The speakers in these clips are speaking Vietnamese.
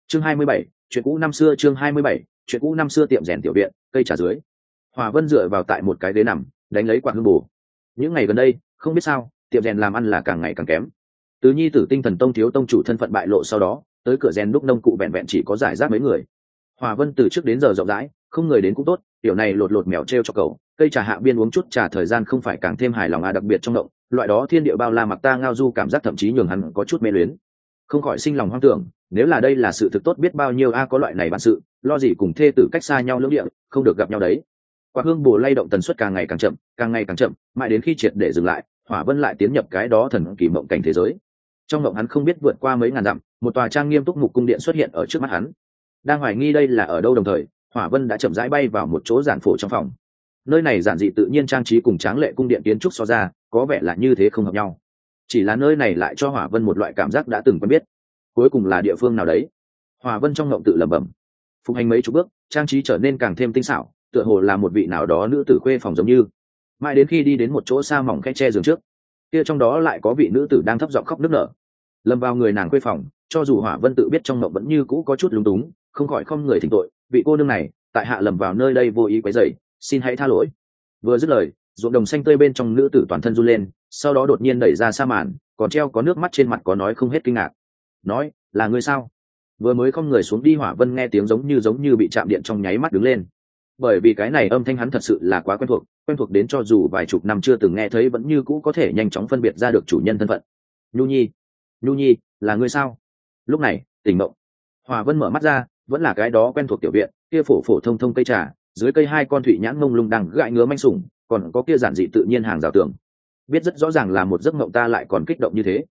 Chương 27, chuyện cũ năm xưa. Chương 27, chuyện cũ năm xưa. Tiệm rèn tiểu viện, cây trà dưới. Hỏa Vân dựa vào tại một cái ghế nằm, đánh lấy quạt hương bù. Những ngày gần đây, không biết sao, tiệm rèn làm ăn là càng ngày càng kém. Từ nhi tử Tinh Thần Tông thiếu tông chủ thân phận bại lộ sau đó, tới cửa rèn đúc nông cụ vẹn vẹn chỉ có giải rác mấy người. Hỏa Vân từ trước đến giờ rộng rãi, không người đến cũng tốt, tiểu này lột lột mèo treo cho cậu, cây trà hạ biên uống chút trà thời gian không phải càng thêm hài lòng đặc biệt trong động, loại đó thiên địa bao la mặc ta ngao du cảm giác thậm chí nhường hắn có chút mê luyến. Không khỏi sinh lòng hoang tưởng, nếu là đây là sự thực tốt biết bao nhiêu có loại này bản sự, lo gì cùng thê tử cách xa nhau lưỡng địa, không được gặp nhau đấy. Quạt hương bồ lay động tần suất càng ngày càng chậm, mãi đến khi triệt để dừng lại, Hỏa Vân lại tiến nhập cái đó thần kỳ mộng cảnh thế giới. Trong mộng hắn không biết vượt qua mấy ngàn dặm, một tòa trang nghiêm túc mục cung điện xuất hiện ở trước mắt hắn. Đang hoài nghi đây là ở đâu đồng thời, Hỏa Vân đã chậm rãi bay vào một chỗ giản phổ trong phòng. Nơi này giản dị tự nhiên trang trí cùng tráng lệ cung điện kiến trúc so ra, có vẻ là như thế không hợp nhau. Chỉ là nơi này lại cho Hỏa Vân một loại cảm giác đã từng quen biết. Cuối cùng là địa phương nào đấy? Hỏa Vân trong mộng tự lẩm bẩm. Phục hành mấy chục bước, trang trí trở nên càng thêm tinh xảo, tựa hồ là một vị nào đó nữ tử khuê phòng giống như. Mãi đến khi đi đến một chỗ xa mỏng khe che giường trước, kia trong đó lại có vị nữ tử đang thấp giọng khóc nức nở. Lâm vào người nàng khuê phòng, cho dù Hỏa Vân tự biết trong mộng vẫn như cũ có chút lúng túng, không khỏi không người thỉnh tội, vị cô nương này, tại hạ lầm vào nơi đây vô ý quấy rầy, xin hãy tha lỗi. Vừa dứt lời, ruộng đồng xanh tươi bên trong nữ tử toàn thân run lên, sau đó đột nhiên đẩy ra sa màn, còn treo có nước mắt trên mặt có nói không hết kinh ngạc. Nói, là ngươi sao? Vừa mới không người xuống đi, Hỏa Vân nghe tiếng giống như bị chạm điện trong nháy mắt đứng lên. Bởi vì cái này âm thanh hắn thật sự là quá quen thuộc đến cho dù vài chục năm chưa từng nghe thấy vẫn như cũ có thể nhanh chóng phân biệt ra được chủ nhân thân phận. Nhu Nhi, là ngươi sao? Lúc này, tỉnh mộng. Hỏa Vân mở mắt ra, vẫn là cái đó quen thuộc tiểu viện, kia phổ thông cây trà, dưới cây hai con thủy nhãn mông lung đang gãi ngứa manh sủng, còn có kia giản dị tự nhiên hàng rào tường. Biết rất rõ ràng là một giấc mộng, ta lại còn kích động như thế.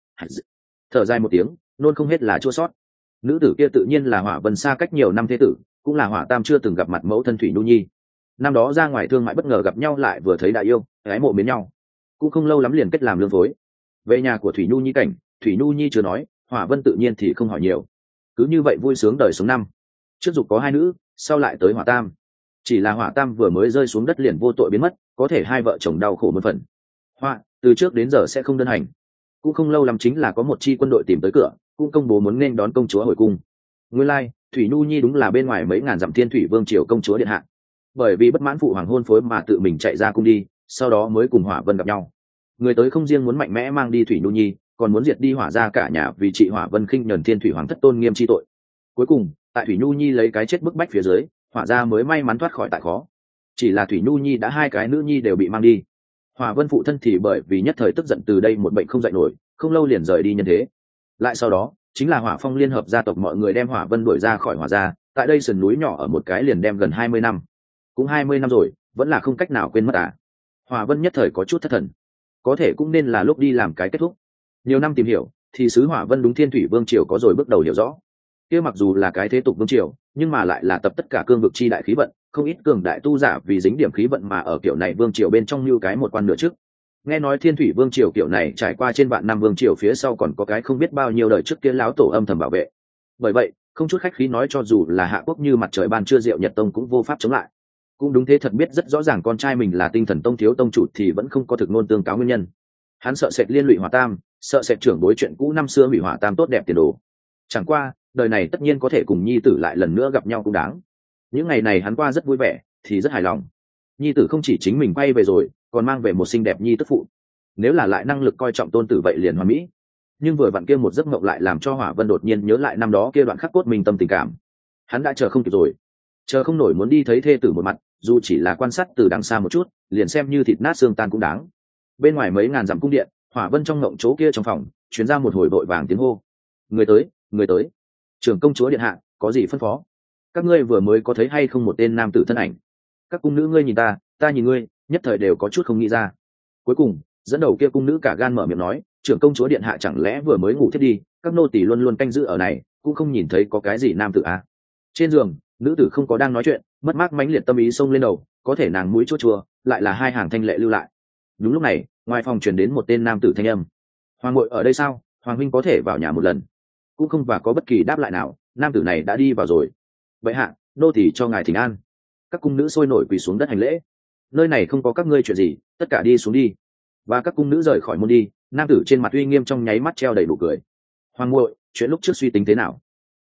Thở dài một tiếng, nôn không hết là chua sót. Nữ tử kia tự nhiên là Hỏa Vân xa cách nhiều năm thế tử, cũng là Hỏa Tam chưa từng gặp mặt mẫu thân Thủy Nhu Nhi. Năm đó ra ngoài thương mại bất ngờ gặp nhau lại vừa thấy đại yêu, ái mộ mến nhau, cũng không lâu lắm liền kết làm lương phối. Về nhà của Thủy Nhu Nhi cảnh, Thủy Nhu Nhi chưa nói, Hỏa Vân tự nhiên thì không hỏi nhiều. Cứ như vậy vui sướng đời sống năm. Trước dục có hai nữ, sau lại tới Hỏa Tam. Chỉ là Hỏa Tam vừa mới rơi xuống đất liền vô tội biến mất, có thể hai vợ chồng đau khổ một phần. Họa từ trước đến giờ sẽ không đơn hành. Cũng không lâu lắm chính là có một chi quân đội tìm tới cửa, cũng công bố muốn nên đón công chúa hồi cung. Nguyên lai, Thủy Nhu Nhi đúng là bên ngoài mấy ngàn dặm Thiên Thủy Vương triều công chúa điện hạ. Bởi vì bất mãn phụ hoàng hôn phối mà tự mình chạy ra cung đi, sau đó mới cùng Hỏa Vân gặp nhau. Người tới không riêng muốn mạnh mẽ mang đi Thủy Nhu Nhi, còn muốn diệt đi Hỏa gia cả nhà vì chị Hỏa Vân khinh nhẫn Thiên Thủy hoàng thất tôn nghiêm chi tội. Cuối cùng, tại Thủy Nhu Nhi lấy cái chết bức bách phía dưới, Hỏa gia mới may mắn thoát khỏi tại khó. Chỉ là Thủy Nhu Nhi đã hai cái nữ nhi đều bị mang đi. Hỏa Vân phụ thân thì bởi vì nhất thời tức giận từ đây một bệnh không dậy nổi, không lâu liền rời đi nhân thế. Lại sau đó, chính là Hỏa Phong liên hợp gia tộc mọi người đem Hỏa Vân đuổi ra khỏi Hỏa gia, tại đây sườn núi nhỏ ở một cái liền đem gần 20 năm. Cũng 20 năm rồi, vẫn là không cách nào quên mất à. Hỏa Vân nhất thời có chút thất thần. Có thể cũng nên là lúc đi làm cái kết thúc. Nhiều năm tìm hiểu, thì sứ Hỏa Vân đúng Thiên Thủy Vương triều có rồi bước đầu hiểu rõ. Kia mặc dù là cái thế tục vương triều, nhưng mà lại là tập tất cả cương vực chi đại khí vận, không ít cường đại tu giả vì dính điểm khí vận mà ở kiểu này vương triều bên trong như cái một quan nửa trước. Nghe nói Thiên Thủy Vương triều kiểu này trải qua trên vạn năm vương triều phía sau còn có cái không biết bao nhiêu đời trước kia láo tổ âm thầm bảo vệ. Bởi vậy, không chút khách khí nói cho dù là hạ quốc như mặt trời ban trưa Diệu Nhật Tông cũng vô pháp chống lại. Cũng đúng thế, thật biết rất rõ ràng con trai mình là Tinh Thần Tông thiếu tông chủ thì vẫn không có thực ngôn tương cáo nguyên nhân. Hắn sợ sệt liên lụy Hỏa Tam, sợ sệt trưởng bối chuyện cũ năm xưa hủy Hỏa Tam tốt đẹp tiền đồ. Chẳng qua, đời này tất nhiên có thể cùng nhi tử lại lần nữa gặp nhau cũng đáng. Những ngày này hắn qua rất vui vẻ, thì rất hài lòng. Nhi tử không chỉ chính mình quay về rồi, còn mang về một xinh đẹp nhi tức phụ. Nếu là lại năng lực coi trọng tôn tử vậy liền hoàn mỹ. Nhưng vừa vặn kia một giấc mộng lại làm cho Hỏa Vân đột nhiên nhớ lại năm đó kia đoạn khắc cốt mình tâm tình cảm. Hắn đã chờ không kịp rồi, chờ không nổi muốn đi thấy thê tử một mặt, dù chỉ là quan sát từ đằng xa một chút, liền xem như thịt nát xương tan cũng đáng. Bên ngoài mấy ngàn dặm cung điện, Hỏa Vân trong mộng chỗ kia trong phòng, truyền ra một hồi vội vàng tiếng hô. Người tới. Trưởng công chúa điện hạ, có gì phân phó? Các ngươi vừa mới có thấy hay không một tên nam tử thân ảnh? Các cung nữ ngươi nhìn ta nhìn ngươi, nhất thời đều có chút không nghĩ ra. Cuối cùng, dẫn đầu kia cung nữ cả gan mở miệng nói, trưởng công chúa điện hạ chẳng lẽ vừa mới ngủ thiết đi, các nô tỳ luôn luôn canh giữ ở này, cũng không nhìn thấy có cái gì nam tử à? Trên giường, nữ tử không có đang nói chuyện, mất mát mãnh liệt tâm ý xông lên đầu, có thể nàng mũi chua chua, lại là hai hàng thanh lệ lưu lại. Đúng lúc này, ngoài phòng truyền đến một tên nam tử thanh âm. Hoàng ngội ở đây sao? Hoàng huynh có thể vào nhà một lần. Cũng không và có bất kỳ đáp lại nào, nam tử này đã đi vào rồi. Vậy hạ, nô tỳ cho ngài thỉnh an. Các cung nữ sôi nổi quỳ xuống đất hành lễ. Nơi này không có các ngươi chuyện gì, tất cả đi xuống đi. Và các cung nữ rời khỏi môn đi, nam tử trên mặt uy nghiêm trong nháy mắt treo đầy đủ cười. Hoàng ngội, chuyện lúc trước suy tính thế nào?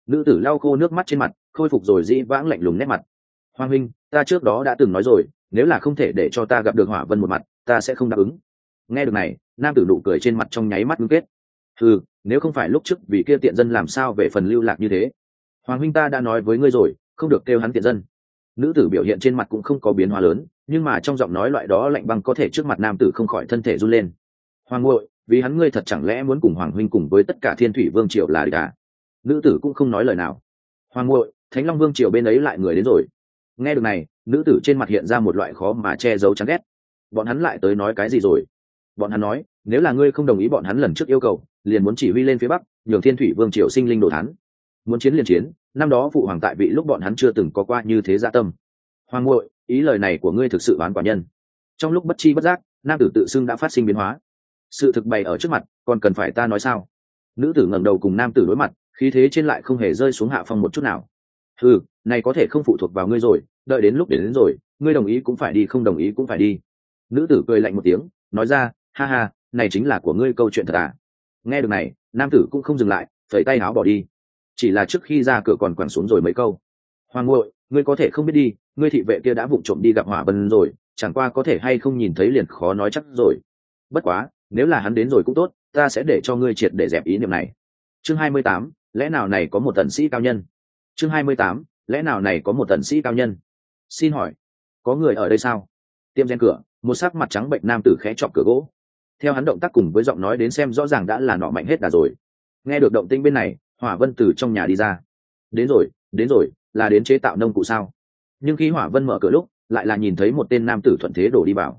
Nữ tử lau khô nước mắt trên mặt, khôi phục rồi dĩ vãng lạnh lùng nét mặt. Hoàng huynh, ta trước đó đã từng nói rồi, nếu là không thể để cho ta gặp được Hỏa Vân một mặt, ta sẽ không đáp ứng. Nghe được này, nam tử nụ cười trên mặt trong nháy mắt ngưng kết. Nếu không phải lúc trước vì kia tiện dân làm sao về phần lưu lạc như thế. Hoàng huynh, ta đã nói với ngươi rồi, không được kêu hắn tiện dân. Nữ tử biểu hiện trên mặt cũng không có biến hóa lớn, nhưng mà trong giọng nói loại đó lạnh băng có thể trước mặt nam tử không khỏi thân thể run lên. Hoàng ngội, vì hắn ngươi thật chẳng lẽ muốn cùng Hoàng huynh cùng với tất cả Thiên Thủy Vương triều là địch à? Nữ tử cũng không nói lời nào. Hoàng ngội, Thánh Long Vương triều bên ấy lại người đến rồi. Nghe được này, nữ tử trên mặt hiện ra một loại khó mà che giấu chán ghét. Bọn hắn lại tới nói cái gì rồi? Bọn hắn nói, nếu là ngươi không đồng ý bọn hắn lần trước yêu cầu, liền muốn chỉ huy lên phía bắc, nhường Thiên Thủy Vương triều sinh linh đồ thán. Muốn chiến liền chiến, năm đó phụ hoàng tại vị lúc bọn hắn chưa từng có qua như thế dạ tâm. Hoàng ngội, ý lời này của ngươi thực sự bán quả nhân. Trong lúc bất chi bất giác, nam tử tự xưng đã phát sinh biến hóa. Sự thực bày ở trước mặt, còn cần phải ta nói sao? Nữ tử ngẩng đầu cùng nam tử đối mặt, khí thế trên lại không hề rơi xuống hạ phong một chút nào. Này có thể không phụ thuộc vào ngươi rồi, đợi đến lúc đến rồi, ngươi đồng ý cũng phải đi, không đồng ý cũng phải đi. Nữ tử cười lạnh một tiếng, nói ra, ha ha, này chính là của ngươi câu chuyện thật à? Nghe được này, nam tử cũng không dừng lại, phẩy tay áo bỏ đi. Chỉ là trước khi ra cửa còn quẳng xuống rồi mấy câu. Hoàng ngội, ngươi có thể không biết đi, ngươi thị vệ kia đã vụng trộm đi gặp Hỏa Vân rồi, chẳng qua có thể hay không nhìn thấy liền khó nói chắc rồi. Bất quá, nếu là hắn đến rồi cũng tốt, ta sẽ để cho ngươi triệt để dẹp ý niệm này. Chương 28, lẽ nào này có một tần sĩ cao nhân? Chương 28, lẽ nào này có một tần sĩ cao nhân? Xin hỏi, có người ở đây sao? Tiệm rèn cửa, một sắc mặt trắng bệnh nam tử khẽ chọc cửa gỗ. Theo hắn động tác cùng với giọng nói đến xem rõ ràng đã là nọ mạnh hết đà rồi. Nghe được động tĩnh bên này, Hỏa Vân từ trong nhà đi ra. Đến rồi, là đến chế tạo nông cụ sao? Nhưng khi Hỏa Vân mở cửa lúc, lại là nhìn thấy một tên nam tử thuận thế đổ đi vào.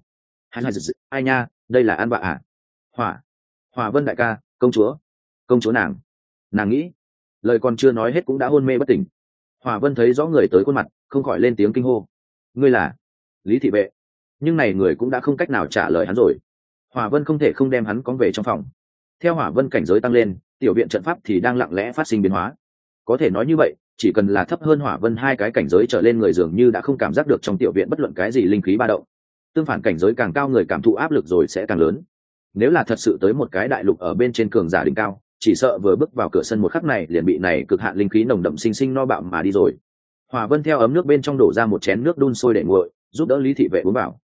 Ai nha, đây là An Bạ à? Hỏa Vân đại ca, công chúa nàng nghĩ, lời còn chưa nói hết cũng đã hôn mê bất tỉnh. Hỏa Vân thấy rõ người tới khuôn mặt, không khỏi lên tiếng kinh hô. Ngươi là Lý thị vệ? Nhưng này người cũng đã không cách nào trả lời hắn rồi. Hỏa Vân không thể không đem hắn cõng về trong phòng. Theo Hỏa Vân cảnh giới tăng lên, tiểu viện trận pháp thì đang lặng lẽ phát sinh biến hóa. Có thể nói như vậy, chỉ cần là thấp hơn Hỏa Vân hai cái cảnh giới trở lên người dường như đã không cảm giác được trong tiểu viện bất luận cái gì linh khí ba động. Tương phản, cảnh giới càng cao người cảm thụ áp lực rồi sẽ càng lớn. Nếu là thật sự tới một cái đại lục ở bên trên cường giả đỉnh cao, chỉ sợ vừa bước vào cửa sân một khắc này liền bị này cực hạn linh khí nồng đậm sinh sinh no bạo mà đi rồi. Hỏa Vân theo ấm nước bên trong đổ ra một chén nước đun sôi để nguội, giúp đỡ Lý thị vệ uống vào.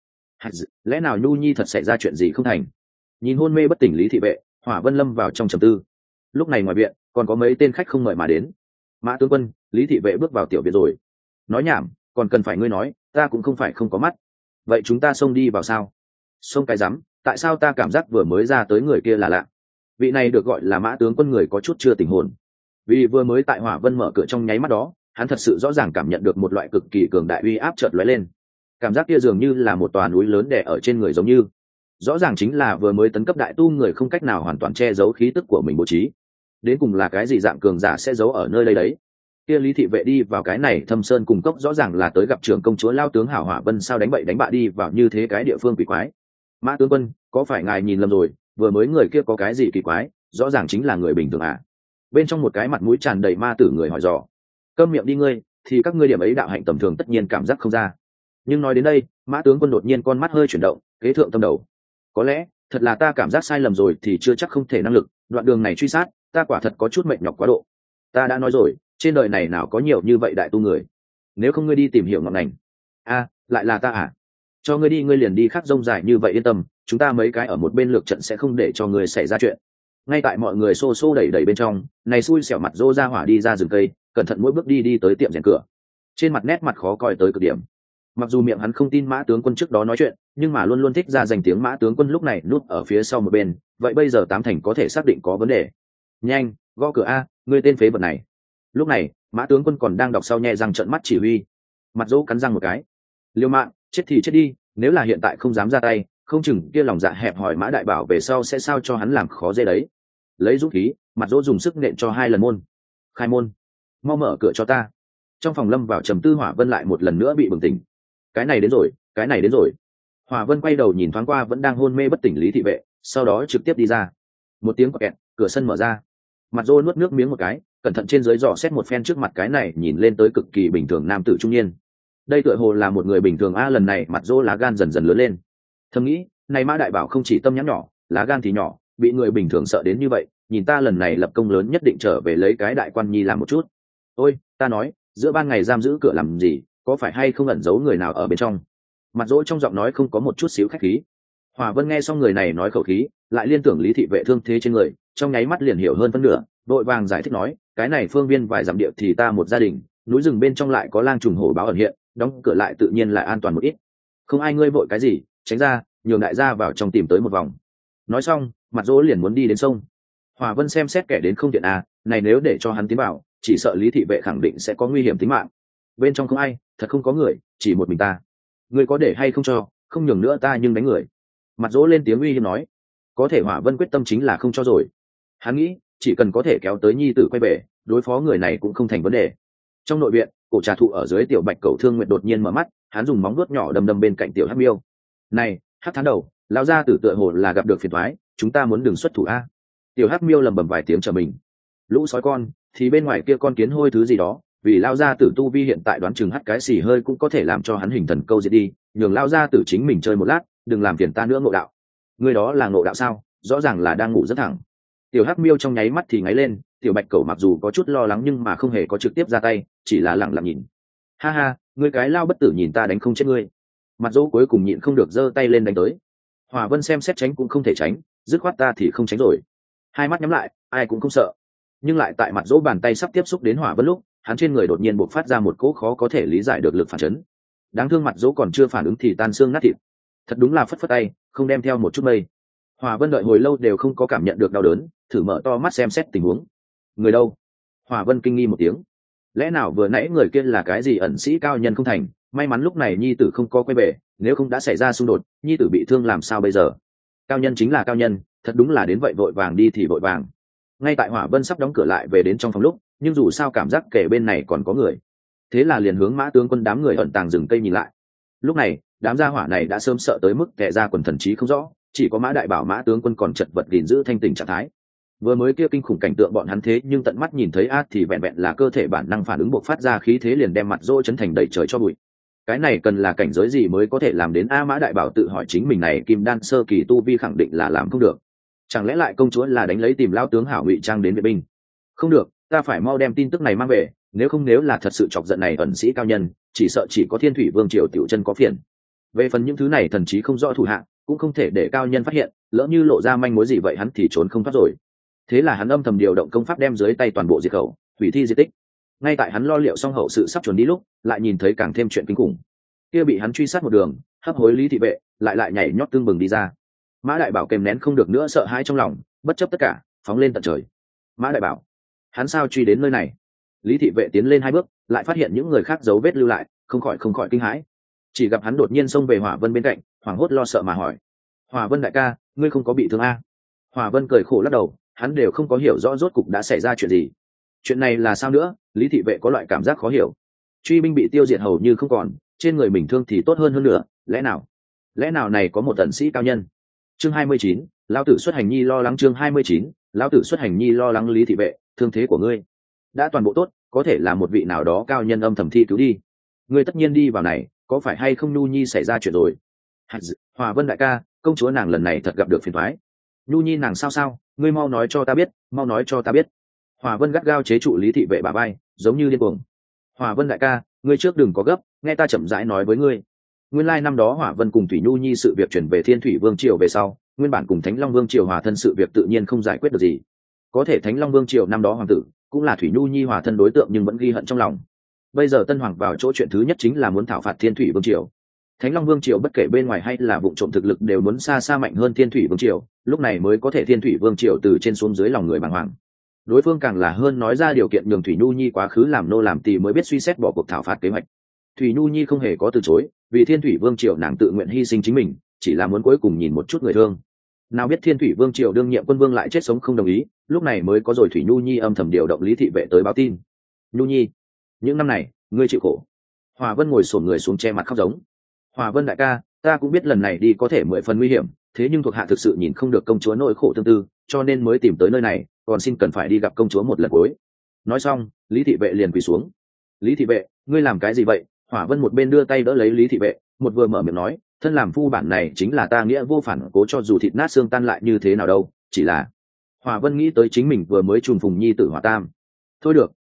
Lẽ nào Nhu Nhi thật xảy ra chuyện gì không thành? Nhìn hôn mê bất tỉnh Lý thị vệ, Hỏa Vân lâm vào trong trầm tư. Lúc này ngoài viện còn có mấy tên khách không mời mà đến. Mã tướng quân, Lý thị vệ bước vào tiểu viện rồi. Nói nhảm, còn cần phải ngươi nói, ta cũng không phải không có mắt. Vậy chúng ta xông đi vào sao? Xông cái rắm, tại sao ta cảm giác vừa mới ra tới người kia là lạ? Vị này được gọi là Mã tướng quân người có chút chưa tỉnh hồn. Vì vừa mới tại Hỏa Vân mở cửa trong nháy mắt đó, hắn thật sự rõ ràng cảm nhận được một loại cực kỳ cường đại uy áp chợt lóe lên. Cảm giác kia dường như là một tòa núi lớn đè ở trên người, giống như rõ ràng chính là vừa mới tấn cấp đại tu người không cách nào hoàn toàn che giấu khí tức của mình bố trí. Đến cùng là cái gì dạng cường giả sẽ giấu ở nơi đây đấy? Kia Lý thị vệ đi vào cái này thâm sơn cùng cốc rõ ràng là tới gặp trưởng công chúa lao tướng Hảo Hỏa Vân, sao đánh bậy đánh bạ đi vào như thế cái địa phương quỷ quái? Mã tướng quân, có phải ngài nhìn lầm rồi, vừa mới người kia có cái gì kỳ quái, rõ ràng chính là người bình thường à? Bên trong một cái mặt mũi tràn đầy ma tử người hỏi dò. Câm miệng đi ngươi, thì các ngươi điểm ấy đạo hạnh tầm thường tất nhiên cảm giác không ra. Nhưng nói đến đây, Mã tướng quân đột nhiên con mắt hơi chuyển động, kế thượng tâm đầu. Có lẽ thật là ta cảm giác sai lầm rồi, thì chưa chắc không thể năng lực, đoạn đường này truy sát ta quả thật có chút mệt nhọc quá độ. Ta đã nói rồi, trên đời này nào có nhiều như vậy đại tu người. Nếu không ngươi đi tìm hiểu ngọn ngành. Lại là ta à? Cho ngươi đi, ngươi liền đi khắc rông dài như vậy, yên tâm, chúng ta mấy cái ở một bên lược trận sẽ không để cho ngươi xảy ra chuyện. Ngay tại mọi người xô xô đẩy đẩy bên trong, này xui xẻo mặt Dô ra hỏa đi ra rừng cây, cẩn thận mỗi bước đi tới tiệm rèn cửa. Trên mặt nét mặt khó coi tới cực điểm. Mặc dù miệng hắn không tin Mã tướng quân trước đó nói chuyện, nhưng mà luôn luôn thích ra danh tiếng Mã tướng quân lúc này núp ở phía sau một bên, vậy bây giờ tám thành có thể xác định có vấn đề. Nhanh, gõ cửa a, ngươi tên phế vật này. Lúc này, Mã tướng quân còn đang đọc sau nhẹ răng trợn mắt chỉ huy. Mặt Dỗ cắn răng một cái. Liêu mạng, chết thì chết đi, nếu là hiện tại không dám ra tay, không chừng kia lòng dạ hẹp hỏi Mã đại bảo về sau sẽ sao cho hắn làm khó dễ đấy. Lấy dũng khí, Mặt Dỗ dùng sức nện cho 2 lần môn. Khai môn, mau mở cửa cho ta. Trong phòng lâm vào trầm tư Hỏa Vân lại một lần nữa bị bừng tỉnh. Cái này đến rồi. Hỏa Vân quay đầu nhìn thoáng qua vẫn đang hôn mê bất tỉnh Lý thị vệ, sau đó trực tiếp đi ra. Một tiếng quạt kẹt, cửa sân mở ra. Mặt Dô nuốt nước miếng một cái, cẩn thận trên dưới dò xét một phen trước mặt cái này nhìn lên tới cực kỳ bình thường nam tử trung niên. Đây tựa hồ là một người bình thường lần này Mặt Dô lá gan dần dần lớn lên. Thầm nghĩ, này Mã đại bảo không chỉ tâm nhãn nhỏ, lá gan thì nhỏ, bị người bình thường sợ đến như vậy, nhìn ta lần này lập công lớn nhất định trở về lấy cái đại quan nhi làm một chút. ôi ta nói giữa ban ngày giam giữ cửa làm gì, có phải hay không ẩn giấu người nào ở bên trong? Mặt dỗ trong giọng nói không có một chút xíu khách khí. Hòa Vân nghe xong người này nói khẩu khí, lại liên tưởng Lý thị vệ thương thế trên người, trong nháy mắt liền hiểu hơn phân nửa, đội vàng giải thích nói, cái này phương viên vài dặm địa thì ta một gia đình, núi rừng bên trong lại có lang trùng hổ báo ẩn hiện, đóng cửa lại tự nhiên lại an toàn một ít. Không ai ngươi vội cái gì, tránh ra, nhường đại gia vào trong tìm tới một vòng. Nói xong, mặt dỗ liền muốn đi đến sông. Hòa Vân xem xét kẻ đến không tiện à, này nếu để cho hắn tiến vào, chỉ sợ Lý thị vệ khẳng định sẽ có nguy hiểm tính mạng. Bên trong không ai, thật không có người, chỉ một mình ta. Ngươi có để hay không cho, không nhường nữa ta nhưng đánh người. Mặt dỗ lên tiếng uy hiếp nói. Có thể Hỏa Vân quyết tâm chính là không cho rồi. Hắn nghĩ chỉ cần có thể kéo tới nhi tử quay về, đối phó người này cũng không thành vấn đề. Trong nội viện, cổ trà thụ ở dưới tiểu bạch cầu thương nguyện đột nhiên mở mắt, hắn dùng móng vuốt nhỏ đâm đâm bên cạnh tiểu hắc miêu. Này hắc tháng đầu, lão gia tử tựa hồ là gặp được phiền toái, chúng ta muốn đường xuất thủ a. Tiểu hắc miêu lầm bầm vài tiếng chờ mình. Lũ sói con thì bên ngoài kia con kiến hôi thứ gì đó, vì lao gia tử tu vi hiện tại đoán chừng hắt cái xì hơi cũng có thể làm cho hắn hình thần câu diệt đi, nhường lao gia tử chính mình chơi một lát, đừng làm phiền ta nữa ngộ đạo. Người đó là ngộ đạo sao? Rõ ràng là đang ngủ rất thẳng. Tiểu hắc miêu trong nháy mắt thì ngáy lên, tiểu bạch cẩu mặc dù có chút lo lắng nhưng mà không hề có trực tiếp ra tay, chỉ là lẳng lặng nhìn. Ha ha, ngươi cái lao bất tử nhìn ta đánh không chết ngươi. Mặt dỗ cuối cùng nhịn không được giơ tay lên đánh tới. Hòa Vân xem xét tránh cũng không thể tránh, dứt khoát ta thì không tránh rồi. Hai mắt nhắm lại, ai cũng không sợ. Nhưng lại tại mặt dỗ bàn tay sắp tiếp xúc đến Hỏa Vân lúc, hắn trên người đột nhiên bộc phát ra một cỗ khó có thể lý giải được lực phản chấn. Đáng thương mặt dỗ còn chưa phản ứng thì tan xương nát thịt. Thật đúng là phất phất tay, không đem theo một chút mây. Hỏa Vân đợi hồi lâu đều không có cảm nhận được đau đớn, thử mở to mắt xem xét tình huống. Người đâu? Hỏa Vân kinh nghi một tiếng. Lẽ nào vừa nãy người kia là cái gì ẩn sĩ cao nhân không thành? May mắn lúc này nhi tử không có quay về, nếu không đã xảy ra xung đột, nhi tử bị thương làm sao bây giờ? Cao nhân chính là cao nhân, thật đúng là đến vậy vội vàng đi thì vội vàng. Ngay tại Hỏa Vân sắp đóng cửa lại về đến trong phòng lúc, nhưng dù sao cảm giác kể bên này còn có người, thế là liền hướng Mã tướng quân đám người ẩn tàng rừng cây nhìn lại. Lúc này đám gia hỏa này đã sớm sợ tới mức kẻ ra quần thần trí không rõ, chỉ có Mã đại bảo Mã tướng quân còn chật vật gìn giữ thanh tình trạng thái. Vừa mới kia kinh khủng cảnh tượng bọn hắn thế nhưng tận mắt nhìn thấy thì vẹn vẹn là cơ thể bản năng phản ứng buộc phát ra khí thế liền đem mặt dỗ chấn thành đầy trời cho bụi. Cái này cần là cảnh giới gì mới có thể làm đến Mã đại bảo tự hỏi chính mình này kim đan sơ kỳ tu vi khẳng định là làm không được. Chẳng lẽ lại công chúa là đánh lấy tìm lao tướng hảo ngụy trang đến vệ binh? Không được, ta phải mau đem tin tức này mang về, nếu là thật sự chọc giận này ẩn sĩ cao nhân, chỉ sợ chỉ có Thiên Thủy Vương triều tiểu chân có phiền. Về phần những thứ này thần chí không rõ thủ hạng, cũng không thể để cao nhân phát hiện, lỡ như lộ ra manh mối gì vậy hắn thì trốn không thoát rồi. Thế là hắn âm thầm điều động công pháp đem dưới tay toàn bộ diệt khẩu, hủy thi di tích. Ngay tại hắn lo liệu xong hậu sự sắp chuẩn đi lúc, lại nhìn thấy càng thêm chuyện kinh khủng. Kia bị hắn truy sát một đường, hấp hối Lý thị vệ lại nhảy nhót tương bừng đi ra. Mã đại bảo kèm nén không được nữa sợ hãi trong lòng, bất chấp tất cả phóng lên tận trời. Mã đại bảo, hắn sao truy đến nơi này? Lý thị vệ tiến lên hai bước, lại phát hiện những người khác dấu vết lưu lại, không khỏi kinh hãi. Chỉ gặp hắn đột nhiên xông về Hỏa Vân bên cạnh, hoảng hốt lo sợ mà hỏi: Hỏa Vân đại ca, ngươi không có bị thương a? Hỏa Vân cười khổ lắc đầu, hắn đều không có hiểu rõ rốt cục đã xảy ra chuyện gì. Chuyện này là sao nữa? Lý thị vệ có loại cảm giác khó hiểu. Truy binh bị tiêu diệt hầu như không còn, trên người mình thương thì tốt hơn nữa, lẽ nào này có một tần sĩ cao nhân? Chương 29, lão tử xuất hành nhi lo lắng. Chương 29, lão tử xuất hành nhi lo lắng. Lý thị vệ, thương thế của ngươi đã toàn bộ tốt, có thể là một vị nào đó cao nhân âm thầm thi cứu đi. Ngươi tất nhiên đi vào này, có phải hay không Nhu Nhi xảy ra chuyện rồi? Hòa Vân đại ca, công chúa nàng lần này thật gặp được phiền toái. Nhu Nhi nàng sao? Ngươi mau nói cho ta biết. Hòa Vân gắt gao chế trụ Lý thị vệ bả vai, giống như điên cuồng. Hòa Vân đại ca, ngươi trước đừng có gấp, nghe ta chậm rãi nói với ngươi. Nguyên lai năm đó Hỏa Vân cùng Thủy Nhu Nhi sự việc chuyển về Thiên Thủy Vương triều về sau, nguyên bản cùng Thánh Long Vương triều hòa thân sự việc tự nhiên không giải quyết được gì. Có thể Thánh Long Vương triều năm đó hoàng tử cũng là Thủy Nhu Nhi hòa thân đối tượng nhưng vẫn ghi hận trong lòng. Bây giờ Tân Hoàng vào chỗ chuyện thứ nhất chính là muốn thảo phạt Thiên Thủy Vương triều. Thánh Long Vương triều bất kể bên ngoài hay là vụ trộm thực lực đều muốn xa mạnh hơn Thiên Thủy Vương triều, lúc này mới có thể Thiên Thủy Vương triều từ trên xuống dưới lòng người bàng hoàng. Đối phương càng là hơn nói ra điều kiện nhường Thủy Nhu Nhi quá khứ làm nô làm tỳ mới biết suy xét bỏ cuộc thảo phạt kế hoạch. Thủy Nhu Nhi không hề có từ chối, vì Thiên Thủy Vương triều nàng tự nguyện hy sinh chính mình, chỉ là muốn cuối cùng nhìn một chút người thương. Nào biết Thiên Thủy Vương triều đương nhiệm quân vương lại chết sống không đồng ý, lúc này mới có rồi Thủy Nhu Nhi âm thầm điều động Lý thị vệ tới báo tin. Nhu Nhi, những năm này ngươi chịu khổ. Hòa Vân ngồi xổm người xuống che mặt khóc giống. Hòa Vân đại ca, ta cũng biết lần này đi có thể 10 phần nguy hiểm, thế nhưng thuộc hạ thực sự nhìn không được công chúa nỗi khổ tương tư, cho nên mới tìm tới nơi này, còn xin cần phải đi gặp công chúa một lần cuối. Nói xong, Lý thị vệ liền quỳ xuống. Lý thị vệ, ngươi làm cái gì vậy? Hỏa Vân một bên đưa tay đỡ lấy Lý thị vệ, một vừa mở miệng nói, thân làm phu bản này chính là ta nghĩa vô phản cố, cho dù thịt nát xương tan lại như thế nào đâu, chỉ là. Hỏa Vân nghĩ tới chính mình vừa mới trùng phùng nhi tử Hỏa Tam. Thôi được,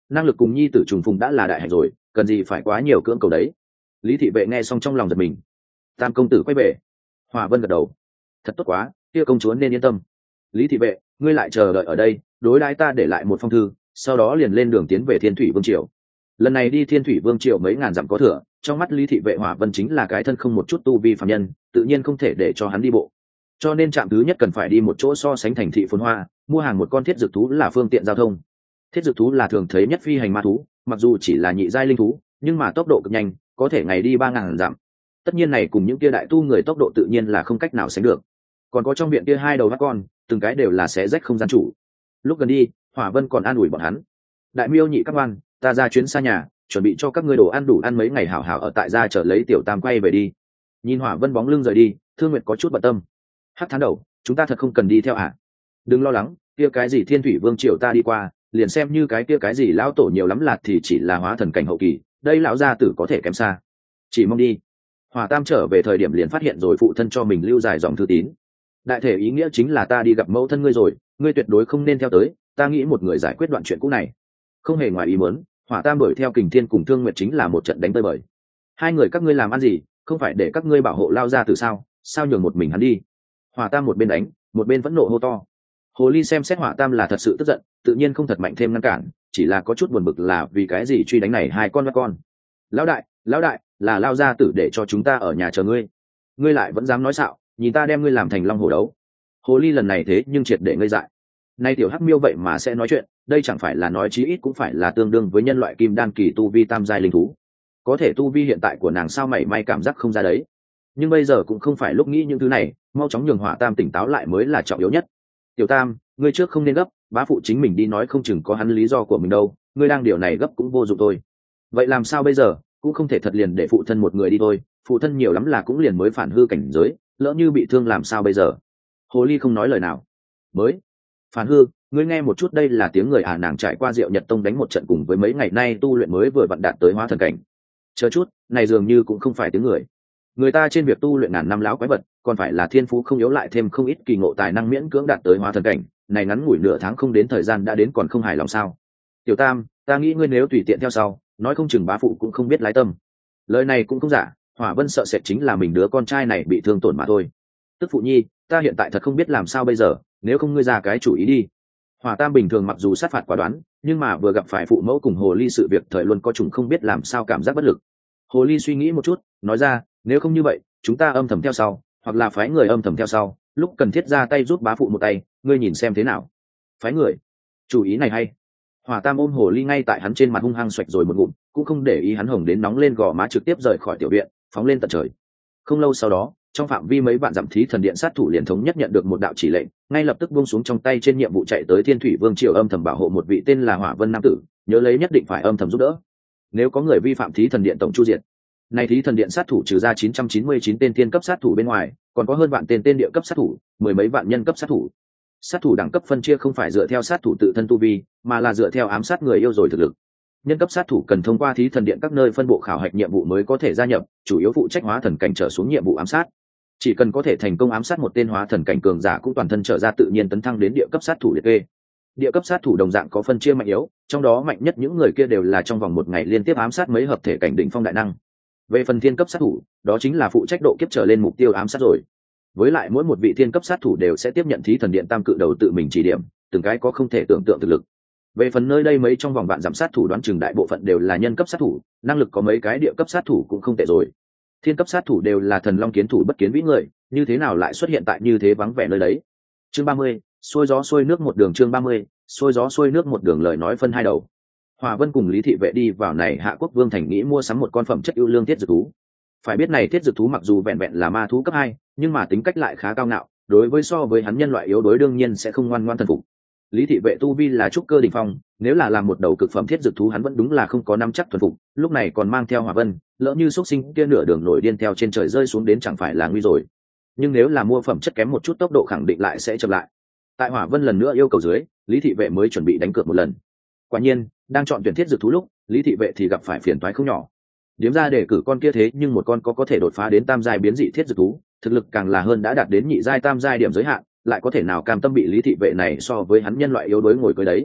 năng lực cùng nhi tử trùng phùng đã là đại hạnh rồi, cần gì phải quá nhiều cưỡng cầu đấy. Lý thị vệ nghe xong trong lòng giật mình. Tam công tử quay về. Hỏa Vân gật đầu. Thật tốt quá, kia công chúa nên yên tâm. Lý thị vệ, ngươi lại chờ đợi ở đây, đối đãi ta để lại một phong thư, sau đó liền lên đường tiến về Thiên Thủy Vương triều. Lần này đi Thiên Thủy Vương triều mấy ngàn dặm có thừa, trong mắt Lý thị vệ Hỏa Vân chính là cái thân không một chút tu vi phàm nhân, tự nhiên không thể để cho hắn đi bộ. Cho nên trạm thứ nhất cần phải đi một chỗ so sánh thành thị phồn hoa, mua hàng một con thiết dược thú là phương tiện giao thông. Thiết dược thú là thường thấy nhất phi hành ma thú, mặc dù chỉ là nhị giai linh thú, nhưng mà tốc độ cực nhanh, có thể ngày đi 3000 dặm. Tất nhiên này cùng những kia đại tu người tốc độ tự nhiên là không cách nào sánh được. Còn có trong viện kia hai đầu mắt con, từng cái đều là xé rách không gian chủ. Lúc gần đi, Hỏa Vân còn an ủi bọn hắn. Đại miêu nhị các ngoan, ta ra chuyến xa nhà, chuẩn bị cho các ngươi đồ ăn đủ ăn mấy ngày hảo hảo ở tại gia chờ lấy tiểu tam quay về đi. Nhìn Hỏa Vân bóng lưng rời đi, Thương Nguyệt có chút bận tâm. Hắc Thán Đầu, chúng ta thật không cần đi theo à? Đừng lo lắng, kia cái gì Thiên Thủy Vương triều ta đi qua, liền xem như cái kia cái gì lão tổ nhiều lắm là thì chỉ là hóa thần cảnh hậu kỳ, đây lão gia tử có thể kém xa. Chỉ mong đi. Hỏa Tam trở về thời điểm liền phát hiện rồi phụ thân cho mình lưu dài dòng thư tín. Đại thể ý nghĩa chính là ta đi gặp mẫu thân ngươi rồi, ngươi tuyệt đối không nên theo tới, ta nghĩ một người giải quyết đoạn chuyện cũ này. Không hề ngoài ý muốn, Hỏa Tam đuổi theo Kình Thiên cùng Thương Nguyệt chính là một trận đánh tơi bời. Hai người các ngươi làm ăn gì, không phải để các ngươi bảo hộ lao ra từ sao nhường một mình hắn đi. Hỏa Tam một bên đánh, một bên vẫn nộ hô to. Hồ ly xem xét Hỏa Tam là thật sự tức giận, tự nhiên không thật mạnh thêm ngăn cản, chỉ là có chút buồn bực là vì cái gì truy đánh này hai con mắt con. Lão đại, là lao ra tử để cho chúng ta ở nhà chờ ngươi. Ngươi lại vẫn dám nói xạo, nhìn ta đem ngươi làm thành long hổ đấu. Hồ ly lần này thế nhưng triệt để ngây dại. Nay tiểu hắc miêu vậy mà sẽ nói chuyện, đây chẳng phải là nói chí ít cũng phải là tương đương với nhân loại kim đan kỳ tu vi tam giai linh thú. Có thể tu vi hiện tại của nàng sao mảy may cảm giác không ra đấy. Nhưng bây giờ cũng không phải lúc nghĩ những thứ này, mau chóng nhường Hỏa Tam tỉnh táo lại mới là trọng yếu nhất. Tiểu Tam, ngươi trước không nên gấp, bá phụ chính mình đi nói không chừng có hắn lý do của mình đâu, ngươi đang điều này gấp cũng vô dụng thôi. Vậy làm sao bây giờ, cũng không thể thật liền để phụ thân một người đi thôi, phụ thân nhiều lắm là cũng liền mới phản hư cảnh giới, lỡ như bị thương làm sao bây giờ. Hồ ly không nói lời nào. Mới phản hư, ngươi nghe một chút, đây là tiếng người à? Nàng trải qua Diệu Nhật Tông đánh một trận cùng với mấy ngày nay tu luyện mới vừa vặn đạt tới hóa thần cảnh. Chờ chút, này dường như cũng không phải tiếng người. Người ta trên việc tu luyện ngàn năm láo quái vật, còn phải là thiên phú không yếu lại thêm không ít kỳ ngộ tài năng miễn cưỡng đạt tới hóa thần cảnh, này ngắn ngủi nửa tháng không đến thời gian đã đến còn không hài lòng sao? Tiểu Tam, ta nghĩ ngươi nếu tùy tiện theo sau, nói không chừng bá phụ cũng không biết lái tâm. Lời này cũng không giả, Hỏa Vân sợ sệt chính là mình đứa con trai này bị thương tổn mà thôi. Tức phụ nhi, ta hiện tại thật không biết làm sao bây giờ, nếu không ngươi ra cái chủ ý đi. Hỏa Tam bình thường mặc dù sát phạt quả đoán, nhưng mà vừa gặp phải phụ mẫu cùng hồ ly sự việc thời luôn có chủng không biết làm sao cảm giác bất lực. Hồ ly suy nghĩ một chút, nói ra, nếu không như vậy, chúng ta âm thầm theo sau, hoặc là phái người âm thầm theo sau, lúc cần thiết ra tay giúp bá phụ một tay, ngươi nhìn xem thế nào. Phái người, chủ ý này hay. Hỏa Tam ôm hồ ly ngay tại hắn trên mặt hung hăng xoạch rồi một ngụm, cũng không để ý hắn hồng đến nóng lên gò má, trực tiếp rời khỏi tiểu viện, phóng lên tận trời. Không lâu sau đó, trong phạm vi mấy vạn dặm thí thần điện sát thủ liền thống nhất nhận được một đạo chỉ lệnh, ngay lập tức buông xuống trong tay trên nhiệm vụ chạy tới Thiên Thủy Vương triều âm thầm bảo hộ một vị tên là Hỏa Vân nam tử, nhớ lấy nhất định phải âm thầm giúp đỡ. Nếu có người vi phạm thí thần điện tổng chu diệt. Này thí thần điện sát thủ trừ ra 999 tên thiên cấp sát thủ bên ngoài, còn có hơn vạn tên địa cấp sát thủ, mười mấy vạn nhân cấp sát thủ. Sát thủ đẳng cấp phân chia không phải dựa theo sát thủ tự thân tu vi, mà là dựa theo ám sát người yêu rồi thực lực. Nhân cấp sát thủ cần thông qua thí thần điện các nơi phân bộ khảo hạch nhiệm vụ mới có thể gia nhập, chủ yếu phụ trách hóa thần cảnh trở xuống nhiệm vụ ám sát. Chỉ cần có thể thành công ám sát một tên hóa thần cảnh cường giả cũng toàn thân trở ra tự nhiên tấn thăng đến địa cấp sát thủ liệt kê. Địa cấp sát thủ đồng dạng có phân chia mạnh yếu, trong đó mạnh nhất những người kia đều là trong vòng một ngày liên tiếp ám sát mấy hợp thể cảnh đỉnh phong đại năng. Về phần thiên cấp sát thủ, đó chính là phụ trách độ kiếp trở lên mục tiêu ám sát rồi. Với lại mỗi một vị thiên cấp sát thủ đều sẽ tiếp nhận thí thần điện tam cự đầu tự mình chỉ điểm, từng cái có không thể tưởng tượng thực lực. Về phần nơi đây mấy trong vòng vạn giảm sát thủ đoán chừng đại bộ phận đều là nhân cấp sát thủ, năng lực có mấy cái địa cấp sát thủ cũng không tệ rồi. Thiên cấp sát thủ đều là thần long kiến thủ bất kiến vĩ người, như thế nào lại xuất hiện tại như thế vắng vẻ nơi đấy. Chương 30, xuôi gió xuôi nước một đường. Chương 30, xuôi gió xuôi nước một đường. Lời nói phân hai đầu. Hỏa Vân cùng Lý thị vệ đi vào này Hạ Quốc Vương thành nghĩ mua sắm một con phẩm chất ưu lương thiết dược thú. Phải biết này thiết dược thú mặc dù vẹn vẹn là ma thú cấp 2, nhưng mà tính cách lại khá cao ngạo, đối với so với hắn nhân loại yếu đối đương nhiên sẽ không ngoan ngoãn thần phục. Lý thị vệ tu vi là trúc cơ đỉnh phong, nếu là làm một đầu cực phẩm thiết dược thú hắn vẫn đúng là không có nắm chắc thuần phục, lúc này còn mang theo Hỏa Vân, lỡ như xuất sinh kia nửa đường nổi điên theo trên trời rơi xuống đến chẳng phải là nguy rồi. Nhưng nếu là mua phẩm chất kém một chút tốc độ khẳng định lại sẽ chậm lại. Tại Hỏa Vân lần nữa yêu cầu dưới, Lý thị vệ mới chuẩn bị đánh cược một lần. Quả nhiên, đang chọn tuyển thiết dược thú lúc, Lý thị vệ thì gặp phải phiền toái không nhỏ. Điếm ra để cử con kia thế nhưng một con có thể đột phá đến tam giai biến dị thiết dược thú, thực lực càng là hơn đã đạt đến nhị giai tam giai điểm giới hạn, lại có thể nào cam tâm bị Lý thị vệ này so với hắn nhân loại yếu đuối ngồi cưới đấy.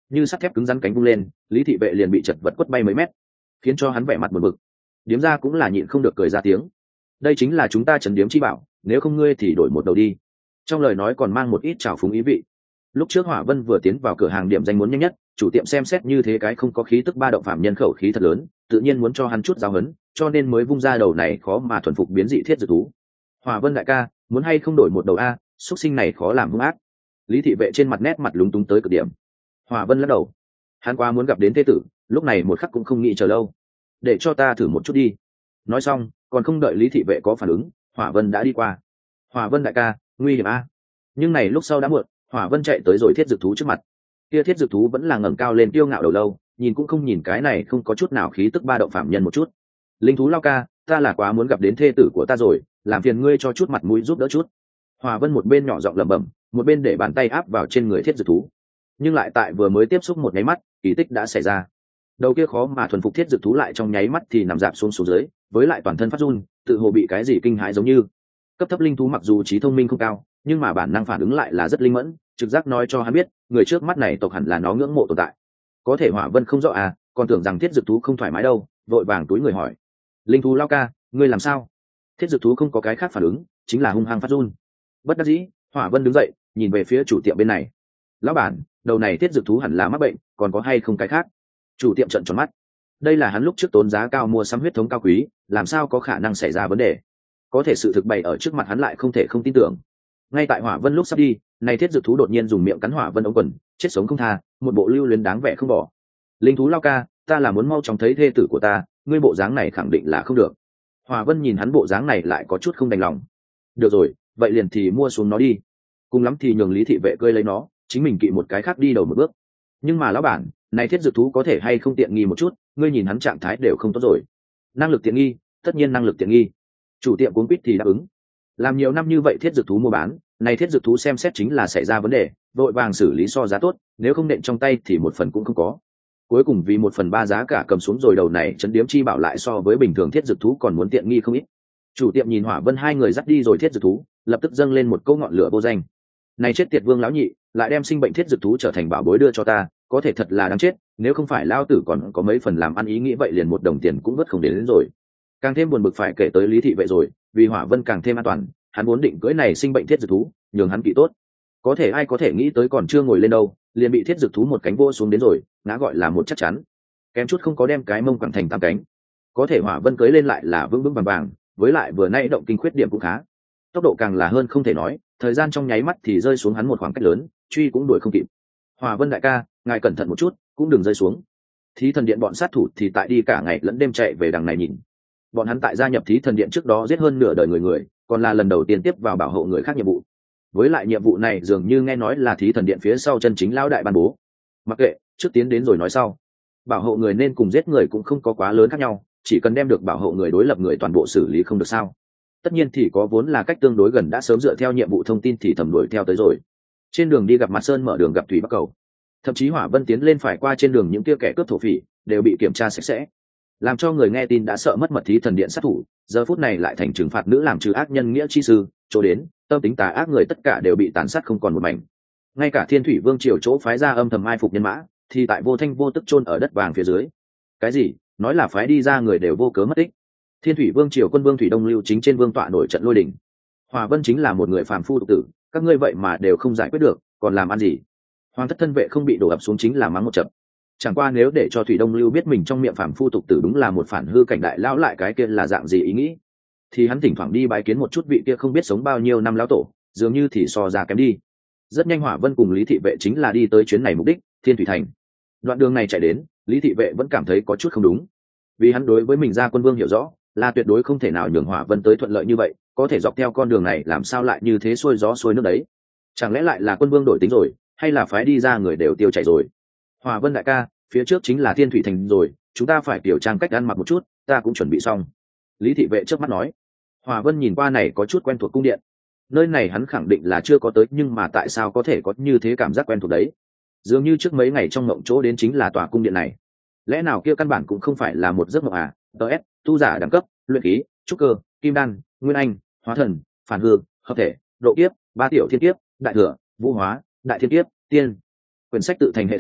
như sắt thép cứng rắn cánh vung lên, Lý Thị Vệ liền bị chật vật quất bay mấy mét, khiến cho hắn vẻ mặt buồn bực. Điếm gia cũng là nhịn không được cười ra tiếng. Đây chính là chúng ta Trấn Điếm chi bảo, nếu không ngươi thì đổi một đầu đi. Trong lời nói còn mang một ít trào phúng ý vị. Lúc trước Hỏa Vân vừa tiến vào cửa hàng điểm danh muốn nhanh nhất, chủ tiệm xem xét như thế cái không có khí tức ba động phạm nhân khẩu khí thật lớn, tự nhiên muốn cho hắn chút giáo hấn, cho nên mới vung ra đầu này khó mà thuần phục biến dị thiết dược thú. Hỏa Vân đại ca, muốn hay không đổi một đầu a, xuất sinh này khó làm hung ác. Lý Thị Vệ trên mặt nét mặt lúng túng tới cực điểm. Hỏa Vân lắc đầu, hắn quá muốn gặp đến thế tử, lúc này một khắc cũng không nghĩ chờ lâu. Để cho ta thử một chút đi. Nói xong, còn không đợi Lý Thị Vệ có phản ứng, Hỏa Vân đã đi qua. Hỏa Vân đại ca, nguy hiểm a. Nhưng này lúc sau đã muộn, Hỏa Vân chạy tới rồi thiết dược thú trước mặt. Kia thiết dược thú vẫn là ngẩng cao lên tiêu ngạo đầu lâu, nhìn cũng không nhìn cái này không có chút nào khí tức ba động phạm nhân một chút. Linh thú lao ca, ta là quá muốn gặp đến thê tử của ta rồi, làm phiền ngươi cho chút mặt mũi giúp đỡ chút. Hỏa Vân một bên nhỏ giọng lẩm bẩm, một bên để bàn tay áp vào trên người thiết dược thú. Nhưng lại tại vừa mới tiếp xúc một nháy mắt, kỳ tích đã xảy ra. Đầu kia khó mà thuần phục thiết dược thú lại trong nháy mắt thì nằm dạp xuống dưới, với lại toàn thân phát run, tự hồ bị cái gì kinh hãi giống như. Cấp thấp linh thú mặc dù trí thông minh không cao, nhưng mà bản năng phản ứng lại là rất linh mẫn, trực giác nói cho hắn biết, người trước mắt này tộc hẳn là nó ngưỡng mộ tồn tại. Có thể Hỏa Vân không rõ à, còn tưởng rằng thiết dược thú không thoải mái đâu, vội vàng túi người hỏi: "Linh thú lao ca, ngươi làm sao?" Thiết dược thú không có cái khác phản ứng, chính là hung hăng phát run. Bất đắc dĩ, Hỏa Vân đứng dậy, nhìn về phía chủ tiệm bên này. "Lão bản, đầu này thiết dược thú hẳn là mắc bệnh, còn có hay không cái khác?" Chủ tiệm trợn tròn mắt. Đây là hắn lúc trước tốn giá cao mua sắm huyết thống cao quý, làm sao có khả năng xảy ra vấn đề? Có thể sự thực bày ở trước mặt hắn lại không thể không tin tưởng. Ngay tại Hỏa Vân lúc sắp đi, này thiết dược thú đột nhiên dùng miệng cắn Hỏa Vân ống quần, chết sống không tha, một bộ lưu luyến đáng vẻ không bỏ. "Linh thú lao ca, ta là muốn mau chóng thấy thê tử của ta, ngươi bộ dáng này khẳng định là không được." Hỏa Vân nhìn hắn bộ dáng này lại có chút không đành lòng. "Được rồi, vậy liền thì mua xuống nó đi. Cùng lắm thì nhường Lý Thị Vệ cơi lấy nó, chính mình kỵ một cái khác đi đầu một bước. Nhưng mà lão bản, này thiết dược thú có thể hay không tiện nghi một chút, ngươi nhìn hắn trạng thái đều không tốt rồi." "Năng lực tiện nghi, tất nhiên năng lực tiện nghi." Chủ tiệm cuống quýt thì đáp ứng. Làm nhiều năm như vậy thiết dược thú mua bán, này thiết dược thú xem xét chính là xảy ra vấn đề, vội vàng xử lý so giá tốt, nếu không nện trong tay thì một phần cũng không có. Cuối cùng vì 1/3 giá cả cầm xuống rồi đầu này Trấn Điếm chi bảo lại so với bình thường thiết dược thú còn muốn tiện nghi không ít. Chủ tiệm nhìn Hỏa Vân hai người dắt đi rồi thiết dược thú, lập tức dâng lên một câu ngọn lửa vô danh. "Này chết tiệt Vương lão nhị, lại đem sinh bệnh thiết dược thú trở thành bảo bối đưa cho ta, có thể thật là đáng chết, nếu không phải lao tử còn có mấy phần làm ăn ý nghĩ vậy liền một đồng tiền cũng vớt không đến rồi." Càng thêm buồn bực phải kể tới Lý Thị Vệ rồi, vì Hỏa Vân càng thêm an toàn, hắn muốn định cưỡi này sinh bệnh thiết dược thú, nhường hắn kỵ tốt. Có thể ai có thể nghĩ tới còn chưa ngồi lên đâu, liền bị thiết dược thú một cánh vô xuống đến rồi, ngã gọi là một chắc chắn, kém chút không có đem cái mông quẳng thành tam cánh. Có thể Hỏa Vân cưỡi lên lại là vững vững vàng vàng, với lại vừa nay động kinh khuyết điểm cũng khá, tốc độ càng là hơn không thể nói, thời gian trong nháy mắt thì rơi xuống hắn một khoảng cách lớn, truy cũng đuổi không kịp. "Hỏa Vân đại ca, ngài cẩn thận một chút, cũng đừng rơi xuống." Thí Thần Điện bọn sát thủ thì tại đi cả ngày lẫn đêm chạy về đằng này nhìn. Bọn hắn tại gia nhập Thí Thần Điện trước đó giết hơn nửa đời người, còn là lần đầu tiên tiếp vào bảo hộ người khác nhiệm vụ. Với lại nhiệm vụ này dường như nghe nói là Thí Thần Điện phía sau chân chính lão đại ban bố. Mặc kệ, trước tiến đến rồi nói sau. Bảo hộ người nên cùng giết người cũng không có quá lớn khác nhau, chỉ cần đem được bảo hộ người đối lập người toàn bộ xử lý không được sao. Tất nhiên thì có vốn là cách tương đối gần đã sớm dựa theo nhiệm vụ thông tin thì thầm đuổi theo tới rồi. Trên đường đi gặp Mặt Sơn mở đường gặp Thủy Bắc Cầu. Thậm chí Hỏa Vân tiến lên phải qua trên đường những kia kẻ cướp thổ phỉ đều bị kiểm tra sạch sẽ, làm cho người nghe tin đã sợ mất mật Thí Thần Điện sát thủ, giờ phút này lại thành trừng phạt nữ làm trừ ác nhân nghĩa chi sư, chỗ đến tâm tính tà ác người tất cả đều bị tàn sát không còn một mảnh. Ngay cả Thiên Thủy Vương triều chỗ phái ra âm thầm mai phục nhân mã thì tại vô thanh vô tức chôn ở đất vàng phía dưới. Cái gì nói là phái đi ra người đều vô cớ mất tích. Thiên Thủy Vương triều quân vương Thủy Đông Lưu chính trên vương tọa nổi trận lôi đình. Hỏa Vân chính là một người phàm phu tục tử, các ngươi vậy mà đều không giải quyết được, còn làm ăn gì? Hoàng thất thân vệ không bị đổ ập xuống chính là mắng một trận. Chẳng qua nếu để cho Thủy Đông Lưu biết mình trong miệng phàm phu tục tử đúng là một phản hư cảnh đại lão lại cái kia là dạng gì ý nghĩ, thì hắn thỉnh thoảng đi bái kiến một chút vị kia không biết sống bao nhiêu năm lão tổ, dường như thì so ra kém đi. Rất nhanh Hỏa Vân cùng Lý Thị Vệ chính là đi tới chuyến này mục đích, Thiên Thủy Thành. Đoạn đường này chạy đến, Lý Thị Vệ vẫn cảm thấy có chút không đúng, vì hắn đối với mình ra quân vương hiểu rõ, là tuyệt đối không thể nào nhường Hỏa Vân tới thuận lợi như vậy, có thể dọc theo con đường này làm sao lại như thế xuôi gió xuôi nước đấy? Chẳng lẽ lại là quân vương đổi tính rồi, hay là phái đi ra người đều tiêu chảy rồi? Hỏa Vân đại ca, phía trước chính là Thiên Thủy Thành rồi, chúng ta phải tiểu trang cách ăn mặc một chút, ta cũng chuẩn bị xong. Lý Thị Vệ trước mắt nói. Hỏa Vân nhìn qua này có chút quen thuộc cung điện, nơi này hắn khẳng định là chưa có tới, nhưng mà tại sao có thể có như thế cảm giác quen thuộc đấy? Dường như trước mấy ngày trong mộng chỗ đến chính là tòa cung điện này. Lẽ nào kia căn bản cũng không phải là một giấc mộng à? DS, tu giả đẳng cấp, luyện khí, trúc cơ, kim đan, nguyên anh, hóa thần, phản hư, hợp thể, độ kiếp, 3 tiểu thiên kiếp, đại thừa, vũ hóa, đại thiên kiếp, tiên. Quyển sách tự thành hệ thống,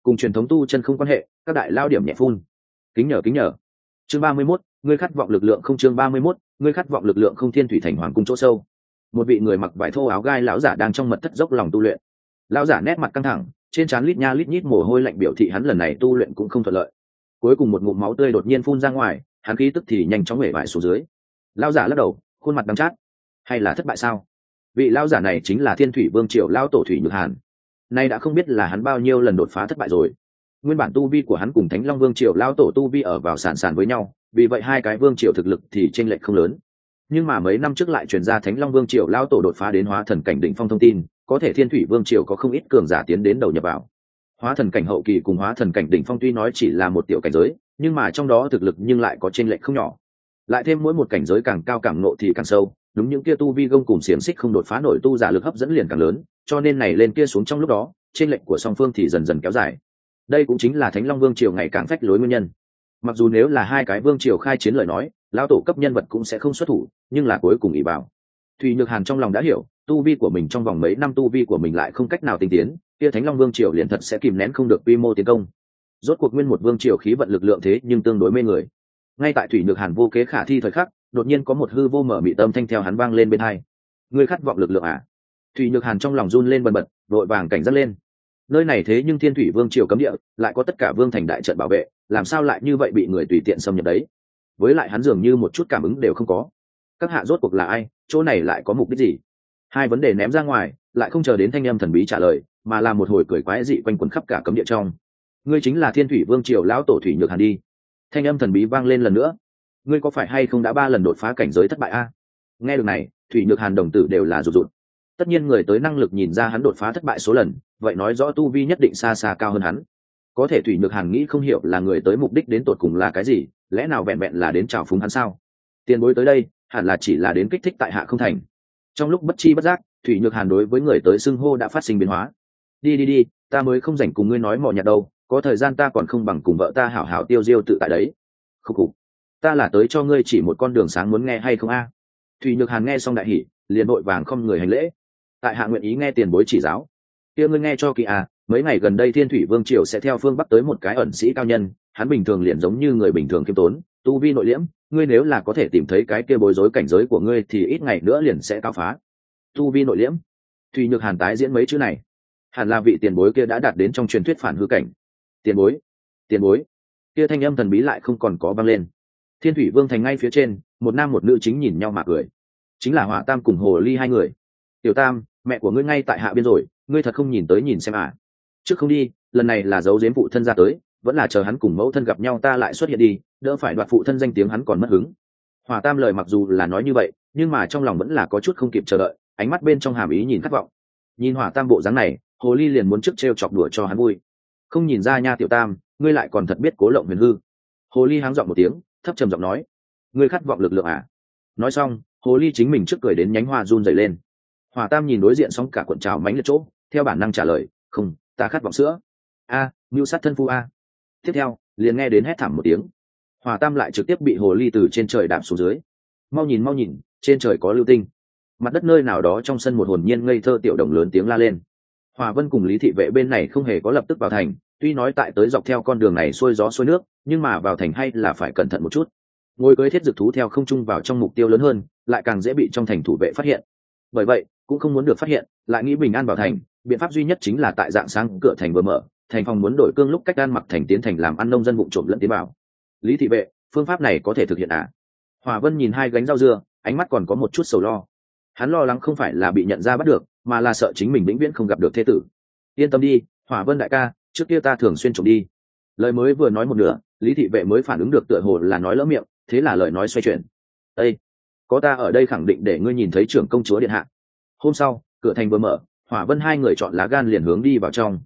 cùng truyền thống tu chân không quan hệ, các đại lao điểm nhẹ phun. Kính nhờ. Chương 31, ngươi khát vọng lực lượng không. Chương 31, ngươi khát vọng lực lượng không. Thiên thủy thành hoàng cung chỗ sâu, một vị người mặc vải thô áo gai lão giả đang trong mật thất dốc lòng tu luyện. Lão giả nét mặt căng thẳng, trên trán lít nha lít nhít mồ hôi lạnh biểu thị hắn lần này tu luyện cũng không thuận lợi. Cuối cùng một ngụm máu tươi đột nhiên phun ra ngoài, hắn khí tức thì nhanh chóng bể bại xuống dưới. Lão giả lắc đầu, khuôn mặt đắng chát. Hay là thất bại sao? Vị lão giả này chính là Thiên Thủy Vương triều lão tổ Thủy Nhược Hàn. Nay đã không biết là hắn bao nhiêu lần đột phá thất bại rồi. Nguyên bản tu vi của hắn cùng Thánh Long Vương triều lão tổ tu vi ở vào sàn sàn với nhau, vì vậy hai cái vương triều thực lực thì chênh lệch không lớn. Nhưng mà mấy năm trước lại truyền ra Thánh Long Vương triều lão tổ đột phá đến hóa thần cảnh đỉnh phong thông tin, có thể Thiên Thủy Vương triều có không ít cường giả tiến đến đầu nhập vào. Hóa thần cảnh hậu kỳ cùng hóa thần cảnh đỉnh phong tuy nói chỉ là một tiểu cảnh giới, nhưng mà trong đó thực lực nhưng lại có chênh lệch không nhỏ. Lại thêm mỗi một cảnh giới càng cao càng nộ thì càng sâu, đúng những kia tu vi gông cùng xiềng xích không đột phá nổi tu giả lực hấp dẫn liền càng lớn, cho nên này lên kia xuống trong lúc đó, chênh lệch của song phương thì dần dần kéo dài. Đây cũng chính là Thánh Long Vương triều ngày càng phách lối nguyên nhân. Mặc dù nếu là hai cái vương triều khai chiến lời nói, lão tổ cấp nhân vật cũng sẽ không xuất thủ, nhưng là cuối cùng ỷ bảo. Thủy Nhược Hàn trong lòng đã hiểu, tu vi của mình trong vòng mấy năm tu vi của mình lại không cách nào tinh tiến, kia Thánh Long Vương triều liền thật sẽ kìm nén không được quy mô tiến công. Rốt cuộc nguyên một vương triều khí vận lực lượng thế nhưng tương đối mê người. Ngay tại Thủy Nhược Hàn vô kế khả thi thời khắc, đột nhiên có một hư vô mở mị tâm thanh theo hắn vang lên bên hai. Ngươi khát vọng lực lượng à? Thủy Nhược Hàn trong lòng run lên bần bật, vội vàng cảnh giác lên. Nơi này thế nhưng Thiên Thủy Vương triều cấm địa, lại có tất cả vương thành đại trận bảo vệ, làm sao lại như vậy bị người tùy tiện xâm nhập đấy? Với lại hắn dường như một chút cảm ứng đều không có. Các hạ rốt cuộc là ai, chỗ này lại có mục đích gì? Hai vấn đề ném ra ngoài, lại không chờ đến thanh âm thần bí trả lời, mà là một hồi cười quái dị quanh quẩn khắp cả cấm địa trong. Ngươi chính là Thiên Thủy Vương triều lão tổ Thủy Nhược Hàn đi. Thanh âm thần bí vang lên lần nữa. Ngươi có phải hay không đã 3 lần đột phá cảnh giới thất bại a? Nghe được này, Thủy Nhược Hàn đồng tử đều là rụt rụt. Tất nhiên người tới năng lực nhìn ra hắn đột phá thất bại số lần, vậy nói rõ tu vi nhất định xa xa cao hơn hắn. Có thể Thủy Nhược Hàn nghĩ không hiểu là người tới mục đích đến tột cùng là cái gì, lẽ nào vẹn vẹn là đến chào phúng hắn sao? Tiền bối tới đây, hẳn là chỉ là đến kích thích tại hạ không thành. Trong lúc bất chi bất giác, Thủy Nhược Hàn đối với người tới xưng hô đã phát sinh biến hóa. Đi, ta mới không rảnh cùng ngươi nói mò nhặt đâu, có thời gian ta còn không bằng cùng vợ ta hảo hảo tiêu diêu tự tại đấy. Khục, ta là tới cho ngươi chỉ một con đường sáng, muốn nghe hay không a? Thủy Nhược Hàn nghe xong đại hỉ, liền vội vàng không người hành lễ. Tại hạ nguyện ý nghe tiền bối chỉ giáo. Kia ngươi nghe cho kỹ à, mấy ngày gần đây Thiên Thủy Vương triều sẽ theo phương bắc tới một cái ẩn sĩ cao nhân, hắn bình thường liền giống như người bình thường khiêm tốn, tu vi nội liễm, ngươi nếu là có thể tìm thấy cái kia bối rối cảnh giới của ngươi thì ít ngày nữa liền sẽ cao phá. Tu vi nội liễm. Thủy Nhược Hàn tái diễn mấy chữ này, hẳn là vị tiền bối kia đã đạt đến trong truyền thuyết phản hư cảnh. Tiền bối, kia thanh âm thần bí lại không còn có vang lên. Thiên Thủy Vương thành ngay phía trên, một nam một nữ chính nhìn nhau mà cười, chính là Hỏa Tam cùng Hồ Ly hai người. Tiểu Tam, mẹ của ngươi ngay tại hạ biên rồi, ngươi thật không nhìn tới nhìn xem à? Trước không đi, lần này là giấu giếm phụ thân ra tới, vẫn là chờ hắn cùng mẫu thân gặp nhau ta lại xuất hiện đi, đỡ phải đoạt phụ thân danh tiếng hắn còn mất hứng. Hỏa Tam lời mặc dù là nói như vậy, nhưng mà trong lòng vẫn là có chút không kịp chờ đợi, ánh mắt bên trong hàm ý nhìn khát vọng. Nhìn Hỏa Tam bộ dáng này, Hồ Ly liền muốn trước trêu chọc đùa cho hắn vui. Không nhìn ra nha Tiểu Tam, ngươi lại còn thật biết cố lộng huyền hư. Hồ Ly háng giọng một tiếng, thấp trầm giọng nói, ngươi khát vọng lực lượng à? Nói xong, Hồ Ly chính mình trước cười đến nhánh hoa run rẩy lên. Hỏa Tam nhìn đối diện xong cả cuộn trào mánh liệt chỗ, theo bản năng trả lời, không, ta khát vọng sữa. A, mưu sát thân phu a. Tiếp theo, liền nghe đến hét thảm một tiếng. Hỏa Tam lại trực tiếp bị Hồ Ly từ trên trời đạp xuống dưới. Mau nhìn, trên trời có lưu tinh. Mặt đất nơi nào đó trong sân một hồn nhiên ngây thơ tiểu đồng lớn tiếng la lên. Hòa Vân cùng Lý thị vệ bên này không hề có lập tức vào thành, tuy nói tại tới dọc theo con đường này xuôi gió xuôi nước, nhưng mà vào thành hay là phải cẩn thận một chút. Ngồi cưỡi thiết dược thú theo không trung vào trong mục tiêu lớn hơn, lại càng dễ bị trong thành thủ vệ phát hiện. Bởi vậy, cũng không muốn được phát hiện, lại nghĩ bình an vào thành, biện pháp duy nhất chính là tại dạng sáng cửa thành vừa mở, thành phòng muốn đổi cương lúc cách An Mặc thành tiến thành làm ăn nông dân vụng trộm lẫn tiến vào. Lý thị vệ, phương pháp này có thể thực hiện à? Hòa Vân nhìn hai gánh rau dưa, ánh mắt còn có một chút sầu lo. Hắn lo lắng không phải là bị nhận ra bắt được, mà là sợ chính mình vĩnh viễn không gặp được thế tử. Yên tâm đi, Hòa Vân đại ca, trước kia ta thường xuyên trộm đi. Lời mới vừa nói một nửa, Lý thị vệ mới phản ứng được tựa hồ là nói lỡ miệng, thế là lời nói xoay chuyển. Ê, có ta ở đây khẳng định để ngươi nhìn thấy trưởng công chúa điện hạ. Hôm sau, cửa thành vừa mở, Hỏa Vân hai người chọn lá gan liền hướng đi vào trong.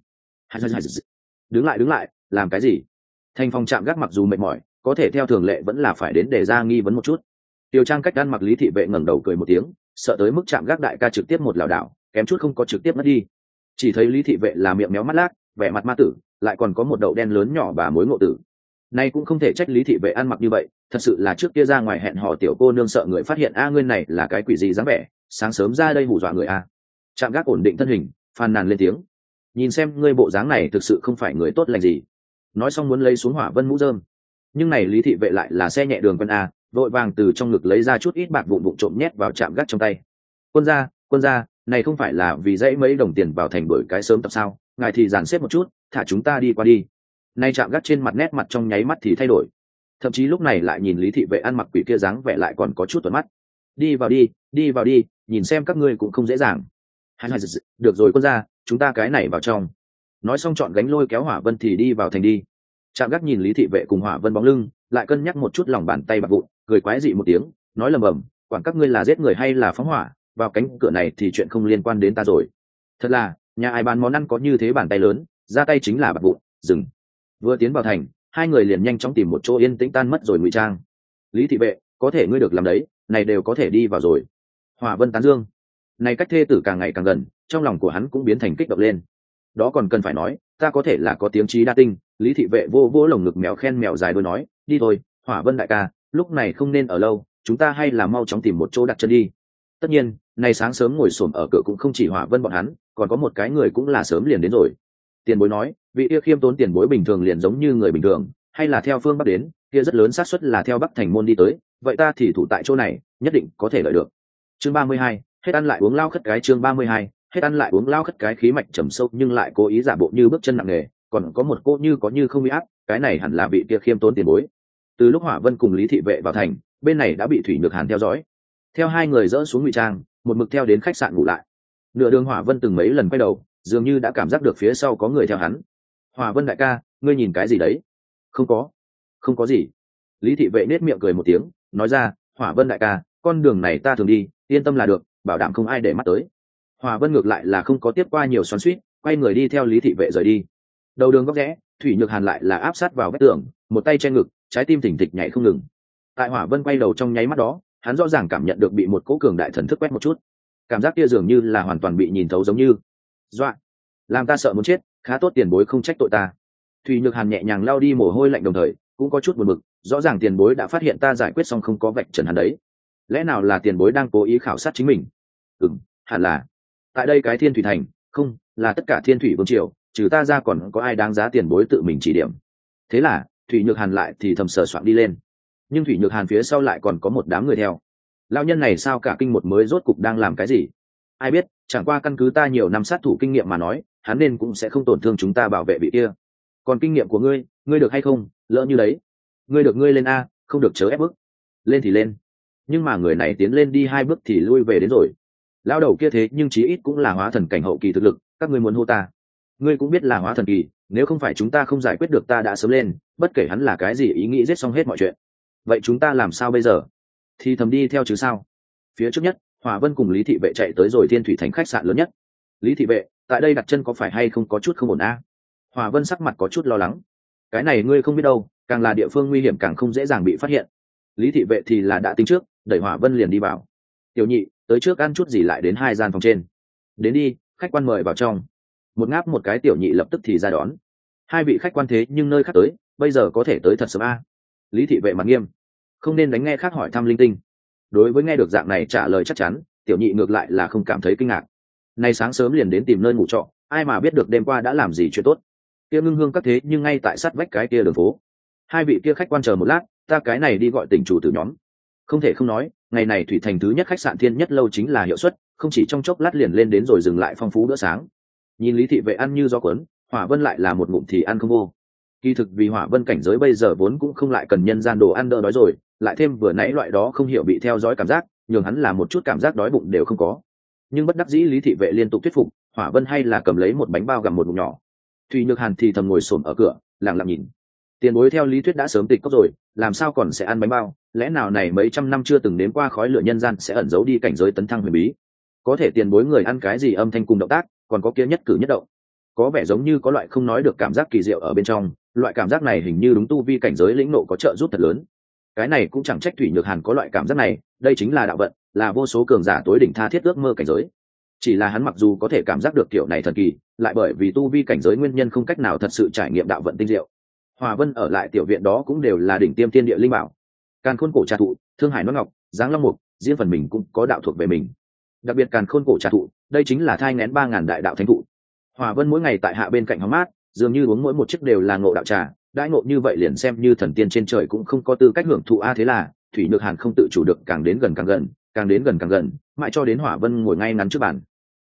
Đứng lại, làm cái gì? Thành phòng trạm gác mặc dù mệt mỏi, có thể theo thường lệ vẫn là phải đến để ra nghi vấn một chút. Tiêu Trang cách ăn mặc Lý thị vệ ngẩng đầu cười một tiếng, sợ tới mức trạm gác đại ca trực tiếp một lảo đảo, kém chút không có trực tiếp mất đi. Chỉ thấy Lý thị vệ là miệng méo mắt lác, vẻ mặt ma tử, lại còn có một đậu đen lớn nhỏ bà mối ngộ tử. Nay cũng không thể trách Lý thị vệ ăn mặc như vậy, thật sự là trước kia ra ngoài hẹn hò tiểu cô nương sợ người phát hiện a ngươi này là cái quỷ gì dáng vẻ, sáng sớm ra đây hù dọa người a. Trạm gác ổn định thân hình, phàn nàn lên tiếng. nhìn xem ngươi bộ dáng này thực sự không phải người tốt lành gì. Nói xong muốn lấy xuống Hỏa Vân mũ rơm, nhưng này Lý thị vệ lại là xe nhẹ đường quân a, vội vàng từ trong ngực lấy ra chút ít bạc vụn vụn trộm nhét vào chạm gác trong tay. Quân gia, này không phải là vì dãy mấy đồng tiền vào thành đổi cái sớm tập sao, ngài thì dàn xếp một chút, thả chúng ta đi qua đi. Nay chạm gác trên mặt nét mặt trong nháy mắt thì thay đổi, thậm chí lúc này lại nhìn Lý thị vệ ăn mặc quỷ kia dáng vẻ lại còn có chút tuấn mắt. Đi vào đi, nhìn xem các ngươi cũng không dễ dàng. Được rồi quân gia, chúng ta cái này vào trong. Nói xong chọn gánh lôi kéo Hỏa Vân thì đi vào thành đi. Trạm gác nhìn Lý thị vệ cùng Hỏa Vân bóng lưng, lại cân nhắc một chút lòng bàn tay bạc vụn, cười quái dị một tiếng, nói lầm bầm, quản các ngươi là giết người hay là phóng hỏa, vào cánh cửa này thì chuyện không liên quan đến ta rồi. Thật là, nhà ai bán món ăn có như thế bàn tay lớn, ra tay chính là bạc vụn. Dừng. Vừa tiến vào thành, hai người liền nhanh chóng tìm một chỗ yên tĩnh tan mất rồi ngụy trang. Lý thị vệ, có thể ngươi được làm đấy, này đều có thể đi vào rồi. Hỏa Vân tán dương. Này cách thê tử càng ngày càng gần, trong lòng của hắn cũng biến thành kích động lên. Đó còn cần phải nói, ta có thể là có tiếng trí đa tinh. Lý thị vệ vô vô lồng ngực mèo khen mèo dài đôi nói, đi thôi, Hỏa Vân đại ca, lúc này không nên ở lâu, chúng ta hay là mau chóng tìm một chỗ đặt chân đi. Tất nhiên, này sáng sớm ngồi xổm ở cửa cũng không chỉ Hỏa Vân bọn hắn, còn có một cái người cũng là sớm liền đến rồi. Tiền bối nói, vị kia khiêm tốn tiền bối bình thường liền giống như người bình thường, hay là theo phương bắc đến, kia rất lớn xác suất là theo bắc thành môn đi tới, vậy ta thì thủ tại chỗ này, nhất định có thể đợi được. Chương 32, hết ăn lại uống lao khất cái. Chương 32, hết ăn lại uống lao khất cái. Khí mạch trầm sâu nhưng lại cố ý giả bộ như bước chân nặng nề, còn có một cô như có như không bị áp, cái này hẳn là vị kia khiêm tốn tiền bối. Từ lúc Hỏa Vân cùng Lý thị vệ vào thành, bên này đã bị Thủy Nhược Hàn theo dõi. Theo hai người dỡ xuống ngụy trang, một mực theo đến khách sạn ngủ lại. Nửa đường Hỏa Vân từng mấy lần quay đầu, dường như đã cảm giác được phía sau có người theo hắn. Hỏa Vân đại ca, ngươi nhìn cái gì đấy? Không có gì. Lý thị vệ nết miệng cười một tiếng, nói ra, Hỏa Vân đại ca, con đường này ta thường đi, yên tâm là được, bảo đảm không ai để mắt tới. Hỏa Vân ngược lại là không có tiếp qua nhiều xoắn xuýt, quay người đi theo Lý thị vệ rời đi. Đầu đường góc rẽ, Thủy Nhược Hàn lại là áp sát vào vách tường, một tay che ngực, trái tim thình thịch nhảy không ngừng. Tại Hỏa Vân quay đầu trong nháy mắt đó, hắn rõ ràng cảm nhận được bị một cỗ cường đại thần thức quét một chút. Cảm giác kia dường như là hoàn toàn bị nhìn thấu, giống như dọa, làm ta sợ muốn chết. Khá tốt tiền bối không trách tội ta. Thủy Nhược Hàn nhẹ nhàng lao đi mồ hôi lạnh, đồng thời cũng có chút buồn bực, rõ ràng tiền bối đã phát hiện ta giải quyết xong không có vạch trần hắn đấy, lẽ nào là tiền bối đang cố ý khảo sát chính mình? Hẳn là. Tại đây cái Thiên Thủy thành, không là tất cả Thiên Thủy vương triều, trừ ta ra còn có ai đáng giá tiền bối tự mình chỉ điểm. Thế là Thủy Nhược Hàn lại thì thầm sờ soạn đi lên, nhưng Thủy Nhược Hàn phía sau lại còn có một đám người theo. Lão nhân này sao cả kinh một mới rốt cục đang làm cái gì? Ai biết, chẳng qua căn cứ ta nhiều năm sát thủ kinh nghiệm mà nói, hắn nên cũng sẽ không tổn thương chúng ta bảo vệ vị kia. Còn kinh nghiệm của ngươi được hay không? Lỡ như đấy, ngươi được ngươi lên a, không được chớ ép bức. Lên thì lên. Nhưng mà người này tiến lên đi hai bước thì lui về đến rồi. Lão đầu kia thế nhưng chí ít cũng là hóa thần cảnh hậu kỳ thực lực, các ngươi muốn hô ta? Ngươi cũng biết là hóa thần kỳ, nếu không phải chúng ta không giải quyết được ta đã sớm lên, bất kể hắn là cái gì ý nghĩ giết xong hết mọi chuyện. Vậy chúng ta làm sao bây giờ? Thì thầm đi theo chứ sao? Phía trước nhất, Hỏa Vân cùng Lý thị vệ chạy tới rồi Thiên Thủy thành khách sạn lớn nhất. Lý thị vệ, tại đây đặt chân có phải hay không có chút không ổn a? Hỏa Vân sắc mặt có chút lo lắng. Cái này ngươi không biết đâu, càng là địa phương nguy hiểm càng không dễ dàng bị phát hiện. Lý thị vệ thì là đã tính trước, đẩy Hỏa Vân liền đi vào. Tiểu nhị, tới trước ăn chút gì lại đến hai gian phòng trên. Đến đi, khách quan mời vào trong. Một ngáp một cái tiểu nhị lập tức thì ra đón. Hai vị khách quan thế nhưng nơi khác tới, bây giờ có thể tới thật sớm a. Lý thị vệ mặt nghiêm, không nên đánh nghe khác hỏi thăm linh tinh. Đối với nghe được dạng này trả lời chắc chắn, tiểu nhị ngược lại là không cảm thấy kinh ngạc. Nay sáng sớm liền đến tìm nơi ngủ trọ, ai mà biết được đêm qua đã làm gì chuyện tốt. Kia Ngưng Hương các thế nhưng ngay tại sát vách cái kia đường phố. Hai vị kia khách quan chờ một lát, ta cái này đi gọi tỉnh chủ tử nhóm. Không thể không nói, ngày này Thủy Thành thứ nhất khách sạn Thiên Nhất lâu chính là hiệu suất, không chỉ trong chốc lát liền lên đến rồi dừng lại phong phú bữa sáng. Nhìn Lý thị vệ ăn như gió cuốn, Hỏa Vân lại là một ngụm thì ăn không vô. Kỳ thực vì Hỏa Vân cảnh giới bây giờ vốn cũng không lại cần nhân gian đồ ăn đỡ đói rồi, lại thêm vừa nãy loại đó không hiểu bị theo dõi cảm giác, nhường hắn là một chút cảm giác đói bụng đều không có. Nhưng bất đắc dĩ Lý thị vệ liên tục thuyết phục, Hỏa Vân hay là cầm lấy một bánh bao gặm một ngụm nhỏ. Thủy Nhược Hàn thì thầm ngồi xổm ở cửa, lặng lặng nhìn. Tiền bối theo lý thuyết đã sớm tịch cốc rồi, làm sao còn sẽ ăn bánh bao? Lẽ nào này mấy trăm năm chưa từng nếm qua khói lửa nhân gian sẽ ẩn giấu đi cảnh giới tấn thăng huyền bí? Có thể tiền bối người ăn cái gì âm thanh cùng động tác, còn có kia nhất cử nhất động, có vẻ giống như có loại không nói được cảm giác kỳ diệu ở bên trong. Loại cảm giác này hình như đúng tu vi cảnh giới lĩnh nộ có trợ giúp thật lớn. Cái này cũng chẳng trách Thủy Nhược Hàn có loại cảm giác này, đây chính là đạo vận, là vô số cường giả tối đỉnh tha thiết ước mơ cảnh giới. Chỉ là hắn mặc dù có thể cảm giác được kiểu này thần kỳ, lại bởi vì tu vi cảnh giới nguyên nhân không cách nào thật sự trải nghiệm đạo vận tinh diệu. Hòa Vân ở lại tiểu viện đó cũng đều là đỉnh tiêm tiên địa linh bảo, Càn Khôn cổ trà thụ, Thương Hải nón ngọc, Giáng Long mục, riêng phần mình cũng có đạo thuộc về mình. Đặc biệt Càn Khôn cổ trà thụ, đây chính là thai nghén 3000 đại đạo thánh thụ. Hỏa Vân mỗi ngày tại hạ bên cạnh hóng mát, dường như uống mỗi một chiếc đều là ngộ đạo trà, đãi ngộ như vậy liền xem như thần tiên trên trời cũng không có tư cách hưởng thụ a. Thế là Thủy Nhược Hàn không tự chủ được càng đến gần càng gần, càng đến gần càng gần, mãi cho đến Hỏa Vân ngồi ngay ngắn trước bàn.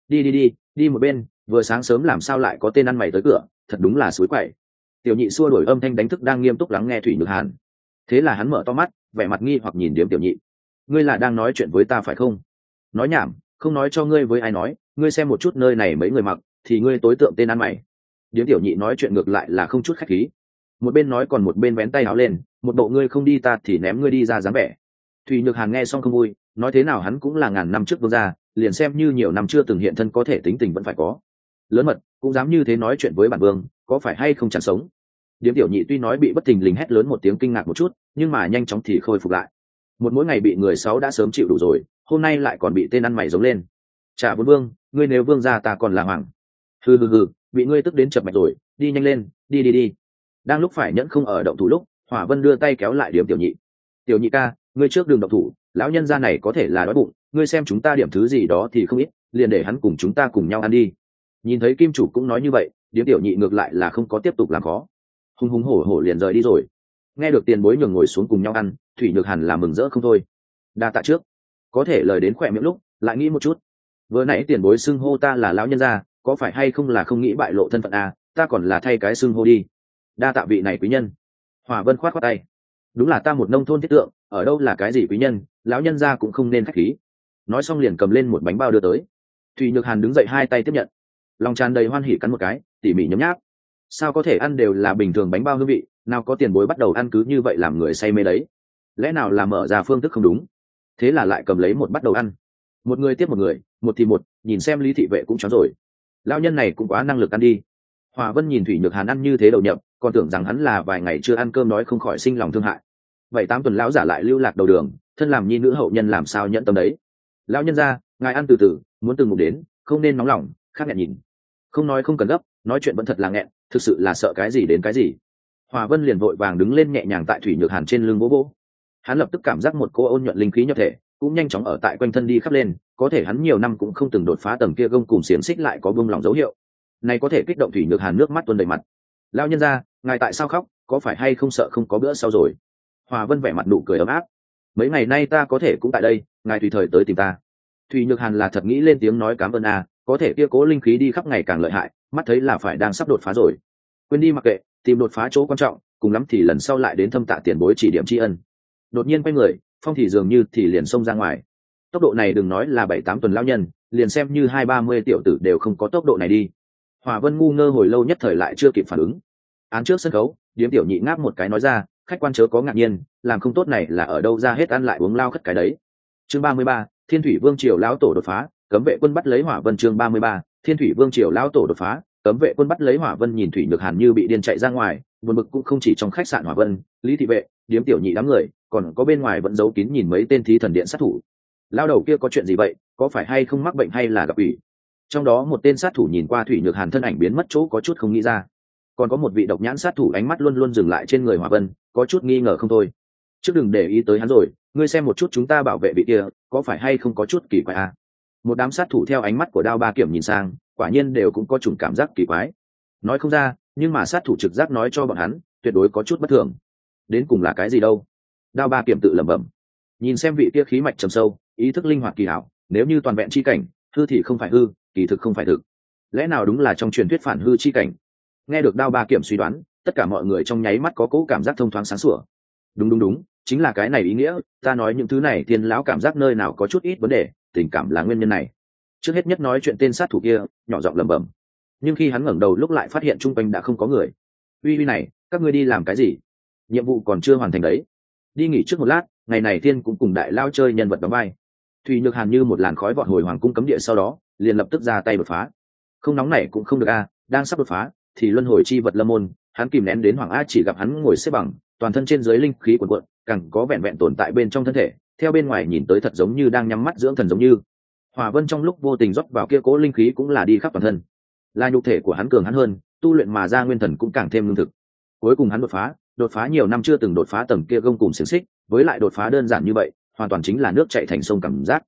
Đi một bên, vừa sáng sớm làm sao lại có tên ăn mày tới cửa, thật đúng là suối quậy. Tiểu Nhị xua đuổi âm thanh đánh thức đang nghiêm túc lắng nghe Thủy Nhược Hàn. Thế là hắn mở to mắt, vẻ mặt nghi hoặc nhìn Điếm Tiểu Nhị. Ngươi là đang nói chuyện với ta phải không? Nói nhảm, không nói cho ngươi với ai nói, ngươi xem một chút nơi này mấy người mặc, thì ngươi tối tượng tên ăn mày. Điếm Tiểu Nhị nói chuyện ngược lại là không chút khách khí, một bên nói còn một bên vén tay áo lên, một bộ ngươi không đi ta thì ném ngươi đi ra dáng vẻ. Thủy Nhược Hàn nghe xong không vui, nói thế nào hắn cũng là ngàn năm trước vương gia, liền xem như nhiều năm chưa từng hiện thân có thể tính tình vẫn phải có. Lớn mật, cũng dám như thế nói chuyện với bản vương, có phải hay không chẳng sống? Điếm Tiểu Nhị tuy nói bị bất thình lình hét lớn một tiếng kinh ngạc một chút, nhưng mà nhanh chóng thì khôi phục lại. Một mỗi ngày bị người xấu đã sớm chịu đủ rồi, hôm nay lại còn bị tên ăn mày giống lên. Trả vốn vương, ngươi nếu vương gia ta còn là hoàng. Hừ, bị ngươi tức đến chập mạch rồi, đi nhanh lên, đi. Đang lúc phải nhẫn không ở động thủ lúc, Hỏa Vân đưa tay kéo lại Điếm Tiểu Nhị. Tiểu Nhị ca, ngươi trước đường động thủ, lão nhân gia này có thể là đói bụng, ngươi xem chúng ta điểm thứ gì đó thì không ít, liền để hắn cùng chúng ta cùng nhau ăn đi. Nhìn thấy Kim chủ cũng nói như vậy, Điếm Tiểu Nhị ngược lại là không có tiếp tục làm khó, hùng hổ liền rời đi rồi. Nghe được tiền bối nhường ngồi xuống cùng nhau ăn, Thủy Nhược Hàn là mừng rỡ không thôi. Đa tạ trước, có thể lời đến khỏe miệng lúc lại nghĩ một chút, vừa nãy tiền bối xưng hô ta là lão nhân gia, có phải hay không là không nghĩ bại lộ thân phận à, ta còn là thay cái xưng hô đi. Đa tạ vị này quý nhân. Hỏa Vân khoát tay, đúng là ta một nông thôn thiết tượng, ở đâu là cái gì quý nhân, lão nhân gia cũng không nên khách khí. Nói xong liền cầm lên một bánh bao đưa tới. Thủy Nhược Hàn đứng dậy hai tay tiếp nhận, lòng tràn đầy hoan hỉ cắn một cái, tỉ mỉ nhấm nháp. Sao có thể ăn đều là bình thường bánh bao hương vị, nào có tiền bối bắt đầu ăn cứ như vậy làm người say mê đấy. Lẽ nào là mở ra phương thức không đúng? Thế là lại cầm lấy một bắt đầu ăn. Một người tiếp một người, một thì một, nhìn xem Lý thị vệ cũng chó rồi. Lão nhân này cũng quá năng lực ăn đi. Hỏa Vân nhìn Thủy Nhược Hàn ăn như thế đầu nhập, còn tưởng rằng hắn là vài ngày chưa ăn cơm nói không khỏi sinh lòng thương hại. 7-8 tuần lão giả lại lưu lạc đầu đường, thân làm nhi nữ hậu nhân làm sao nhận tâm đấy. Lão nhân gia, ngài ăn từ từ, muốn từng ngụm đến, không nên nóng lòng, khác nghẹn nhìn. Không nói không cần gấp, nói chuyện vẫn thật là nghẹn, thực sự là sợ cái gì đến cái gì. Hỏa Vân liền vội vàng đứng lên nhẹ nhàng tại Thủy Nhược Hàn trên lưng vỗ vỗ. Hắn lập tức cảm giác một cô ôn nhuận linh khí nhập thể, cũng nhanh chóng ở tại quanh thân đi khắp lên, có thể hắn nhiều năm cũng không từng đột phá tầng kia gông cùng xiềng xích lại có buông lỏng dấu hiệu. Này có thể kích động Thủy Nhược Hàn nước mắt tuôn đầy mặt. Lão nhân gia, ngài tại sao khóc, có phải hay không sợ không có bữa sau rồi? Hỏa Vân vẻ mặt nụ cười ấm áp. Mấy ngày nay ta có thể cũng tại đây, ngài tùy thời tới tìm ta. Thủy Nhược Hàn là thật nghĩ lên tiếng nói cảm ơn à, có thể kia cố linh khí đi khắp ngày càng lợi hại, mắt thấy là phải đang sắp đột phá rồi. Quên đi mặc kệ, tìm đột phá chỗ quan trọng, cùng lắm thì lần sau lại đến thâm tạ tiền bối chỉ điểm tri ân. Đột nhiên quay người, phong thì dường như thì liền xông ra ngoài. Tốc độ này đừng nói là 7-8 tuần lão nhân, liền xem như 20-30 tiểu tử đều không có tốc độ này đi. Hỏa Vân ngu ngơ hồi lâu nhất thời lại chưa kịp phản ứng. Án trước sân khấu, Điếm Tiểu Nhị ngáp một cái nói ra, khách quan chớ có ngạc nhiên, làm không tốt này là ở đâu ra hết ăn lại uống lao khất cái đấy. Chương 33, Thiên Thủy Vương triều lão tổ đột phá, cấm vệ quân bắt lấy Hỏa Vân. Chương 33, Thiên Thủy Vương triều lão tổ đột phá, cấm vệ quân bắt lấy Hỏa Vân. Nhìn Thủy Nhược Hàn như bị điên chạy ra ngoài, buồn bực cũng không chỉ trong khách sạn Hỏa Vân, Lý thị vệ, Điếm Tiểu Nhị đám người, còn có bên ngoài vẫn giấu kín nhìn mấy tên thí thần điện sát thủ. Lao đầu kia có chuyện gì vậy, có phải hay không mắc bệnh hay là gặp ủy? Trong đó một tên sát thủ nhìn qua Thủy Nhược Hàn thân ảnh biến mất chỗ có chút không nghĩ ra, còn có một vị độc nhãn sát thủ ánh mắt luôn luôn dừng lại trên người Hỏa Vân, có chút nghi ngờ không thôi. Trước đừng để ý tới hắn rồi, ngươi xem một chút chúng ta bảo vệ vị kia, có phải hay không có chút kỳ quái à? Một đám sát thủ theo ánh mắt của Đao Ba Kiểm nhìn sang, quả nhiên đều cũng có chủng cảm giác kỳ quái. Nói không ra, nhưng mà sát thủ trực giác nói cho bọn hắn, tuyệt đối có chút bất thường. Đến cùng là cái gì đâu? Đao Ba Kiểm tự lẩm bẩm. Nhìn xem vị kia khí mạch trầm sâu, ý thức linh hoạt kỳ hảo, nếu như toàn vẹn chi cảnh, hư thì không phải hư, kỳ thực không phải thực. Lẽ nào đúng là trong truyền thuyết phản hư chi cảnh? Nghe được Đao Ba Kiểm suy đoán, tất cả mọi người trong nháy mắt có cỗ cảm giác thông thoáng sáng sủa. Đúng, chính là cái này ý nghĩa, ta nói những thứ này Thiên lão cảm giác nơi nào có chút ít vấn đề, tình cảm là nguyên nhân này. Trước hết nhất nói chuyện tên sát thủ kia, nhỏ giọng lẩm bẩm. Nhưng khi hắn ngẩng đầu lúc lại phát hiện chung quanh đã không có người. Uy này, các ngươi đi làm cái gì? Nhiệm vụ còn chưa hoàn thành đấy. Đi nghỉ trước một lát, ngày này Thiên cũng cùng đại lao chơi nhân vật đóng vai. Thủy Nhược Hàn như một làn khói vọt hồi hoàng cung cấm địa, sau đó liền lập tức ra tay đột phá. Không nóng này cũng không được a, đang sắp đột phá thì luân hồi chi vật lâm môn, hắn kìm nén đến Hoàng A chỉ gặp hắn ngồi xếp bằng, toàn thân trên dưới linh khí cuồn cuộn, càng có vẹn vẹn tồn tại bên trong thân thể, theo bên ngoài nhìn tới thật giống như đang nhắm mắt dưỡng thần giống như. Hỏa Vân trong lúc vô tình rót vào kia cố linh khí cũng là đi khắp toàn thân, là nhục thể của hắn cường hắn hơn, tu luyện mà ra nguyên thần cũng càng thêm lương thực. Cuối cùng hắn đột phá nhiều năm chưa từng đột phá tầng kia gông cùng xiềng xích, với lại đột phá đơn giản như vậy, hoàn toàn chính là nước chảy thành sông cảm giác.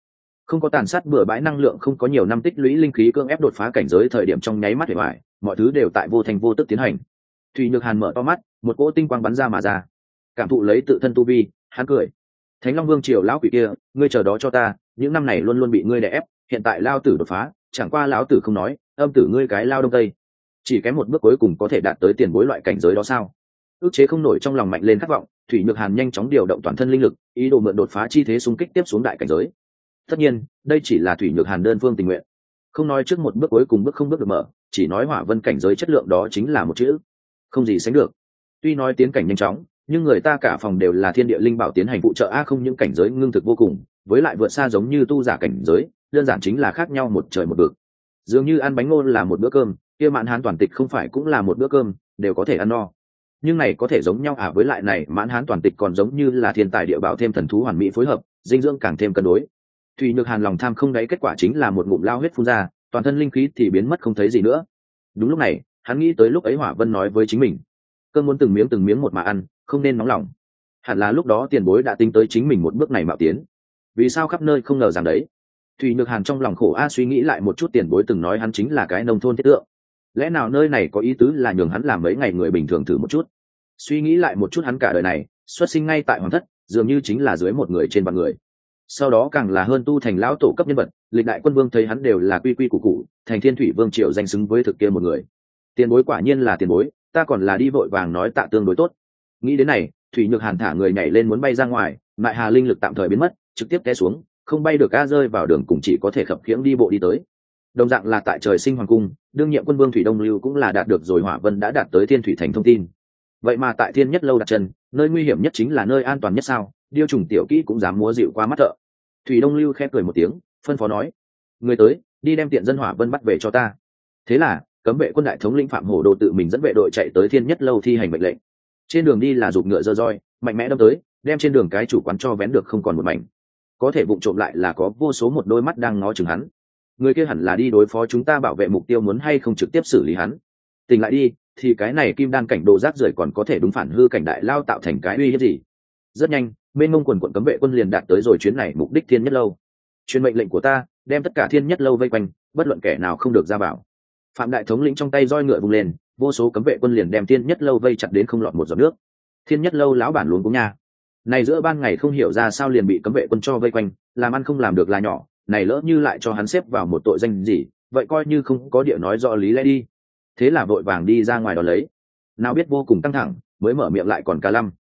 không có tàn sát bừa bãi năng lượng, không có nhiều năm tích lũy linh khí cưỡng ép đột phá cảnh giới thời điểm trong nháy mắt hủy hoại, mọi thứ đều tại vô thành vô tức tiến hành. Thủy Nhược Hàn mở to mắt, một cỗ tinh quang bắn ra mà ra, cảm thụ lấy tự thân tu vi, hắn cười. Thánh Long Vương triều lão quỷ kia, ngươi chờ đó cho ta, những năm này luôn luôn bị ngươi đè ép, hiện tại lao tử đột phá, chẳng qua lão tử không nói, âm tử ngươi cái lao đông tây, chỉ kém một bước cuối cùng có thể đạt tới tiền bối loại cảnh giới đó sao? Ước chế không nổi trong lòng mạnh lên khát vọng, Thủy Nhược Hàn nhanh chóng điều động toàn thân linh lực, ý đồ mượn đột phá chi thế xung kích tiếp xuống đại cảnh giới. Tất nhiên, đây chỉ là Thủy Nhược Hàn đơn phương tình nguyện, không nói trước một bước cuối cùng bước không bước được mở, chỉ nói hỏa vân cảnh giới chất lượng đó chính là một chữ không gì sánh được. Tuy nói tiến cảnh nhanh chóng, nhưng người ta cả phòng đều là thiên địa linh bảo tiến hành phụ trợ a, không những cảnh giới ngưng thực vô cùng, với lại vượt xa giống như tu giả cảnh giới, đơn giản chính là khác nhau một trời một vực. Dường như ăn bánh ngô là một bữa cơm, kia mãn hán toàn tịch không phải cũng là một bữa cơm, đều có thể ăn no. Nhưng này có thể giống nhau à? Với lại này mãn hán toàn tịch còn giống như là thiên tài địa bảo thêm thần thú hoàn mỹ phối hợp, dinh dưỡng càng thêm cân đối. Thủy Nhược Hàn lòng tham không đáy, kết quả chính là một ngụm lao huyết phun ra, toàn thân linh khí thì biến mất không thấy gì nữa. Đúng lúc này, hắn nghĩ tới lúc ấy Hỏa Vân nói với chính mình, cơn muốn từng miếng một mà ăn, không nên nóng lòng. Hẳn là lúc đó tiền bối đã tính tới chính mình một bước này mạo tiến. Vì sao khắp nơi không ngờ rằng đấy? Thủy Nhược Hàn trong lòng khổ a, suy nghĩ lại một chút, tiền bối từng nói hắn chính là cái nông thôn thiết tượng, lẽ nào nơi này có ý tứ là nhường hắn làm mấy ngày người bình thường thử một chút? Suy nghĩ lại một chút, hắn cả đời này xuất sinh ngay tại hoàng thất, dường như chính là dưới một người trên vạn người, sau đó càng là hơn tu thành lão tổ cấp nhân vật, lịch đại quân vương thấy hắn đều là quy quy củ củ, thành Thiên Thủy Vương triều danh xứng với thực kia một người. Tiền bối quả nhiên là tiền bối, ta còn là đi vội vàng nói tạ tương đối tốt. Nghĩ đến này, Thủy Nhược Hàn thả người nhảy lên muốn bay ra ngoài, mại hà linh lực tạm thời biến mất, trực tiếp té xuống, không bay được, a rơi vào đường cùng chỉ có thể khập khiễng đi bộ đi tới. Đồng dạng là tại trời sinh hoàng cung, đương nhiệm quân vương Thủy Đông Lưu cũng là đạt được rồi Hỏa Vân đã đạt tới Thiên Thủy thành thông tin. Vậy mà tại Thiên Nhất lâu đặt chân, nơi nguy hiểm nhất chính là nơi an toàn nhất sao? Điêu trùng tiểu kỹ cũng dám múa dịu qua mắt thợ. Thủy Đông Lưu khẽ cười một tiếng, phân phó nói: người tới, đi đem tiện dân Hỏa Vân bắt về cho ta. Thế là cấm vệ quân đại thống lĩnh Phạm Hổ Đồ tự mình dẫn vệ đội chạy tới Thiên Nhất lâu thi hành mệnh lệnh. Trên đường đi là giục ngựa giơ roi, mạnh mẽ đâm tới, đem trên đường cái chủ quán cho vén được không còn một mảnh. Có thể vụng trộm lại là có vô số một đôi mắt đang ngó chừng hắn. Người kia hẳn là đi đối phó chúng ta, bảo vệ mục tiêu, muốn hay không trực tiếp xử lý hắn. Tỉnh lại đi, thì cái này kim đan cảnh đồ rác rưởi còn có thể đúng phản hư cảnh đại lao tạo thành cái uy hiếp gì? Rất nhanh, bên mông quần quận cấm vệ quân liền đạt tới rồi chuyến này mục đích Thiên Nhất lâu. Truyền mệnh lệnh của ta, đem tất cả Thiên Nhất lâu vây quanh, bất luận kẻ nào không được ra vào. Phạm đại thống lĩnh trong tay roi ngựa vung lên, vô số cấm vệ quân liền đem Thiên Nhất lâu vây chặt đến không lọt một giọt nước. Thiên Nhất lâu lão bản luống cuống nha. Này giữa ban ngày không hiểu ra sao liền bị cấm vệ quân cho vây quanh, làm ăn không làm được là nhỏ, này lỡ như lại cho hắn xếp vào một tội danh gì, vậy coi như không có địa nói rõ lý lẽ đi. Thế là vội vàng đi ra ngoài đó lấy. Nào biết vô cùng căng thẳng, mới mở miệng lại còn cả lăm.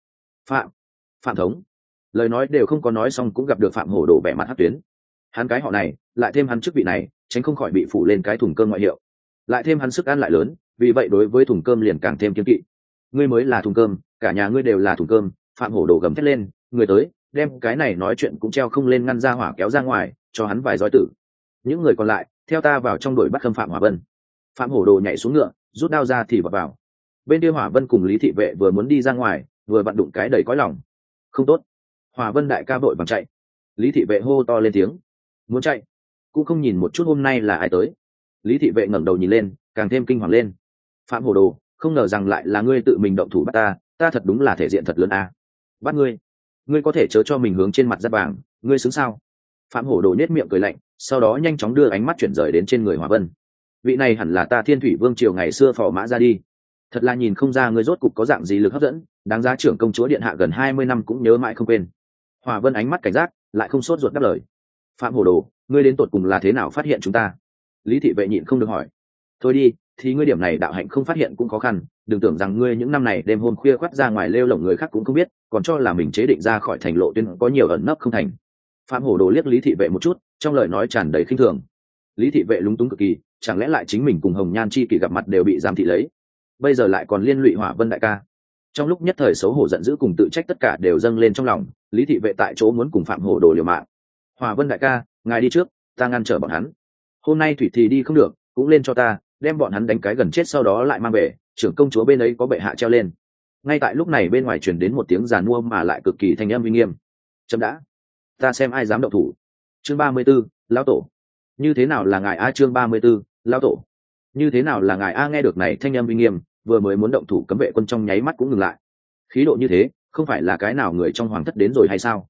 Phạm thống. Lời nói đều không có nói xong cũng gặp được Phạm Hổ Đồ vẻ mặt hắc tuyến. Hắn cái họ này, lại thêm hắn chức vị này, tránh không khỏi bị phủ lên cái thùng cơm ngoại hiệu. Lại thêm hắn sức ăn lại lớn, vì vậy đối với thùng cơm liền càng thêm kiêng kỵ. Ngươi mới là thùng cơm, cả nhà ngươi đều là thùng cơm. Phạm Hổ Đồ gầm thét lên, người tới, đem cái này nói chuyện cũng treo không lên, ngăn ra hỏa kéo ra ngoài, cho hắn vài roi tử. Những người còn lại, theo ta vào trong đuổi bắt khâm Phạm Hỏa Vân. Phạm Hổ Đồ nhảy xuống ngựa, rút đao ra thì vào. Bên kia Hỏa Vân cùng Lý thị vệ vừa muốn đi ra ngoài, vừa vặn đụng cái đầy cõi lòng. Không tốt. Hỏa Vân đại ca vội vàng chạy. Lý thị vệ hô to lên tiếng, muốn chạy cũng không nhìn một chút hôm nay là ai tới. Lý thị vệ ngẩng đầu nhìn lên, càng thêm kinh hoàng lên. Phạm Hổ Đồ, không ngờ rằng lại là ngươi tự mình động thủ bắt ta, ta thật đúng là thể diện thật lớn a. Bắt ngươi có thể chớ cho mình hướng trên mặt giáp vàng, ngươi xứng sao? Phạm Hổ Đồ nhếch miệng cười lạnh, sau đó nhanh chóng đưa ánh mắt chuyển rời đến trên người Hỏa Vân. Vị này hẳn là ta Thiên Thủy Vương triều ngày xưa phò mã ra đi. Thật là nhìn không ra ngươi rốt cục có dạng gì lực hấp dẫn, đáng giá trưởng công chúa điện hạ gần 20 năm cũng nhớ mãi không quên. Hỏa Vân ánh mắt cảnh giác, lại không sốt ruột đáp lời. Phạm Hổ Đồ, ngươi đến tột cùng là thế nào phát hiện chúng ta? Lý thị vệ nhịn không được hỏi. Thôi đi, thì ngươi điểm này đạo hạnh không phát hiện cũng khó khăn, đừng tưởng rằng ngươi những năm này đêm hôm khuya khoắt ra ngoài lêu lổng người khác cũng không biết, còn cho là mình chế định ra khỏi thành lộ tuyến có nhiều ẩn nấp không thành. Phạm Hổ Đồ liếc Lý thị vệ một chút, trong lời nói tràn đầy khinh thường. Lý thị vệ lúng túng cực kỳ, chẳng lẽ lại chính mình cùng Hồng Nhan chi kỷ gặp mặt đều bị giám thị lấy, bây giờ lại còn liên lụy Hỏa Vân đại ca. Trong lúc nhất thời xấu hổ giận dữ cùng tự trách tất cả đều dâng lên trong lòng, Lý thị vệ tại chỗ muốn cùng Phạm Hổ Đồ liều mạng. Hỏa Vân đại ca, ngài đi trước, ta ngăn trở bọn hắn. Hôm nay thủy thì đi không được, cũng lên cho ta, đem bọn hắn đánh cái gần chết, sau đó lại mang về, trưởng công chúa bên ấy có bệ hạ treo lên. Ngay tại lúc này bên ngoài truyền đến một tiếng giàn mua mà lại cực kỳ thanh âm uy nghiêm. Chấm đã, ta xem ai dám động thủ. Chương 34, lão tổ. Như thế nào là ngài a? Chương 34, lão tổ. Như thế nào là ngài a? Nghe được này thanh âm uy nghiêm, vừa mới muốn động thủ cấm vệ quân trong nháy mắt cũng ngừng lại. Khí độ như thế, không phải là cái nào người trong hoàng thất đến rồi hay sao?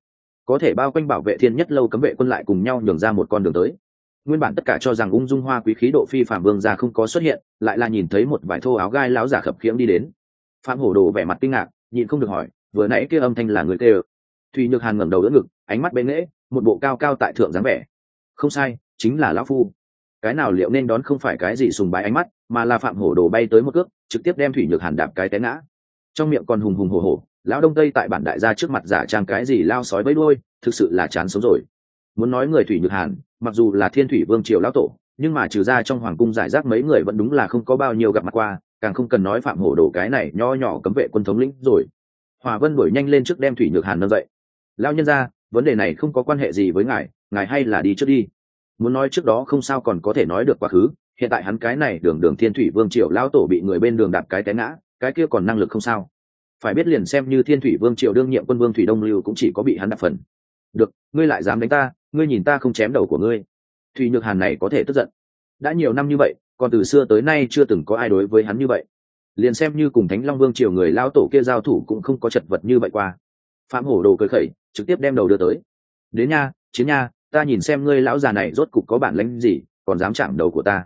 có thể bao quanh bảo vệ thiên nhất lâu cấm vệ quân lại cùng nhau nhường ra một con đường tới. Nguyên bản tất cả cho rằng ung dung hoa quý khí độ phi phạm vương gia không có xuất hiện, lại là nhìn thấy một vài thô áo gai láo giả khập khiễng đi đến. Phạm Hổ Đồ vẻ mặt kinh ngạc, nhịn không được hỏi, vừa nãy kia âm thanh là người kêu? Thủy Nhược Hàn ngẩng đầu đỡ ngực, ánh mắt bên nghễ, một bộ cao cao tại thượng dáng vẻ. Không sai, chính là lão phu. Cái nào liệu nên đón không phải cái gì sùng bái ánh mắt, mà là Phạm Hổ Đồ bay tới một cước, trực tiếp đem Thủy Nhược Hàn đạp cái té ngã. Trong miệng còn hùng hùng hổ hổ, lão đông tây tại bản đại gia trước mặt giả trang cái gì lao sói bấy đuôi, thực sự là chán sống rồi. Muốn nói người Thủy Nhược Hàn, mặc dù là Thiên Thủy Vương triều lão tổ, nhưng mà trừ ra trong hoàng cung giải rác mấy người vẫn đúng là không có bao nhiêu gặp mặt qua, càng không cần nói Phạm Hổ Đồ cái này nho nhỏ cấm vệ quân thống lĩnh rồi. Hòa Vân đuổi nhanh lên trước đem Thủy Nhược Hàn nâng dậy. Lão nhân gia, vấn đề này không có quan hệ gì với ngài hay là đi trước đi. Muốn nói trước đó không sao còn có thể nói được quá khứ, hiện tại hắn cái này đường Thiên Thủy Vương triều lão tổ bị người bên đường đạp cái té ngã, cái kia còn năng lực không sao. Phải biết liền xem như Thiên Thủy Vương triều đương nhiệm quân vương Thủy Đông Lưu cũng chỉ có bị hắn đạp phần. Được, ngươi lại dám đánh ta, ngươi nhìn ta không chém đầu của ngươi. Thủy Nhược Hàn này có thể tức giận. Đã nhiều năm như vậy, còn từ xưa tới nay chưa từng có ai đối với hắn như vậy. Liền xem như cùng Thánh Long Vương triều người lao tổ kia giao thủ cũng không có chật vật như vậy qua. Phạm Hổ Đồ cười khẩy, trực tiếp đem đầu đưa tới. Đến nha, chiến nha, ta nhìn xem ngươi lão già này rốt cục có bản lĩnh gì, còn dám chạm đầu của ta.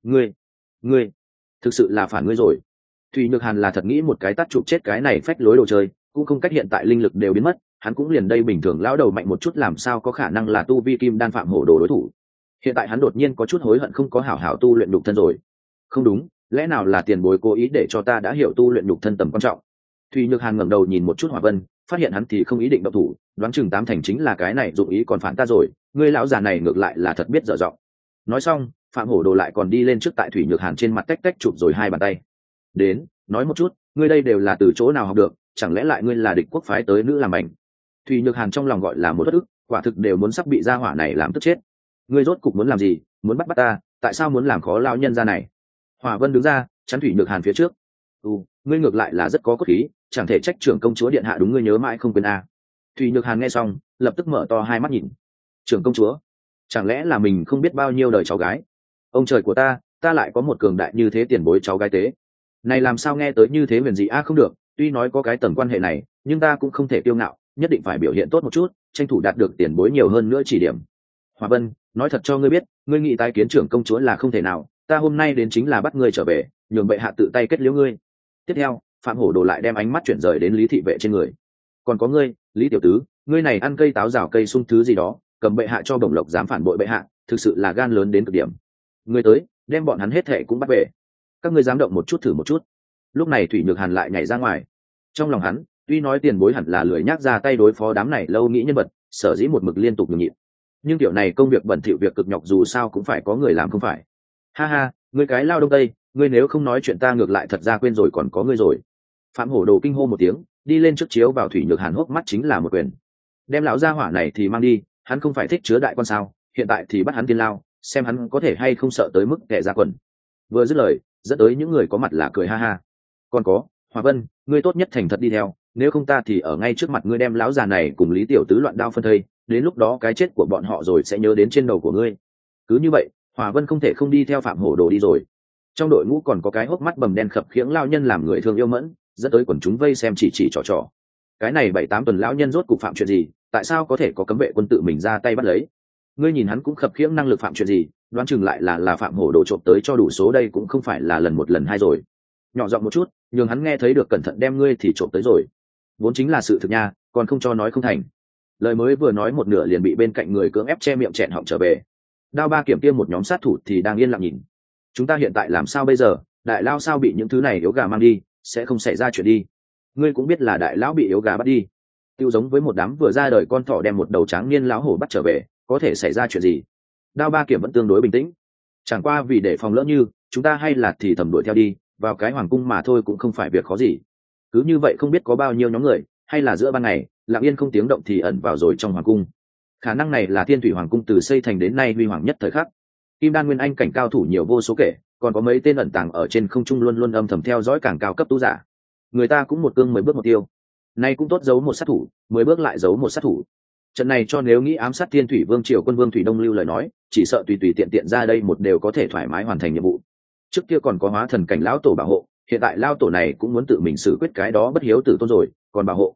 Ngươi, thực sự là phản ngươi rồi. Thủy Nhược Hàn là thật nghĩ một cái tát chụp chết cái này phách lối đồ chơi, cũng không cách hiện tại linh lực đều biến mất, hắn cũng liền đây bình thường lão đầu mạnh một chút làm sao có khả năng là tu vi kim đan Phạm Hổ Đồ đối thủ. Hiện tại hắn đột nhiên có chút hối hận không có hảo hảo tu luyện nhục thân rồi. Không đúng, lẽ nào là tiền bối cố ý để cho ta đã hiểu tu luyện nhục thân tầm quan trọng. Thủy Nhược Hàn ngẩng đầu nhìn một chút Hỏa Vân, phát hiện hắn thì không ý định động thủ, đoán chừng tám thành chính là cái này dụng ý còn phản ta rồi, ngươi lão già này ngược lại là thật biết dở giọng. Nói xong, Phạm Hổ Đồ lại còn đi lên trước tại Thủy Nhược Hàn trên mặt tách tách chụp rồi hai bàn tay. Đến, nói một chút, ngươi đây đều là từ chỗ nào học được, chẳng lẽ lại ngươi là địch quốc phái tới nữ làm ảnh? Thủy Nhược Hàn trong lòng gọi là một bất ức, quả thực đều muốn sắp bị gia hỏa này làm tức chết. Ngươi rốt cục muốn làm gì, muốn bắt ta, tại sao muốn làm khó lão nhân gia này? Hỏa Vân đứng ra, chắn Thủy Nhược Hàn phía trước. Ngươi ngược lại là rất có cốt khí, chẳng thể trách trưởng công chúa điện hạ đúng ngươi nhớ mãi không quên a. Thủy Nhược Hàn nghe xong, lập tức mở to hai mắt nhìn. Trưởng công chúa, chẳng lẽ là mình không biết bao nhiêu đời cháu gái? Ông trời của ta lại có một cường đại như thế tiền bối cháu gái tế. Này làm sao nghe tới như thế huyền dị a, không được, tuy nói có cái tầng quan hệ này, nhưng ta cũng không thể kiêu ngạo, nhất định phải biểu hiện tốt một chút, tranh thủ đạt được tiền bối nhiều hơn nữa chỉ điểm. Hòa Vân, nói thật cho ngươi biết, ngươi nghĩ tái kiến trưởng công chúa là không thể nào, ta hôm nay đến chính là bắt ngươi trở về, nhường bệ hạ tự tay kết liễu ngươi. Tiếp theo, Phạm Hổ Đồ lại đem ánh mắt chuyển rời đến Lý thị vệ trên người. Còn có ngươi, Lý tiểu tứ, ngươi này ăn cây táo rào cây sung thứ gì đó, cầm bệ hạ cho bổng lộc dám phản bội bệ hạ, thực sự là gan lớn đến cực điểm. Ngươi tới, đem bọn hắn hết thệ cũng bắt về. Các ngươi dám động một chút thử một chút. Lúc này Thủy Nhược Hàn lại nhảy ra ngoài. Trong lòng hắn, tuy nói tiền bối hẳn là lười nhác ra tay đối phó đám này lâu nghĩ nhân vật, sở dĩ một mực liên tục nhường nhịn. Nhưng kiểu này công việc bẩn thỉu việc cực nhọc dù sao cũng phải có người làm không phải. Ha ha, ngươi cái lao đông tây, ngươi nếu không nói chuyện ta ngược lại thật ra quên rồi còn có ngươi rồi. Phạm Hổ Đồ kinh hô một tiếng, đi lên trước chiếu vào Thủy Nhược Hàn hốc mắt chính là một quyền. Đem lão gia hỏa này thì mang đi, hắn không phải thích chứa đại quan sao, hiện tại thì bắt hắn tiên lao, xem hắn có thể hay không sợ tới mức kẻ ra quần. Vừa dứt lời, dẫn tới những người có mặt là cười ha ha. Còn có, Hòa Vân, ngươi tốt nhất thành thật đi theo, nếu không ta thì ở ngay trước mặt ngươi đem lão già này cùng Lý tiểu tứ loạn đao phân thây, đến lúc đó cái chết của bọn họ rồi sẽ nhớ đến trên đầu của ngươi. Cứ như vậy, Hòa Vân không thể không đi theo Phạm Hổ Đồ đi rồi. Trong đội ngũ còn có cái hốc mắt bầm đen khập khiễng lao nhân làm người thương yêu mẫn, dẫn tới quần chúng vây xem chỉ trò. Cái này 7-8 tuần lão nhân rốt cục phạm chuyện gì, tại sao có thể có cấm vệ quân tự mình ra tay bắt lấy? Ngươi nhìn hắn cũng khập khiễng năng lực phạm chuyện gì, đoán chừng lại là Phạm Hổ Đồ trộm tới cho đủ số, đây cũng không phải là lần một lần hai rồi. Nhỏ giọng một chút, nhường hắn nghe thấy được, cẩn thận đem ngươi thì trộm tới rồi. Vốn chính là sự thực nha, còn không cho nói không thành. Lời mới vừa nói một nửa liền bị bên cạnh người cưỡng ép che miệng chẹn họng trở về. Đao ba kiểm tiêm một nhóm sát thủ thì đang yên lặng nhìn. Chúng ta hiện tại làm sao bây giờ? Đại lao sao bị những thứ này yếu gà mang đi, sẽ không xảy ra chuyện đi. Ngươi cũng biết là đại lão bị yếu gà bắt đi, tiêu giống với một đám vừa ra đời con thỏ đem một đầu tráng niên lão hổ bắt trở về, có thể xảy ra chuyện gì? Đao ba kiểm vẫn tương đối bình tĩnh, chẳng qua vì để phòng lỡ như chúng ta hay là thì thầm đuổi theo đi, vào cái hoàng cung mà thôi cũng không phải việc khó gì. Cứ như vậy không biết có bao nhiêu nhóm người, hay là giữa ban ngày lặng yên không tiếng động thì ẩn vào rồi trong hoàng cung. Khả năng này là Thiên Thủy Hoàng cung từ xây thành đến nay huy hoàng nhất thời khắc. Kim đan nguyên anh cảnh cao thủ nhiều vô số kể, còn có mấy tên ẩn tàng ở trên không trung luôn luôn âm thầm theo dõi càng cao cấp tu giả. Người ta cũng một cương 10 bước một tiêu, nay cũng tốt giấu một sát thủ, 10 bước lại giấu một sát thủ. Trận này cho nếu nghĩ ám sát Thiên Thủy Vương triều quân vương Thủy Đông Lưu lời nói, chỉ sợ tùy tiện tiện ra đây một đều có thể thoải mái hoàn thành nhiệm vụ. Trước kia còn có hóa thần cảnh lão tổ bảo hộ, hiện tại lão tổ này cũng muốn tự mình xử quyết cái đó bất hiếu tử tôn rồi, còn bảo hộ.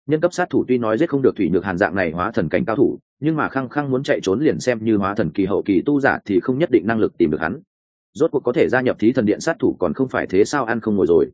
Nhân cấp sát thủ tuy nói giết không được Thủy Nhược Hàn dạng này hóa thần cảnh cao thủ, nhưng mà khăng khăng muốn chạy trốn liền xem như hóa thần kỳ hậu kỳ tu giả thì không nhất định năng lực tìm được hắn. Rốt cuộc có thể gia nhập Thí Thần Điện sát thủ còn không phải thế sao, ăn không ngồi rồi.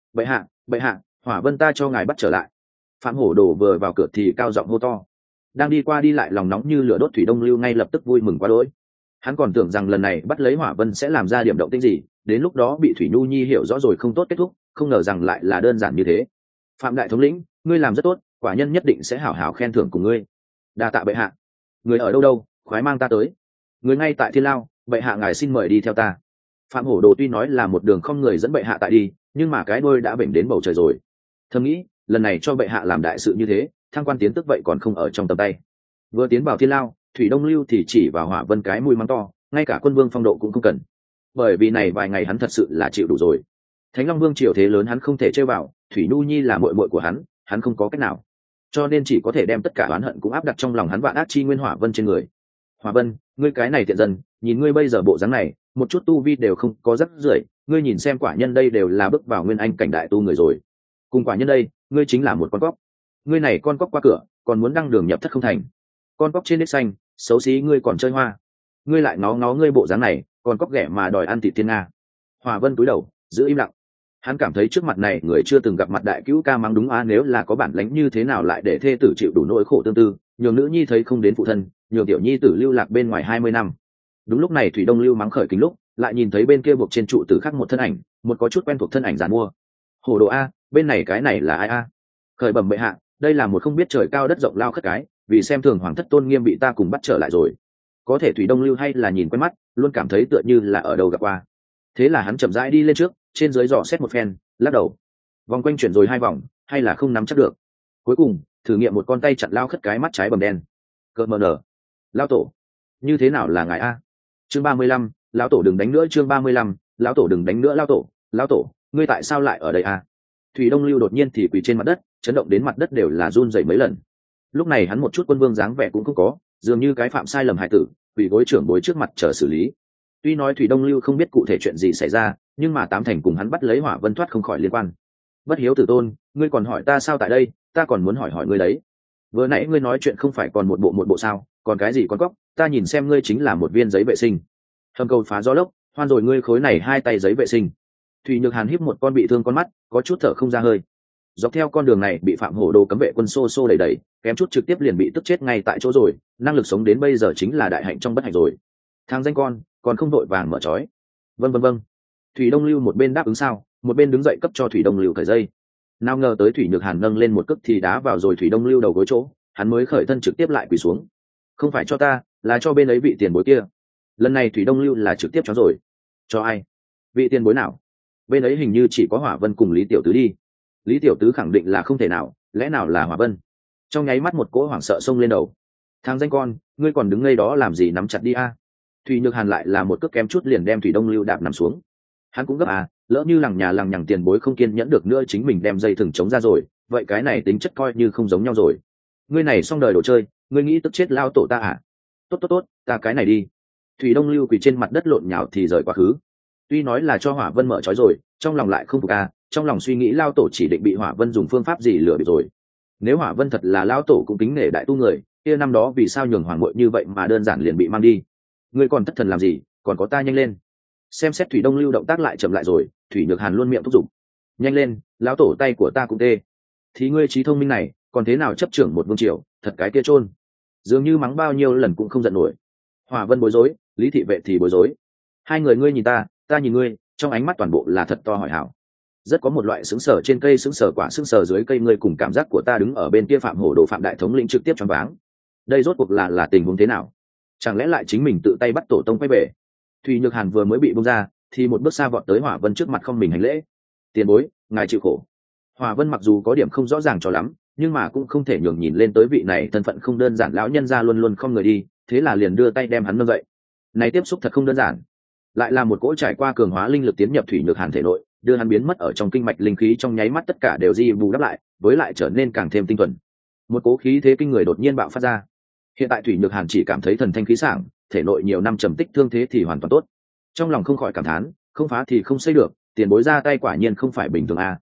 Bệ hạ, Hỏa Vân ta cho ngài bắt trở lại. Phạm Hổ Đồ vừa vào cửa thì cao giọng hô to. Đang đi qua đi lại lòng nóng như lửa đốt Thủy Đông Lưu ngay lập tức vui mừng quá đỗi. Hắn còn tưởng rằng lần này bắt lấy Hỏa Vân sẽ làm ra điểm động tĩnh gì, đến lúc đó bị Thủy Nhu Nhi hiểu rõ rồi không tốt kết thúc, không ngờ rằng lại là đơn giản như thế. Phạm đại thống lĩnh, ngươi làm rất tốt, quả nhân nhất định sẽ hảo hảo khen thưởng cùng ngươi. Đa tạ bệ hạ. Người ở đâu, khoái mang ta tới. Người ngay tại Thiên Lao, bệ hạ ngài xin mời đi theo ta. Phạm Hổ Đồ tuy nói là một đường không người dẫn bệ hạ tại đi, nhưng mà cái đôi đã bệnh đến bầu trời rồi. Thầm nghĩ, lần này cho bệ hạ làm đại sự như thế, thăng quan tiến tức vậy còn không ở trong tầm tay. Vừa tiến vào Thiên Lao, Thủy Đông Lưu thì chỉ vào Hỏa Vân cái mũi mắng to, ngay cả quân vương phong độ cũng không cần. Bởi vì này vài ngày hắn thật sự là chịu đủ rồi. Thánh Long Vương triều thế lớn hắn không thể chơi vào, Thủy Nhu Nhi là muội muội của hắn không có cách nào, cho nên chỉ có thể đem tất cả oán hận cũng áp đặt trong lòng hắn vạn ác chi nguyên Hỏa Vân trên người. Hỏa Vân, ngươi cái này tiện dân, nhìn ngươi bây giờ bộ dáng này, một chút tu vi đều không có, rất rưởi. Ngươi nhìn xem quả nhân đây đều là bước vào nguyên anh cảnh đại tu người rồi, cùng quả nhân đây, ngươi chính là một con cóc. Ngươi này con cóc qua cửa, còn muốn đăng đường nhập thất không thành. Con cóc trên nết xanh, xấu xí ngươi còn chơi hoa. Ngươi lại ngó ngươi bộ dáng này, còn cóc ghẻ mà đòi ăn thịt thiên nga. Hỏa Vân cúi đầu, giữ im lặng. Hắn cảm thấy trước mặt này người chưa từng gặp mặt đại cứu ca mắng đúng nếu là có bản lãnh như thế nào lại để thê tử chịu đủ nỗi khổ tương tư, nhường nữ nhi thấy không đến phụ thân, nhường tiểu nhi tử lưu lạc bên ngoài 20 năm. Đúng lúc này Thủy Đông Lưu mắng khởi kính lúc, lại nhìn thấy bên kia buộc trên trụ tử khác một thân ảnh, một có chút quen thuộc thân ảnh giàn mua. Hổ Đồ a, bên này cái này là ai a? Khởi bẩm bệ hạ, đây là một không biết trời cao đất rộng lao khất cái, vì xem thường hoàng thất tôn nghiêm bị ta cùng bắt trở lại rồi. Có thể Thủy Đông Lưu hay là nhìn quen mắt, luôn cảm thấy tựa như là ở đâu gặp qua. Thế là hắn chậm rãi đi lên trước, trên dưới dò xét một phen, lắc đầu, vòng quanh chuyển rồi 2 vòng, hay là không nắm chắc được. Cuối cùng thử nghiệm một con tay chặn lao khất cái mắt trái bầm đen. Cợt mờ nở, lao tổ, như thế nào là ngài a? Chương 35, lão tổ đừng đánh nữa. Chương 35, lão tổ đừng đánh nữa. Lão tổ, ngươi tại sao lại ở đây a? Thủy Đông Lưu đột nhiên thì quỳ trên mặt đất, chấn động đến mặt đất đều là run rẩy mấy lần. Lúc này hắn một chút quân vương dáng vẻ cũng không có, dường như cái phạm sai lầm hài tử, quỳ gối trưởng bối trước mặt chờ xử lý. Tuy nói Thủy Đông Lưu không biết cụ thể chuyện gì xảy ra, nhưng mà tám thành cùng hắn bắt lấy Hỏa Vân thoát không khỏi liên quan. Bất hiếu tử tôn, ngươi còn hỏi ta sao tại đây, ta còn muốn hỏi ngươi đấy. Vừa nãy ngươi nói chuyện không phải còn một bộ sao, còn cái gì con cóc, ta nhìn xem ngươi chính là một viên giấy vệ sinh. Hầm cầu phá gió lốc, hoan rồi ngươi khối này 2 tay giấy vệ sinh. Thủy Nhược Hàn híp một con bị thương con mắt, có chút thở không ra hơi. Dọc theo con đường này bị Phạm Hổ Đồ cấm vệ quân xô đẩy, kém chút trực tiếp liền bị tức chết ngay tại chỗ rồi, năng lực sống đến bây giờ chính là đại hạnh trong bất hạnh rồi. Thằng danh con, còn không đội vàng mở trói. Vâng. Thủy Đông Lưu một bên đáp ứng sao, một bên đứng dậy cấp cho Thủy Đông Lưu cởi dây. Nào ngờ tới Thủy Nhược Hàn nâng lên một cước thì đá vào rồi Thủy Đông Lưu đầu gối chỗ, hắn mới khởi thân trực tiếp lại quỳ xuống. Không phải cho ta, là cho bên ấy vị tiền bối kia. Lần này Thủy Đông Lưu là trực tiếp cho rồi. Cho ai? Vị tiền bối nào? Bên ấy hình như chỉ có Hỏa Vân cùng Lý Tiểu Tứ đi. Lý Tiểu Tứ khẳng định là không thể nào, lẽ nào là Hỏa Vân? Trong nháy mắt một cỗ hoảng sợ xông lên đầu. Thằng danh con, ngươi còn đứng ngây đó làm gì, nắm chặt đi a. Thủy Nhược Hàn lại là một cước kém chút liền đem Thủy Đông Lưu đạp nằm xuống. Hắn cũng gấp lỡ như lằng nhằng tiền bối không kiên nhẫn được nữa chính mình đem dây thừng chống ra rồi, vậy cái này tính chất coi như không giống nhau rồi. Ngươi này xong đời đồ chơi, ngươi nghĩ tức chết lao tổ ta à? Tốt, ta cái này đi. Thủy Đông Lưu quỳ trên mặt đất lộn nhào thì rời quá khứ. Tuy nói là cho Hỏa Vân mở trói rồi, trong lòng lại không phục trong lòng suy nghĩ lao tổ chỉ định bị Hỏa Vân dùng phương pháp gì lừa bịp rồi. Nếu Hỏa Vân thật là lao tổ cũng kính nể đại tu người, kia năm đó vì sao nhường hoàng muội như vậy mà đơn giản liền bị mang đi? Ngươi còn thất thần làm gì, còn có ta nhanh lên. Xem xét Thủy Đông Lưu động tác lại chậm lại rồi, Thủy Nhược Hàn luôn miệng thúc giục. Nhanh lên, lão tổ tay của ta cũng tê. Thì ngươi trí thông minh này, còn thế nào chấp trưởng một vương triều, thật cái kia chôn. Dường như mắng bao nhiêu lần cũng không giận nổi. Hỏa Vân bối rối, Lý Thị Vệ thì bối rối. Hai người ngươi nhìn ta nhìn ngươi, trong ánh mắt toàn bộ là thật to hỏi hảo. Rất có một loại sững sờ trên cây sững sờ quả sững sờ dưới cây, ngươi cùng cảm giác của ta đứng ở bên kia Phạm Hổ Đồ Phạm đại thống lĩnh trực tiếp choáng váng. Đây rốt cuộc là tình huống thế nào? Chẳng lẽ lại chính mình tự tay bắt tổ tông quay về? Thủy Nhược Hàn vừa mới bị bung ra thì một bước xa vọt tới Hỏa Vân trước mặt không mình hành lễ. Tiền bối, ngài chịu khổ. Hỏa Vân mặc dù có điểm không rõ ràng cho lắm, nhưng mà cũng không thể nhường nhìn lên tới vị này thân phận không đơn giản lão nhân ra luôn luôn không người đi, thế là liền đưa tay đem hắn nâng dậy. Này tiếp xúc thật không đơn giản, lại là một cỗ trải qua cường hóa linh lực tiến nhập Thủy Nhược Hàn thể nội, đưa hắn biến mất ở trong kinh mạch linh khí trong nháy mắt tất cả đều di bù đắp lại, với lại trở nên càng thêm tinh thuần. Một cỗ khí thế kinh người đột nhiên bạo phát ra. Hiện tại Thủy Nhược Hàn chỉ cảm thấy thần thanh khí sảng, thể nội nhiều năm trầm tích thương thế thì hoàn toàn tốt. Trong lòng không khỏi cảm thán, không phá thì không xây được, tiền bối ra tay quả nhiên không phải bình thường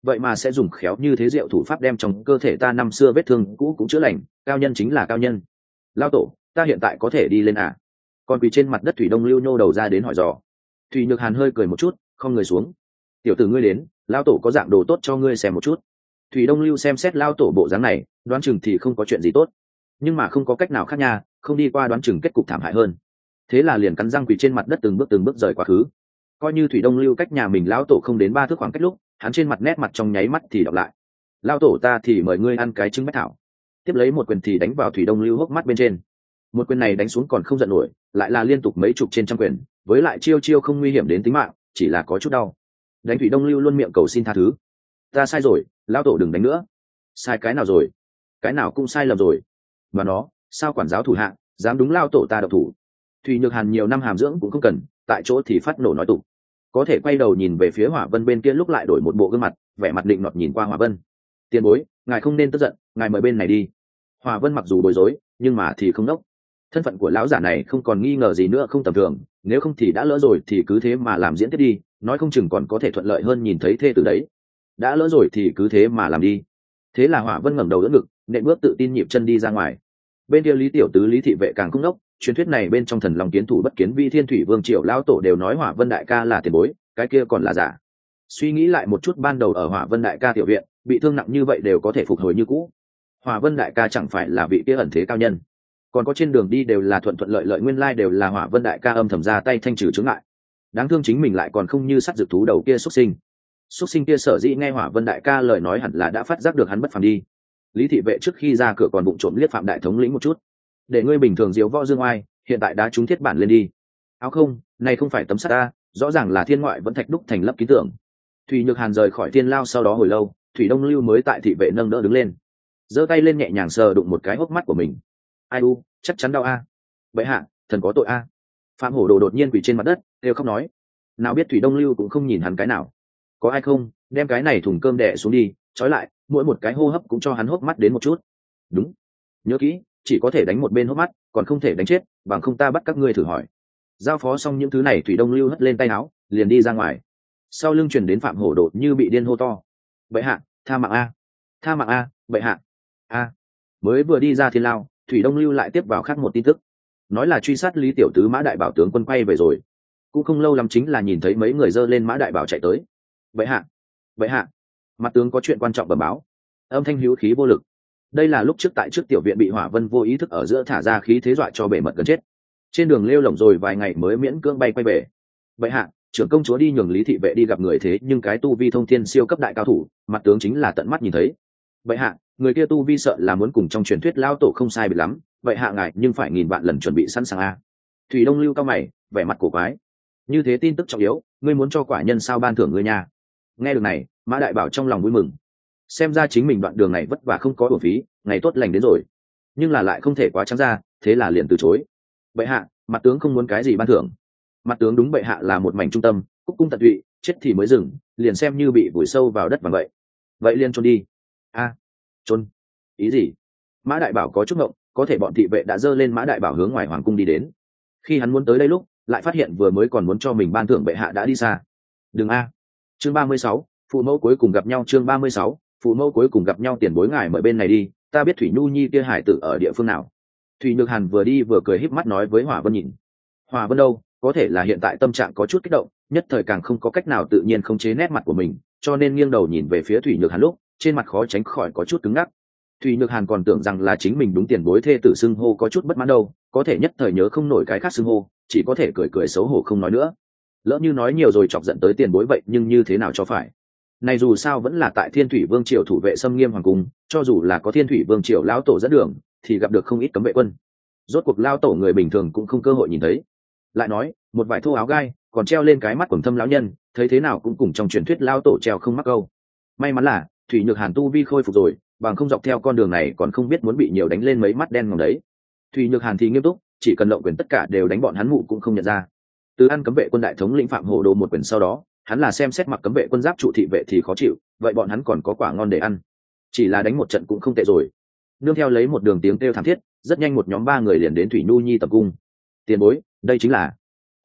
vậy mà sẽ dùng khéo như thế diệu thủ pháp đem trong cơ thể ta năm xưa vết thương cũ cũng chữa lành. Cao nhân chính là cao nhân. Lao tổ, ta hiện tại có thể đi lên à? Còn quỳ trên mặt đất Thủy Đông Lưu nhô đầu ra đến hỏi dò. Thủy Nhược Hàn hơi cười một chút, không người xuống. Tiểu tử ngươi đến, Lao tổ có dạng đồ tốt cho ngươi xem một chút. Thủy Đông Lưu xem xét Lao tổ bộ dáng này, đoán chừng thì không có chuyện gì tốt, nhưng mà không có cách nào khác nha, không đi qua đoán chừng kết cục thảm hại hơn. Thế là liền cắn răng quỳ trên mặt đất từng bước rời quá khứ. Coi như Thủy Đông Lưu cách nhà mình Lão tổ không đến 3 thước khoảng cách lúc, hắn trên mặt nét mặt trong nháy mắt thì đọc lại. Lao tổ ta thì mời ngươi ăn cái trứng bách thảo. Tiếp lấy một quyền thì đánh vào Thủy Đông Lưu hốc mắt bên trên. Một quyền này đánh xuống còn không giận nổi, lại là liên tục mấy chục trên trăm quyền, với lại chiêu chiêu không nguy hiểm đến tính mạng, chỉ là có chút đau. Đánh Thủy Đông Lưu luôn miệng cầu xin tha thứ. Ta sai rồi, Lão tổ đừng đánh nữa. Sai cái nào rồi? Cái nào cũng sai lầm rồi. Mà nó, sao quản giáo thủ hạ, dám đúng Lao tổ ta độc thủ. Thủy Nhược Hàn nhiều năm hàm dưỡng cũng không cần, tại chỗ thì phát nổ nói tục. Có thể quay đầu nhìn về phía Hỏa Vân bên kia lúc lại đổi một bộ gương mặt, vẻ mặt định nọt nhìn qua Hỏa Vân. Tiền bối, ngài không nên tức giận, ngài mời bên này đi. Hỏa Vân mặc dù bối rối, nhưng mà thì không đốc. Thân phận của lão giả này không còn nghi ngờ gì nữa không tầm thường, nếu không thì đã lỡ rồi thì cứ thế mà làm diễn tiếp đi, nói không chừng còn có thể thuận lợi hơn nhìn thấy thê tử đấy. Đã lỡ rồi thì cứ thế mà làm đi. Thế là Hỏa Vân ngẩng đầu đỡ ngực, nện bước tự tin nhịp chân đi ra ngoài. Bên kia Lý Tiểu Tứ Lý Thị Vệ càng không đốc, truyền thuyết này bên trong Thần Long Kiến Thủ Bất Kiến Vi Thiên Thủy Vương Triều lão tổ đều nói Hỏa Vân đại ca là tiền bối, cái kia còn là giả. Suy nghĩ lại một chút ban đầu ở Hỏa Vân đại ca tiểu viện, bị thương nặng như vậy đều có thể phục hồi như cũ. Hỏa Vân đại ca chẳng phải là vị kia ẩn thế cao nhân, còn có trên đường đi đều là thuận thuận lợi lợi, nguyên lai đều là Hỏa Vân đại ca âm thầm ra tay thanh trừ chướng ngại. Đáng thương chính mình lại còn không như sát dược thú đầu kia xuất sinh kia sở dĩ nghe Hỏa Vân đại ca lời nói hẳn là đã phát giác được hắn bất phàm đi. Lý Thị Vệ trước khi ra cửa còn bụng trộm liếc Phạm đại thống lĩnh một chút, để ngươi bình thường diếu võ dương oai, hiện tại đã trúng thiết bản lên đi. Áo không, này không phải tấm sắt ta, rõ ràng là thiên ngoại vẫn thạch đúc thành lấp ký tưởng. Thủy Nhược Hàn rời khỏi thiên lao sau đó hồi lâu, Thủy Đông Lưu mới tại thị vệ nâng đỡ đứng lên, giơ tay lên nhẹ nhàng sờ đụng một cái hốc mắt của mình. Ai u, chắc chắn đau a. Bệ hạ, thần có tội a. Phạm Hổ Đồ đột nhiên quỳ trên mặt đất, đều khóc nói. Nào biết Thủy Đông Lưu cũng không nhìn hắn cái nào. Có ai không, đem cái này thùng cơm đè xuống đi, trói lại, mỗi một cái hô hấp cũng cho hắn hốc mắt đến một chút. Đúng, nhớ kỹ, chỉ có thể đánh một bên hốc mắt, còn không thể đánh chết, bằng không ta bắt các ngươi thử hỏi. Giao phó xong những thứ này, Thủy Đông Lưu hất lên tay áo, liền đi ra ngoài. Sau lưng truyền đến Phạm Hổ Đột như bị điên hô to. Bệ hạ, tha mạng a, tha mạng a, bệ hạ. A. Mới vừa đi ra thiên lao, Thủy Đông Lưu lại tiếp vào khác một tin tức, nói là truy sát Lý Tiểu Tứ Mã Đại Bảo tướng quân quay về rồi. Cũng không lâu lắm chính là nhìn thấy mấy người dơ lên Mã Đại Bảo chạy tới. Bệ hạ, bệ hạ, mặt tướng có chuyện quan trọng bẩm báo. Âm thanh hữu khí vô lực. Đây là lúc trước tại trước tiểu viện bị Hỏa Vân vô ý thức ở giữa thả ra khí thế dọa cho bể mật gần chết. Trên đường lêu lỏng rồi vài ngày mới miễn cưỡng bay quay về. Bệ hạ, trưởng công chúa đi nhường Lý Thị Vệ đi gặp người, thế nhưng cái tu vi thông thiên siêu cấp đại cao thủ, mặt tướng chính là tận mắt nhìn thấy. Bệ hạ, người kia tu vi sợ là muốn cùng trong truyền thuyết lao tổ không sai biệt lắm, vậy hạ ngài nhưng phải nghìn vạn lần chuẩn bị sẵn sàng a. Thủy Đông Lưu cao mày, vẻ mặt cổ quái. Như thế tin tức trọng yếu, ngươi muốn cho quả nhân sao ban thưởng ngươi nha. Nghe được này, Mã Đại Bảo trong lòng vui mừng. Xem ra chính mình đoạn đường này vất vả không có uổng phí, ngày tốt lành đến rồi. Nhưng là lại không thể quá trắng ra, thế là liền từ chối. Bệ hạ, mặt tướng không muốn cái gì ban thưởng. Mặt tướng đúng bệ hạ là một mảnh trung tâm, cúc cung tận tụy, chết thì mới dừng, liền xem như bị vùi sâu vào đất bằng vậy. Vậy liền trốn đi. A, trốn? Ý gì? Mã Đại Bảo có chút ngộng, có thể bọn thị vệ đã dơ lên Mã Đại Bảo hướng ngoài hoàng cung đi đến. Khi hắn muốn tới đây lúc, lại phát hiện vừa mới còn muốn cho mình ban thưởng bệ hạ đã đi xa. Đừng a. Chương 36, phụ mẫu cuối cùng gặp nhau. Chương 36, phụ mẫu cuối cùng gặp nhau. Tiền bối ngài mời bên này đi, ta biết Thủy Nhu Nhi kia hải tử ở địa phương nào. Thủy Nhược Hàn vừa đi vừa cười híp mắt nói với Hỏa Vân nhìn. Hỏa Vân đâu, có thể là hiện tại tâm trạng có chút kích động, nhất thời càng không có cách nào tự nhiên khống chế nét mặt của mình, cho nên nghiêng đầu nhìn về phía Thủy Nhược Hàn lúc, trên mặt khó tránh khỏi có chút cứng ngắc. Thủy Nhược Hàn còn tưởng rằng là chính mình đúng tiền bối thê tử xưng hô có chút bất mãn đâu, có thể nhất thời nhớ không nổi cái khác xưng hô, chỉ có thể cười cười xấu hổ không nói nữa. Lỡ như nói nhiều rồi chọc giận tới tiền bối vậy nhưng như thế nào cho phải. Này dù sao vẫn là tại Thiên Thủy Vương triều thủ vệ xâm nghiêm hoàng cung, cho dù là có Thiên Thủy Vương triều lão tổ dẫn đường, thì gặp được không ít cấm vệ quân. Rốt cuộc lao tổ người bình thường cũng không cơ hội nhìn thấy. Lại nói, một vài thô áo gai, còn treo lên cái mắt quầng thâm lão nhân, thấy thế nào cũng cùng trong truyền thuyết lao tổ treo không mắc câu. May mắn là Thủy Nhược Hàn tu vi khôi phục rồi, bằng không dọc theo con đường này còn không biết muốn bị nhiều đánh lên mấy mắt đen ngòm đấy. Thủy Nhược Hàn thì nghiêm túc, chỉ cần lộng quyền tất cả đều đánh bọn hắn mụ cũng không nhận ra. Từ ăn cấm vệ quân đại thống lĩnh Phạm Hổ Đồ một quyền sau đó, hắn là xem xét mặc cấm vệ quân giáp trụ thị vệ thì khó chịu, vậy bọn hắn còn có quả ngon để ăn. Chỉ là đánh một trận cũng không tệ rồi. Nương theo lấy một đường tiếng kêu thảm thiết, rất nhanh một nhóm 3 người liền đến Thủy Nhu Nhi tập cung. Tiền bối, đây chính là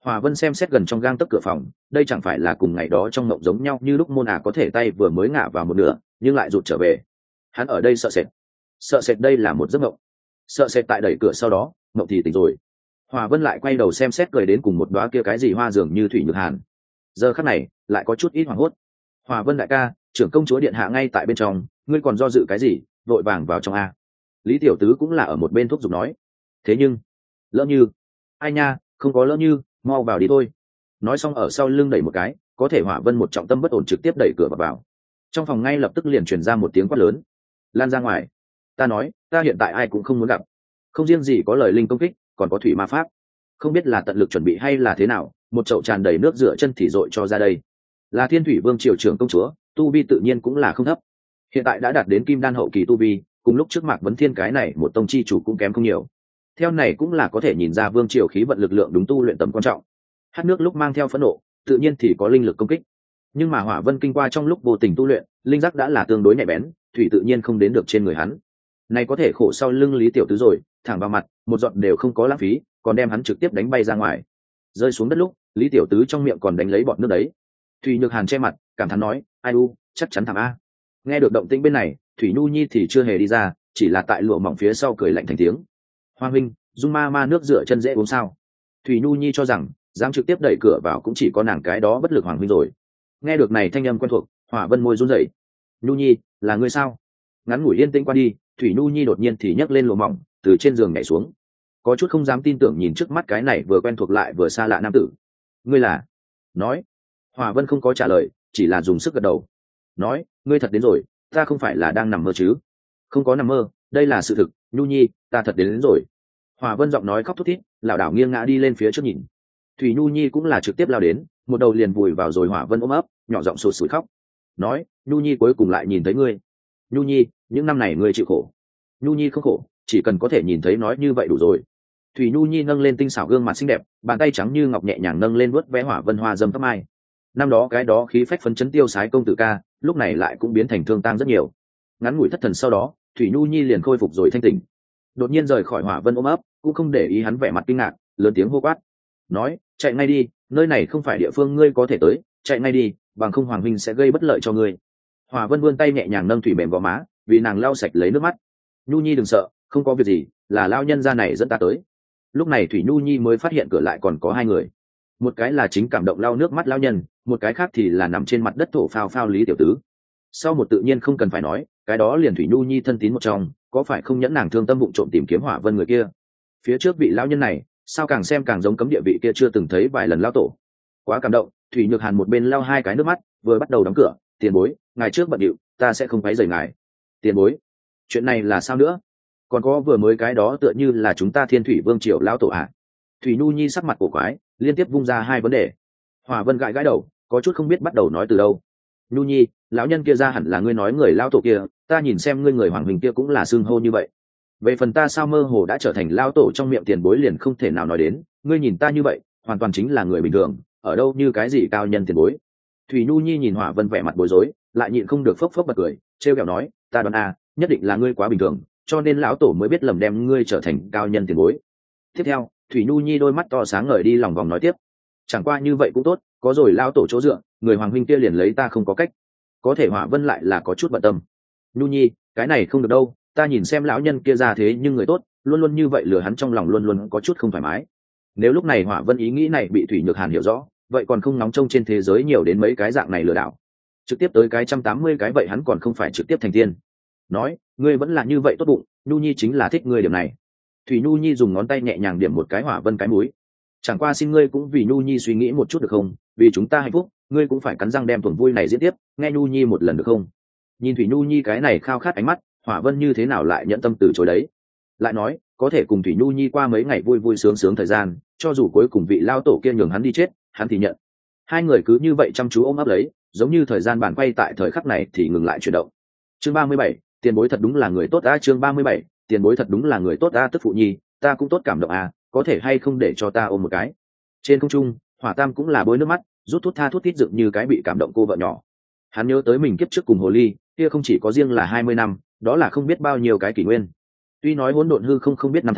Hòa Vân xem xét gần trong gang tấc cửa phòng, đây chẳng phải là cùng ngày đó trong mộng giống nhau như lúc môn có thể tay vừa mới ngả vào một nửa nhưng lại rụt trở về. Hắn ở đây sợ sệt đây là một giấc mộng, sợ sệt tại đẩy cửa sau đó mộng thì tỉnh rồi. Hòa Vân lại quay đầu xem xét cười đến cùng một đóa kia cái gì hoa dường như thủy nhược hàn, giờ khắc này lại có chút ít hoảng hốt. Hòa Vân đại ca, trưởng công chúa điện hạ ngay tại bên trong, ngươi còn do dự cái gì, vội vàng vào trong a. Lý tiểu tứ cũng là ở một bên thúc giục nói. Thế nhưng lỡ như, ai nha, không có lỡ như, mau vào đi thôi. Nói xong ở sau lưng đẩy một cái, có thể Hỏa Vân một trọng tâm bất ổn trực tiếp đẩy cửa vào. Trong phòng ngay lập tức liền truyền ra một tiếng quát lớn. Lan ra ngoài. Ta nói, ta hiện tại ai cũng không muốn gặp. Không riêng gì có lời linh công kích, còn có thủy ma pháp. Không biết là tận lực chuẩn bị hay là thế nào, một chậu tràn đầy nước rửa chân thì dội cho ra đây. Là Thiên Thủy Vương triều trưởng công chúa, tu vi tự nhiên cũng là không thấp. Hiện tại đã đạt đến kim đan hậu kỳ tu vi, cùng lúc trước Mạc Vấn Thiên cái này một tông chi chủ cũng kém không nhiều. Theo này cũng là có thể nhìn ra vương triều khí vận lực lượng đúng tu luyện tầm quan trọng. Hát nước lúc mang theo phẫn nộ, tự nhiên thì có linh lực công kích. Nhưng mà Hỏa Vân kinh qua trong lúc vô tình tu luyện, linh giác đã là tương đối nhạy bén, thủy tự nhiên không đến được trên người hắn. Này có thể khổ sau lưng Lý tiểu tứ rồi, thẳng vào mặt, một giọt đều không có lãng phí, còn đem hắn trực tiếp đánh bay ra ngoài. Rơi xuống đất lúc, Lý tiểu tứ trong miệng còn đánh lấy bọt nước đấy. Thủy Nhược Hàn che mặt, cảm thán nói, ai u, chắc chắn thằng a. Nghe được động tĩnh bên này, Thủy Nhu Nhi thì chưa hề đi ra, chỉ là tại lụa mỏng phía sau cười lạnh thành tiếng. Hoa huynh, dung ma nước rửa chân dễ uống sao? Thủy Nhu Nhi cho rằng dám trực tiếp đẩy cửa vào cũng chỉ có nàng cái đó bất lực hoàng huynh rồi. Nghe được này thanh âm quen thuộc, Hỏa Vân môi run rẩy. Nhu Nhi, là ngươi sao? Ngắn ngủi yên tĩnh qua đi, Thủy Nhu Nhi đột nhiên thì nhấc lên lụa mỏng, từ trên giường nhảy xuống, có chút không dám tin tưởng nhìn trước mắt cái này vừa quen thuộc lại vừa xa lạ nam tử. Ngươi là? Nói. Hỏa Vân không có trả lời, chỉ là dùng sức gật đầu. Nói, ngươi thật đến rồi, ta không phải là đang nằm mơ chứ? Không có nằm mơ, đây là sự thực, Nhu Nhi, ta thật đến rồi. Hỏa Vân giọng nói khóc thút thít, lảo đảo nghiêng ngã đi lên phía trước nhìn. Thủy Nhu Nhi cũng là trực tiếp lao đến, một đầu liền vùi vào rồi Hỏa Vân ôm ấp, nhỏ giọng sụt sùi khóc. Nói, Nhu Nhi cuối cùng lại nhìn thấy ngươi. Nhu Nhi, những năm này ngươi chịu khổ. Nhu Nhi không khổ, chỉ cần có thể nhìn thấy nói như vậy đủ rồi. Thủy Nhu Nhi nâng lên tinh xảo gương mặt xinh đẹp, bàn tay trắng như ngọc nhẹ nhàng nâng lên vuốt ve Hỏa Vân hoa dâm tóc mai. Năm đó cái đó khí phách phấn chấn tiêu sái công tử ca, lúc này lại cũng biến thành thương tang rất nhiều. Ngắn ngủi thất thần sau đó, Thủy Nhu Nhi liền khôi phục rồi thanh tỉnh. Đột nhiên rời khỏi Hỏa Vân ôm ấp, cũng không để ý hắn vẻ mặt kinh ngạc, lớn tiếng hô quát, nói, chạy ngay đi, nơi này không phải địa phương ngươi có thể tới, chạy ngay đi, bằng không hoàng huynh sẽ gây bất lợi cho ngươi. Hỏa Vân vươn tay nhẹ nhàng nâng thủy mềm gò má, vì nàng lau sạch lấy nước mắt. Nhu Nhi đừng sợ, không có việc gì, là lao nhân gia này dẫn ta tới. Lúc này Thủy Nhu Nhi mới phát hiện cửa lại còn có hai người, một cái là chính cảm động lau nước mắt lao nhân, một cái khác thì là nằm trên mặt đất thổ phao phao Lý tiểu tứ. Sau một tự nhiên không cần phải nói, cái đó liền Thủy Nhu Nhi thân tín một trong, có phải không nhẫn nàng thương tâm vụng trộm tìm kiếm Hỏa Vân người kia. Phía trước vị lão nhân này, sao càng xem càng giống cấm địa vị kia chưa từng thấy vài lần lao tổ. Quá cảm động, Thủy Nhược Hàn một bên lau hai cái nước mắt, vừa bắt đầu đóng cửa. Tiền bối, ngài trước bận điệu, ta sẽ không quấy rầy ngài. Tiền bối, chuyện này là sao nữa? Còn có vừa mới cái đó tựa như là chúng ta Thiên Thủy Vương triều lão tổ à? Thủy Nhu Nhi sắc mặt cổ quái, liên tiếp vung ra hai vấn đề. Hỏa Vân gãi gãi đầu, có chút không biết bắt đầu nói từ đâu. Nhu Nhi, lão nhân kia ra hẳn là ngươi nói người lão tổ kia, ta nhìn xem ngươi người hoàng huynh kia cũng là xưng hô như vậy. Về phần ta sao mơ hồ đã trở thành lão tổ trong miệng tiền bối liền không thể nào nói đến, ngươi nhìn ta như vậy, hoàn toàn chính là người bình thường, ở đâu như cái gì cao nhân tiền bối. Thủy Nhu Nhi nhìn Hỏa Vân vẻ mặt bối rối, lại nhịn không được phốc phốc bật cười, trêu ghẹo nói, ta đoán nhất định là ngươi quá bình thường, cho nên lão tổ mới biết lầm đem ngươi trở thành cao nhân tiền bối. Tiếp theo, Thủy Nhu Nhi đôi mắt to sáng ngời đi lòng vòng nói tiếp, chẳng qua như vậy cũng tốt, có rồi lão tổ chỗ dựa, người hoàng huynh kia liền lấy ta không có cách. Có thể Hỏa Vân lại là có chút bận tâm. Nhu Nhi, cái này không được đâu, ta nhìn xem lão nhân kia ra thế nhưng người tốt, luôn luôn như vậy lừa hắn trong lòng luôn luôn có chút không thoải mái. Nếu lúc này Hỏa Vân ý nghĩ này bị Thủy Nhược Hàn hiểu rõ, vậy còn không nóng trông trên thế giới nhiều đến mấy cái dạng này lừa đảo, trực tiếp tới cái 180 cái vậy hắn còn không phải trực tiếp thành tiên. Nói, ngươi vẫn là như vậy tốt bụng, Nhu Nhi chính là thích ngươi điểm này. Thủy Nhu Nhi dùng ngón tay nhẹ nhàng điểm một cái Hỏa Vân cái mũi. Chẳng qua xin ngươi cũng vì Nhu Nhi suy nghĩ một chút được không, vì chúng ta hạnh phúc, ngươi cũng phải cắn răng đem tuần vui này diễn tiếp, nghe Nhu Nhi một lần được không? Nhìn Thủy Nhu Nhi cái này khao khát ánh mắt, Hỏa Vân như thế nào lại nhận tâm từ chối đấy. Lại nói, có thể cùng Thủy Nhu Nhi qua mấy ngày vui vui sướng sướng thời gian, cho dù cuối cùng vị lao tổ kia nhường hắn đi chết, hắn thì nhận. Hai người cứ như vậy chăm chú ôm ấp lấy, giống như thời gian bản quay tại thời khắc này thì ngừng lại chuyển động. Chương 37, tiền bối thật đúng là người tốt a. Chương 37, tiền bối thật đúng là người tốt a. Tức phụ nhi, ta cũng tốt cảm động a, có thể hay không để cho ta ôm một cái. Trên không trung, Hỏa Tam cũng là bôi nước mắt, rút thút tha thút thít dựng như cái bị cảm động cô vợ nhỏ. Hắn nhớ tới mình kiếp trước cùng hồ ly kia không chỉ có riêng là 20 năm, đó là không biết bao nhiêu cái kỷ nguyên. Tuy nói hỗn độn hư không biết năm tháng,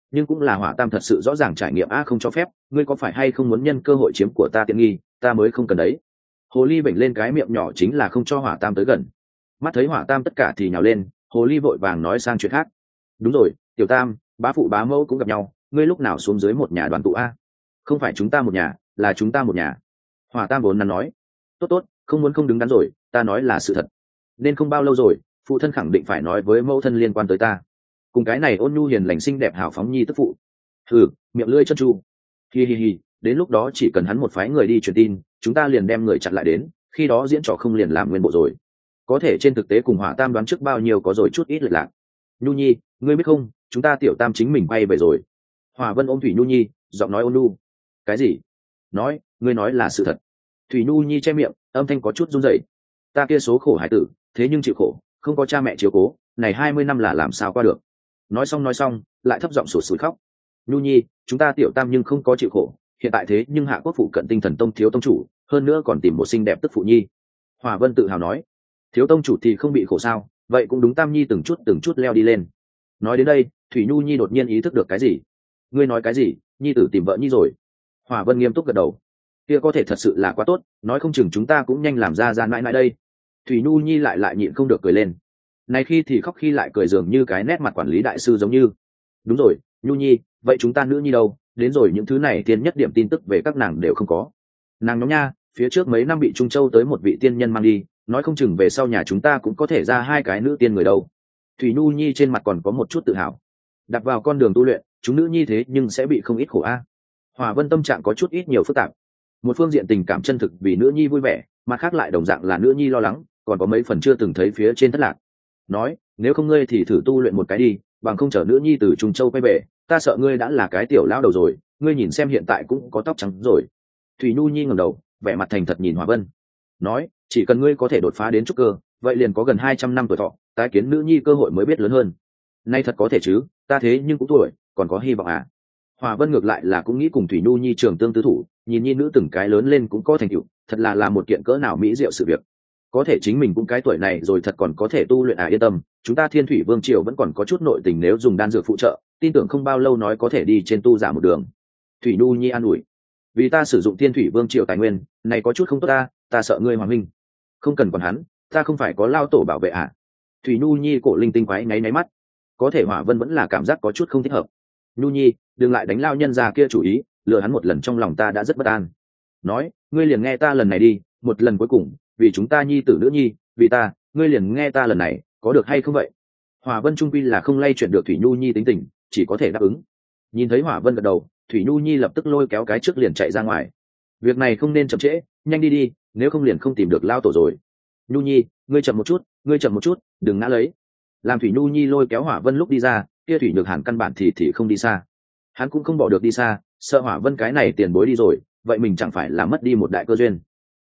nhưng cũng là hỏa tam thật sự rõ ràng trải nghiệm a không cho phép, ngươi có phải hay không muốn nhân cơ hội chiếm của ta tiện nghi, ta mới không cần đấy. Hồ ly bệnh lên cái miệng nhỏ chính là không cho hỏa tam tới gần. Mắt thấy hỏa tam tất cả thì nhào lên, hồ ly vội vàng nói sang chuyện khác. Đúng rồi, tiểu tam, bá phụ bá mẫu cũng gặp nhau, ngươi lúc nào xuống dưới một nhà đoàn tụ a? Không phải chúng ta một nhà, là chúng ta một nhà. Hỏa tam vốn nắn nói. Tốt tốt, không muốn không đứng đắn rồi, ta nói là sự thật. Nên không bao lâu rồi, phụ thân khẳng định phải nói với mẫu thân liên quan tới ta. Cùng cái này ôn nhu hiền lành xinh đẹp hào phóng nhi tức phụ. Miệng lưỡi chân tru. Hi hi hi, đến lúc đó chỉ cần hắn một phái người đi truyền tin, chúng ta liền đem người chặn lại đến, khi đó diễn trò không liền làm nguyên bộ rồi. Có thể trên thực tế cùng hỏa tam đoán trước bao nhiêu có rồi chút ít lệch lạc. Nhu nhi, ngươi biết không, chúng ta tiểu tam chính mình bay về rồi. Hỏa vân ôm thủy nhu nhi, giọng nói ôn nhu. Cái gì? Nói, ngươi nói là sự thật. Thủy nhu nhi che miệng, âm thanh có chút run rẩy. Ta kia số khổ hải tử, thế nhưng chịu khổ, không có cha mẹ chiếu cố, này 20 năm là làm sao qua được. Nói xong lại thấp giọng sụt sùi khóc. Nhu nhi, chúng ta tiểu tam nhưng không có chịu khổ, hiện tại thế nhưng hạ quốc phụ cận tinh thần tông thiếu tông chủ, hơn nữa còn tìm một xinh đẹp tức phụ nhi. Hỏa vân tự hào nói. Thiếu tông chủ thì không bị khổ sao? Vậy cũng đúng, tam nhi từng chút leo đi lên. Nói đến đây, thủy nhu nhi đột nhiên ý thức được cái gì. Ngươi nói cái gì? Nhi tử tìm vợ nhi rồi. Hỏa vân nghiêm túc gật đầu. Kia có thể thật sự là quá tốt, nói không chừng chúng ta cũng nhanh làm ra gian mãi mãi đây. Thủy nhu nhi lại nhịn không được cười lên. Này khi thì khóc khi lại cười, dường như cái nét mặt quản lý đại sư giống như. Đúng rồi, nhu nhi, vậy chúng ta nữ nhi đâu? Đến rồi những thứ này tiên nhất điểm tin tức về các nàng đều không có. Nàng nhóm nha, phía trước mấy năm bị Trung Châu tới một vị tiên nhân mang đi, nói không chừng về sau nhà chúng ta cũng có thể ra hai cái nữ tiên người đâu. Thủy nhu nhi trên mặt còn có một chút tự hào. Đặt vào con đường tu luyện, chúng nữ nhi thế nhưng sẽ bị không ít khổ a. Hỏa vân tâm trạng có chút ít nhiều phức tạp. Một phương diện tình cảm chân thực vì nữ nhi vui vẻ, mà khác lại đồng dạng là nữ nhi lo lắng, còn có mấy phần chưa từng thấy phía trên thất lạc. Nói, nếu không ngươi thì thử tu luyện một cái đi, bằng không chở nữ nhi từ Trung Châu quay về, ta sợ ngươi đã là cái tiểu lão đầu rồi, ngươi nhìn xem hiện tại cũng có tóc trắng rồi. Thủy nhu nhi ngẩng đầu, vẻ mặt thành thật nhìn Hỏa vân, nói, chỉ cần ngươi có thể đột phá đến trúc cơ, vậy liền có gần 200 năm tuổi thọ, tái kiến nữ nhi cơ hội mới biết lớn hơn. Nay thật có thể chứ, ta thế nhưng cũng tuổi, còn có hy vọng à. Hỏa vân ngược lại là cũng nghĩ cùng thủy nhu nhi trường tương tứ thủ, nhìn nhi nữ từng cái lớn lên cũng có thành tựu, thật là một kiện cỡ nào mỹ diệu sự việc. Có thể chính mình cũng cái tuổi này rồi thật còn có thể tu luyện à, yên tâm, chúng ta Thiên Thủy Vương triều vẫn còn có chút nội tình, nếu dùng đan dược phụ trợ, tin tưởng không bao lâu nói có thể đi trên tu giả một đường. Thủy nhu nhi an ủi. Vì ta sử dụng Thiên Thủy Vương triều tài nguyên, này có chút không tốt ta sợ ngươi hoàng minh. Không cần còn hắn, ta không phải có lao tổ bảo vệ à. Thủy nhu nhi cổ linh tinh quái nháy nháy mắt. Có thể Hỏa vân vẫn là cảm giác có chút không thích hợp. Nhu nhi, đừng lại đánh lao nhân già kia chủ ý, lừa hắn một lần trong lòng ta đã rất bất an. Nói, ngươi liền nghe ta lần này đi, một lần cuối cùng, vì chúng ta nhi tử nữ nhi, vì ta, ngươi liền nghe ta lần này, có được hay không vậy? Hỏa vân trung quy là không lay chuyển được thủy nhu nhi tính tình, chỉ có thể đáp ứng. Nhìn thấy Hỏa vân gật đầu, thủy nhu nhi lập tức lôi kéo cái trước liền chạy ra ngoài. Việc này không nên chậm trễ, nhanh đi đi, nếu không liền không tìm được lao tổ rồi. Nhu nhi, ngươi chậm một chút, đừng ngã lấy. Làm thủy nhu nhi lôi kéo Hỏa vân lúc đi ra, kia thủy nhược hàn căn bản thì không đi xa. Hắn cũng không bỏ được đi xa, sợ Hỏa vân cái này tiền bối đi rồi, vậy mình chẳng phải là mất đi một đại cơ duyên.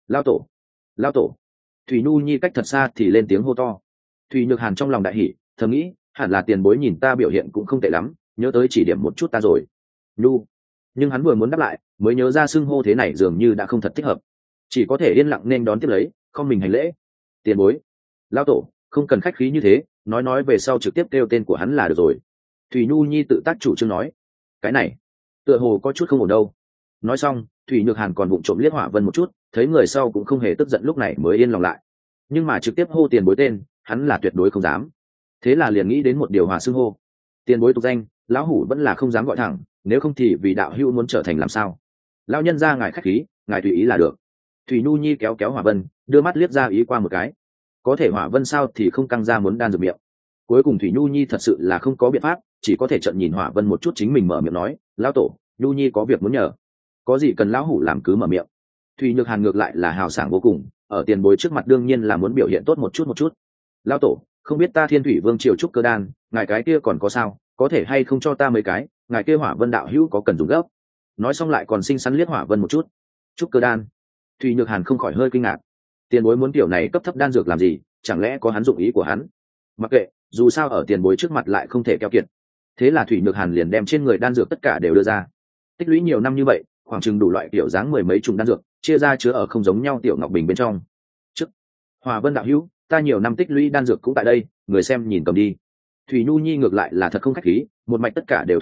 Lao tổ. Thủy nhu nhi cách thật xa thì lên tiếng hô to. Thủy nhược hàn trong lòng đại hỉ, thầm nghĩ, hẳn là tiền bối nhìn ta biểu hiện cũng không tệ lắm, nhớ tới chỉ điểm một chút ta rồi. Nhu. Nhưng hắn vừa muốn đáp lại, mới nhớ ra xưng hô thế này dường như đã không thật thích hợp, chỉ có thể yên lặng nên đón tiếp lấy, không mình hành lễ. Tiền bối. Lao tổ, không cần khách khí như thế, nói về sau trực tiếp kêu tên của hắn là được rồi. Thủy nhu nhi tự tác chủ trương nói. Cái này tựa hồ có chút không ổn đâu. Nói xong, thủy nhược hàn còn vụng trộm liếc Hỏa vân một chút, thấy người sau cũng không hề tức giận, lúc này mới yên lòng lại. Nhưng mà trực tiếp hô tiền bối tên, hắn là tuyệt đối không dám. Thế là liền nghĩ đến một điều hòa xưng hô. Tiền bối tục danh, lão hủ vẫn là không dám gọi thẳng, nếu không thì vì đạo hữu muốn trở thành làm sao? Lão nhân ra ngài khách khí, ngài tùy ý là được. Thủy nhu nhi kéo Hỏa vân, đưa mắt liếc ra ý qua một cái. Có thể Hỏa vân sao thì không căng ra muốn đan dược miệng. Cuối cùng Thủy nhu nhi thật sự là không có biện pháp, chỉ có thể trợn nhìn Hỏa vân một chút, chính mình mở miệng nói, lão tổ, nhu nhi có việc muốn nhờ. Có gì cần lão hủ làm cứ mở miệng. Thủy nhược hàn ngược lại là hào sảng vô cùng, ở tiền bối trước mặt đương nhiên là muốn biểu hiện tốt một chút. Lão tổ, không biết ta Thiên Thủy Vương triều trúc cơ đan, ngài cái kia còn có sao, có thể hay không cho ta mấy cái, ngài kia Hỏa vân đạo hữu có cần dùng gấp. Nói xong lại còn xinh xắn liếc Hỏa vân một chút. Trúc cơ đan. Thủy nhược hàn không khỏi hơi kinh ngạc. Tiền bối muốn kiểu này cấp thấp đan dược làm gì, chẳng lẽ có hắn dụng ý của hắn? Mặc kệ, dù sao ở tiền bối trước mặt lại không thể keo kiệt. Thế là Thủy nhược hàn liền đem trên người đan dược tất cả đều đưa ra. Tích lũy nhiều năm như vậy, khoảng chừng đủ loại kiểu dáng mười mấy chủng đan dược, chia ra chứa ở không giống nhau tiểu ngọc bình bên trong. Trước, Hỏa vân đạo hữu, ta nhiều năm tích lũy đan dược cũng tại đây, người xem nhìn cầm đi. Thủy nhu nhi ngược lại là thật không khách khí, một mạch tất cả đều thu vào,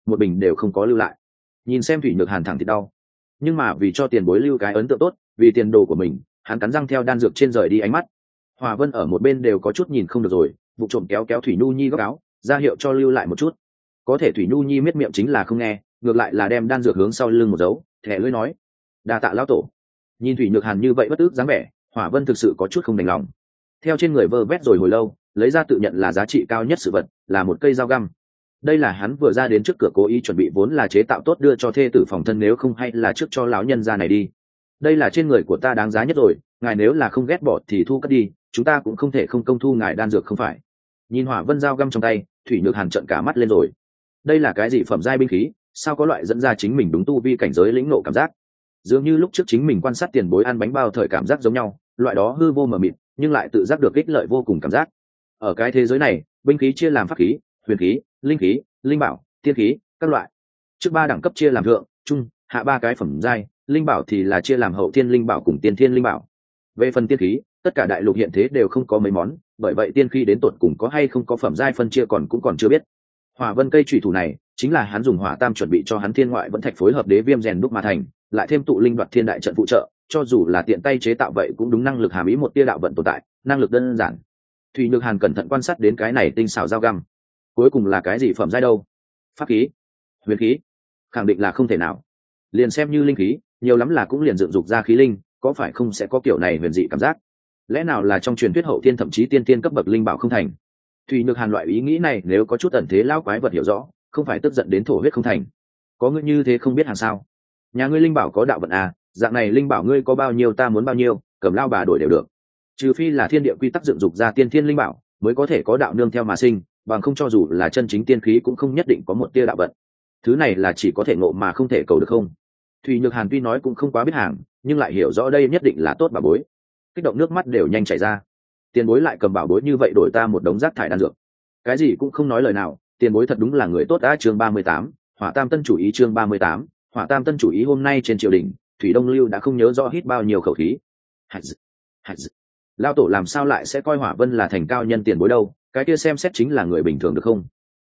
một bình đều không có lưu lại. Nhìn xem Thủy Nhược Hàn thẳng thì đau, nhưng mà vì cho tiền bối lưu cái ấn tượng tốt, vì tiền đồ của mình, hắn cắn răng theo đan dược trên rời đi ánh mắt. Hòa Vân ở một bên đều có chút nhìn không được rồi, vụ trộm kéo kéo Thủy Nhu Nhi góc áo, ra hiệu cho lưu lại một chút. Có thể Thủy Nhu Nhi miết miệng chính là không nghe, ngược lại là đem đan dược hướng sau lưng một dấu, thẻ lưỡi nói: "Đa tạ lão tổ." Nhìn Thủy Nhược Hàn như vậy bất ức dáng vẻ, Hỏa Vân thực sự có chút không đành lòng. Theo trên người vơ vét rồi hồi lâu, lấy ra tự nhận là giá trị cao nhất sự vật, là một cây dao găm. Đây là hắn vừa ra đến trước cửa cố ý chuẩn bị, vốn là chế tạo tốt đưa cho thê tử phòng thân, nếu không hay là trước cho lão nhân gia này đi. Đây là trên người của ta đáng giá nhất rồi, ngài nếu là không ghét bỏ thì thu cất đi, chúng ta cũng không thể không công thu ngài đan dược không phải. Nhìn Hỏa Vân dao găm trong tay, Thủy Nhược Hàn trợn cả mắt lên rồi. Đây là cái gì phẩm giai binh khí, sao có loại dẫn ra chính mình đúng tu vi cảnh giới lĩnh ngộ cảm giác. Dường như lúc trước chính mình quan sát tiền bối ăn bánh bao thời cảm giác giống nhau, loại đó hư vô mờ mịt nhưng lại tự giác được ích lợi vô cùng cảm giác. Ở cái thế giới này, binh khí chia làm pháp khí, huyền khí, linh khí, linh bảo, tiên khí các loại. Trước 3 đẳng cấp chia làm thượng, trung, hạ 3 cái phẩm giai, linh bảo thì là chia làm hậu thiên linh bảo cùng tiên thiên linh bảo. Về phần tiên khí, tất cả đại lục hiện thế đều không có mấy món, bởi vậy tiên khí đến tột cùng có hay không có phẩm giai phân chia cũng còn chưa biết. Hỏa Vân cây chủy thủ này chính là hắn dùng hỏa tam chuẩn bị cho hắn thiên ngoại vẫn thạch phối hợp đế viêm rèn đúc mà thành, lại thêm tụ linh đoạt thiên đại trận phụ trợ, cho dù là tiện tay chế tạo vậy cũng đúng năng lực hàm ý một tia đạo vận tồn tại, năng lực đơn giản. Thủy Nhược Hàn cẩn thận quan sát đến cái này tinh xảo dao găm, cuối cùng là cái gì phẩm giai đâu? Pháp khí, huyền khí, khẳng định là không thể nào. Liền xem như linh khí, nhiều lắm là cũng liền dựng dục ra khí linh, có phải không sẽ có kiểu này huyền dị cảm giác? Lẽ nào là trong truyền thuyết hậu thiên thậm chí tiên tiên cấp bậc linh bảo không thành? Thủy Nhược Hàn loại ý nghĩ này nếu có chút ẩn thế lão quái vật hiểu rõ, không phải tức giận đến thổ huyết không thành. Có ngươi như thế không biết hàng sao? Nhà ngươi linh bảo có đạo vận à, dạng này linh bảo ngươi có bao nhiêu ta muốn bao nhiêu, cầm lao bà đổi đều được. Trừ phi là thiên địa quy tắc dựng dục ra tiên thiên linh bảo, mới có thể có đạo nương theo mà sinh, bằng không cho dù là chân chính tiên khí cũng không nhất định có một tia đạo vận. Thứ này là chỉ có thể ngộ mà không thể cầu được không? Thủy Nhược Hàn tuy nói cũng không quá biết hàng, nhưng lại hiểu rõ đây nhất định là tốt bảo bối. Kích động nước mắt đều nhanh chảy ra. Tiền bối lại cầm bảo bối như vậy đổi ta một đống rác thải đan dược. Cái gì cũng không nói lời nào, tiền bối thật đúng là người tốt á. Chương 38, Hỏa Tam Tân chủ ý. Chương 38, Hỏa Tam Tân chủ ý. Hôm nay trên triều đình, Thủy Đông Lưu đã không nhớ rõ hít bao nhiêu khẩu khí. Lao tổ làm sao lại sẽ coi Hỏa Vân là thành cao nhân tiền bối đâu, cái kia xem xét chính là người bình thường được không?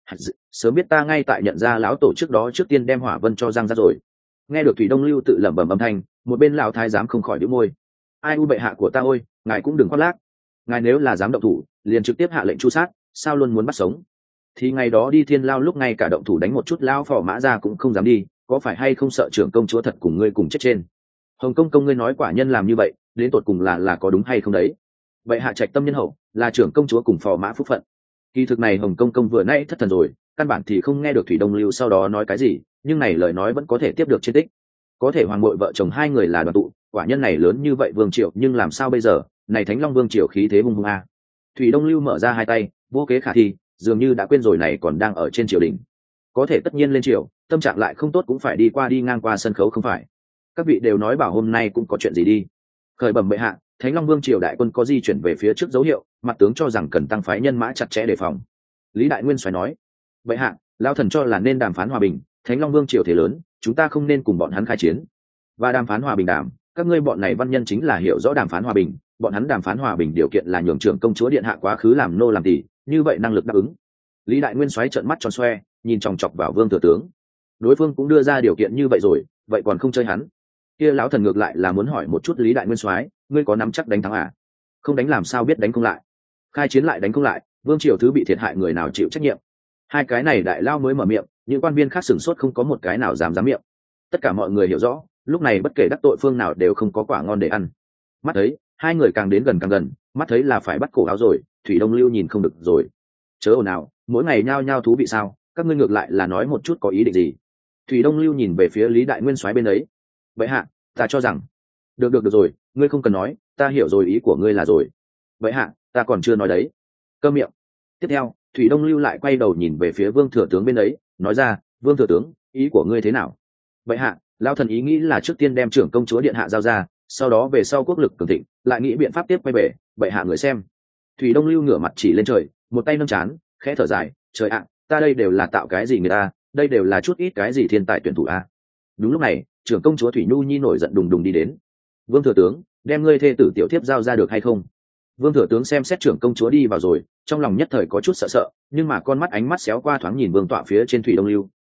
Sớm biết ta ngay tại nhận ra lão tổ trước đó trước tiên đem Hỏa Vân cho răng ra rồi. Nghe được Thủy Đông Lưu tự lẩm bẩm âm thanh, một bên lão thái giám không khỏi nhíu môi. Ai u bệ hạ của ta ơi, ngài cũng đừng khoác lác. Ngài nếu là dám động thủ, liền trực tiếp hạ lệnh tru sát, sao luôn muốn bắt sống? Thì ngày đó đi Thiên Lao lúc ngay cả động thủ đánh một chút lao phò mã ra cũng không dám đi, có phải hay không sợ trưởng công chúa thật cùng ngươi cùng chết trên? Hồng công công ngươi nói quả nhân làm như vậy, đến tột cùng là có đúng hay không đấy? Vậy hạ trạch tâm nhân hậu, là trưởng công chúa cùng phò mã phúc phận. Kỳ thực này Hồng công công vừa nãy thất thần rồi, căn bản thì không nghe được Thủy Đông Lưu sau đó nói cái gì, nhưng này lời nói vẫn có thể tiếp được trên tích. Có thể hoàng muội vợ chồng hai người là đoàn tụ, quả nhân này lớn như vậy vương triều, nhưng làm sao bây giờ? Này Thánh Long vương triều khí thế hung hung a. Thủy Đông Lưu mở ra hai tay, vô kế khả thi, dường như đã quên rồi này còn đang ở trên triều đình. Có thể tất nhiên lên triều, tâm trạng lại không tốt cũng phải đi ngang qua sân khấu không phải? Các vị đều nói bảo hôm nay cũng có chuyện gì đi. Khởi bẩm bệ hạ, Thánh Long vương triều đại quân có di chuyển về phía trước dấu hiệu, mặt tướng cho rằng cần tăng phái nhân mã chặt chẽ đề phòng. Lý Đại Nguyên xoáy nói, bệ hạ, lão thần cho là nên đàm phán hòa bình, Thánh Long vương triều thế lớn, chúng ta không nên cùng bọn hắn khai chiến. Và đàm phán hòa bình các ngươi bọn này văn nhân chính là hiểu rõ đàm phán hòa bình, bọn hắn đàm phán hòa bình điều kiện là nhường trưởng công chúa điện hạ quá khứ làm nô làm tỳ, như vậy năng lực đáp ứng. Lý Đại Nguyên xoáy trợn mắt tròn xoe, nhìn chòng chọc vào Vương thừa tướng. Đối phương cũng đưa ra điều kiện như vậy rồi, vậy còn không chơi hắn? Kia lão thần ngược lại là muốn hỏi một chút Lý Đại Nguyên soái, ngươi có nắm chắc đánh thắng à? Không đánh làm sao biết đánh không lại? Khai chiến lại đánh không lại, vương triều thứ bị thiệt hại người nào chịu trách nhiệm? Hai cái này đại lao mới mở miệng, những quan viên khác sửng sốt không có một cái nào dám miệng. Tất cả mọi người hiểu rõ, lúc này bất kể đắc tội phương nào đều không có quả ngon để ăn. Mắt thấy hai người càng đến càng gần, mắt thấy là phải bắt cổ áo rồi, Thủy Đông Lưu nhìn không được rồi. Chớ ồn nào, mỗi ngày nhao nhao thú vị sao? Các ngươi ngược lại là nói một chút có ý định gì? Thủy Đông Lưu nhìn về phía Lý Đại Nguyên soái bên ấy. Vậy hạ, ta cho rằng được rồi, ngươi không cần nói, ta hiểu rồi, ý của ngươi là rồi. Vậy hạ, ta còn chưa nói đấy. Câm miệng. Tiếp theo, Thủy Đông Lưu lại quay đầu nhìn về phía Vương thừa tướng bên ấy, nói ra, Vương thừa tướng, ý của ngươi thế nào? Vậy hạ, lão thần ý nghĩ là trước tiên đem trưởng công chúa điện hạ giao ra, sau đó về sau quốc lực cường thịnh, lại nghĩ biện pháp tiếp quay về. Vậy hạ người xem. Thủy Đông Lưu ngửa mặt chỉ lên trời, một tay nâng chán, khẽ thở dài, trời ạ, ta đây đều là tạo cái gì người ta, đây đều là chút ít cái gì thiên tài tuyển thủ a. Đúng lúc này, trưởng công chúa Thủy Nhu Nhi nổi giận đùng đùng đi đến. Vương thừa tướng, đem ngươi thê tử tiểu thiếp giao ra được hay không? Vương thừa tướng xem xét trưởng công chúa đi vào rồi, trong lòng nhất thời có chút sợ, nhưng mà con mắt ánh mắt xéo qua thoáng nhìn vương tọa phía trên Thủy Đông Lưu,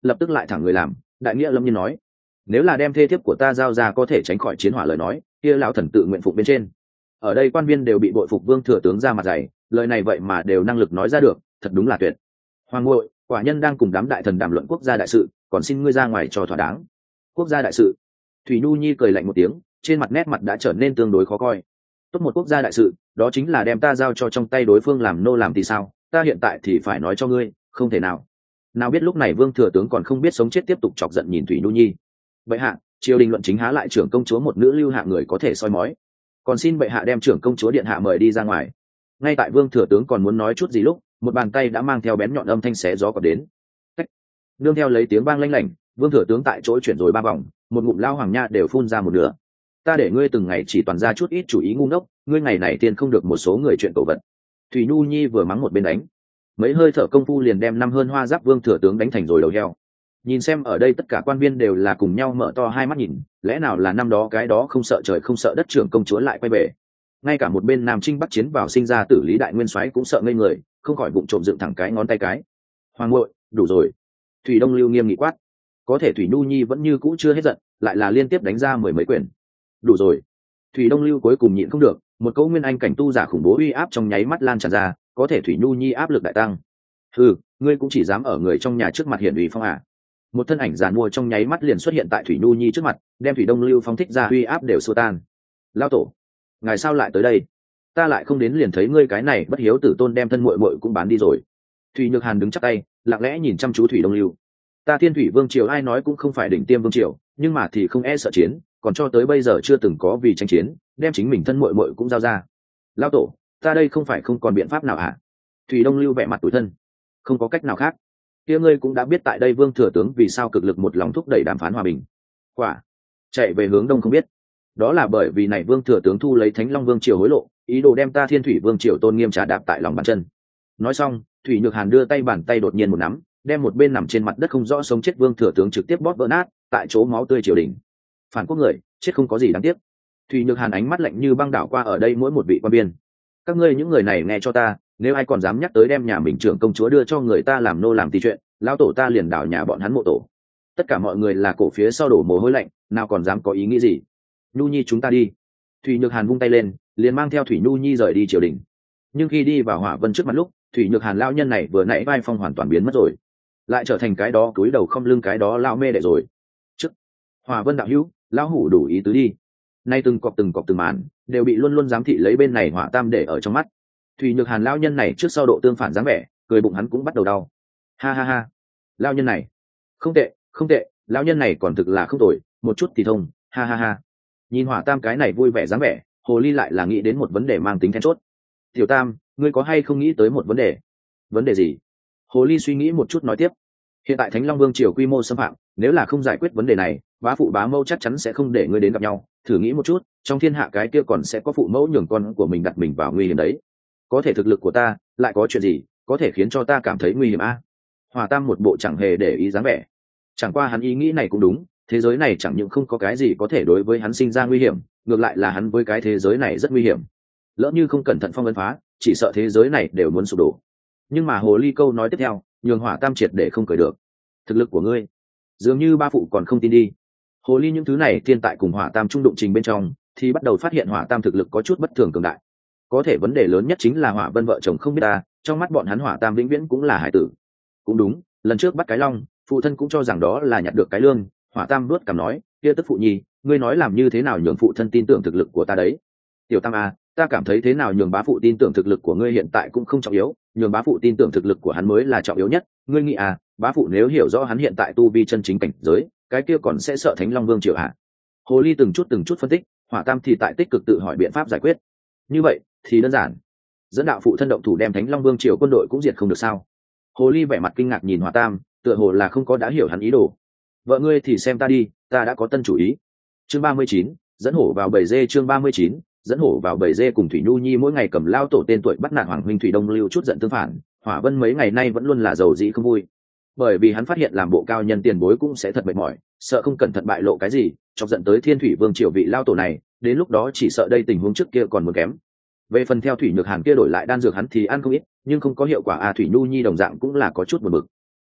lập tức lại thẳng người làm, đại nghĩa lâm nhiên nói: nếu là đem thê thiếp của ta giao ra có thể tránh khỏi chiến hỏa lời nói, kia lão thần tự nguyện phục bên trên. Ở đây quan viên đều bị bội phục vương thừa tướng ra mặt dày, lời này vậy mà đều năng lực nói ra được, thật đúng là tuyệt. Hoàng ngội, quả nhân đang cùng đám đại thần đàm luận quốc gia đại sự, còn xin ngươi ra ngoài cho thỏa đáng. Quốc gia đại sự? Thủy Nhu Nhi cười lạnh một tiếng, trên mặt nét mặt đã trở nên tương đối khó coi. Tốt một quốc gia đại sự, đó chính là đem ta giao cho trong tay đối phương làm nô làm thì sao? Ta hiện tại thì phải nói cho ngươi, không thể nào. Nào biết lúc này vương thừa tướng còn không biết sống chết tiếp tục chọc giận nhìn Thủy Nhu Nhi. Bệ hạ, triều đình luận chính há lại trưởng công chúa một nữ lưu hạ người có thể soi mói, còn xin bệ hạ đem trưởng công chúa điện hạ mời đi ra ngoài. Ngay tại vương thừa tướng còn muốn nói chút gì lúc, một bàn tay đã mang theo bén nhọn âm thanh xé gió còn đến. Cách. Nương theo lấy tiếng vang lanh lảnh, vương thừa tướng tại chỗ chuyển rồi 3 vòng, một ngụm lao hoàng nha đều phun ra một nửa. Ta để ngươi từng ngày chỉ toàn ra chút ít chủ ý ngu ngốc, ngươi ngày này tiên không được một số người chuyện cầu vật. Thủy Nhu Nhi vừa mắng một bên đánh, mấy hơi thở công phu liền đem 5 hơn hoa giáp vương thừa tướng đánh thành rồi đầu heo. Nhìn xem ở đây tất cả quan viên đều là cùng nhau mở to hai mắt nhìn, lẽ nào là năm đó cái đó không sợ trời không sợ đất trưởng công chúa lại quay về. Ngay cả một bên Nam Trinh Bắc Chiến vào sinh ra tử Lý Đại Nguyên Soái cũng sợ ngây người, không khỏi bụng trộm dựng thẳng cái ngón tay cái. Hoàng ngội, đủ rồi. Thủy Đông Lưu nghiêm nghị quát. Có thể Thủy Nhu Nhi vẫn như cũ chưa hết giận, lại là liên tiếp đánh ra 10 mấy quyền. Đủ rồi. Thủy Đông Lưu cuối cùng nhịn không được, một cỗ nguyên anh cảnh tu giả khủng bố uy áp trong nháy mắt lan tràn ra, có thể Thủy Nhu Nhi áp lực đại tăng. Ừ, ngươi cũng chỉ dám ở người trong nhà trước mặt hiện uy phong à? Một thân ảnh giàn mua trong nháy mắt liền xuất hiện tại Thủy Nhu Nhi trước mặt, đem Thủy Đông Lưu phóng thích ra uy áp đều xua tan. Lao tổ, ngài sao lại tới đây? Ta lại không đến liền thấy ngươi cái này bất hiếu tử tôn đem thân muội muội cũng bán đi rồi. Thủy Nhược Hàn đứng chắp tay, lặng lẽ nhìn chăm chú Thủy Đông Lưu. Ta Thiên Thủy Vương triều ai nói cũng không phải đỉnh tiêm vương triều, nhưng mà thì không e sợ chiến, còn cho tới bây giờ chưa từng có vì tranh chiến, đem chính mình thân muội muội cũng giao ra. Lao tổ, ta đây không phải không còn biện pháp nào hả? Thủy Đông Lưu vẻ mặt tủi thân. Không có cách nào khác. Kia ngươi cũng đã biết tại đây vương thừa tướng vì sao cực lực một lòng thúc đẩy đàm phán hòa bình. Quả chạy về hướng đông không biết, đó là bởi vì này vương thừa tướng thu lấy Thánh Long Vương triều hối lộ, ý đồ đem ta Thiên Thủy Vương triều tôn nghiêm trà đạp tại lòng bàn chân. Nói xong, Thủy Nhược Hàn đưa tay bàn tay đột nhiên một nắm, đem một bên nằm trên mặt đất không rõ sống chết vương thừa tướng trực tiếp bóp vỡ nát, tại chỗ máu tươi triều đình. Phản quốc người, chết không có gì đáng tiếc. Thủy Nhược Hàn ánh mắt lạnh như băng đảo qua ở đây mỗi một vị quan biên. Các ngươi những người này nghe cho ta, nếu ai còn dám nhắc tới đem nhà mình trưởng công chúa đưa cho người ta làm nô làm tỳ chuyện, lão tổ ta liền đảo nhà bọn hắn mộ tổ. Tất cả mọi người là cổ phía sau đổ mồ hôi lạnh, nào còn dám có ý nghĩ gì. Nhu Nhi chúng ta đi. Thủy Nhược Hàn vung tay lên, liền mang theo Thủy Nhu Nhi rời đi triều đình. Nhưng khi đi vào Hỏa Vân trước mặt lúc, Thủy Nhược Hàn lão nhân này vừa nãy vai phong hoàn toàn biến mất rồi, lại trở thành cái đó cúi đầu không lưng cái đó lão mê đệ rồi. Trước Hỏa Vân đạo hữu, lão hủ đủ ý tứ đi. Nay từng cọp từng màn đều bị luôn luôn giám thị lấy bên này Hỏa Tam để ở trong mắt. Thủy Nhược Hàn lão nhân này trước sau độ tương phản dáng vẻ, cười bụng hắn cũng bắt đầu đau. Ha ha ha, lão nhân này không tệ, không tệ, lão nhân này còn thực là không tồi, một chút thì thông. Ha ha ha. Nhìn Hỏa Tam cái này vui vẻ dáng vẻ, Hồ Ly lại là nghĩ đến một vấn đề mang tính then chốt. Tiểu Tam, ngươi có hay không nghĩ tới một vấn đề? Vấn đề gì? Hồ Ly suy nghĩ một chút nói tiếp. Hiện tại Thánh Long Vương triều quy mô xâm phạm, nếu là không giải quyết vấn đề này, bá phụ bá mẫu chắc chắn sẽ không để ngươi đến gặp nhau. Thử nghĩ một chút, trong thiên hạ cái kia còn sẽ có phụ mẫu nhường con của mình đặt mình vào nguy hiểm đấy. Có thể thực lực của ta lại có chuyện gì có thể khiến cho ta cảm thấy nguy hiểm a? Hỏa Tam một bộ chẳng hề để ý dáng vẻ. Chẳng qua hắn ý nghĩ này cũng đúng, thế giới này chẳng những không có cái gì có thể đối với hắn sinh ra nguy hiểm, ngược lại là hắn với cái thế giới này rất nguy hiểm. Lỡ như không cẩn thận phong ấn phá, chỉ sợ thế giới này đều muốn sụp đổ. Nhưng mà Hồ Ly câu nói tiếp theo nhường Hỏa Tam triệt để không cười được. Thực lực của ngươi dường như ba phụ còn không tin đi. Hồ Ly những thứ này thiên tại cùng Hỏa Tam trung đụng trình bên trong thì bắt đầu phát hiện Hỏa Tam thực lực có chút bất thường cường đại. Có thể vấn đề lớn nhất chính là Hỏa Vân vợ chồng không biết ta, trong mắt bọn hắn Hỏa Tam vĩnh viễn cũng là hải tử. Cũng đúng, lần trước bắt cái long, phụ thân cũng cho rằng đó là nhặt được cái lương. Hỏa Tam nuốt cằm nói, kia tức phụ nhi, ngươi nói làm như thế nào nhường phụ thân tin tưởng thực lực của ta đấy? Tiểu Tam à, ta cảm thấy thế nào nhường bá phụ tin tưởng thực lực của ngươi hiện tại cũng không trọng yếu, nhường bá phụ tin tưởng thực lực của hắn mới là trọng yếu nhất. Ngươi nghĩ à, bá phụ nếu hiểu rõ hắn hiện tại tu vi chân chính cảnh giới, cái kia còn sẽ sợ Thánh Long Vương triều à? Hồ Ly từng chút phân tích, Hỏa Tam thì tại tích cực tự hỏi biện pháp giải quyết. Như vậy thì đơn giản, dẫn đạo phụ thân động thủ đem Thánh Long Vương triều quân đội cũng diệt không được sao? Hồ Ly vẻ mặt kinh ngạc nhìn Hỏa Tam, tựa hồ là không có đã hiểu hắn ý đồ. Vợ ngươi thì xem ta đi, ta đã có tân chủ ý. Chương 39, dẫn hổ vào bầy dê. Chương 39, dẫn hổ vào bầy dê. Cùng Thủy Nhu Nhi mỗi ngày cầm lao tổ tên tuổi bắt nạt Hoàng huynh Thủy Đông Lưu chút giận tương phản, Hỏa Vân mấy ngày nay vẫn luôn là giàu dĩ không vui, bởi vì hắn phát hiện làm bộ cao nhân tiền bối cũng sẽ thật mệt mỏi, sợ không cẩn thận bại lộ cái gì, chọc giận tới Thiên Thủy Vương triều vị lao tổ này, đến lúc đó chỉ sợ đây tình huống trước kia còn muốn kém. Về phần theo Thủy Nhược Hàn kia đổi lại đan dược hắn thì ăn không ít, nhưng không có hiệu quả. Thủy Nhu Nhi đồng dạng cũng là có chút buồn bực.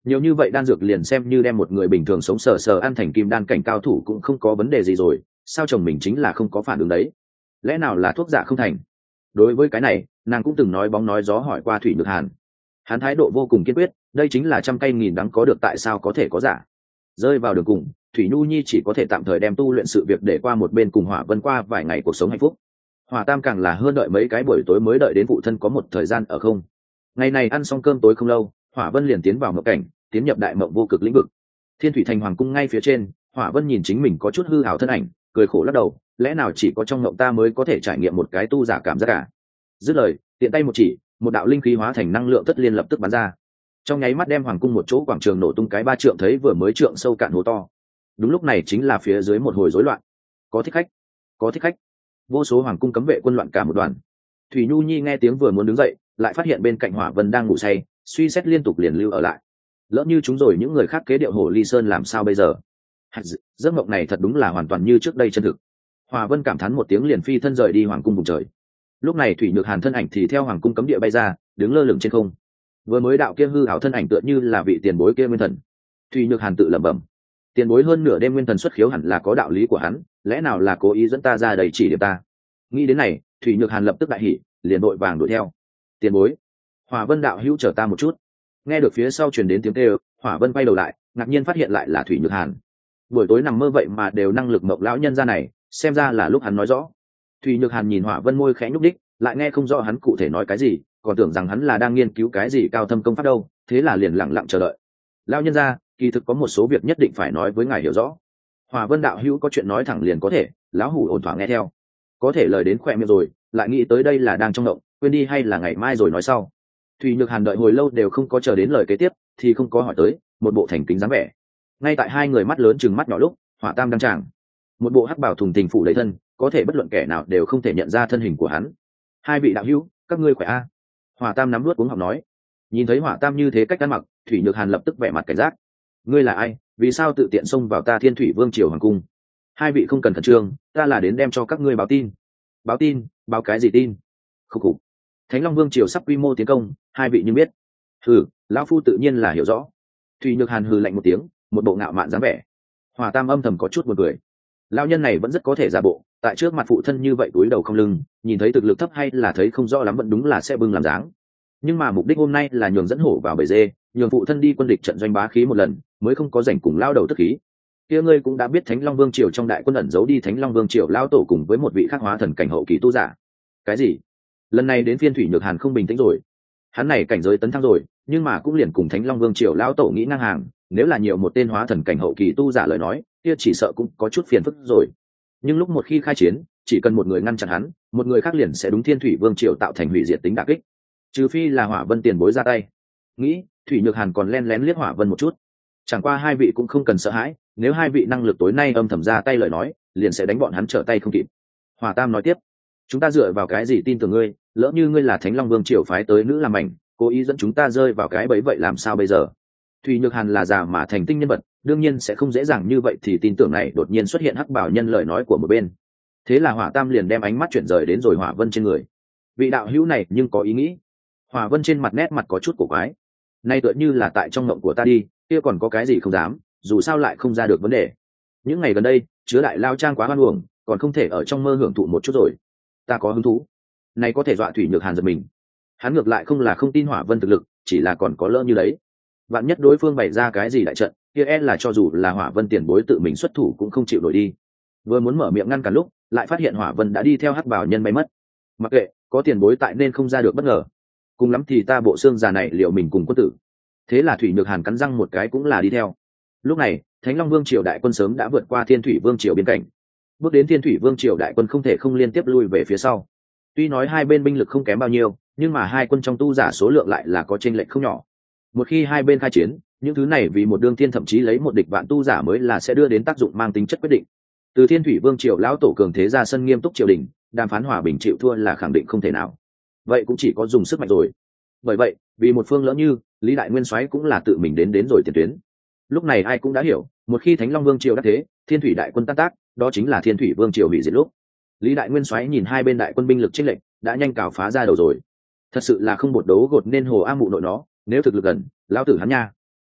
Nhiều như vậy đan dược liền xem như đem một người bình thường sống sờ sờ ăn thành kim đan cảnh cao thủ cũng không có vấn đề gì rồi, sao chồng mình chính là không có phản ứng đấy? Lẽ nào là thuốc giả không thành? Đối với cái này, nàng cũng từng nói bóng nói gió hỏi qua Thủy Nhược Hàn. Hắn thái độ vô cùng kiên quyết, đây chính là trăm cây nghìn đắng có được, tại sao có thể có giả? Rơi vào đường cùng, Thủy Nhu Nhi chỉ có thể tạm thời đem tu luyện sự việc để qua một bên, cùng Hỏa Vân qua vài ngày cuộc sống hạnh phúc. Hỏa Tam càng là hơn đợi mấy cái buổi tối mới đợi đến phụ thân có một thời gian ở không. Ngày này ăn xong cơm tối không lâu, Hỏa Vân liền tiến vào mộng cảnh, tiến nhập đại mộng vô cực lĩnh vực. Thiên Thủy Thành hoàng cung ngay phía trên, Hỏa Vân nhìn chính mình có chút hư ảo thân ảnh, cười khổ lắc đầu, lẽ nào chỉ có trong mộng ta mới có thể trải nghiệm một cái tu giả cảm giác cả? Dứt lời, tiện tay một chỉ, một đạo linh khí hóa thành năng lượng thất liên lập tức bắn ra, trong nháy mắt đem hoàng cung một chỗ quảng trường nổ tung cái 3 trượng thấy vừa mới trượng sâu cạn hố to. Đúng lúc này chính là phía dưới một hồi rối loạn. Có thích khách, có thích khách. Vô số hoàng cung cấm vệ quân loạn cả một đoàn. Thủy Nhu Nhi nghe tiếng vừa muốn đứng dậy, lại phát hiện bên cạnh Hỏa Vân đang ngủ say, suy xét liên tục liền lưu ở lại. Lỡ như chúng rồi những người khác kế điệu Hồ Ly Sơn làm sao bây giờ? Giấc mộng này thật đúng là hoàn toàn như trước đây chân thực. Hỏa Vân cảm thán một tiếng liền phi thân rời đi hoàng cung vùng trời. Lúc này Thủy Nhược Hàn thân ảnh thì theo hoàng cung cấm địa bay ra, đứng lơ lửng trên không. Vừa mới đạo kia hư ảo thân ảnh tựa như là vị tiền bối kia nguyên thần. Thủy Nhược Hàn tự lẩm bẩm, tiền bối hơn nửa đêm nguyên thần xuất khiếu hẳn là có đạo lý của hắn, lẽ nào là cố ý dẫn ta ra đây chỉ điểm ta? Nghĩ đến này, Thủy Nhược Hàn lập tức đại hỉ, liền vội vàng đuổi theo. Tiền bối, Hỏa Vân đạo hữu chờ ta một chút. Nghe được phía sau truyền đến tiếng kêu, Hỏa Vân quay đầu lại, ngạc nhiên phát hiện lại là Thủy Nhược Hàn. Buổi tối nằm mơ vậy mà đều năng lực mộng lão nhân ra này, xem ra là lúc hắn nói rõ. Thủy Nhược Hàn nhìn Hỏa Vân môi khẽ nhúc đích, lại nghe không rõ hắn cụ thể nói cái gì, còn tưởng rằng hắn là đang nghiên cứu cái gì cao thâm công pháp đâu, thế là liền lặng lặng chờ đợi. Lão nhân ra, kỳ thực có một số việc nhất định phải nói với ngài hiểu rõ. Hỏa Vân đạo hữu có chuyện nói thẳng liền có thể. Lão hủ ổn thỏa nghe theo. Có thể lời đến khỏe miệng rồi, lại nghĩ tới đây là đang trong động, quên đi hay là ngày mai rồi nói sau. Thủy Nhược Hàn đợi hồi lâu đều không có chờ đến lời kế tiếp, thì không có hỏi tới, một bộ thành kính dáng vẻ. Ngay tại hai người mắt lớn chừng mắt nhỏ lúc, Hỏa Tam đăng tràng. Một bộ hắc bảo thùng tình phủ đầy thân, có thể bất luận kẻ nào đều không thể nhận ra thân hình của hắn. Hai vị đạo hữu, các ngươi khỏe a? Hỏa Tam nắm nuốt cuống họng nói. Nhìn thấy Hỏa Tam như thế cách ăn mặc, Thủy Nhược Hàn lập tức vẻ mặt cảnh giác. Ngươi là ai, vì sao tự tiện xông vào ta Thiên Thủy Vương triều hoàng cung? Hai vị không cần khẩn trương, ta là đến đem cho các ngươi báo tin. Báo tin? Báo cái gì tin? Khúc khục. Thánh Long Vương triều sắp quy mô tiến công, hai vị nhưng biết. Hừ, lão phu tự nhiên là hiểu rõ. Thủy Nhược Hàn hừ lạnh một tiếng, một bộ ngạo mạn dáng vẻ. Hỏa Tam âm thầm có chút buồn cười. Lão nhân này vẫn rất có thể giả bộ, tại trước mặt phụ thân như vậy cúi đầu không lưng, nhìn thấy thực lực thấp hay là thấy không rõ lắm vẫn đúng là sẽ bưng làm dáng. Nhưng mà mục đích hôm nay là nhường dẫn hổ vào bầy dê, nhường phụ thân đi quân địch trận doanh bá khí một lần, mới không có rảnh cùng lao đầu tức khí. Kia ngươi cũng đã biết Thánh Long Vương triều trong đại quân ẩn giấu đi Thánh Long Vương triều lao tổ cùng với một vị khắc hóa thần cảnh hậu kỳ tu giả. Cái gì? Lần này đến phiên Thủy Nhược Hàn không bình tĩnh rồi. Hắn này cảnh giới tấn thăng rồi, nhưng mà cũng liền cùng Thánh Long Vương triều lao tổ nghĩ ngang hàng, nếu là nhiều một tên hóa thần cảnh hậu kỳ tu giả lời nói, kia chỉ sợ cũng có chút phiền phức rồi. Nhưng lúc một khi khai chiến, chỉ cần một người ngăn chặn hắn, một người khác liền sẽ đúng Thiên Thủy Vương triều tạo thành hủy diệt tính đả kích. Trừ phi là Hỏa Vân tiền bối ra tay. Nghĩ, Thủy Nhược Hàn còn len lén liếc Hỏa Vân một chút. Chẳng qua hai vị cũng không cần sợ hãi, nếu hai vị năng lực tối nay âm thầm ra tay lời nói, liền sẽ đánh bọn hắn trở tay không kịp. Hỏa Tam nói tiếp, chúng ta dựa vào cái gì tin tưởng ngươi, lỡ như ngươi là Thánh Long Vương triều phái tới nữ làm mảnh, cố ý dẫn chúng ta rơi vào cái bẫy vậy làm sao bây giờ? Thủy Nhược Hàn là già mà thành tinh nhân vật, đương nhiên sẽ không dễ dàng như vậy thì tin tưởng này đột nhiên xuất hiện hắc bảo nhân lời nói của một bên. Thế là Hỏa Tam liền đem ánh mắt chuyển rời đến rồi Hỏa Vân trên người. Vị đạo hữu này nhưng có ý nghĩ. Hỏa Vân trên mặt nét mặt có chút cổ quái. Nay tựa như là tại trong mộng của ta đi, kia còn có cái gì không dám, dù sao lại không ra được vấn đề. Những ngày gần đây, chứa đại lao trang quá hoan uổng, còn không thể ở trong mơ hưởng thụ một chút rồi. Ta có hứng thú. Này có thể dọa Thủy Nhược Hàn giật mình. Hắn ngược lại không là không tin Hỏa Vân thực lực, chỉ là còn có lỡ như đấy. Vạn nhất đối phương bày ra cái gì đại trận, kia là cho dù là Hỏa Vân tiền bối tự mình xuất thủ cũng không chịu nổi đi. Vừa muốn mở miệng ngăn cản lúc, lại phát hiện Hỏa Vân đã đi theo hắc bảo nhân bay mất. Mặc kệ, có tiền bối tại nên không ra được bất ngờ. Cùng lắm thì ta bộ xương già này liệu mình cùng quân tử. Thế là Thủy Nhược Hàn cắn răng một cái cũng là đi theo. Lúc này, Thánh Long Vương triều đại quân sớm đã vượt qua Thiên Thủy Vương triều biên cảnh. Bước đến Thiên Thủy Vương triều đại quân không thể không liên tiếp lui về phía sau. Tuy nói hai bên binh lực không kém bao nhiêu, nhưng mà hai quân trong tu giả số lượng lại là có chênh lệch không nhỏ. Một khi hai bên khai chiến, những thứ này vì một đương thiên thậm chí lấy một địch vạn tu giả mới là sẽ đưa đến tác dụng mang tính chất quyết định. Từ Thiên Thủy Vương triều lão tổ cường thế ra sân nghiêm túc triều đình, đàm phán hòa bình chịu thua là khẳng định không thể nào. Vậy cũng chỉ có dùng sức mạnh rồi. Bởi vậy, vì một phương lỡ như, Lý Đại Nguyên soái cũng là tự mình đến rồi tiền tuyến. Lúc này ai cũng đã hiểu, một khi Thánh Long Vương triều đắc thế, Thiên Thủy đại quân tan tác, đó chính là Thiên Thủy Vương triều hủy diệt lúc. Lý Đại Nguyên soái nhìn hai bên đại quân binh lực chênh lệch, đã nhanh cào phá ra đầu rồi. Thật sự là không bột đấu gột nên hồ a mụ nội nó, nếu thực lực gần, lão tử hắn nha.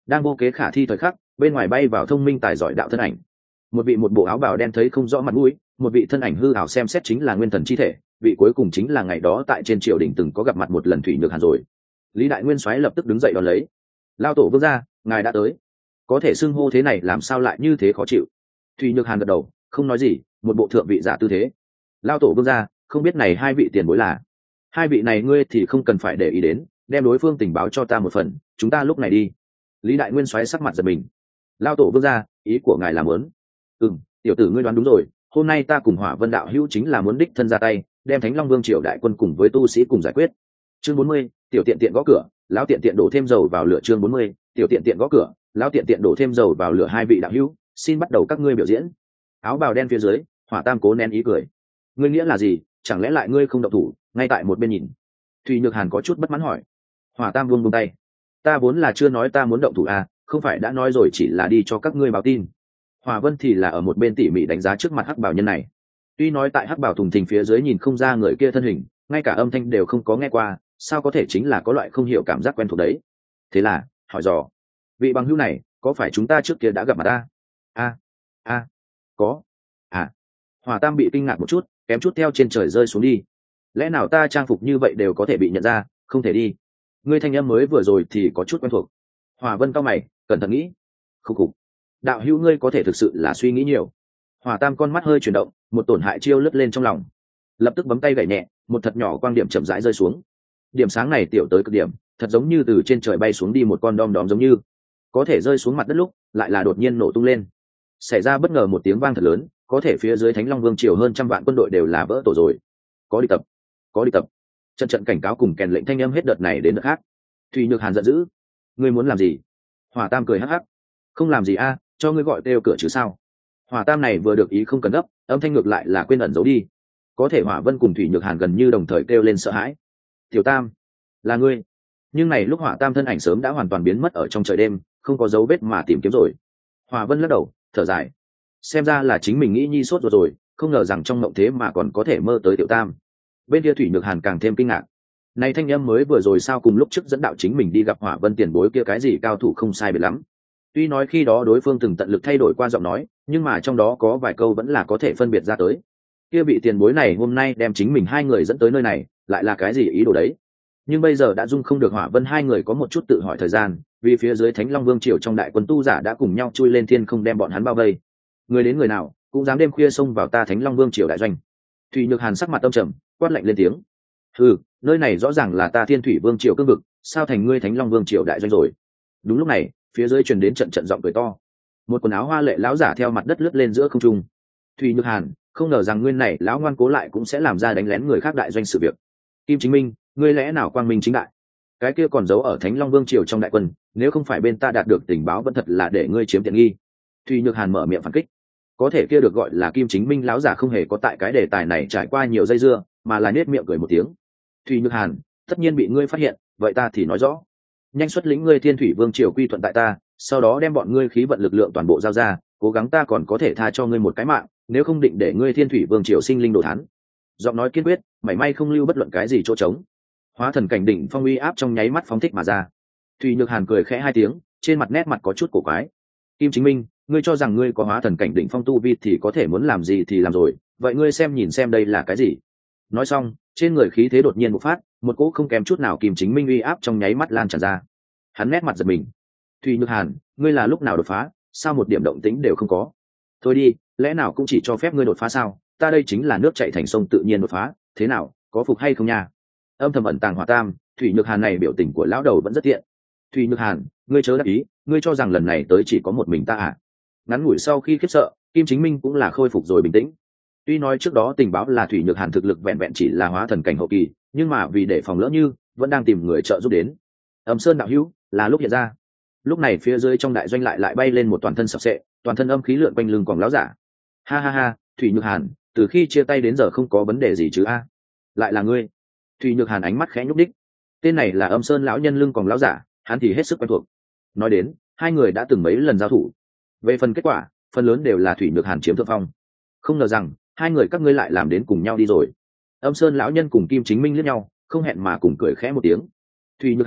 đang vô kế khả thi thời khắc, bên ngoài bay vào thông minh tài giỏi đạo thân ảnh. Một vị một bộ áo bào đen thấy không rõ mặt mũi, một vị thân ảnh hư ảo xem xét chính là nguyên thần chi thể, vị cuối cùng chính là ngày đó tại trên triều đình từng có gặp mặt một lần Thủy Nhược Hàn rồi. Lý Đại Nguyên soái lập tức đứng dậy đón lấy. Lao tổ vương gia, ngài đã tới. Có thể xưng hô thế này làm sao lại như thế khó chịu. Thủy Nhược Hàn gật đầu, không nói gì, một bộ thượng vị giả tư thế. Lao tổ vương gia, không biết này hai vị tiền bối là? Hai vị này ngươi thì không cần phải để ý đến, đem đối phương tình báo cho ta một phần, chúng ta lúc này đi. Lý Đại Nguyên xoáy sắc mặt giật mình. Lao tổ vương gia, ý của ngài là muốn? Tiểu tử ngươi đoán đúng rồi, hôm nay ta cùng Hỏa Vân đạo hữu chính là muốn đích thân ra tay, đem Thánh Long Vương triều đại quân cùng với tu sĩ cùng giải quyết. Chương 40, tiểu tiện tiện gõ cửa, lão tiện tiện đổ thêm dầu vào lửa. Chương 40, tiểu tiện tiện gõ cửa, lão tiện tiện đổ thêm dầu vào lửa. Hai vị đạo hữu, xin bắt đầu các ngươi biểu diễn. Áo bào đen phía dưới, Hỏa Tam cố nén ý cười. Ngươi nghĩa là gì? Chẳng lẽ lại ngươi không động thủ, ngay tại một bên nhìn? Thủy Nhược Hàn có chút bất mãn hỏi. Hỏa Tam buông tay. Ta vốn là chưa nói ta muốn động thủ à, không phải đã nói rồi chỉ là đi cho các ngươi báo tin. Hỏa Vân thì là ở một bên tỉ mỉ đánh giá trước mặt hắc bảo nhân này. Tuy nói tại hắc bảo thùng thình phía dưới nhìn không ra người kia thân hình, ngay cả âm thanh đều không có nghe qua, sao có thể chính là có loại không hiểu cảm giác quen thuộc đấy. Thế là hỏi dò, vị bằng hữu này có phải chúng ta trước kia đã gặp mặt ta? Có. Hỏa Tam bị kinh ngạc một chút, kém chút theo trên trời rơi xuống đi. Lẽ nào ta trang phục như vậy đều có thể bị nhận ra? Không thể đi. Ngươi thanh âm mới vừa rồi thì có chút quen thuộc. Hỏa Vân cau mày, cẩn thận nghĩ. Khúc khục. Đạo hữu ngươi có thể thực sự là suy nghĩ nhiều. Hỏa Tam con mắt hơi chuyển động, một tổn hại chiêu lướt lên trong lòng, lập tức bấm tay gảy nhẹ, một thật nhỏ quang điểm chậm rãi rơi xuống. Điểm sáng này tiểu tới cực điểm, thật giống như từ trên trời bay xuống đi một con đom đóm, giống như có thể rơi xuống mặt đất lúc lại là đột nhiên nổ tung lên. Xảy ra bất ngờ một tiếng vang thật lớn, có thể phía dưới Thánh Long Vương triều hơn trăm vạn quân đội đều là vỡ tổ rồi. Có địch tập, có địch tập. Trận trận cảnh cáo cùng kèn lệnh thanh âm hết đợt này đến đợt khác. Thủy Nhược Hàn giận dữ, ngươi muốn làm gì? Hỏa Tam cười hắc hắc, không làm gì a, cho ngươi gọi kêu cửa chứ sao? Hỏa Tam này vừa được ý không cần gấp, âm thanh ngược lại là quên ẩn giấu đi. Có thể Hỏa Vân cùng Thủy Nhược Hàn gần như đồng thời kêu lên sợ hãi. Tiểu Tam, là ngươi? Nhưng này lúc Hỏa Tam thân ảnh sớm đã hoàn toàn biến mất ở trong trời đêm, không có dấu vết mà tìm kiếm rồi. Hỏa Vân lắc đầu, thở dài, xem ra là chính mình nghĩ nhi sốt rồi, không ngờ rằng trong mộng thế mà còn có thể mơ tới Tiểu Tam. Bên kia Thủy Nhược Hàn càng thêm kinh ngạc. Này thanh âm mới vừa rồi sao cùng lúc trước dẫn đạo chính mình đi gặp Hỏa Vân tiền bối kia cái gì cao thủ không sai biệt lắm. Tuy nói khi đó đối phương từng tận lực thay đổi qua giọng nói, nhưng mà trong đó có vài câu vẫn là có thể phân biệt ra tới. Kia vị tiền bối này hôm nay đem chính mình hai người dẫn tới nơi này, lại là cái gì ý đồ đấy? Nhưng bây giờ đã dung không được Hỏa Vân hai người có một chút tự hỏi thời gian, vì phía dưới Thánh Long Vương triều trong đại quân tu giả đã cùng nhau chui lên thiên không đem bọn hắn bao vây. Người đến người nào cũng dám đêm khuya xông vào ta Thánh Long Vương triều đại doanh. Thủy Nhược Hàn sắc mặt âm trầm, quát lạnh lên tiếng. Nơi này rõ ràng là ta Thiên Thủy Vương triều cương vực, sao thành ngươi Thánh Long Vương triều đại doanh rồi? Đúng lúc này, phía dưới truyền đến trận trận giọng cười to. Một quần áo hoa lệ lão giả theo mặt đất lướt lên giữa không trung. Thủy Nhược Hàn, không ngờ rằng nguyên này lão ngoan cố lại cũng sẽ làm ra đánh lén người khác đại doanh sự việc. Kim Chính Minh, ngươi lẽ nào quang minh chính đại? Cái kia còn giấu ở Thánh Long Vương triều trong đại quân, nếu không phải bên ta đạt được tình báo vẫn thật là để ngươi chiếm tiện nghi. Thủy Nhược Hàn mở miệng phản kích. Có thể kia được gọi là Kim Chính Minh lão giả không hề có tại cái đề tài này trải qua nhiều dây dưa, mà là nết miệng cười một tiếng. Thủy Nhược Hàn, tất nhiên bị ngươi phát hiện, vậy ta thì nói rõ. Nhanh xuất lĩnh ngươi Thiên Thủy Vương triều quy thuận tại ta, sau đó đem bọn ngươi khí vận lực lượng toàn bộ giao ra, cố gắng ta còn có thể tha cho ngươi một cái mạng, nếu không định để ngươi Thiên Thủy Vương triều sinh linh đồ thán. Giọng nói kiên quyết, mảy may không lưu bất luận cái gì chỗ trống. Hóa thần cảnh đỉnh phong uy áp trong nháy mắt phóng thích mà ra. Thủy Nhược Hàn cười khẽ hai tiếng, trên mặt nét mặt có chút cổ quái. Kim Chính Minh, ngươi cho rằng ngươi có hóa thần cảnh đỉnh phong tu vi thì có thể muốn làm gì thì làm rồi, vậy ngươi xem nhìn xem đây là cái gì? Nói xong, trên người khí thế đột nhiên bộc phát, một cỗ không kém chút nào Kim Chính Minh uy áp trong nháy mắt lan tràn ra. Hắn nét mặt giật mình. Thủy Nhược Hàn, ngươi là lúc nào đột phá, sao một điểm động tĩnh đều không có? Thôi đi, lẽ nào cũng chỉ cho phép ngươi đột phá sao? Ta đây chính là nước chảy thành sông tự nhiên đột phá, thế nào, có phục hay không nha? Âm thầm ẩn tàng Hỏa Tam, Thủy Nhược Hàn này biểu tình của lão đầu vẫn rất tiện. Thủy Nhược Hàn, ngươi chớ đắc ý, ngươi cho rằng lần này tới chỉ có một mình ta à? Ngắn ngủi sau khi khiếp sợ, Kim Chính Minh cũng là khôi phục rồi bình tĩnh. Tuy nói trước đó tình báo là Thủy Nhược Hàn thực lực vẹn vẹn chỉ là hóa thần cảnh hậu kỳ, nhưng mà vì để phòng lỡ như, vẫn đang tìm người trợ giúp đến. Âm Sơn đạo hữu, là lúc hiện ra. Lúc này phía dưới trong đại doanh lại bay lên một toàn thân sập sệ, toàn thân âm khí lượn quanh lưng quòng láo giả. Ha ha ha, Thủy Nhược Hàn, từ khi chia tay đến giờ không có vấn đề gì chứ a? Lại là ngươi? Thủy Nhược Hàn ánh mắt khẽ nhúc đích. Tên này là Âm Sơn lão nhân lưng quòng láo giả, hắn thì hết sức quen thuộc. Nói đến, hai người đã từng mấy lần giao thủ. Về phần kết quả, phần lớn đều là Thủy Nhược Hàn chiếm thượng phong. Không ngờ rằng hai người các ngươi lại làm đến cùng nhau đi rồi. Âm Sơn lão nhân cùng Kim Chính Minh liếc nhau, không hẹn mà cùng cười khẽ một tiếng. Thủy Nhược Hàn,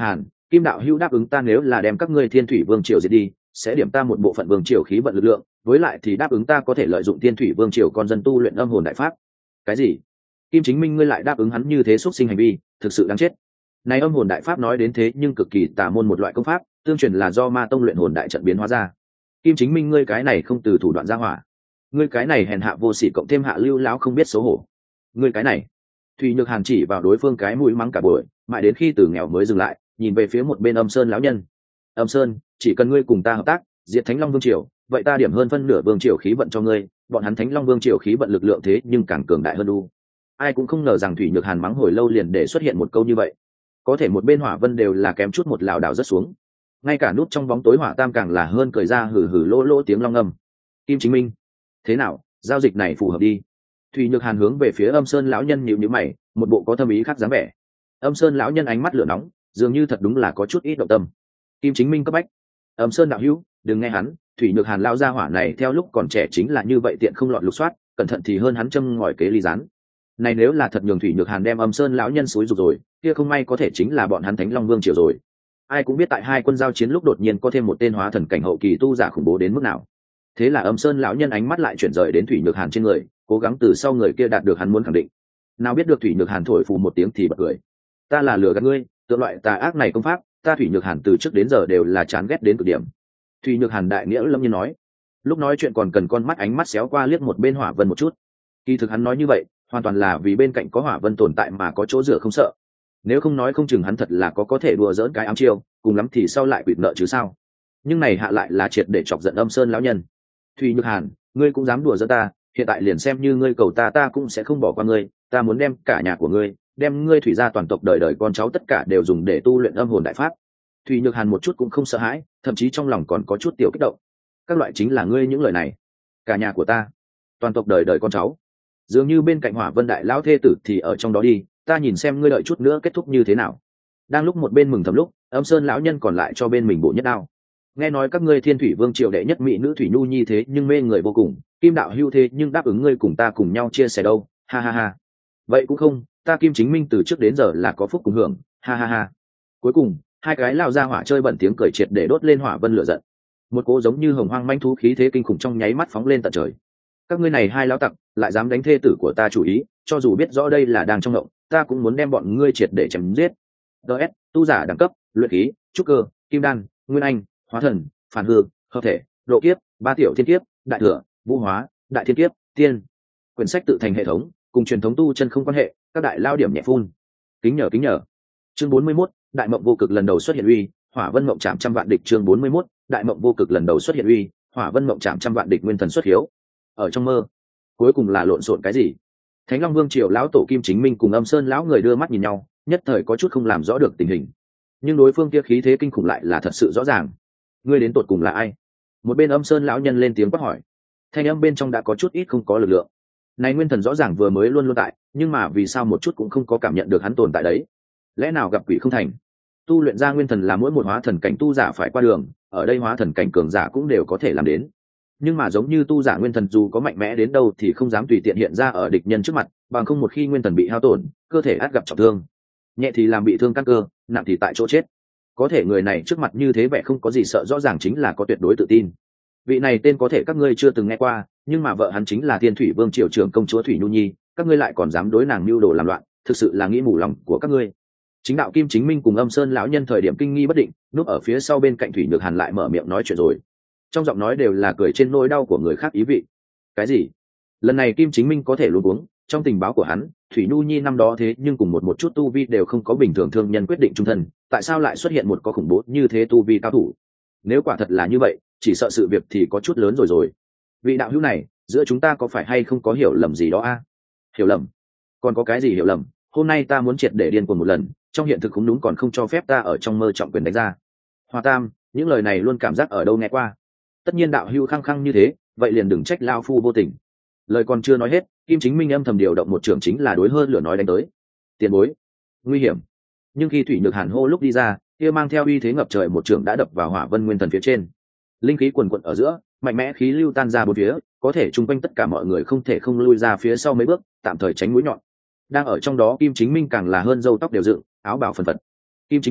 Kim đạo hữu đáp ứng ta nếu là đem các ngươi thiên thủy vương triều diệt đi sẽ điểm ta một bộ phận vương triều khí vận lực lượng, với lại thì đáp ứng ta có thể lợi dụng thiên thủy vương triều con dân tu luyện âm hồn đại pháp. Cái gì? Kim Chính Minh ngươi lại đáp ứng hắn như thế xúc sinh hành vi, thực sự đáng chết. Này âm hồn đại pháp nói đến thế nhưng cực kỳ tà môn một loại công pháp, tương truyền là do ma tông luyện hồn đại trận biến hóa ra. Kim Chính Minh ngươi cái này không từ thủ đoạn ra hỏa, ngươi cái này hèn hạ vô sỉ cộng thêm hạ lưu lão không biết xấu hổ. Ngươi cái này. Thủy Nhược Hàn chỉ vào đối phương cái mũi mắng cả buổi, mãi đến khi từ nghèo mới dừng lại, nhìn về phía một bên Âm Sơn lão nhân. Âm Sơn, chỉ cần ngươi cùng ta hợp tác, diệt Thánh Long Vương triều, vậy ta điểm hơn phân nửa vương triều khí vận cho ngươi, bọn hắn Thánh Long Vương triều khí vận lực lượng thế nhưng càng cường đại hơn đu. Ai cũng không ngờ rằng Thủy Nhược Hàn mắng hồi lâu liền để xuất hiện một câu như vậy. Có thể một bên Hỏa Vân đều là kém chút một lảo đảo rất xuống. Ngay cả nút trong bóng tối Hỏa Tam càng là hơn cười ra hừ hừ lỗ lỗ tiếng long ngâm. Kim Chính Minh, thế nào, giao dịch này phù hợp đi. Thủy Nhược Hàn hướng về phía Âm Sơn lão nhân nhíu nhíu mày, một bộ có thâm ý khác dáng vẻ. Âm Sơn lão nhân ánh mắt lửa nóng, dường như thật đúng là có chút ít động tâm. Kim Chính Minh cấp bách. Âm Sơn đạo hữu, đừng nghe hắn, Thủy Nhược Hàn lão gia hỏa này theo lúc còn trẻ chính là như vậy tiện không lọt lục soát, cẩn thận thì hơn hắn châm ngòi kế ly gián. Này nếu là thật nhường Thủy Nhược Hàn đem Âm Sơn lão nhân xúi dục rồi, kia không may có thể chính là bọn hắn Thánh Long Vương triều rồi. Ai cũng biết tại hai quân giao chiến lúc đột nhiên có thêm một tên hóa thần cảnh hậu kỳ tu giả khủng bố đến mức nào. Thế là Âm Sơn lão nhân ánh mắt lại chuyển rời đến Thủy Nhược Hàn trên người, cố gắng từ sau người kia đạt được hắn muốn khẳng định. Nào biết được Thủy Nhược Hàn thổi phù một tiếng thì bật cười. Ta là lừa gạt ngươi, tượng loại tà ác này công pháp, ta Thủy Nhược Hàn từ trước đến giờ đều là chán ghét đến cực điểm. Thủy Nhược Hàn đại nghĩa lâm nhiên nói. Lúc nói chuyện còn cần con mắt ánh mắt xéo qua liếc một bên Hỏa Vân một chút. Kỳ thực hắn nói như vậy, hoàn toàn là vì bên cạnh có Hỏa Vân tồn tại mà có chỗ dựa không sợ. Nếu không nói không chừng hắn thật là có thể đùa giỡn cái ám chiêu, cùng lắm thì sau lại quỵt nợ chứ sao. Nhưng này hạ lại là triệt để chọc giận Âm Sơn lão nhân. Thủy Nhược Hàn, ngươi cũng dám đùa giỡn ta, hiện tại liền xem như ngươi cầu ta cũng sẽ không bỏ qua ngươi, ta muốn đem cả nhà của ngươi, đem ngươi Thủy gia toàn tộc đời đời con cháu tất cả đều dùng để tu luyện âm hồn đại pháp. Thủy Nhược Hàn một chút cũng không sợ hãi, thậm chí trong lòng còn có chút tiểu kích động. Các loại chính là ngươi những lời này, cả nhà của ta, toàn tộc đời đời con cháu. Dường như bên cạnh Hỏa Vân đại lão thê tử thì ở trong đó đi, ta nhìn xem ngươi đợi chút nữa kết thúc như thế nào. Đang lúc một bên mừng thầm lúc, Âm Sơn lão nhân còn lại cho bên mình bộ nhất đao. Nghe nói các ngươi Thiên Thủy Vương triều đệ nhất mỹ nữ Thủy Nhu Nhi thế nhưng mê người vô cùng, Kim đạo hưu thế nhưng đáp ứng ngươi cùng ta cùng nhau chia sẻ đâu, ha ha ha. Vậy cũng không, ta Kim Chính Minh từ trước đến giờ là có phúc cùng hưởng, ha ha ha. Cuối cùng, hai cái lao ra hỏa chơi bẩn tiếng cười triệt để đốt lên Hỏa Vân lửa giận. Một cỗ giống như hồng hoang manh thú khí thế kinh khủng trong nháy mắt phóng lên tận trời. Các ngươi này hai lão tặc, lại dám đánh thê tử của ta chủ ý, cho dù biết rõ đây là đang trong ngộng, ta cũng muốn đem bọn ngươi triệt để chém giết. DS, tu giả đẳng cấp, luyện khí, trúc cơ, kim đan, nguyên anh, hóa thần, phản hư, hợp thể, độ kiếp, ba tiểu thiên kiếp, đại thừa, vũ hóa, đại thiên kiếp, tiên. Quyển sách tự thành hệ thống, cùng truyền thống tu chân không quan hệ, các đại lao điểm nhẹ phun. Kính nhờ. Chương 41, Đại Mộng Vô Cực lần đầu xuất hiện uy, Hỏa Vân Mộng chạm trăm vạn địch. Chương 41, Đại Mộng Vô Cực lần đầu xuất hiện uy, Hỏa Vân Mộng chạm trăm vạn địch. Nguyên thần xuất hiếu. Ở trong mơ, cuối cùng là lộn xộn cái gì? Thánh Long Vương triều lão tổ Kim Chính Minh cùng Âm Sơn lão người đưa mắt nhìn nhau, nhất thời có chút không làm rõ được tình hình. Nhưng đối phương kia khí thế kinh khủng lại là thật sự rõ ràng. Ngươi đến tột cùng là ai? Một bên Âm Sơn lão nhân lên tiếng quát hỏi. Thanh âm bên trong đã có chút ít không có lực lượng. Này nguyên thần rõ ràng vừa mới luôn luôn tại, nhưng mà vì sao một chút cũng không có cảm nhận được hắn tồn tại đấy? Lẽ nào gặp quỷ không thành? Tu luyện ra nguyên thần là mỗi một hóa thần cảnh tu giả phải qua đường, ở đây hóa thần cảnh cường giả cũng đều có thể làm đến. Nhưng mà giống như tu giả nguyên thần dù có mạnh mẽ đến đâu thì không dám tùy tiện hiện ra ở địch nhân trước mặt, bằng không một khi nguyên thần bị hao tổn, cơ thể ắt gặp trọng thương. Nhẹ thì làm bị thương căn cơ, nặng thì tại chỗ chết. Có thể người này trước mặt như thế vẻ không có gì sợ, rõ ràng chính là có tuyệt đối tự tin. Vị này tên có thể các ngươi chưa từng nghe qua, nhưng mà vợ hắn chính là Thiên Thủy Vương triều trưởng công chúa Thủy Nhu Nhi, các ngươi lại còn dám đối nàng mưu đồ làm loạn, thực sự là nghĩ mù lòng của các ngươi. Chính đạo Kim Chính Minh cùng Âm Sơn lão nhân thời điểm kinh nghi bất định, núp ở phía sau bên cạnh Thủy Nhược Hàn lại mở miệng nói chuyện rồi. Trong giọng nói đều là cười trên nỗi đau của người khác ý vị. Cái gì? Lần này Kim Chính Minh có thể luống cuống, trong tình báo của hắn, Thủy Nhu Nhi năm đó thế nhưng cùng một chút tu vi đều không có bình thường thương nhân quyết định trung thân, tại sao lại xuất hiện một có khủng bố như thế tu vi cao thủ? Nếu quả thật là như vậy, chỉ sợ sự việc thì có chút lớn rồi. Vị đạo hữu này, giữa chúng ta có phải hay không có hiểu lầm gì đó a? Hiểu lầm? Còn có cái gì hiểu lầm? Hôm nay ta muốn triệt để điên cuồng một lần, trong hiện thực cũng đúng còn không cho phép ta ở trong mơ trọng quyền đánh ra. Hoa Tam, những lời này luôn cảm giác ở đâu nghe qua. Tất nhiên đạo hữu khăng khăng như thế, vậy liền đừng trách lao phu vô tình. Lời còn chưa nói hết, Kim Chính Minh âm thầm điều động một trưởng chính là đối hơn lửa nói đánh tới. Tiền bối, nguy hiểm. Nhưng khi Thủy Nhược Hàn hô lúc đi ra, kia mang theo uy thế ngập trời một trưởng đã đập vào Hỏa Vân nguyên thần phía trên. Linh khí quần quật ở giữa, mạnh mẽ khí lưu tan ra bốn phía, có thể chung quanh tất cả mọi người không thể không lui ra phía sau mấy bước, tạm thời tránh mũi nhọn. Đang ở trong đó Kim Chính Minh càng là hơn râu tóc đều dựng, áo bào phần phật. Kim Chính Minh,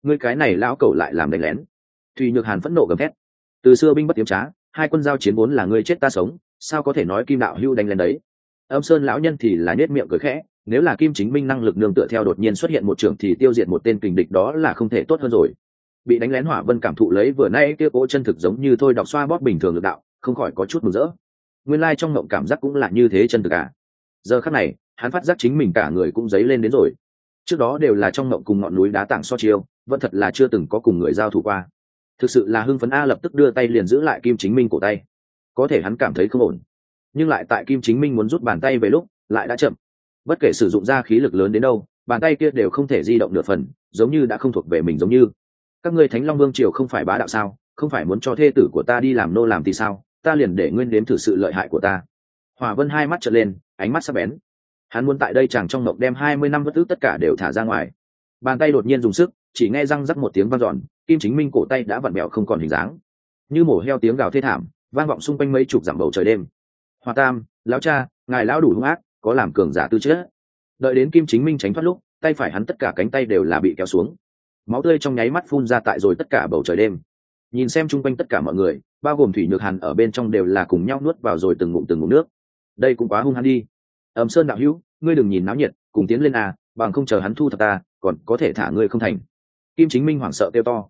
ngươi cái này lão cẩu lại làm đánh lén. Thủy Nhược Hàn phẫn nộ gầm thét. Từ xưa binh bất tiếm trá, hai quân giao chiến vốn là ngươi chết ta sống, sao có thể nói Kim đạo hữu đánh lén đấy. Âm Sơn lão nhân thì là nhếch miệng cười khẽ, nếu là Kim Chính Minh năng lực nương tựa theo đột nhiên xuất hiện một trưởng thì tiêu diệt một tên kình địch đó là không thể tốt hơn rồi. Bị đánh lén Hỏa Vân cảm thụ lấy vừa nay kia cỗ chân thực giống như thôi đọc xoa bóp bình thường lực đạo, không khỏi có chút mừng rỡ. Nguyên lai trong mộng cảm giác cũng là như thế chân thực à. Giờ khắc này, hắn phát giác chính mình cả người cũng dấy lên đến rồi. Trước đó đều là trong mộng cùng ngọn núi đá tảng so chiêu, vẫn thật là chưa từng có cùng người giao thủ qua. Thực sự là hưng phấn a, lập tức đưa tay liền giữ lại Kim Chính Minh cổ tay. Có thể hắn cảm thấy không ổn, nhưng lại tại Kim Chính Minh muốn rút bàn tay về lúc, lại đã chậm. Bất kể sử dụng ra khí lực lớn đến đâu, bàn tay kia đều không thể di động nửa phần, giống như đã không thuộc về mình giống như. Các ngươi Thánh Long Vương triều không phải bá đạo sao, không phải muốn cho thê tử của ta đi làm nô làm thì sao, ta liền để nguyên đếm thử sự lợi hại của ta. Hỏa Vân hai mắt trợn lên, ánh mắt sắc bén. Hắn muốn tại đây chàng trong mộng đem 20 năm bất ức tất cả đều thả ra ngoài. Bàn tay đột nhiên dùng sức, chỉ nghe răng rắc một tiếng vang dọn, Kim Chính Minh cổ tay đã vặn bẹo không còn hình dáng, như mổ heo tiếng gào thê thảm vang vọng xung quanh mấy chục dặm bầu trời đêm. Hoa Tam, lão cha, ngài lão đủ hung ác, có làm cường giả tư chất. Đợi đến Kim Chính Minh tránh thoát lúc, tay phải hắn tất cả cánh tay đều là bị kéo xuống, máu tươi trong nháy mắt phun ra tại rồi tất cả bầu trời đêm. Nhìn xem chung quanh tất cả mọi người, bao gồm Thủy Nhược Hàn ở bên trong đều là cùng nhau nuốt vào rồi từng ngụm nước. Đây cũng quá hung hăng đi. Ẩm Sơn đạo hữu, ngươi đừng nhìn náo nhiệt, cùng tiến lên à, bằng không chờ hắn thu thập ta, còn có thể thả ngươi không thành. Kim Chính Minh hoảng sợ kêu to.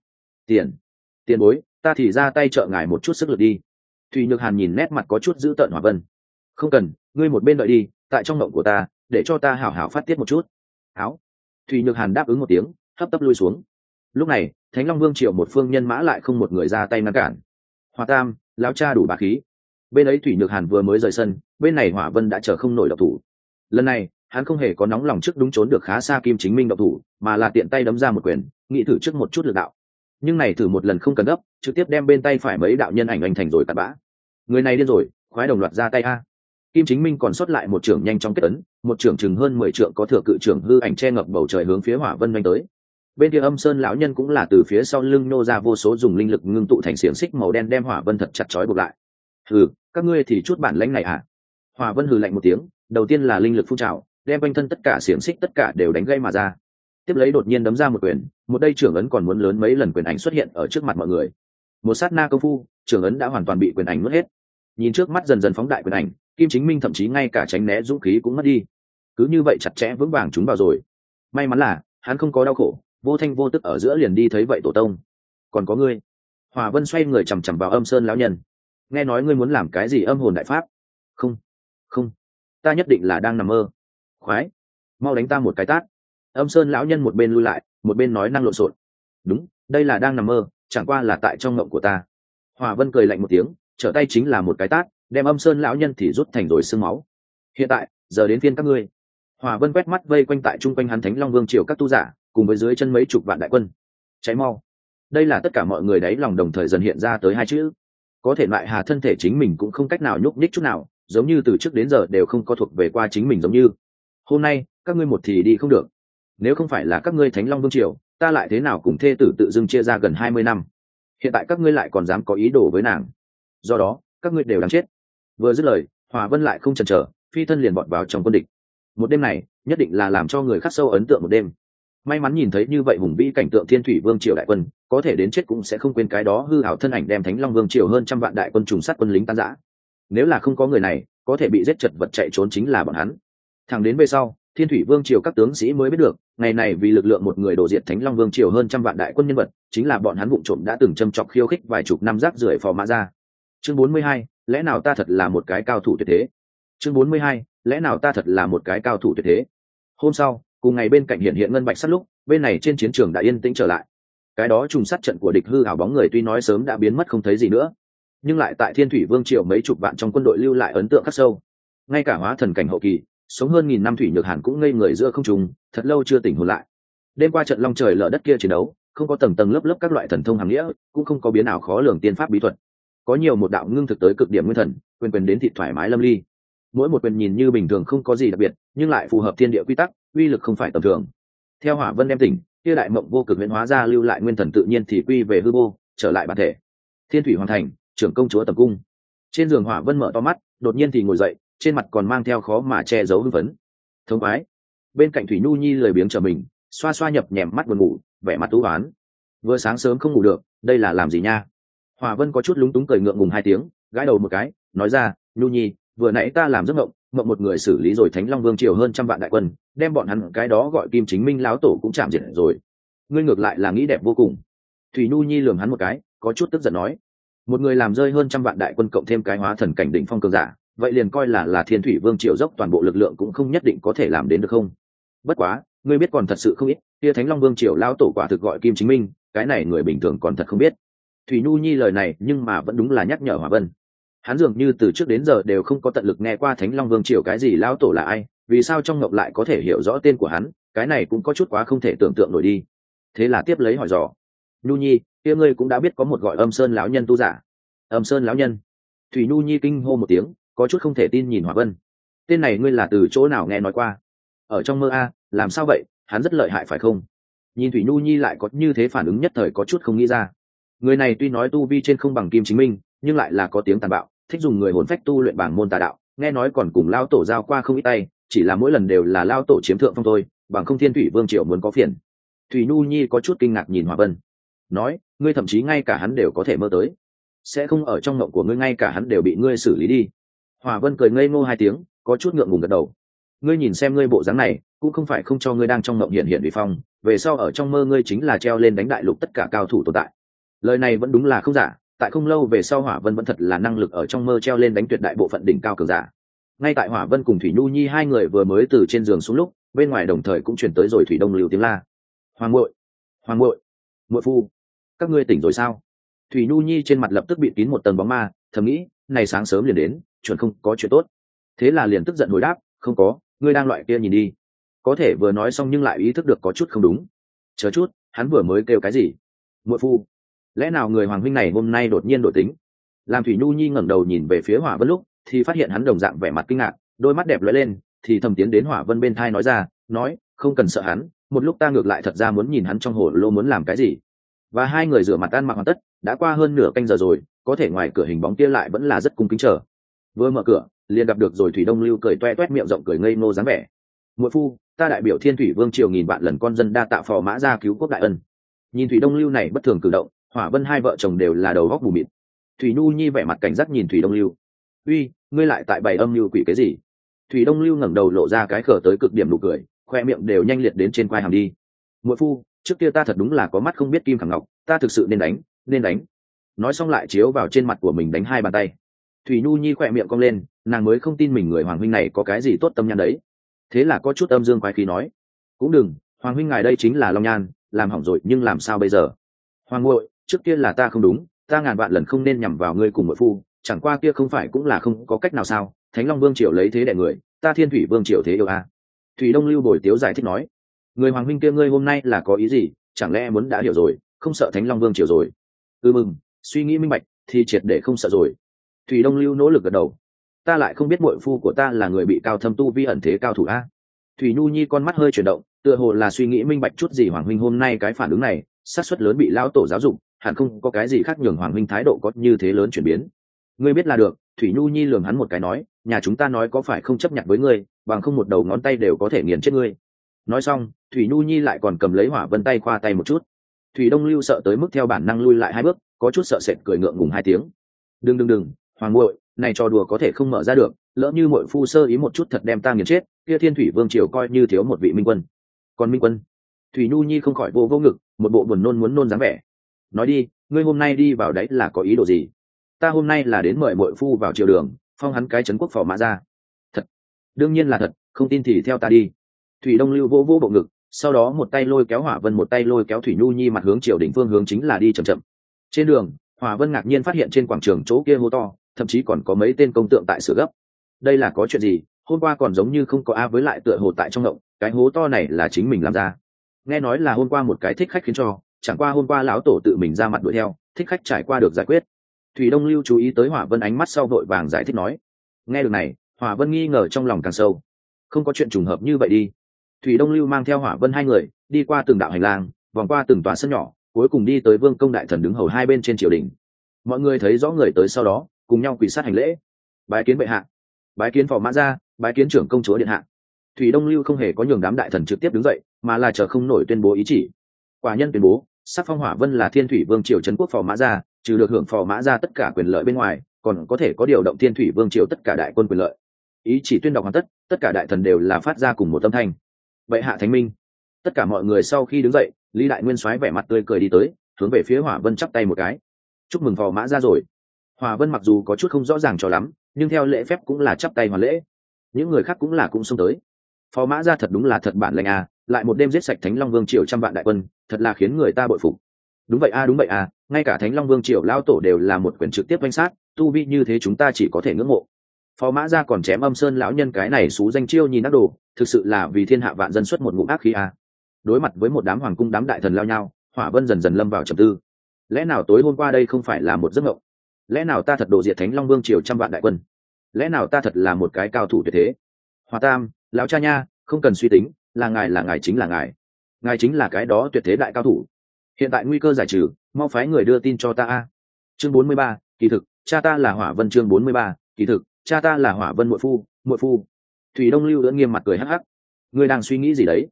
Tiền bối, ta thì ra tay trợ ngài một chút sức lực đi. Thủy Nhược Hàn nhìn nét mặt có chút dữ tợn Hỏa Vân. Không cần, ngươi một bên đợi đi, tại trong mộng của ta, để cho ta hảo hảo phát tiết một chút. Áo. Thủy Nhược Hàn đáp ứng một tiếng, hấp tấp lui xuống. Lúc này, Thánh Long Vương triều một phương nhân mã lại không một người ra tay ngăn cản. Hoa Tam, lão cha đủ bá khí. Bên ấy Thủy Nhược Hàn vừa mới rời sân, bên này Hỏa Vân đã chờ không nổi động thủ. Lần này, hắn không hề có nóng lòng trước đúng trốn được khá xa Kim Chính Minh động thủ, mà là tiện tay đấm ra một quyền, nghĩ thử trước một chút lực đạo. Nhưng này thử một lần không cần gấp, trực tiếp đem bên tay phải mấy đạo nhân ảnh anh thành rồi tạt bã. Người này điên rồi, khoái đồng loạt ra tay a. Kim Chính Minh còn sót lại một trưởng nhanh chóng kết ấn, một trưởng chừng hơn 10 trượng có thừa cự trưởng hư ảnh che ngập bầu trời hướng phía Hỏa Vân nhanh tới. Bên kia Âm Sơn lão nhân cũng là từ phía sau lưng nô ra vô số dùng linh lực ngưng tụ thành xiềng xích màu đen đem Hỏa Vân thật chặt chói buộc lại. Hừ, các ngươi thì chút bản lãnh này à? Hỏa Vân hừ lạnh một tiếng, đầu tiên là linh lực phun trào, đem quanh thân tất cả xiềng xích tất cả đều đánh gãy mà ra. Tiếp lấy đột nhiên đấm ra một quyền, một đây trưởng ấn còn muốn lớn mấy lần quyền ảnh xuất hiện ở trước mặt mọi người. Một sát na công phu, trưởng ấn đã hoàn toàn bị quyền ảnh nuốt hết. Nhìn trước mắt dần dần phóng đại quyền ảnh, Kim Chính Minh thậm chí ngay cả tránh né dũng khí cũng mất đi. Cứ như vậy chặt chẽ vững vàng chúng vào rồi. May mắn là hắn không có đau khổ, vô thanh vô tức ở giữa liền đi thấy vậy tổ tông. Còn có ngươi. Hỏa Vân xoay người chằm chằm vào Âm Sơn lão nhân. Nghe nói ngươi muốn làm cái gì âm hồn đại pháp? Không, ta nhất định là đang nằm mơ. Khoái, mau đánh ta một cái tát. Âm Sơn lão nhân một bên lui lại, một bên nói năng lộn xộn. Đúng, đây là đang nằm mơ, chẳng qua là tại trong mộng của ta. Hỏa Vân cười lạnh một tiếng, trở tay chính là một cái tát, đem Âm Sơn lão nhân thì rút thành rồi xương máu. Hiện tại, giờ đến phiên các ngươi. Hỏa Vân quét mắt vây quanh tại trung quanh hắn Thánh Long Vương triều các tu giả, cùng với dưới chân mấy chục vạn đại quân. Cháy mau. Đây là tất cả mọi người đáy lòng đồng thời dần hiện ra tới hai chữ. Có thể loại hà thân thể chính mình cũng không cách nào nhúc nhích chút nào, giống như từ trước đến giờ đều không có thuộc về qua chính mình giống như. Hôm nay, các ngươi một thì đi không được. Nếu không phải là các ngươi Thánh Long Vương triều, ta lại thế nào cùng thê tử tự dưng chia ra gần 20 năm. Hiện tại các ngươi lại còn dám có ý đồ với nàng. Do đó, các ngươi đều đáng chết. Vừa dứt lời, Hỏa Vân lại không chần chờ, phi thân liền vọt vào trong quân địch. Một đêm này, nhất định là làm cho người khắc sâu ấn tượng một đêm. May mắn nhìn thấy như vậy hùng vĩ cảnh tượng Thiên Thủy Vương triều đại quân, có thể đến chết cũng sẽ không quên cái đó hư ảo thân ảnh đem Thánh Long Vương triều hơn trăm vạn đại quân trùng sát quân lính tan rã. Nếu là không có người này, có thể bị giết chật vật chạy trốn chính là bọn hắn. Thẳng đến về sau, Thiên Thủy Vương triều các tướng sĩ mới biết được, ngày này vì lực lượng một người đổ diệt Thánh Long Vương triều hơn trăm vạn đại quân nhân vật, chính là bọn hắn vụng trộm đã từng châm chọc khiêu khích vài chục năm rác rưởi phò mã ra. Chương 42, lẽ nào ta thật là một cái cao thủ tuyệt thế? Chương 42, lẽ nào ta thật là một cái cao thủ tuyệt thế? Hôm sau, cùng ngày bên cạnh hiện ngân bạch sắt lúc, bên này trên chiến trường đã yên tĩnh trở lại. Cái đó trùng sát trận của địch hư ảo bóng người tuy nói sớm đã biến mất không thấy gì nữa, nhưng lại tại Thiên Thủy Vương triều mấy chục vạn trong quân đội lưu lại ấn tượng khắc sâu. Ngay cả hóa thần cảnh hậu kỳ, sống hơn 1000 năm Thủy Nhược Hàn cũng ngây người giữa không trung, thật lâu chưa tỉnh hồn lại. Đêm qua trận long trời lở đất kia chiến đấu, không có tầng tầng lớp lớp các loại thần thông hàm nghĩa, cũng không có biến ảo khó lường tiên pháp bí thuật. Có nhiều một đạo ngưng thực tới cực điểm nguyên thần, quyền đến thịt thoải mái lâm ly. Mỗi một quyền nhìn như bình thường không có gì đặc biệt, nhưng lại phù hợp thiên địa quy tắc, uy lực không phải tầm thường. Theo Hỏa Vân đem tỉnh, kia đại mộng vô cực huyễn hóa ra lưu lại nguyên thần tự nhiên thì quy về hư vô, trở lại bản thể. Thiên Thủy hoàn thành, trưởng công chúa tầm cung. Trên giường Hỏa Vân mở to mắt, đột nhiên thì ngồi dậy, trên mặt còn mang theo khó mà che giấu hưng phấn. Thống khoái. Bên cạnh Thủy Nhu Nhi lười biếng trở mình, xoa xoa nhập nhèm mắt buồn ngủ, vẻ mặt u uất. vừa sáng sớm không ngủ được, đây là làm gì nha? Hỏa Vân có chút lúng túng cười ngượng ngùng hai tiếng, gãi đầu một cái, nói ra, nhu nhi, vừa nãy ta làm giấc mộng, mộng một người xử lý rồi Thánh Long Vương triều hơn trăm vạn đại quân, đem bọn hắn cái đó gọi Kim Chính Minh láo tổ cũng chạm diệt rồi. Ngươi ngược lại là nghĩ đẹp vô cùng. Thủy Nhu nhi lườm hắn một cái, có chút tức giận nói, một người làm rơi hơn trăm vạn đại quân cộng thêm cái hóa thần cảnh đỉnh phong cường giả, vậy liền coi là Thiên Thủy Vương triều dốc toàn bộ lực lượng cũng không nhất định có thể làm đến được không? Bất quá, ngươi biết còn thật sự không ít, kia Thánh Long Vương triều lao tổ quả thực gọi Kim Chính Minh, cái này người bình thường còn thật không biết. Thủy Nhu nhi lời này nhưng mà vẫn đúng là nhắc nhở Hỏa Vân. Hắn dường như từ trước đến giờ đều không có tận lực nghe qua Thánh Long Vương triều cái gì lao tổ là ai, vì sao trong ngộng lại có thể hiểu rõ tên của hắn, cái này cũng có chút quá không thể tưởng tượng nổi đi. Thế là tiếp lấy hỏi dò, Nhu nhi, kia ngươi cũng đã biết có một gọi Âm Sơn lão nhân tu giả. Âm Sơn lão nhân? Thủy Nhu nhi kinh hô một tiếng, có chút không thể tin nhìn Hỏa Vân. Tên này ngươi là từ chỗ nào nghe nói qua? Ở trong mơ a? Làm sao vậy, hắn rất lợi hại phải không? Nhìn Thủy Nhu nhi lại có như thế phản ứng nhất thời có chút không nghĩ ra. Người này tuy nói tu vi trên không bằng Kim Chính Minh, nhưng lại là có tiếng tàn bạo, thích dùng người hồn phách tu luyện bảng môn tà đạo, nghe nói còn cùng lao tổ giao qua không ít tay, chỉ là mỗi lần đều là lao tổ chiếm thượng phong thôi, bằng không Thiên Thủy Vương triều muốn có phiền. Thủy Nhu nhi có chút kinh ngạc nhìn Hỏa Vân, nói, ngươi thậm chí ngay cả hắn đều có thể mơ tới, sẽ không ở trong mộng của ngươi ngay cả hắn đều bị ngươi xử lý đi? Hỏa Vân cười ngây ngô hai tiếng, có chút ngượng ngùng gật đầu. Ngươi nhìn xem ngươi bộ dáng này, cũng không phải không cho ngươi đang trong mộng hiện uy phong, về sau ở trong mơ ngươi chính là treo lên đánh đại lục tất cả cao thủ tồn tại. Lời này vẫn đúng là không giả, tại không lâu về sau Hỏa Vân vẫn thật là năng lực ở trong mơ treo lên đánh tuyệt đại bộ phận đỉnh cao cường giả. Ngay tại Hỏa Vân cùng Thủy Nhu nhi hai người vừa mới từ trên giường xuống lúc, bên ngoài đồng thời cũng truyền tới rồi Thủy Đông Lưu tiếng la. Hoàng muội, hoàng muội, muội phu, các ngươi tỉnh rồi sao? Thủy Nhu nhi trên mặt lập tức bị kín một tầng bóng ma, thầm nghĩ, này sáng sớm liền đến, chuẩn không có chuyện tốt. Thế là liền tức giận hồi đáp, không có, ngươi đang loại kia nhìn đi. Có thể vừa nói xong nhưng lại ý thức được có chút không đúng. Chờ chút, hắn vừa mới kêu cái gì? Muội phu? Lẽ nào người hoàng huynh này hôm nay đột nhiên đổi tính? Làm Thủy Nhu nhi ngẩng đầu nhìn về phía Hỏa Vân lúc, thì phát hiện hắn đồng dạng vẻ mặt kinh ngạc, đôi mắt đẹp lóe lên, thì thầm tiến đến Hỏa Vân bên thai nói ra, nói, không cần sợ hắn, một lúc ta ngược lại thật ra muốn nhìn hắn trong hồ lô muốn làm cái gì. Và hai người rửa mặt ăn mặc hoàn tất, đã qua hơn nửa canh giờ rồi, có thể ngoài cửa hình bóng kia lại vẫn là rất cung kính chờ. Vừa mở cửa, liền gặp được rồi Thủy Đông Lưu cười toe toét miệng rộng cười ngây ngô dáng vẻ. Muội phu, ta đại biểu Thiên Thủy Vương triều nghìn vạn lần con dân đa tạ phò mã gia cứu quốc đại ân. Nhìn Thủy Đông Lưu này bất thường cử động, Hỏa Vân hai vợ chồng đều là đầu góc mù mịt. Thủy Nhu nhi vẻ mặt cảnh giác nhìn Thủy Đông Lưu. Uy, ngươi lại tại bày âm mưu quỷ cái gì? Thủy Đông Lưu ngẩng đầu lộ ra cái khở tới cực điểm nụ cười, khoe miệng đều nhanh liệt đến trên quai hàm đi. Muội phu, trước kia ta thật đúng là có mắt không biết kim khẳng ngọc, ta thực sự nên đánh, nên đánh. Nói xong lại chiếu vào trên mặt của mình đánh hai bàn tay. Thủy Nhu nhi khoe miệng cong lên, nàng mới không tin mình người hoàng huynh này có cái gì tốt tâm nhãn đấy. Thế là có chút âm dương quái khí nói, cũng đừng, hoàng huynh ngài đây chính là long nhan, làm hỏng rồi nhưng làm sao bây giờ? Hoàng ngội, trước kia là ta không đúng, ta ngàn vạn lần không nên nhằm vào ngươi cùng muội phu, chẳng qua kia không phải cũng là không có cách nào sao? Thánh Long Vương triều lấy thế đè người, ta Thiên Thủy Vương triều thế yêu a. Thủy Đông Lưu bồi tiếu giải thích nói, người hoàng huynh kia ngươi hôm nay là có ý gì? Chẳng lẽ muốn đã hiểu rồi, không sợ Thánh Long Vương triều rồi? Mừng, suy nghĩ minh bạch, thì triệt để không sợ rồi. Thủy Đông Lưu nỗ lực gật đầu, ta lại không biết muội phu của ta là người bị cao thâm tu vi ẩn thế cao thủ a. Thủy Nhu nhi con mắt hơi chuyển động, tựa hồ là suy nghĩ minh bạch chút gì hoàng huynh hôm nay cái phản ứng này, xác suất lớn bị lão tổ giáo dục, hẳn không có cái gì khác nhường hoàng huynh thái độ có như thế lớn chuyển biến. Ngươi biết là được. Thủy Nhu nhi lườm hắn một cái nói, nhà chúng ta nói có phải không chấp nhận với ngươi, bằng không một đầu ngón tay đều có thể nghiền chết ngươi. Nói xong, Thủy Nhu nhi lại còn cầm lấy Hỏa Vân tay khoa tay một chút. Thủy Đông Lưu sợ tới mức theo bản năng lui lại hai bước, có chút sợ sệt cười ngượng ngùng hai tiếng. Đừng, hoàng muội, này trò đùa có thể không mở ra được, lỡ như muội phu sơ ý một chút thật đem ta nghiền chết, kia Thiên Thủy Vương triều coi như thiếu một vị minh quân. Còn minh quân? Thủy Nhu nhi không khỏi vô ngực, một bộ buồn nôn muốn nôn dáng vẻ. Nói đi, ngươi hôm nay đi vào đấy là có ý đồ gì? Ta hôm nay là đến mời muội phu vào triều đường, phong hắn cái trấn quốc phò mã ra. Thật? Đương nhiên là thật, không tin thì theo ta đi. Thủy Đông Lưu vỗ bộ ngực, sau đó một tay lôi kéo Hỏa Vân, một tay lôi kéo Thủy Nhu nhi mặt hướng triều đình phương hướng chính là đi chậm. Trên đường, Hỏa Vân ngạc nhiên phát hiện trên quảng trường chỗ kia hô to, thậm chí còn có mấy tên công tượng tại sửa gấp. Đây là có chuyện gì? Hôm qua còn giống như không có a, với lại tựa hồ tại trong ngộng, cái hố to này là chính mình làm ra. Nghe nói là hôm qua một cái thích khách khiến cho, chẳng qua hôm qua lão tổ tự mình ra mặt đuổi theo, thích khách trải qua được giải quyết. Thủy Đông Lưu chú ý tới Hỏa Vân ánh mắt sau vội vàng giải thích nói. Nghe được này, Hỏa Vân nghi ngờ trong lòng càng sâu. Không có chuyện trùng hợp như vậy đi. Thủy Đông Lưu mang theo Hỏa Vân hai người đi qua từng đạo hành lang, vòng qua từng tòa sân nhỏ, cuối cùng đi tới Vương công đại thần đứng hầu hai bên trên triều đình. Mọi người thấy rõ người tới sau đó, cùng nhau quỳ sát hành lễ. Bái kiến bệ hạ, bái kiến phò mã gia, bái kiến trưởng công chúa điện hạ. Thủy Đông Lưu không hề có nhường đám đại thần trực tiếp đứng dậy, mà là chờ không nổi tuyên bố ý chỉ. Quả nhân tuyên bố, sắc phong Hỏa Vân là Thiên Thủy Vương triều trấn quốc phò mã gia, trừ được hưởng phò mã gia tất cả quyền lợi bên ngoài, còn có thể có điều động Thiên Thủy Vương triều tất cả đại quân quyền lợi. Ý chỉ tuyên đọc hoàn tất, tất cả đại thần đều là phát ra cùng một âm thanh. Vậy hạ thánh minh. Tất cả mọi người sau khi đứng dậy, Lý Đại Nguyên soái vẻ mặt tươi cười đi tới, hướng về phía Hỏa Vân chắp tay một cái. Chúc mừng phò mã gia rồi. Hỏa Vân mặc dù có chút không rõ ràng cho lắm, nhưng theo lễ phép cũng là chắp tay hoàn lễ. Những người khác cũng xông tới. Phò mã gia thật đúng là thật bản lĩnh à, lại một đêm giết sạch Thánh Long Vương triều trăm vạn đại quân, thật là khiến người ta bội phục. Đúng vậy à, ngay cả Thánh Long Vương triều lao tổ đều là một quyền trực tiếp danh sát, tu vi như thế chúng ta chỉ có thể ngưỡng mộ. Phò mã gia còn chém Âm Sơn lão nhân cái này xú danh chiêu nhìn ác đồ, thực sự là vì thiên hạ vạn dân xuất một ngụm ác khí à. Đối mặt với một đám hoàng cung đám đại thần lao nhau, Hỏa Vân dần dần lâm vào trầm tư. Lẽ nào tối hôm qua đây không phải là một giấc mộng? Lẽ nào ta thật đồ diệt Thánh Long Vương triều trăm vạn đại quân? Lẽ nào ta thật là một cái cao thủ tuyệt thế? Hòa Tam, lão cha nha, không cần suy tính, là ngài chính là ngài chính là cái đó tuyệt thế đại cao thủ. Hiện tại nguy cơ giải trừ, mau phái người đưa tin cho ta a. Chương 43, kỳ thực, cha ta là Hỏa Vân. Chương 43, kỳ thực, cha ta là Hỏa Vân muội phu. Thủy Đông Lưu ưỡn nghiêm mặt cười hắc hắc. Ngươi đang suy nghĩ gì đấy?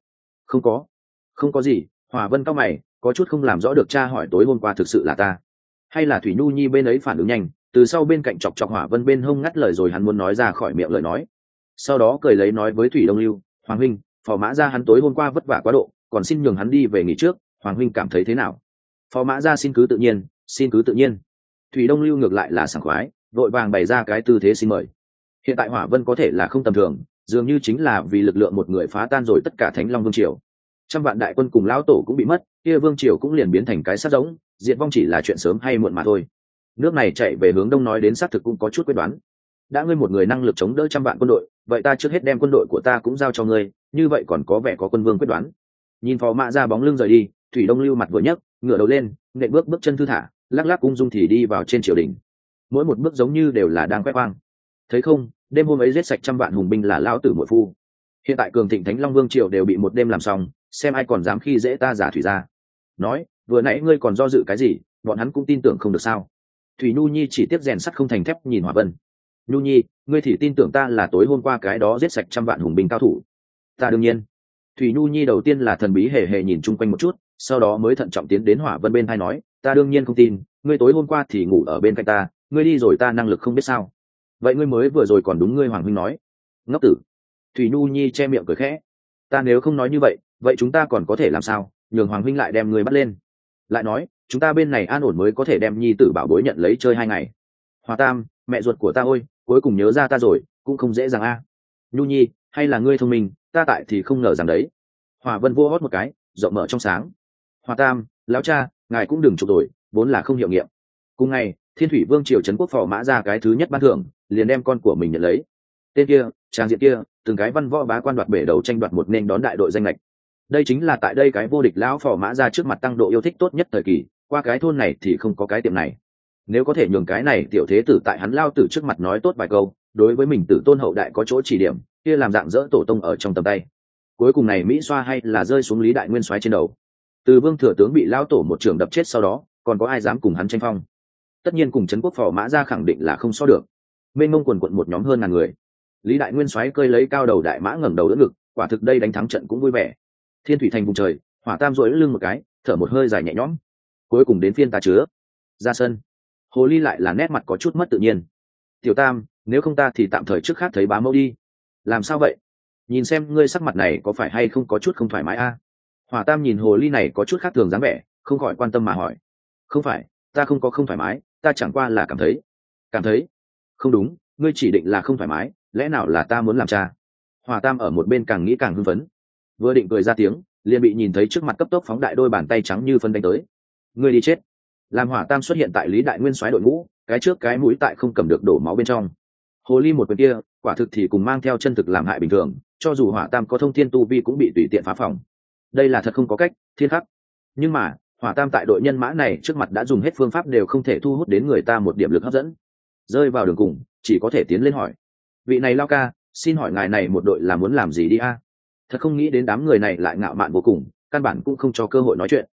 Không có gì. Hỏa Vân cau mày, có chút không làm rõ được cha hỏi tối hôm qua thực sự là ta, hay là Thủy Nhu Nhi bên ấy phản ứng nhanh, từ sau bên cạnh chọc Hỏa Vân bên hông ngắt lời rồi hắn muốn nói ra khỏi miệng lời nói. Sau đó cười lấy nói với Thủy Đông Lưu, Hoàng huynh, phò mã gia hắn tối hôm qua vất vả quá độ, còn xin nhường hắn đi về nghỉ trước, Hoàng huynh cảm thấy thế nào? Phò mã gia xin cứ tự nhiên. Thủy Đông Lưu ngược lại là sảng khoái, vội vàng bày ra cái tư thế xin mời. Hiện tại Hỏa Vân có thể là không tầm thường, dường như chính là vì lực lượng một người phá tan rồi tất cả Thánh Long Vương triều. Trăm vạn đại quân cùng lão tổ cũng bị mất, kia vương triều cũng liền biến thành cái xác rỗng, diệt vong chỉ là chuyện sớm hay muộn mà thôi. Nước này chạy về hướng đông nói đến xác thực cũng có chút quyết đoán. Đã ngươi một người năng lực chống đỡ trăm vạn quân đội, vậy ta trước hết đem quân đội của ta cũng giao cho ngươi, như vậy còn có vẻ có quân vương quyết đoán. Nhìn phò mã ra bóng lưng rời đi, Thủy Đông Lưu mặt vừa nhấc, ngửa đầu lên, nện bước chân thư thả, lắc lắc ung dung thì đi vào trên triều đình. Mỗi một bước giống như đều là đang quét quang. Thấy không, đêm hôm ấy giết sạch trăm vạn hùng binh là lão tử muội phu. Hiện tại cường thịnh Thánh Long Vương triều đều bị một đêm làm xong, xem ai còn dám khi dễ ta giả thủy ra. Nói, vừa nãy ngươi còn do dự cái gì, bọn hắn cũng tin tưởng không được sao? Thủy Nhu Nhi chỉ tiếp rèn sắt không thành thép nhìn Hỏa Vân. Nhu Nhi, ngươi thì tin tưởng ta là tối hôm qua cái đó giết sạch trăm vạn hùng binh cao thủ? Ta đương nhiên. Thủy Nhu Nhi đầu tiên là thần bí hề hề nhìn chung quanh một chút, sau đó mới thận trọng tiến đến Hỏa Vân bên tai nói, ta đương nhiên không tin, ngươi tối hôm qua thì ngủ ở bên cạnh ta, ngươi đi rồi ta năng lực không biết sao? Vậy ngươi mới vừa rồi còn đúng ngươi Hoàng huynh nói. Ngốc tử. Thủy Nhu Nhi che miệng cười khẽ. Ta nếu không nói như vậy chúng ta còn có thể làm sao? Nhường Hoàng huynh lại đem ngươi bắt lên. Lại nói, chúng ta bên này an ổn mới có thể đem Nhi tử bảo bối nhận lấy chơi 2 ngày. Hòa Tam, mẹ ruột của ta ơi, cuối cùng nhớ ra ta rồi, cũng không dễ dàng a. Nhu Nhi, hay là ngươi thông minh, ta tại thì không ngờ rằng đấy. Hòa Vân vô hót một cái, rộng mở trong sáng. Hòa Tam, lão cha, ngài cũng đừng chụp rồi, vốn là không hiệu nghiệm. Cùng ngày, Thiên Thủy Vương triều trấn quốc phò mã ra cái thứ nhất ban thưởng, liền đem con của mình nhận lấy. Tên kia, trang diện kia, từng cái văn võ bá quan đoạt bể đầu tranh đoạt một nên đón đại đội danh lệch. Đây chính là tại đây cái vô địch lão phò mã ra trước mặt tăng độ yêu thích tốt nhất thời kỳ, qua cái thôn này thì không có cái tiệm này. Nếu có thể nhường cái này tiểu thế tử tại hắn lao tử trước mặt nói tốt vài câu, đối với mình tử tôn hậu đại có chỗ chỉ điểm, kia làm dạng dỡ tổ tông ở trong tầm tay. Cuối cùng này Mỹ xoa hay là rơi xuống Lý Đại Nguyên soái trên đầu. Từ Vương thừa tướng bị lao tổ một trường đập chết sau đó, còn có ai dám cùng hắn tranh phong? Tất nhiên cùng trấn quốc phò mã ra khẳng định là không so được. Mênh mông quần quận một nhóm hơn ngàn người. Lý Đại Nguyên soái cơi lấy cao đầu đại mã ngẩng đầu đỡ ngực, quả thực đây đánh thắng trận cũng vui vẻ. Thiên thủy thành vùng trời, Hỏa Tam duỗi lưng một cái, thở một hơi dài nhẹ nhõm. Cuối cùng đến phiên ta chứa. Ra sân. Hồ Ly lại là nét mặt có chút mất tự nhiên. Tiểu Tam, nếu không ta thì tạm thời trước khác thấy bá mẫu đi. Làm sao vậy? Nhìn xem ngươi sắc mặt này có phải hay không có chút không thoải mái a? Hỏa Tam nhìn Hồ Ly này có chút khác thường dáng vẻ, không khỏi quan tâm mà hỏi. Không phải, ta không có không thoải mái, ta chẳng qua là cảm thấy. Không đúng, ngươi chỉ định là không thoải mái, lẽ nào là ta muốn làm cha? Hỏa Tam ở một bên càng nghĩ càng hưng phấn, vừa định cười ra tiếng, liền bị nhìn thấy trước mặt cấp tốc phóng đại đôi bàn tay trắng như phân đánh tới. Ngươi đi chết! Làm Hỏa Tam xuất hiện tại Lý Đại Nguyên soái đội ngũ, cái trước cái mũi tại không cầm được đổ máu bên trong. Hồ Ly một quyền kia, quả thực thì cùng mang theo chân thực làm hại bình thường, cho dù Hỏa Tam có thông thiên tu vi cũng bị tùy tiện phá phòng. Đây là thật không có cách, thiên khắc. Nhưng mà, Hỏa Tam tại đội nhân mã này trước mặt đã dùng hết phương pháp đều không thể thu hút đến người ta một điểm lực hấp dẫn. Rơi vào đường cùng, chỉ có thể tiến lên hỏi. Vị này lao ca, xin hỏi ngài này một đội là muốn làm gì đi a? Thật không nghĩ đến đám người này lại ngạo mạn vô cùng, căn bản cũng không cho cơ hội nói chuyện.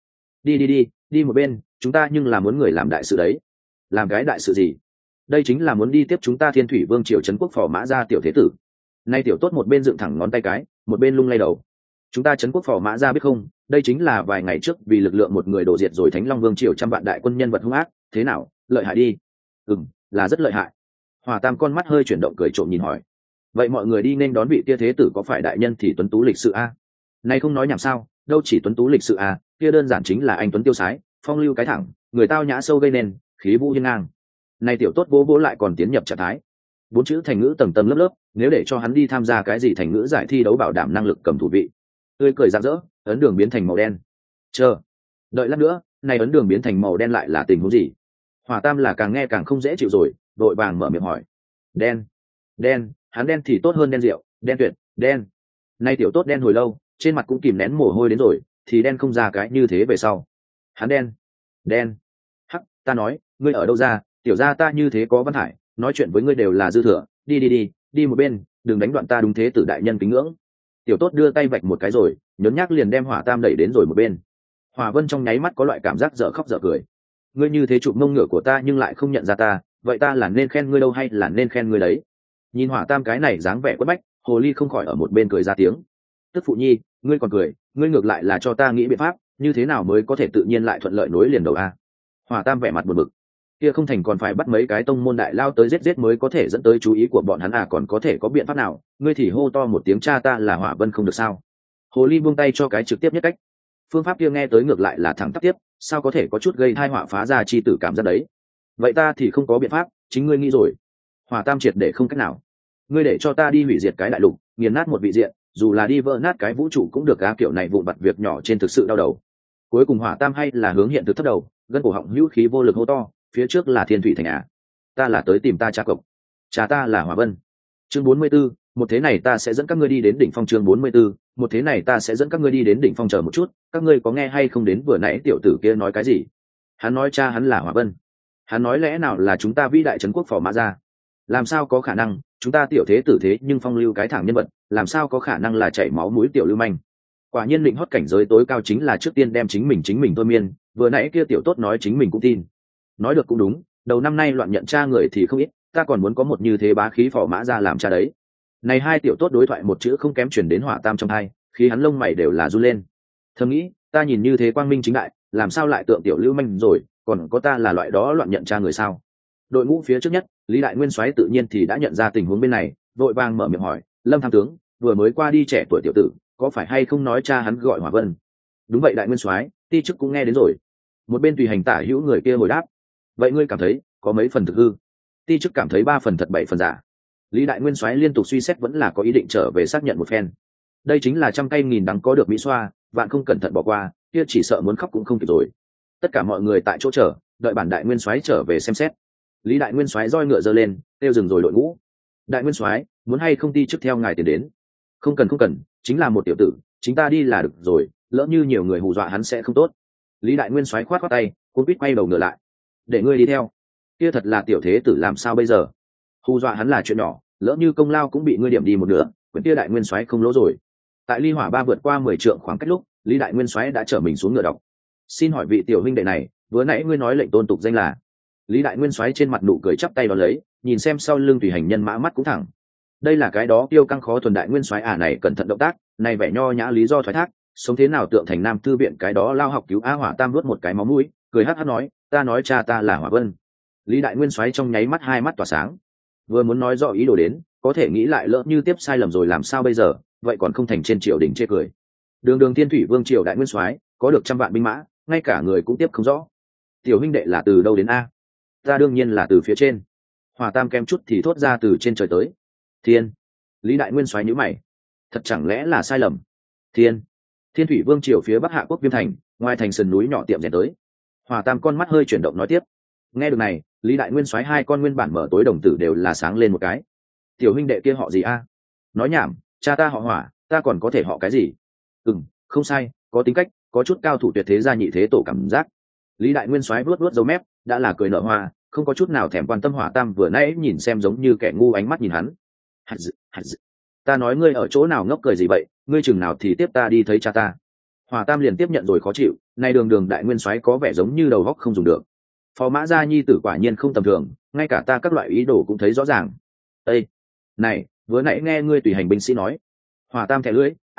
Đi một bên, chúng ta nhưng là muốn người làm đại sự đấy. Làm cái đại sự gì? Đây chính là muốn đi tiếp chúng ta Thiên Thủy Vương triều trấn quốc phò mã ra tiểu thế tử. Nay tiểu tốt một bên dựng thẳng ngón tay cái, một bên lung lay đầu. chúng ta trấn quốc phò mã ra biết không, đây chính là vài ngày trước vì lực lượng một người đổ diệt rồi Thánh Long Vương triều trăm vạn đại quân nhân vật hung ác, thế nào, lợi hại đi. Là rất lợi hại. Hòa Tam con mắt hơi chuyển động cười trộm nhìn hỏi, vậy mọi người đi nên đón vị kia thế tử có phải đại nhân thì tuấn tú lịch sự a? Nay không nói nhảm sao, đâu chỉ tuấn tú lịch sự a, kia đơn giản chính là anh tuấn tiêu sái, phong lưu cái thẳng, người tao nhã sâu gây nên, khí vũ hiên ngang. Nay tiểu tốt vỗ vỗ lại còn tiến nhập trạng thái. Bốn chữ thành ngữ tầng tầng lớp lớp, nếu để cho hắn đi tham gia cái gì thành ngữ giải thi đấu bảo đảm năng lực cầm thủ vị. Tươi cười rạng rỡ, ấn đường biến thành màu đen. Chờ, đợi lát nữa, này ấn đường biến thành màu đen lại là tình huống gì? Hỏa Tam là càng nghe càng không dễ chịu rồi, đội vàng mở miệng hỏi. Đen, đen, hắn đen thì tốt hơn đen rượu, đen tuyệt, đen. Nay tiểu tốt đen hồi lâu, trên mặt cũng kìm nén mồ hôi đến rồi, thì đen không ra cái như thế về sau. Hắn đen, đen. Hắc, ta nói, ngươi ở đâu ra, tiểu gia ta như thế có văn hải, nói chuyện với ngươi đều là dư thừa, đi một bên, đừng đánh đoạn ta đúng thế tử đại nhân kính ngưỡng. Tiểu tốt đưa tay vạch một cái rồi, nhớn nhác liền đem Hỏa Tam đẩy đến rồi một bên. Hỏa Vân trong nháy mắt có loại cảm giác dở khóc dở cười. Ngươi như thế chụp mông ngựa của ta nhưng lại không nhận ra ta, vậy ta là nên khen ngươi đâu hay là nên khen ngươi đấy? Nhìn Hỏa Tam cái này dáng vẻ quất bách, hồ ly không khỏi ở một bên cười ra tiếng. Tức phụ nhi, ngươi còn cười, ngươi ngược lại là cho ta nghĩ biện pháp, như thế nào mới có thể tự nhiên lại thuận lợi nối liền đầu a? Hỏa Tam vẻ mặt buồn bực. Kia không thành còn phải bắt mấy cái tông môn đại lao tới giết mới có thể dẫn tới chú ý của bọn hắn à, còn có thể có biện pháp nào? Ngươi thì hô to một tiếng cha ta là Hỏa Vân không được sao? Hồ ly buông tay cho cái trực tiếp nhất cách. Phương pháp kia nghe tới ngược lại là thẳng tắp tiếp, sao có thể có chút gây tai họa phá ra chi tử cảm giác đấy? Vậy ta thì không có biện pháp, chính ngươi nghĩ rồi. Hỏa Tam triệt để không cách nào. Ngươi để cho ta đi hủy diệt cái đại lục, nghiền nát một vị diện, dù là đi vỡ nát cái vũ trụ cũng được, á kiểu này vụn vặt việc nhỏ trên thực sự đau đầu. Cuối cùng Hỏa Tam hay là hướng hiện thực thấp đầu, gân cổ họng hữu khí vô lực hô to, phía trước là Thiên Thủy thành à? Ta là tới tìm ta cha cậu. Cha ta là Hỏa Vân. Chương 44, một thế này ta sẽ dẫn các ngươi đi đến đỉnh phong. Chương 44, một thế này ta sẽ dẫn các ngươi đi đến đỉnh phong. Chờ một chút, các ngươi có nghe hay không, đến vừa nãy tiểu tử kia nói cái gì? Hắn nói cha hắn là Hỏa Vân. Hắn nói lẽ nào là chúng ta vĩ đại trấn quốc phò mã ra? Làm sao có khả năng, chúng ta tiểu thế tử thế nhưng phong lưu cái thẳng nhân vật, làm sao có khả năng là chảy máu mũi tiểu lưu manh? Quả nhiên định hót cảnh giới tối cao chính là trước tiên đem chính mình thôi miên, vừa nãy kia tiểu tốt nói chính mình cũng tin. Nói được cũng đúng, đầu năm nay loạn nhận cha người thì không ít, ta còn muốn có một như thế bá khí phò mã ra làm cha đấy. Này hai tiểu tốt đối thoại một chữ không kém chuyển đến Hỏa Tam trong hai, khi hắn lông mày đều là run lên. Thầm nghĩ, ta nhìn như thế quang minh chính đại, làm sao lại tượng tiểu lưu manh rồi, còn có ta là loại đó loạn nhận cha người sao? Đội ngũ phía trước nhất, Lý Đại Nguyên soái tự nhiên thì đã nhận ra tình huống bên này, vội vàng mở miệng hỏi, Lâm tham tướng, vừa mới qua đi trẻ tuổi tiểu tử, có phải hay không nói cha hắn gọi Hỏa Vân? Đúng vậy đại nguyên soái, ti chức cũng nghe đến rồi. Một bên tùy hành tả hữu người kia hồi đáp, vậy ngươi cảm thấy có mấy phần thực hư? Ti chức cảm thấy 3 phần thật 7 phần giả. Lý Đại Nguyên soái liên tục suy xét vẫn là có ý định trở về xác nhận một phen. Đây chính là trăm cây nghìn đắng có được mỹ xoa, bạn không cẩn thận bỏ qua, kia chỉ sợ muốn khóc cũng không kịp rồi. Tất cả mọi người tại chỗ chờ, đợi bản Đại Nguyên soái trở về xem xét. Lý Đại Nguyên soái roi ngựa giơ lên, kêu dừng rồi đội ngũ. Đại Nguyên soái, muốn hay không ti chức theo ngài tiến đến? Không cần, chính là một tiểu tử, chính ta đi là được rồi, lỡ như nhiều người hù dọa hắn sẽ không tốt. Lý Đại Nguyên soái khoát khoát tay, cuốn quýt quay đầu ngựa lại. Để ngươi đi theo? Kia thật là tiểu thế tử làm sao bây giờ? Hù dọa hắn là chuyện nhỏ, lỡ như công lao cũng bị ngươi điểm đi một nửa, vẫn kia Đại Nguyên soái không lỗ rồi. Tại ly hỏa ba vượt qua 10 trượng khoảng cách lúc, Lý Đại Nguyên soái đã chở mình xuống ngựa đọc. Xin hỏi vị tiểu huynh đệ này, vừa nãy ngươi nói lệnh tôn tục danh là? Lý Đại Nguyên soái trên mặt nụ cười chắp tay đón lấy, nhìn xem sau lưng tùy hành nhân mã mắt cũng thẳng. Đây là cái đó tiêu căng khó thuần Đại Nguyên soái này cẩn thận động tác, này vẻ nho nhã lý do thoái thác, sống thế nào tượng thành Nam thư viện cái đó lao học cứu Hỏa Tam nuốt một cái máu mũi, cười hắt hắt nói, ta nói cha ta là Hỏa Vân. Lý Đại Nguyên soái trong nháy mắt hai mắt tỏa sáng, vừa muốn nói rõ ý đồ đến, có thể nghĩ lại lỡ như tiếp sai lầm rồi làm sao bây giờ, vậy còn không thành trên triều đình chê cười. Đường Thiên Thủy Vương triều Đại Nguyên soái có được 100 vạn binh mã, ngay cả người cũng tiếp không rõ. Tiểu huynh đệ là từ đâu đến a? Ta đương nhiên là từ phía trên. Hỏa Tam kem chút thì thốt ra từ trên trời tới. Thiên. Lý Đại Nguyên soái nhíu mày, thật chẳng lẽ là sai lầm? Thiên Thủy Vương triều phía bắc Hạ Quốc Viêm thành, ngoài thành sườn núi nhỏ tiệm rèn tới. Hỏa Tam con mắt hơi chuyển động nói tiếp. Nghe được này, Lý Đại Nguyên soái hai con nguyên bản mở tối đồng tử đều là sáng lên một cái. Tiểu huynh đệ kia họ gì a? Nói nhảm, cha ta họ Hỏa, ta còn có thể họ cái gì? Không sai, có tính cách, có chút cao thủ tuyệt thế gia nhị thế tổ cảm giác. Lý Đại Nguyên soái vuốt dấu mép, đã là cười nở hoa, không có chút nào thèm quan tâm Hỏa Tam vừa nãy nhìn xem giống như kẻ ngu ánh mắt nhìn hắn. Ta nói ngươi ở chỗ nào ngốc cười gì vậy, ngươi chừng nào thì tiếp ta đi thấy cha ta. Hỏa Tam liền tiếp nhận rồi khó chịu, nay đường Đại Nguyên soái có vẻ giống như đầu óc không dùng được. Phò mã gia nhi tử quả nhiên không tầm thường, ngay cả ta các loại ý đồ cũng thấy rõ ràng. Ê, này, vừa nãy nghe ngươi tùy hành binh sĩ nói. Hỏa Tam thẻ lưỡi, ám đạo,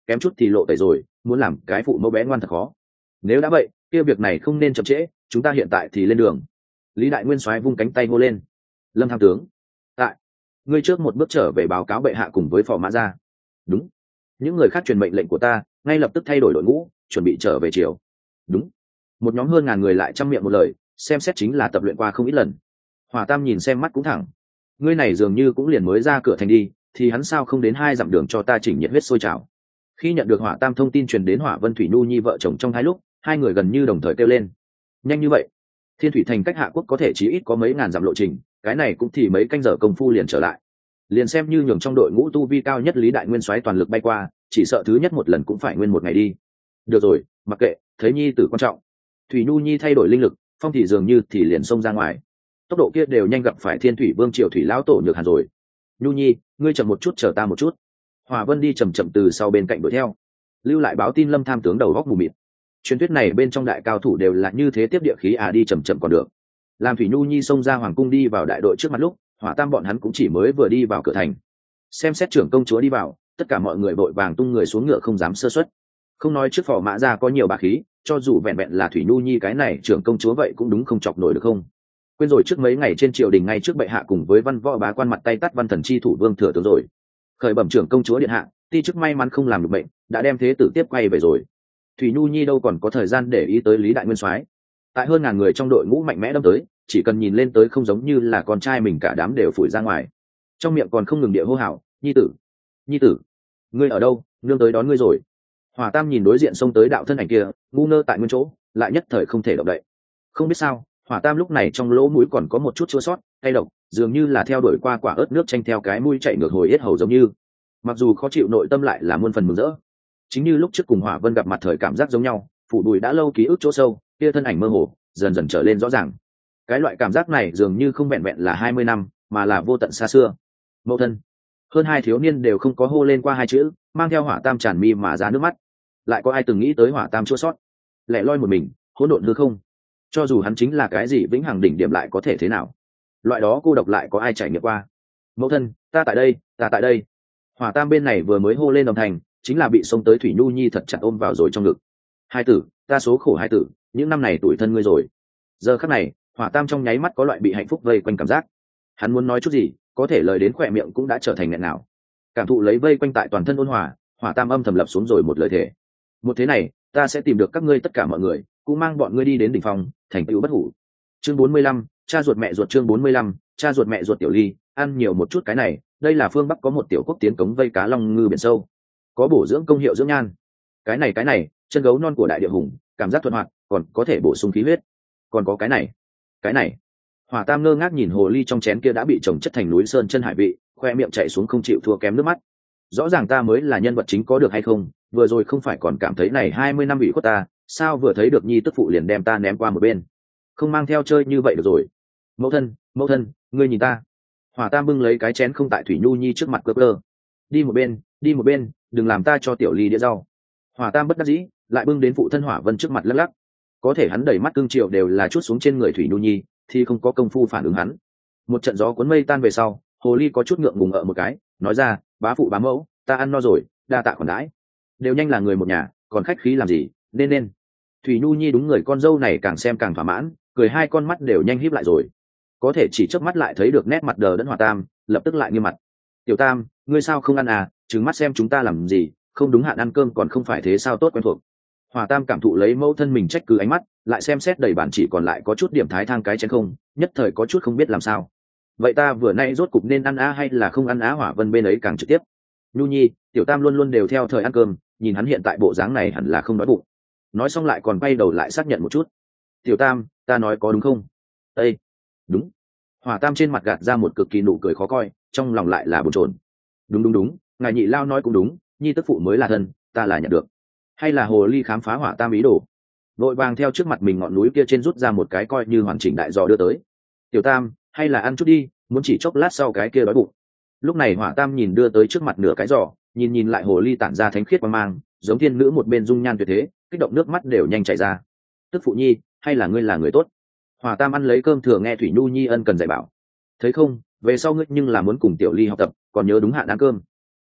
kém chút thì lộ tẩy rồi, muốn làm cái phụ mẫu bé ngoan thật khó. Nếu đã vậy kia việc này không nên chậm trễ, chúng ta hiện tại thì lên đường. Lý đại nguyên soái vung cánh tay hô lên. Lâm tham tướng, tại ngươi trước một bước trở về báo cáo bệ hạ cùng với phò mã gia. Đúng. Những người khác truyền mệnh lệnh của ta, ngay lập tức thay đổi đội ngũ, chuẩn bị trở về chiều. Đúng. Một nhóm hơn ngàn người lại trăm miệng một lời, xem xét chính là tập luyện qua không ít lần. Hỏa Tam nhìn xem mắt cũng thẳng. Ngươi này dường như cũng liền mới ra cửa thành đi, thì hắn sao không đến 2 dặm đường cho ta chỉnh nhiệt huyết sôi trào. Khi nhận được Hỏa Tam thông tin truyền đến Hỏa Vân Thủy Nhu Nhi vợ chồng trong hai lúc, hai người gần như đồng thời kêu lên. Nhanh như vậy? Thiên Thủy thành cách Hạ Quốc có thể chí ít có mấy ngàn dặm lộ trình, cái này cũng thì mấy canh giờ công phu liền trở lại. Liền xem như nhường trong đội ngũ tu vi cao nhất Lý đại nguyên soái toàn lực bay qua, chỉ sợ thứ nhất một lần cũng phải nguyên một ngày đi. Được rồi, mặc kệ, thấy nhi tử quan trọng. Thủy Nhu Nhi thay đổi linh lực, phong thì dường như thì liền xông ra ngoài. Tốc độ kia đều nhanh gặp phải Thiên Thủy Vương Triều Thủy lão tổ Nhược Hàn rồi. Nhu Nhi, ngươi chậm một chút chờ ta một chút. Hòa Vân đi chậm chậm từ sau bên cạnh đuổi theo, lưu lại báo tin Lâm tham tướng đầu góc mù mịt. Truyền thuyết này bên trong đại cao thủ đều là như thế tiếp địa khí đi chậm chậm còn được. Làm Thủy Nhu Nhi xông ra hoàng cung đi vào đại đội trước mặt lúc, Hỏa Tam bọn hắn cũng chỉ mới vừa đi vào cửa thành. Xem xét trưởng công chúa đi vào, tất cả mọi người vội vàng tung người xuống ngựa không dám sơ suất. Không nói trước phò mã ra có nhiều bá khí, cho dù vẹn vẹn là Thủy Nhu Nhi cái này trưởng công chúa vậy cũng đúng không chọc nổi được không. Quên rồi trước mấy ngày trên triều đình ngay trước bệ hạ cùng với văn võ bá quan mặt tay tắt văn thần chi thủ vương thừa tướng rồi. Khởi bẩm trưởng công chúa điện hạ, ti chức may mắn không làm được bệnh, đã đem thế tử tiếp quay về rồi. Thủy Nhu Nhi đâu còn có thời gian để ý tới Lý đại nguyên soái. Tại hơn ngàn người trong đội ngũ mạnh mẽ đâm tới, chỉ cần nhìn lên tới không giống như là con trai mình, cả đám đều phủi ra ngoài. Trong miệng còn không ngừng địa hô hào, nhi tử, nhi tử, ngươi ở đâu, nương tới đón ngươi rồi. Hỏa Tam nhìn đối diện xông tới đạo thân ảnh kia, ngu ngơ tại nguyên chỗ, lại nhất thời không thể động đậy. Không biết sao, Hỏa Tam lúc này trong lỗ mũi còn có một chút chua sót, cay độc, dường như là theo đuổi qua quả ớt nước chanh theo cái mũi chạy ngược hồi yết hầu giống như. Mặc dù khó chịu, nội tâm lại là muôn phần mừng rỡ. Chính như lúc trước cùng Hỏa Vân gặp mặt thời cảm giác giống nhau, phủ đùi đã lâu ký ức chỗ sâu, kia thân ảnh mơ hồ, dần dần trở lên rõ ràng. Cái loại cảm giác này dường như không vẹn vẹn là 20 năm, mà là vô tận xa xưa. Mẫu thân. Hơn 2 thiếu niên đều không có hô lên qua 2 chữ, mang theo Hỏa Tam tràn mi mà ra nước mắt. Lại có ai từng nghĩ tới Hỏa Tam chua sót, lẻ loi một mình, hỗn độn hư không? Cho dù hắn chính là cái gì vĩnh hằng đỉnh điểm lại có thể thế nào? Loại đó cô độc lại có ai trải nghiệm qua? Mẫu thân, ta tại đây, ta tại đây. Hỏa Tam bên này vừa mới hô lên đồng thành, chính là bị xông tới Thủy Nhu Nhi thật chặt ôm vào rồi trong ngực. Hai tử, ta số khổ hai tử, những năm này tuổi thân ngươi rồi. Giờ khắc này, Hỏa Tam trong nháy mắt có loại bị hạnh phúc vây quanh cảm giác. Hắn muốn nói chút gì, có thể lời đến khỏe miệng cũng đã trở thành nghẹn nào. Cảm thụ lấy vây quanh tại toàn thân ôn hòa, Hỏa Tam âm thầm lập xuống rồi một lời thề. Một thế này, ta sẽ tìm được các ngươi tất cả mọi người, cũng mang bọn ngươi đi đến đỉnh phong, thành tựu bất hủ. Chương 45, cha ruột mẹ ruột. Chương 45, cha ruột mẹ ruột. Tiểu Ly, ăn nhiều một chút cái này, đây là phương Bắc có một tiểu quốc tiến cống vây cá long ngư biển sâu, có bổ dưỡng công hiệu dưỡng nhan. Cái này, chân gấu non của đại địa hùng, cảm giác thuận hoạt, còn có thể bổ sung khí huyết. Còn có cái này. Hỏa Tam ngơ ngác nhìn hồ ly trong chén kia đã bị trồng chất thành núi sơn chân hải vị, khoe miệng chảy xuống không chịu thua kém nước mắt. Rõ ràng ta mới là nhân vật chính có được hay không, vừa rồi không phải còn cảm thấy này 20 năm bị khuất ta, sao vừa thấy được nhi tức phụ liền đem ta ném qua một bên, không mang theo chơi như vậy được rồi. Mẫu thân, ngươi nhìn ta. Hỏa Tam bưng lấy cái chén không tại Thủy Nhu Nhi trước mặt cơ. Đi một bên, đừng làm ta cho Tiểu Ly đĩa rau. Hỏa Tam bất đắc dĩ, lại bưng đến phụ thân Hỏa Vân trước mặt lắc lắc. Có thể hắn đầy mắt cương triệu đều là chút xuống trên người Thủy Nhu Nhi, thì không có công phu phản ứng hắn. Một trận gió cuốn mây tan về sau, hồ ly có chút ngượng ngùng ở một cái, nói ra, bá phụ bá mẫu, ta ăn no rồi, đa tạ khoản đãi. Đều nhanh là người một nhà, còn khách khí làm gì, nên. Thủy Nhu Nhi đúng người con dâu này càng xem càng thỏa mãn, cười hai con mắt đều nhanh híp lại rồi. Có thể chỉ chớp mắt lại thấy được nét mặt đờ đẫn Hỏa Tam, lập tức lại nghiêm mặt. Tiểu Tam, ngươi sao không ăn à, trừng mắt xem chúng ta làm gì, không đúng hạn ăn cơm còn không phải thế sao tốt quen thuộc. Hỏa Tam cảm thụ lấy mẫu thân mình trách cứ ánh mắt, lại xem xét đầy bản chỉ còn lại có chút điểm thái thang cái chén không, nhất thời có chút không biết làm sao. Vậy ta vừa nay rốt cục nên ăn á hay là không ăn á? Hỏa Vân bên ấy càng trực tiếp. Nhu Nhi, Tiểu Tam luôn luôn đều theo thời ăn cơm, nhìn hắn hiện tại bộ dáng này hẳn là không đói bụng. Nói xong lại còn quay đầu lại xác nhận một chút. Tiểu Tam, ta nói có đúng không? Ê, đúng. Hỏa Tam trên mặt gạt ra một cực kỳ nụ cười khó coi, trong lòng lại là bồn chồn. Đúng, ngài nhị lao nói cũng đúng, Nhi tức phụ mới là thân, ta là nhận được. Hay là hồ ly khám phá Hỏa Tam ý đồ, vội vàng theo trước mặt mình ngọn núi kia trên rút ra một cái coi như hoàn chỉnh đại giò đưa tới. Tiểu Tam, hay là ăn chút đi, muốn chỉ chốc lát sau cái kia đói bụng. Lúc này Hỏa Tam nhìn đưa tới trước mặt nửa cái giò, nhìn lại hồ ly tản ra thánh khiết quang mang, giống thiên nữ một bên dung nhan tuyệt thế, kích động nước mắt đều nhanh chảy ra. Tức phụ nhi, hay là ngươi là người tốt? Hỏa Tam ăn lấy cơm thừa nghe Thủy Nhu Nhi ân cần dạy bảo. Thấy không, về sau ngươi nhưng là muốn cùng Tiểu Ly học tập, còn nhớ đúng hạn ăn cơm.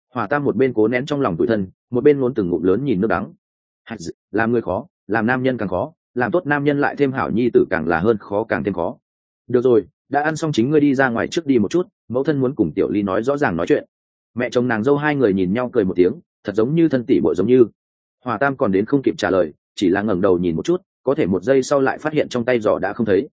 Hỏa Tam một bên cố nén trong lòng tủi thân, một bên muốn từng ngụm lớn nhìn nước đắng. Làm người khó, làm nam nhân càng khó, làm tốt nam nhân lại thêm hảo nhi tử càng là hơn khó càng thêm khó. Được rồi, đã ăn xong chính ngươi đi ra ngoài trước đi một chút, mẫu thân muốn cùng Tiểu Ly nói rõ ràng nói chuyện. Mẹ chồng nàng dâu hai người nhìn nhau cười một tiếng, thật giống như thân tỷ muội giống như. Hỏa Tam còn đến không kịp trả lời, chỉ là ngẩng đầu nhìn một chút, có thể một giây sau lại phát hiện trong tay giỏ đã không thấy.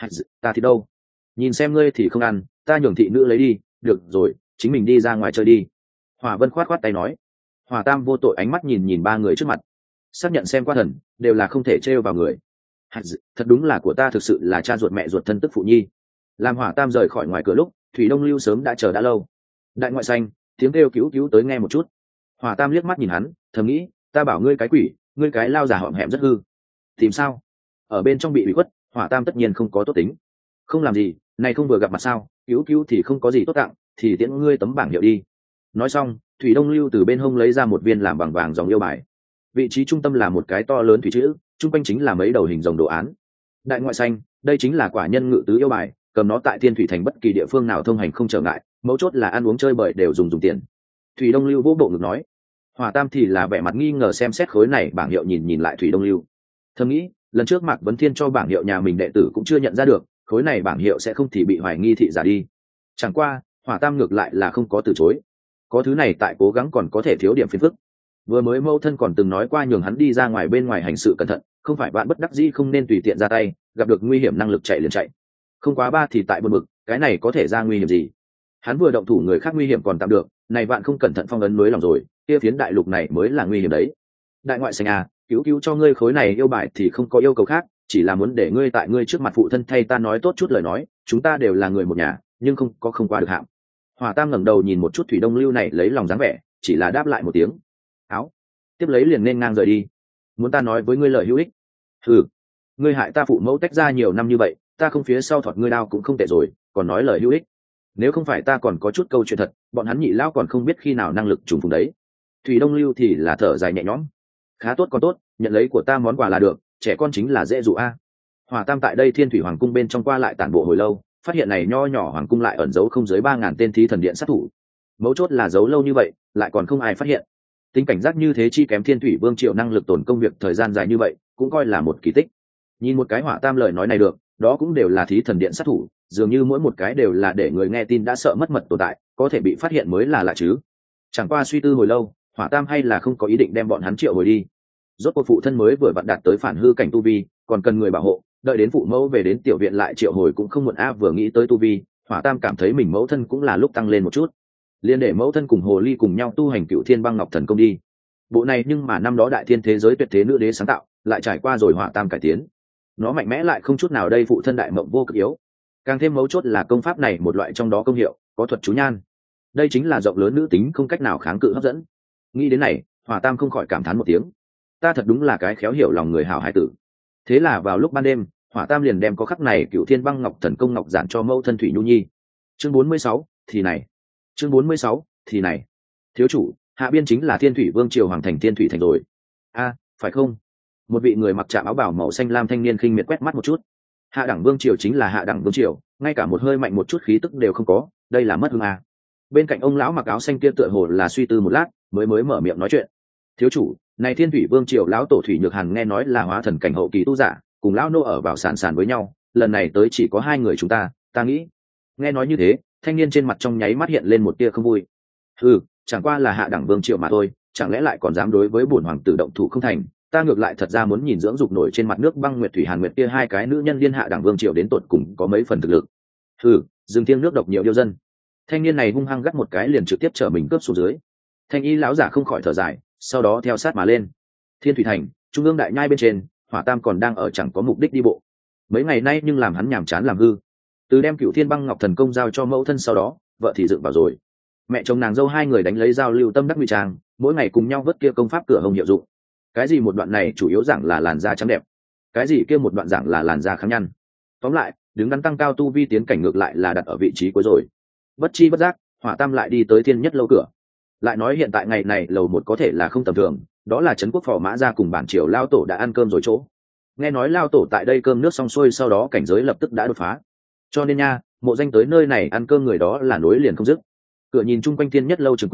Ta thì đâu? Nhìn xem ngươi thì không ăn, ta nhường thị nữ lấy đi. Được rồi, chính mình đi ra ngoài chơi đi. Hỏa Vân khoát khoát tay nói. Hỏa Tam vô tội ánh mắt nhìn nhìn ba người trước mặt, xác nhận xem qua thần đều là không thể trêu vào người. Thật đúng là của ta thực sự là cha ruột mẹ ruột thân tức phụ nhi. Làm Hỏa Tam rời khỏi ngoài cửa lúc, Thủy Đông Lưu sớm đã chờ đã lâu. Đại ngoại xanh, tiếng kêu cứu cứu tới nghe một chút. Hỏa Tam liếc mắt nhìn hắn, thầm nghĩ, ta bảo ngươi cái quỷ, ngươi cái lao già hõm hẹm rất hư. Tìm sao? Ở bên trong bị ủy khuất, Hỏa Tam tất nhiên không có tốt tính. Không làm gì, này không vừa gặp mặt sao, cứu cứu thì không có gì tốt tặng, thì tiễn ngươi tấm bảng hiệu đi. Nói xong, Thủy Đông Lưu từ bên hông lấy ra một viên làm bằng vàng dòng yêu bài. Vị trí trung tâm là một cái to lớn thủy chữ, trung quanh chính là mấy đầu hình rồng đồ án. Đại ngoại xanh, đây chính là quả nhân ngự tứ yêu bài, cầm nó tại Thiên Thủy Thành bất kỳ địa phương nào thông hành không trở ngại, mấu chốt là ăn uống chơi bời đều dùng tiền. Thủy Đông Lưu vỗ bộ ngực nói. Hỏa Tam thì là vẻ mặt nghi ngờ xem xét khối này bảng hiệu nhìn nhìn lại Thủy Đông Lưu. Thầm nghĩ, lần trước Mạc Vấn Thiên cho bảng hiệu nhà mình đệ tử cũng chưa nhận ra được, khối này bảng hiệu sẽ không thì bị hoài nghi thị giả đi. Chẳng qua, Hỏa Tam ngược lại là không có từ chối. Có thứ này tại cố gắng còn có thể thiếu điểm phiền phức. Vừa mới mâu thân còn từng nói qua nhường hắn đi ra ngoài bên ngoài hành sự cẩn thận, không phải bạn bất đắc dĩ không nên tùy tiện ra tay, gặp được nguy hiểm năng lực chạy liền chạy. Không quá ba thì tại buồn bực, cái này có thể ra nguy hiểm gì? Hắn vừa động thủ người khác nguy hiểm còn tạm được, này bạn không cẩn thận phong ấn núi lòng rồi, kia phiến đại lục này mới là nguy hiểm đấy. Đại ngoại xanh à, cứu cứu cho ngươi khối này yêu bài thì không có yêu cầu khác, chỉ là muốn để ngươi tại ngươi trước mặt phụ thân thay ta nói tốt chút lời nói, chúng ta đều là người một nhà, nhưng không qua được hạm. Hỏa Tam ngẩng đầu nhìn một chút Thủy Đông Lưu này lấy lòng dáng vẻ, chỉ là đáp lại một tiếng. Áo. Tiếp lấy liền nên ngang rời đi. Muốn ta nói với ngươi lời hữu ích? Ừ. Ngươi hại ta phụ mẫu tách ra nhiều năm như vậy, ta không phía sau thọt ngươi đao cũng không tệ rồi, còn nói lời hữu ích. Nếu không phải ta còn có chút câu chuyện thật, bọn hắn nhị lão còn không biết khi nào năng lực trùng phùng đấy. Thủy Đông Lưu thì là thở dài nhẹ nhõm. Khá tốt còn tốt, nhận lấy của ta món quà là được, trẻ con chính là dễ dụ a. Hỏa Tam tại đây Thiên Thủy Hoàng cung bên trong qua lại tản bộ hồi lâu, phát hiện này nho nhỏ hoàng cung lại ẩn giấu không dưới 3.000 tên thí thần điện sát thủ. Mấu chốt là giấu lâu như vậy, lại còn không ai phát hiện. Tính cảnh giác như thế chi kém Thiên Thủy Vương Triệu năng lực tồn công việc thời gian dài như vậy, cũng coi là một kỳ tích. Nhìn một cái Hỏa Tam lời nói này được, đó cũng đều là thí thần điện sát thủ, dường như mỗi một cái đều là để người nghe tin đã sợ mất mật tồn tại, có thể bị phát hiện mới là lạ chứ. Chẳng qua suy tư hồi lâu, Hỏa Tam hay là không có ý định đem bọn hắn triệu hồi đi. Rốt cuộc phụ thân mới vừa vặn đạt tới phản hư cảnh tu vi, còn cần người bảo hộ, đợi đến phụ mẫu về đến tiểu viện lại triệu hồi cũng không muộn a. Vừa nghĩ tới tu vi, Hỏa Tam cảm thấy mình mẫu thân cũng là lúc tăng lên một chút, liền để mẫu thân cùng hồ ly cùng nhau tu hành Cựu Thiên Băng Ngọc Thần Công đi. Bộ này nhưng mà năm đó đại thiên thế giới tuyệt thế nữ đế sáng tạo, lại trải qua rồi Hỏa Tam cải tiến, nó mạnh mẽ lại không chút nào đây phụ thân đại mộng vô cực yếu. Càng thêm mấu chốt là công pháp này một loại trong đó công hiệu có thuật chú nhan, đây chính là rộng lớn nữ tính không cách nào kháng cự hấp dẫn. Nghĩ đến này, Hỏa Tam không khỏi cảm thán một tiếng, ta thật đúng là cái khéo hiểu lòng người hảo hải tử. Thế là vào lúc ban đêm, Hỏa Tam liền đem có khắc này Cựu Thiên Băng Ngọc Thần Công ngọc giản cho mẫu thân Thủy Nhu Nhi. Chương 46, thì này. Chương 46, thì này. Thiếu chủ, hạ biên chính là Thiên Thủy Vương triều hoàng thành Thiên Thủy Thành rồi. A, phải không? Một vị người mặc trạm áo bào màu xanh lam thanh niên khinh miệt quét mắt một chút. Hạ đẳng vương triều chính là hạ đẳng vương triều, ngay cả một hơi mạnh một chút khí tức đều không có, đây là mất hương à. Bên cạnh ông lão mặc áo xanh kia tựa hồ là suy tư một lát, mới mở miệng nói chuyện. Thiếu chủ, này Thiên Thủy Vương triều lão tổ Thủy Nhược Hàn nghe nói là hóa thần cảnh hậu kỳ tu giả, cùng lão nô ở vào sàn với nhau, lần này tới chỉ có hai người chúng ta nghĩ. Nghe nói như thế, thanh niên trên mặt trong nháy mắt hiện lên một tia không vui. Chẳng qua là hạ đẳng vương triều mà thôi, chẳng lẽ lại còn dám đối với bổn hoàng tử động thủ không thành? Ta ngược lại thật ra muốn nhìn dưỡng dục nổi trên mặt nước Băng Nguyệt Thủy Hàn Nguyệt kia hai cái nữ nhân liên hạ đẳng vương triều đến tột cùng có mấy phần thực lực. Dừng tiếng nước độc nhiều yêu dân. Thanh niên này hung hăng gắt một cái liền trực tiếp trở mình cướp xuống dưới. Thanh y lão giả không khỏi thở dài, sau đó theo sát mà lên. Thiên Thủy Thành, trung ương đại nhai bên trên, Hỏa Tam còn đang ở chẳng có mục đích đi bộ. Mấy ngày nay nhưng làm hắn nhàm chán làm hư. Từ đem Cựu Thiên Băng Ngọc Thần Công giao cho mẫu thân sau đó, vợ thì dựng vào rồi. Mẹ chồng nàng dâu hai người đánh lấy giao lưu tâm đắc nguy trang, mỗi ngày cùng nhau vớt kia công pháp cửa hồng hiệu dụng. Cái gì một đoạn này chủ yếu giảng là làn da trắng đẹp, cái gì kia một đoạn giảng là làn da kháng nhăn. Tóm lại, đứng đắn tăng cao tu vi tiến cảnh ngược lại là đặt ở vị trí cuối rồi. Bất chi bất giác, Hỏa Tam lại đi tới Thiên Nhất lâu cửa. Lại nói hiện tại ngày này lầu một có thể là không tầm thường, đó là trấn quốc phò mã gia cùng bản triều lao tổ đã ăn cơm rồi chỗ. Nghe nói lao tổ tại đây cơm nước xong xuôi sau đó cảnh giới lập tức đã đột phá, cho nên nha, mộ danh tới nơi này ăn cơm người đó là nối liền không dứt. Cửa nhìn chung quanh Thiên Nhất lâu trường quỹ,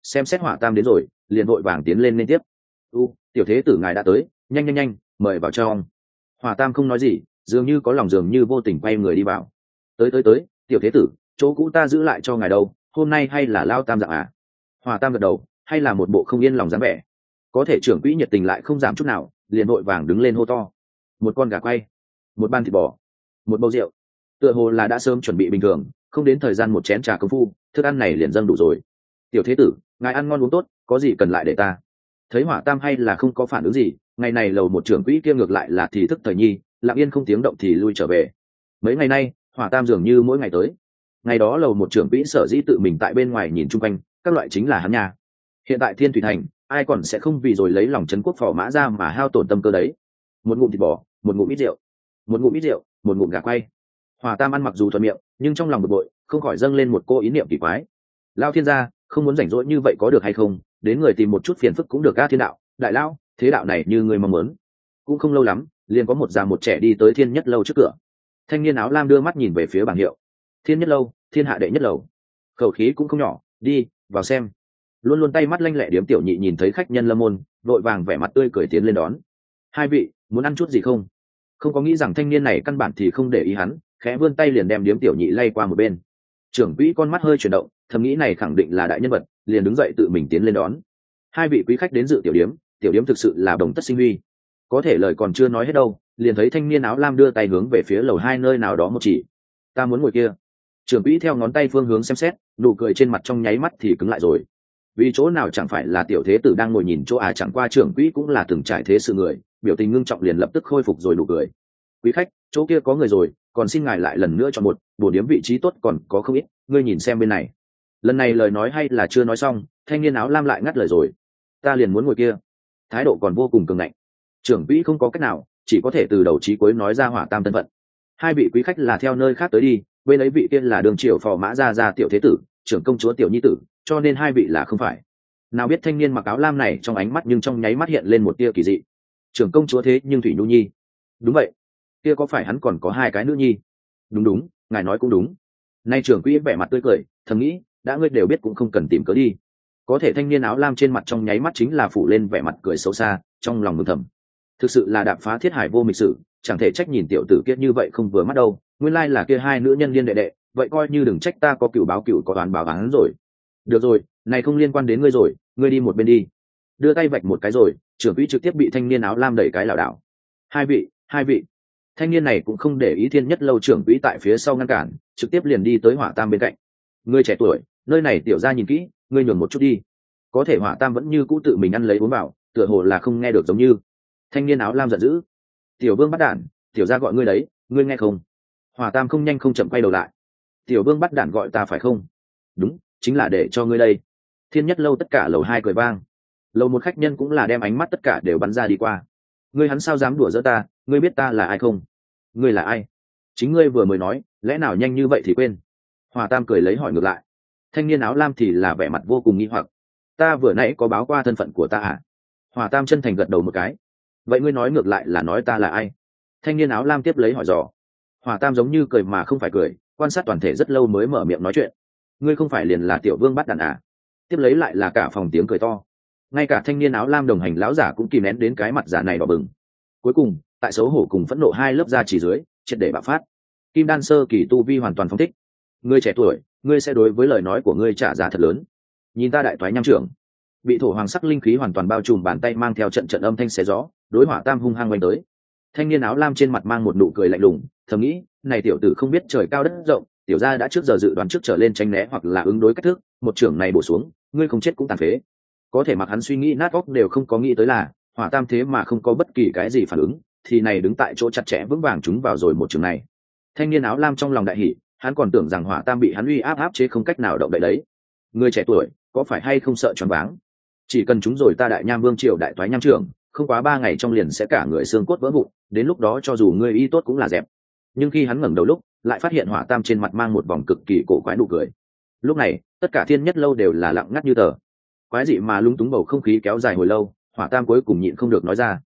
xem xét hỏa tam đến rồi liền vội vàng tiến lên liên tiếp. Tiểu thế tử ngài đã tới, nhanh nhanh nhanh, mời vào trong. Hỏa tam không nói gì, dường như có lòng dường như vô tình quay người đi vào. Tới, tiểu thế tử, chỗ cũ ta giữ lại cho ngài đâu, hôm nay hay là lao tam dạng à? Hỏa tam gật đầu, hay là một bộ không yên lòng dáng vẻ. Có thể trưởng quỹ nhiệt tình lại không giảm chút nào, liền vội vàng đứng lên hô to. Một con gà quay, một ban thịt bò, một bầu rượu. Tựa hồ là đã sớm chuẩn bị bình thường, không đến thời gian một chén trà công phu, thức ăn này liền dâng đủ rồi. Tiểu thế tử, ngài ăn ngon uống tốt, có gì cần lại để ta. Thấy hỏa tam hay là không có phản ứng gì, ngày này lầu một trưởng quỹ kia ngược lại là thì thức thời nhi, lặng yên không tiếng động thì lui trở về. Mấy ngày nay hỏa tam dường như mỗi ngày tới. Ngày đó lầu một trưởng quỹ sở dĩ tự mình tại bên ngoài nhìn chung quanh, các loại chính là hắn nhà. Hiện tại Thiên Thủy Thành ai còn sẽ không vì rồi lấy lòng trấn quốc phò mã ra mà hao tổn tâm cơ đấy. Một ngụm thịt bò, một ngụm ít rượu, một ngụm ít rượu, một ngụm gà quay. Hỏa tam ăn mặc dù thuận miệng, nhưng trong lòng bực bội, không khỏi dâng lên một cô ý niệm kỳ quái. Lao thiên gia, không muốn rảnh rỗi như vậy có được hay không, đến người tìm một chút phiền phức cũng được. Ca thiên đạo, đại lão, thế đạo này như người mong muốn. Cũng không lâu lắm, liền có một già một trẻ đi tới Thiên Nhất Lâu trước cửa. Thanh niên áo lam đưa mắt nhìn về phía bảng hiệu. Thiên Nhất Lâu, thiên hạ đệ nhất lầu. Khẩu khí cũng không nhỏ, đi vào xem. Luôn luôn tay mắt lanh lẹ điếm tiểu nhị nhìn thấy khách nhân lâm môn, vội vàng vẻ mặt tươi cười tiến lên đón. Hai vị muốn ăn chút gì không? Không có nghĩ rằng thanh niên này căn bản thì không để ý hắn, khẽ vươn tay liền đem điếm tiểu nhị lay qua một bên. Trưởng quỹ con mắt hơi chuyển động, thầm nghĩ này khẳng định là đại nhân vật, liền đứng dậy tự mình tiến lên đón. Hai vị quý khách đến dự tiểu điếm thực sự là đồng tất sinh huy. Có thể lời còn chưa nói hết đâu, liền thấy thanh niên áo lam đưa tay hướng về phía lầu 2 nơi nào đó một chỉ. Ta muốn ngồi kia. Trưởng quỹ theo ngón tay phương hướng xem xét, nụ cười trên mặt trong nháy mắt thì cứng lại rồi. Vì chỗ nào chẳng phải là tiểu thế tử đang ngồi nhìn chỗ à, chẳng qua trưởng quỹ cũng là từng trải thế sự người, biểu tình ngưng trọng liền lập tức khôi phục rồi nụ cười. Quý khách, chỗ kia có người rồi, còn xin ngài lại lần nữa chọn một, bổ điếm vị trí tốt còn có không ít, ngươi nhìn xem bên này. Lần này lời nói hay là chưa nói xong, thanh niên áo lam lại ngắt lời rồi. Ta liền muốn ngồi kia. Thái độ còn vô cùng cường ngạnh. Trưởng quỹ không có cách nào, chỉ có thể từ đầu chí cuối nói ra hỏa tam thân phận. Hai vị quý khách là theo nơi khác tới đi, bên ấy vị kia là đường triều phò mã gia tiểu thế tử, trưởng công chúa tiểu nhi tử, cho nên hai vị là không phải. Nào biết thanh niên mặc áo lam này trong ánh mắt nhưng trong nháy mắt hiện lên một tia kỳ dị. Trưởng công chúa thế nhưng Thủy Nhu Nhi. Đúng vậy. Kia có phải hắn còn có hai cái nữ nhi? Đúng, ngài nói cũng đúng. Nay trưởng quỹ vẻ mặt tươi cười, thầm nghĩ, đã ngươi đều biết cũng không cần tìm cớ đi. Có thể thanh niên áo lam trên mặt trong nháy mắt chính là phủ lên vẻ mặt cười xấu xa, trong lòng mừng thầm. Thực sự là đạp phá thiết hải vô mịch sử, chẳng thể trách nhìn tiểu tử kia như vậy không vừa mắt đâu, nguyên lai là kia hai nữ nhân liên đệ đệ, vậy coi như đừng trách ta có cựu báo cựu có đoán báo án rồi. Được rồi, này không liên quan đến ngươi rồi, ngươi đi một bên đi. Đưa tay vạch một cái rồi, trưởng quỹ trực tiếp bị thanh niên áo lam đẩy cái lảo đảo. Hai vị. Thanh niên này cũng không để ý Thiên Nhất Lâu trưởng quỹ tại phía sau ngăn cản, trực tiếp liền đi tới hỏa tam bên cạnh. Ngươi trẻ tuổi, nơi này tiểu gia nhìn kỹ, ngươi nhường một chút đi. Có thể hỏa tam vẫn như cũ tự mình ăn lấy uống vào, tựa hồ là không nghe được giống như. Thanh niên áo lam giận dữ. Tiểu vương bắt đản, tiểu gia gọi ngươi đấy, ngươi nghe không? Hỏa tam không nhanh không chậm quay đầu lại. Tiểu vương bắt đản gọi ta phải không? Đúng, chính là để cho ngươi đây. Thiên Nhất Lâu tất cả lầu 2 cười vang. Lầu một khách nhân cũng là đem ánh mắt tất cả đều bắn ra đi qua. Ngươi hắn sao dám đùa giỡn ta, ngươi biết ta là ai không? Ngươi là ai? Chính ngươi vừa mới nói, lẽ nào nhanh như vậy thì quên? Hỏa tam cười lấy hỏi ngược lại. Thanh niên áo lam thì là vẻ mặt vô cùng nghi hoặc. Ta vừa nãy có báo qua thân phận của ta à? Hỏa tam chân thành gật đầu một cái. Vậy ngươi nói ngược lại là nói ta là ai? Thanh niên áo lam tiếp lấy hỏi dò. Hỏa tam giống như cười mà không phải cười, quan sát toàn thể rất lâu mới mở miệng nói chuyện. Ngươi không phải liền là tiểu vương bắt đàn à? Tiếp lấy lại là cả phòng tiếng cười to. Ngay cả thanh niên áo lam đồng hành lão giả cũng kìm nén đến cái mặt giả này đỏ bừng. Cuối cùng, tại xấu hổ cùng phẫn nộ hai lớp da chỉ dưới, triệt để bạo phát. Kim đan sơ kỳ tu vi hoàn toàn phóng thích. Ngươi trẻ tuổi, ngươi sẽ đối với lời nói của ngươi trả giá thật lớn. Nhìn ta đại toái nham trưởng, bị thổ hoàng sắc linh khí hoàn toàn bao trùm, bàn tay mang theo trận trận âm thanh xé gió, đối hỏa tam hung hăng quanh tới. Thanh niên áo lam trên mặt mang một nụ cười lạnh lùng, thầm nghĩ, này tiểu tử không biết trời cao đất rộng, tiểu gia đã trước giờ dự đoán trước trở lên tránh né hoặc là ứng đối cách thức, một trưởng này bổ xuống, ngươi không chết cũng tàn phế. Có thể mặc hắn suy nghĩ nát óc đều không có nghĩ tới là hỏa tam thế mà không có bất kỳ cái gì phản ứng, thì này đứng tại chỗ chặt chẽ vững vàng chúng vào rồi một trường này. Thanh niên áo lam trong lòng đại hỉ, hắn còn tưởng rằng hỏa tam bị hắn uy áp chế không cách nào động đậy đấy. Người trẻ tuổi, có phải hay không sợ choáng váng? Chỉ cần chúng rồi ta đại nham vương triều đại toái nham trưởng, không quá 3 ngày trong liền sẽ cả người xương cốt vỡ vụn, đến lúc đó cho dù ngươi y tốt cũng là dẹp. Nhưng khi hắn ngẩng đầu lúc, lại phát hiện hỏa tam trên mặt mang một vòng cực kỳ cổ quái nụ cười. Lúc này, tất cả Thiên Nhất Lâu đều là lặng ngắt như tờ. Quái dị mà lúng túng bầu không khí kéo dài hồi lâu, hỏa tam cuối cùng nhịn không được nói ra,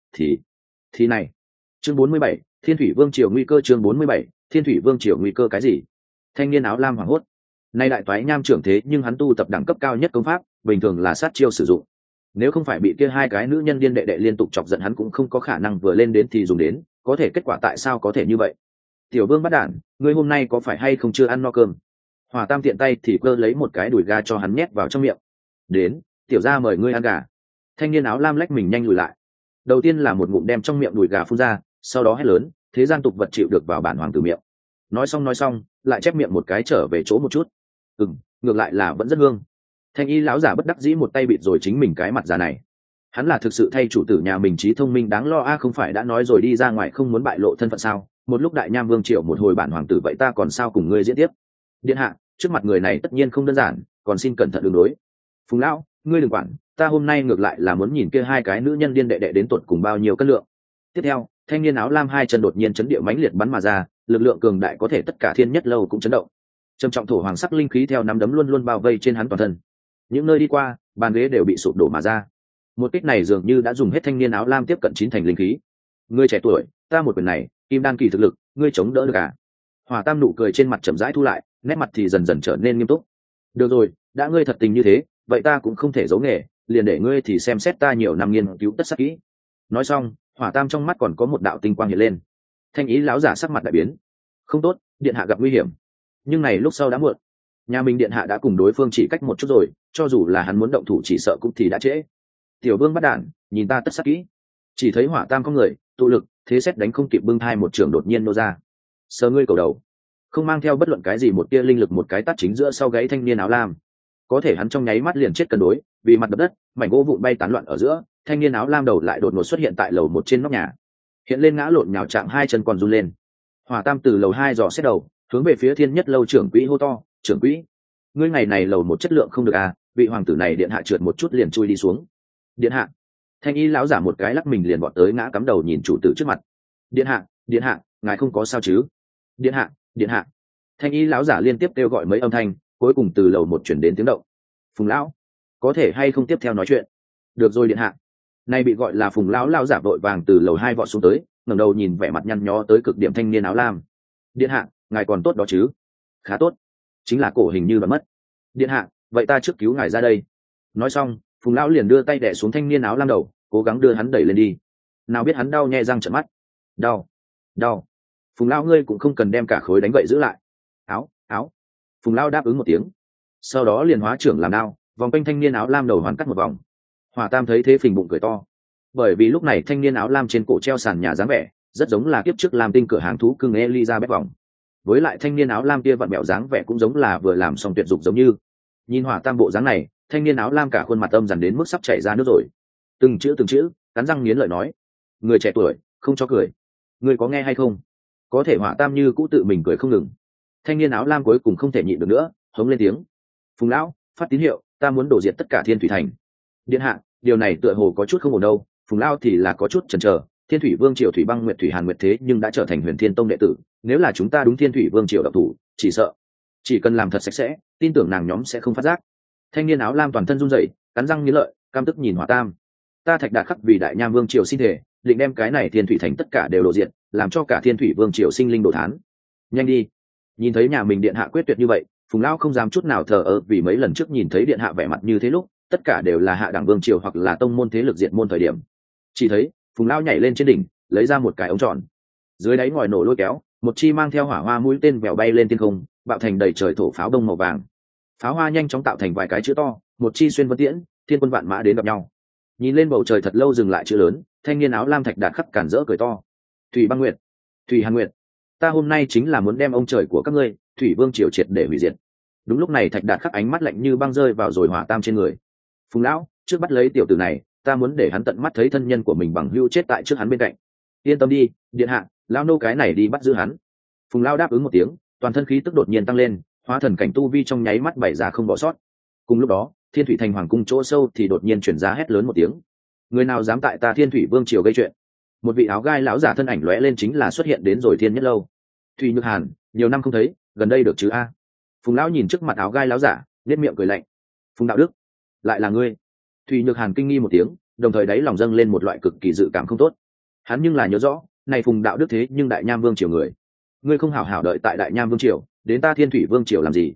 thì này. Chương 47, Thiên Thủy Vương triều nguy cơ. Chương 47, Thiên Thủy Vương triều nguy cơ cái gì? Thanh niên áo lam hoảng hốt. nay đại toái nham trưởng thế nhưng hắn tu tập đẳng cấp cao nhất công pháp bình thường là sát chiêu sử dụng, nếu không phải bị kia hai cái nữ nhân điên đệ đệ liên tục chọc giận hắn cũng không có khả năng vừa lên đến thì dùng đến, có thể kết quả tại sao có thể như vậy. Tiểu Vương bắt đản, ngươi hôm nay có phải hay không chưa ăn no cơm? Hỏa Tam tiện tay thì cơ lấy một cái đùi gà cho hắn nhét vào trong miệng. Đến, tiểu gia mời ngươi ăn gà. Thanh niên áo lam lách mình nhanh lùi lại, đầu tiên là một ngụm đem trong miệng đùi gà phun ra, sau đó hét lớn, thế gian tục vật chịu được vào bản hoàng tử miệng. Nói xong lại chép miệng một cái trở về chỗ một chút. Ngược lại là vẫn rất hương. Thanh y lão giả bất đắc dĩ một tay bịt rồi chính mình cái mặt già này. Hắn là thực sự thay chủ tử nhà mình trí thông minh đáng lo a, không phải đã nói rồi đi ra ngoài không muốn bại lộ thân phận sao? Một lúc đại nham vương triệu một hồi bản hoàng tử, vậy ta còn sao cùng ngươi diễn tiếp? Điện hạ, trước mặt người này tất nhiên không đơn giản, còn xin cẩn thận đường đối. Phùng lão, ngươi đừng quản, ta hôm nay ngược lại là muốn nhìn kia hai cái nữ nhân điên đệ đệ đến tuột cùng bao nhiêu cân lượng. Tiếp theo, thanh niên áo lam hai chân đột nhiên chấn địa mãnh liệt bắn mà ra, lực lượng cường đại có thể tất cả thiên nhất lâu cũng chấn động. Trầm trọng thổ hoàng sắc linh khí theo nắm đấm luôn luôn bao vây trên hắn toàn thân. Những nơi đi qua, bàn ghế đều bị sụp đổ mà ra. Một kích này dường như đã dùng hết thanh niên áo lam tiếp cận chín thành linh khí. Ngươi trẻ tuổi, ta một quyền này, kim đan kỳ thực lực, ngươi chống đỡ được à? Hỏa Tam nụ cười trên mặt chậm rãi thu lại, nét mặt thì dần dần trở nên nghiêm túc. Được rồi, đã ngươi thật tình như thế, vậy ta cũng không thể giấu nghề, liền để ngươi thì xem xét ta nhiều năm nghiên cứu tất sắc kỹ. Nói xong, Hỏa Tam trong mắt còn có một đạo tinh quang hiện lên. Thanh ý lão giả sắc mặt đại biến. Không tốt, điện hạ gặp nguy hiểm. Nhưng này lúc sau đã muộn. Nhà mình điện hạ đã cùng đối phương chỉ cách một chút rồi, cho dù là hắn muốn động thủ chỉ sợ cũng thì đã trễ. Tiểu Vương bắt đản, nhìn ta tất sắc kỹ. Chỉ thấy Hỏa Tam có người tụ lực, thế xét đánh không kịp bưng thai một trường đột nhiên nô ra. Sờ ngươi cầu đầu, không mang theo bất luận cái gì một tia linh lực một cái tát chính giữa sau gáy thanh niên áo lam. Có thể hắn trong nháy mắt liền chết cân đối, vì mặt đập đất, mảnh gỗ vụn bay tán loạn ở giữa, thanh niên áo lam đầu lại đột ngột xuất hiện tại lầu một trên nóc nhà, hiện lên ngã lộn nhào trạng hai chân còn run lên. Hỏa Tam từ lầu hai dò xét đầu, hướng về phía thiên nhất lâu trưởng quỹ hô to, trưởng quỹ, ngươi ngày này lầu một chất lượng không được à, vị hoàng tử này điện hạ trượt một chút liền chui đi xuống. Điện hạ. Thanh y lão giả một cái lắc mình liền bọn tới ngã cắm đầu nhìn chủ tử trước mặt. Điện hạ, ngài không có sao chứ? Điện hạ. Thanh y lão giả liên tiếp kêu gọi mấy âm thanh, cuối cùng từ lầu một chuyển đến tiếng động. Phùng lão, có thể hay không tiếp theo nói chuyện? Được rồi điện hạ. Nay bị gọi là Phùng lão lão giả vội vàng từ lầu hai vọt xuống tới, ngẩng đầu nhìn vẻ mặt nhăn nhó tới cực điểm thanh niên áo lam. Điện hạ, ngài còn tốt đó chứ? Khá tốt, chính là cổ hình như đã mất. Điện hạ, vậy ta trước cứu ngài ra đây. Nói xong, Phùng lão liền đưa tay đè xuống thanh niên áo lam đầu, cố gắng đưa hắn đẩy lên đi. Nào biết hắn đau nhe răng trợn mắt. Đau. Phùng lão ngươi cũng không cần đem cả khối đánh vậy giữ lại. Áo. Phùng lão đáp ứng một tiếng, sau đó liền hóa trưởng làm đao, vòng quanh thanh niên áo lam đầu hoàn cắt một vòng. Hỏa Tam thấy thế phình bụng cười to, bởi vì lúc này thanh niên áo lam trên cổ treo sàn nhà dáng vẻ rất giống là kiếp trước làm tinh cửa hàng thú cưng Elizabeth vòng, với lại thanh niên áo lam kia vặn mẹo dáng vẻ cũng giống là vừa làm xong tuyệt dục giống như. Nhìn Hỏa Tam bộ dáng này, thanh niên áo lam cả khuôn mặt âm dần đến mức sắp chảy ra nước rồi, từng chữ cắn răng nghiến lợi nói, người trẻ tuổi không cho cười, người có nghe hay không? Có thể Hỏa Tam như cũ tự mình cười không ngừng. Thanh niên áo lam cuối cùng không thể nhịn được nữa, hống lên tiếng, Phùng lão, phát tín hiệu, ta muốn đổ diệt tất cả Thiên Thủy thành. Điện hạ, điều này tựa hồ có chút không ổn đâu. Phùng lão thì là có chút chần chờ. Thiên Thủy Vương triều Thủy Băng Nguyệt Thủy Hàn Nguyệt thế nhưng đã trở thành Huyền Thiên Tông đệ tử, nếu là chúng ta đúng Thiên Thủy Vương triều độc thủ, chỉ cần làm thật sạch sẽ, tin tưởng nàng nhóm sẽ không phát giác. Thanh niên áo lam toàn thân run rẩy, cắn răng nghiến lợi, căm tức nhìn Hỏa Tam. Ta Thạch Đạt khắc vì Đại Nham Vương triều sinh thể, định đem cái này Thiên Thủy thành tất cả đều đổ diệt, làm cho cả Thiên Thủy Vương triều sinh linh đồ thán. Nhanh đi. Nhìn thấy nhà mình điện hạ quyết tuyệt như vậy, Phùng lão không dám chút nào thờ ơ, vì mấy lần trước nhìn thấy điện hạ vẻ mặt như thế lúc, tất cả đều là hạ đẳng vương triều hoặc là tông môn thế lực diệt môn thời điểm. Chỉ thấy Phùng lão nhảy lên trên đỉnh, lấy ra một cái ống tròn, dưới đáy ngòi nổ lôi kéo, một chi mang theo hỏa hoa mũi tên vèo bay lên thiên không, bạo thành đầy trời thổ pháo đông màu vàng. Pháo hoa nhanh chóng tạo thành vài cái chữ to, một chi xuyên vân tiễn, thiên quân vạn mã đến gặp nhau. Nhìn lên bầu trời thật lâu dừng lại chữ lớn, thanh niên áo lam Thạch Đạt khắc cản rỡ cười to, Thủy Băng Nguyệt, Thủy Hàn Nguyệt, ta hôm nay chính là muốn đem ông trời của các ngươi Thủy Vương triều triệt để hủy diệt. Đúng lúc này Thạch Đạt khắc ánh mắt lạnh như băng rơi vào rồi Hỏa Tam trên người. Phùng lão, trước bắt lấy tiểu tử này, ta muốn để hắn tận mắt thấy thân nhân của mình bằng hữu chết tại trước hắn bên cạnh. Yên tâm đi, điện hạ, lão nô cái này đi bắt giữ hắn. Phùng lão đáp ứng một tiếng, toàn thân khí tức đột nhiên tăng lên, hóa thần cảnh tu vi trong nháy mắt bày ra không bỏ sót. Cùng lúc đó, Thiên Thủy thành hoàng cung chỗ sâu thì đột nhiên chuyển ra hét lớn một tiếng, người nào dám tại ta Thiên Thủy Vương triều gây chuyện? Một vị áo gai lão giả thân ảnh lóe lên chính là xuất hiện đến rồi Thiên Nhất lâu. Thủy Nhược Hàn, nhiều năm không thấy, gần đây được chứ a? Phùng lão nhìn trước mặt áo gai lão giả, nét miệng cười lạnh. Phùng đạo đức, lại là ngươi? Thủy Nhược Hàn kinh nghi một tiếng, đồng thời đáy lòng dâng lên một loại cực kỳ dự cảm không tốt. Hắn nhưng là nhớ rõ, này Phùng đạo đức thế nhưng Đại Nham Vương triều người. Ngươi không hảo hảo đợi tại Đại Nham Vương triều, đến ta Thiên Thủy Vương triều làm gì?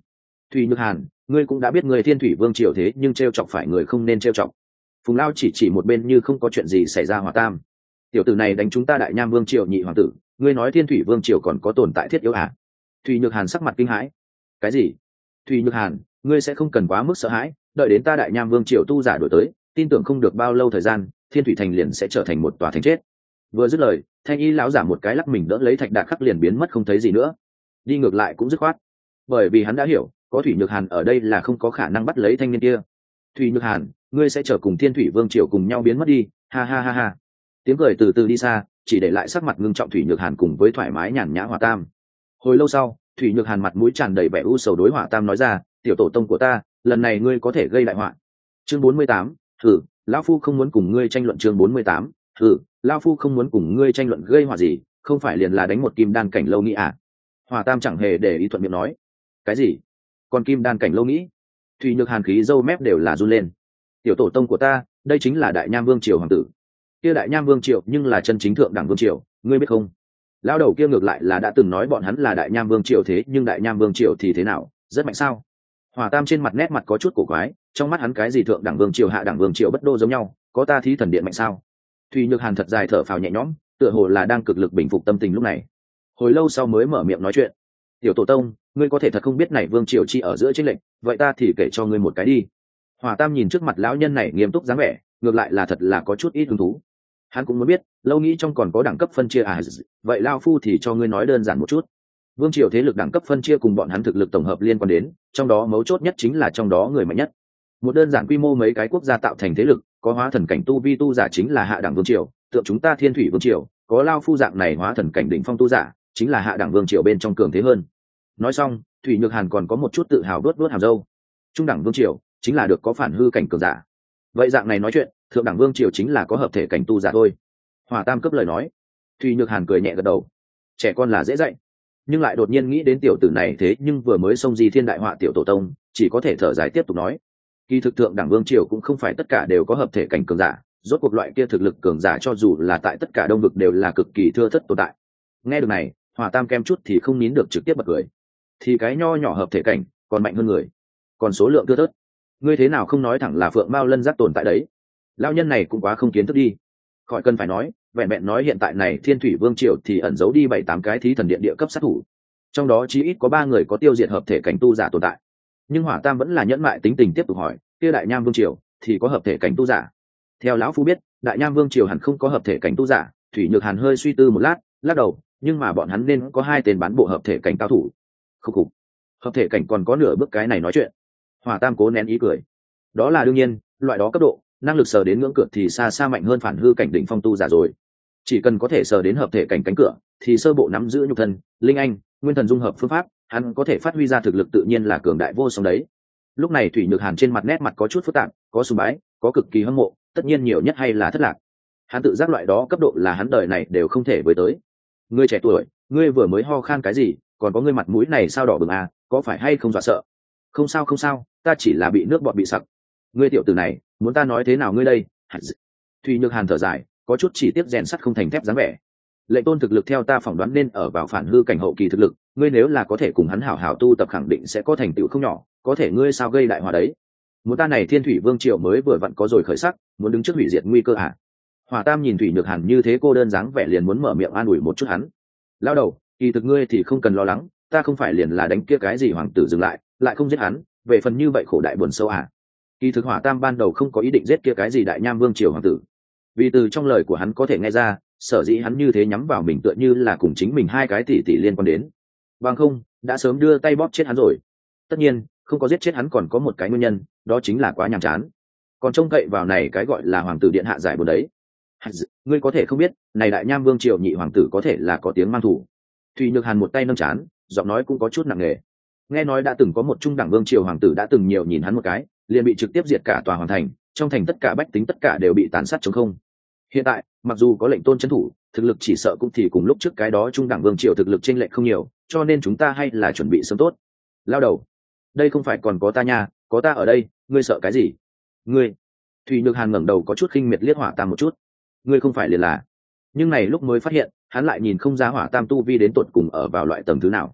Thủy Nhược Hàn, ngươi cũng đã biết người Thiên Thủy Vương triều thế nhưng trêu chọc phải người không nên trêu chọc. Phùng Lao chỉ một bên như không có chuyện gì xảy ra. Hỏa Tam, tiểu tử này đánh chúng ta Đại Nham Vương triều nhị hoàng tử, ngươi nói Thiên Thủy Vương triều còn có tồn tại thiết yếu à? Thủy Nhược Hàn sắc mặt kinh hãi. Cái gì? Thủy Nhược Hàn, ngươi sẽ không cần quá mức sợ hãi, đợi đến ta Đại Nham Vương triều tu giả đổi tới, tin tưởng không được bao lâu thời gian, Thiên Thủy thành liền sẽ trở thành một tòa thành chết. Vừa dứt lời, Thanh Y lão giả một cái lắc mình đỡ lấy Thạch Đạt khắc liền biến mất không thấy gì nữa. Đi ngược lại cũng dứt khoát, bởi vì hắn đã hiểu, có Thủy Nhược Hàn ở đây là không có khả năng bắt lấy thanh niên kia. Thủy Nhược Hàn, ngươi sẽ chờ cùng Thiên Thủy Vương triều cùng nhau biến mất đi, ha ha ha ha. Tiếng cười từ từ đi xa, chỉ để lại sắc mặt ngưng trọng Thủy Nhược Hàn cùng với thoải mái nhàn nhã Hỏa Tam. Hồi lâu sau, Thủy Nhược Hàn mặt mũi tràn đầy vẻ u sầu đối Hỏa Tam nói ra, tiểu tổ tông của ta, lần này ngươi có thể gây đại họa. Chương 48, thử, lão phu không muốn cùng ngươi tranh luận. Chương 48, thử, lão phu không muốn cùng ngươi tranh luận gây họa gì, không phải liền là đánh một kim đan cảnh lâu nghĩ à? Hỏa Tam chẳng hề để ý thuận miệng nói. Cái gì? Còn kim đan cảnh lâu nghĩ? Thủy Nhược Hàn khí dâu mép đều là run lên. Tiểu tổ tông của ta, đây chính là Đại Nham Vương triều hoàng tử. Kia Đại Nham Vương triều nhưng là chân chính thượng đẳng vương triều, ngươi biết không? Lão đầu kia ngược lại là đã từng nói bọn hắn là Đại Nham Vương triều, thế nhưng Đại Nham Vương triều thì thế nào, rất mạnh sao? Hỏa Tam trên mặt nét mặt có chút cổ quái, trong mắt hắn cái gì thượng đẳng vương triều hạ đẳng vương triều bất đô giống nhau, có ta Thí Thần Điện mạnh sao? Thủy Nhược Hàn thật dài thở phào nhẹ nhõm, tựa hồ là đang cực lực bình phục tâm tình lúc này. Hồi lâu sau mới mở miệng nói chuyện. Tiểu tổ tông, ngươi có thể thật không biết này vương triều chi ở giữa chênh lệnh, vậy ta thì kể cho ngươi một cái đi. Hỏa Tam nhìn trước mặt lão nhân này nghiêm túc dáng vẻ, ngược lại là thật là có chút ít hứng thú. Hắn cũng muốn biết, lâu nghĩ trong còn có đẳng cấp phân chia à? Vậy lão phu thì cho ngươi nói đơn giản một chút. Vương triều thế lực đẳng cấp phân chia cùng bọn hắn thực lực tổng hợp liên quan đến, trong đó mấu chốt nhất chính là trong đó người mạnh nhất. Một đơn giản quy mô mấy cái quốc gia tạo thành thế lực, có hóa thần cảnh tu vi tu giả chính là hạ đẳng vương triều, tượng chúng ta Thiên Thủy Vương triều, có lao phu dạng này hóa thần cảnh đỉnh phong tu giả, chính là hạ đẳng vương triều bên trong cường thế hơn. Nói xong, Thủy Nhược Hàn còn có một chút tự hào đuốt hàm râu. Trung đẳng vương triều chính là được có phản hư cảnh cường giả. Vậy dạng này nói chuyện, thượng đẳng vương triều chính là có hợp thể cảnh tu giả thôi. Hỏa Tam cấp lời nói. Thủy Nhược Hàn cười nhẹ gật đầu. Trẻ con là dễ dạy, nhưng lại đột nhiên nghĩ đến tiểu tử này thế nhưng vừa mới xông di thiên đại họa tiểu tổ tông, chỉ có thể thở dài tiếp tục nói. Kỳ thực thượng đẳng vương triều cũng không phải tất cả đều có hợp thể cảnh cường giả, rốt cuộc loại kia thực lực cường giả cho dù là tại tất cả đông vực đều là cực kỳ thưa thất tồn tại. Nghe được này, Hỏa Tam kem chút thì không nín được trực tiếp bật cười. Thì cái nho nhỏ hợp thể cảnh còn mạnh hơn người, còn số lượng thưa thớt, ngươi thế nào không nói thẳng là phượng mao lân giác tồn tại đấy? Lão nhân này cũng quá không kiến thức đi. Khỏi cần phải nói, vẹn vẹn nói hiện tại này Thiên Thủy Vương triều thì ẩn giấu đi 7-8 cái Thí Thần Điện địa cấp sát thủ, trong đó chí ít có 3 người có tiêu diệt hợp thể cảnh tu giả tồn tại. Nhưng Hỏa Tam vẫn là nhẫn mại tính tình tiếp tục hỏi, kia Đại Nham Vương triều thì có hợp thể cảnh tu giả? Theo lão phu biết, Đại Nham Vương triều hẳn không có hợp thể cảnh tu giả. Thủy Nhược Hàn hơi suy tư một lát, lắc đầu, nhưng mà bọn hắn nên có 2 tên bán bộ hợp thể cảnh cao thủ. Khúc khục, hợp thể cảnh còn có nửa bước cái này nói chuyện? Hỏa Tam cố nén ý cười. Đó là đương nhiên, loại đó cấp độ, năng lực sờ đến ngưỡng cửa thì xa xa mạnh hơn phản hư cảnh đỉnh phong tu giả rồi. Chỉ cần có thể sờ đến hợp thể cảnh cánh cửa, thì sơ bộ nắm giữ nhục thân, linh anh, nguyên thần dung hợp phương pháp, hắn có thể phát huy ra thực lực tự nhiên là cường đại vô song đấy. Lúc này Thủy Nhược Hàn trên mặt nét mặt có chút phức tạp, có sùng bái, có cực kỳ hâm mộ, tất nhiên nhiều nhất hay là thất lạc. Hắn tự giác loại đó cấp độ là hắn đời này đều không thể với tới. Ngươi trẻ tuổi, ngươi vừa mới ho khan cái gì, còn có ngươi mặt mũi này sao đỏ bừng à, có phải hay không dọa sợ? Không sao không sao, ta chỉ là bị nước bọt bị sặc. Ngươi tiểu tử này, muốn ta nói thế nào ngươi đây? Thủy Nhược Hàn thở dài, có chút chỉ tiếc rèn sắt không thành thép dáng vẻ. Lệnh Tôn thực lực theo ta phỏng đoán nên ở vào phản hư cảnh hậu kỳ thực lực, ngươi nếu là có thể cùng hắn hảo hảo tu tập khẳng định sẽ có thành tựu không nhỏ, có thể ngươi sao gây đại họa đấy? Muốn ta này Thiên Thủy Vương triều mới vừa vặn có rồi khởi sắc, muốn đứng trước hủy diệt nguy cơ à? Hỏa Tam nhìn Thủy Nhược Hàn như thế cô đơn dáng vẻ liền muốn mở miệng an ủi một chút hắn. Lao đầu, kỳ thực ngươi thì không cần lo lắng, ta không phải liền là đánh kia cái gì hoàng tử dừng lại không giết hắn, về phần như vậy khổ đại buồn sâu à? Kỳ thực Hỏa Tam ban đầu không có ý định giết kia cái gì Đại Nham Vương triều hoàng tử, vì từ trong lời của hắn có thể nghe ra, sở dĩ hắn như thế nhắm vào mình tựa như là cùng chính mình 2 cái tỷ liên quan đến. Bằng không, đã sớm đưa tay bóp chết hắn rồi. Tất nhiên, không có giết chết hắn còn có một cái nguyên nhân, đó chính là quá nhàm chán. Còn trông cậy vào này cái gọi là hoàng tử điện hạ giải buồn đấy. Ngươi có thể không biết, này Đại Nham Vương triều nhị hoàng tử có thể là có tiếng mang thủ. Thủy Nhược Hàn một tay nâng chán, giọng nói cũng có chút nặng nề. Nghe nói đã từng có một trung đẳng vương triều hoàng tử đã từng nhiều nhìn hắn một cái, liền bị trực tiếp diệt cả tòa hoàng thành, trong thành tất cả bách tính tất cả đều bị tàn sát trống không. Hiện tại, mặc dù có Lệnh Tôn trấn thủ, thực lực chỉ sợ cũng thì cùng lúc trước cái đó trung đẳng vương triều thực lực chênh lệch không nhiều, cho nên chúng ta hay là chuẩn bị sớm tốt. Lao đầu, đây không phải còn có ta nha, có ta ở đây, ngươi sợ cái gì? Ngươi? Thủy Nhược Hàn ngẩng đầu có chút khinh miệt liếc Hỏa Tam một chút. Ngươi không phải liền là? Nhưng này lúc mới phát hiện, hắn lại nhìn không ra Hỏa Tam tu vi đến tột cùng ở vào loại tầng thứ nào.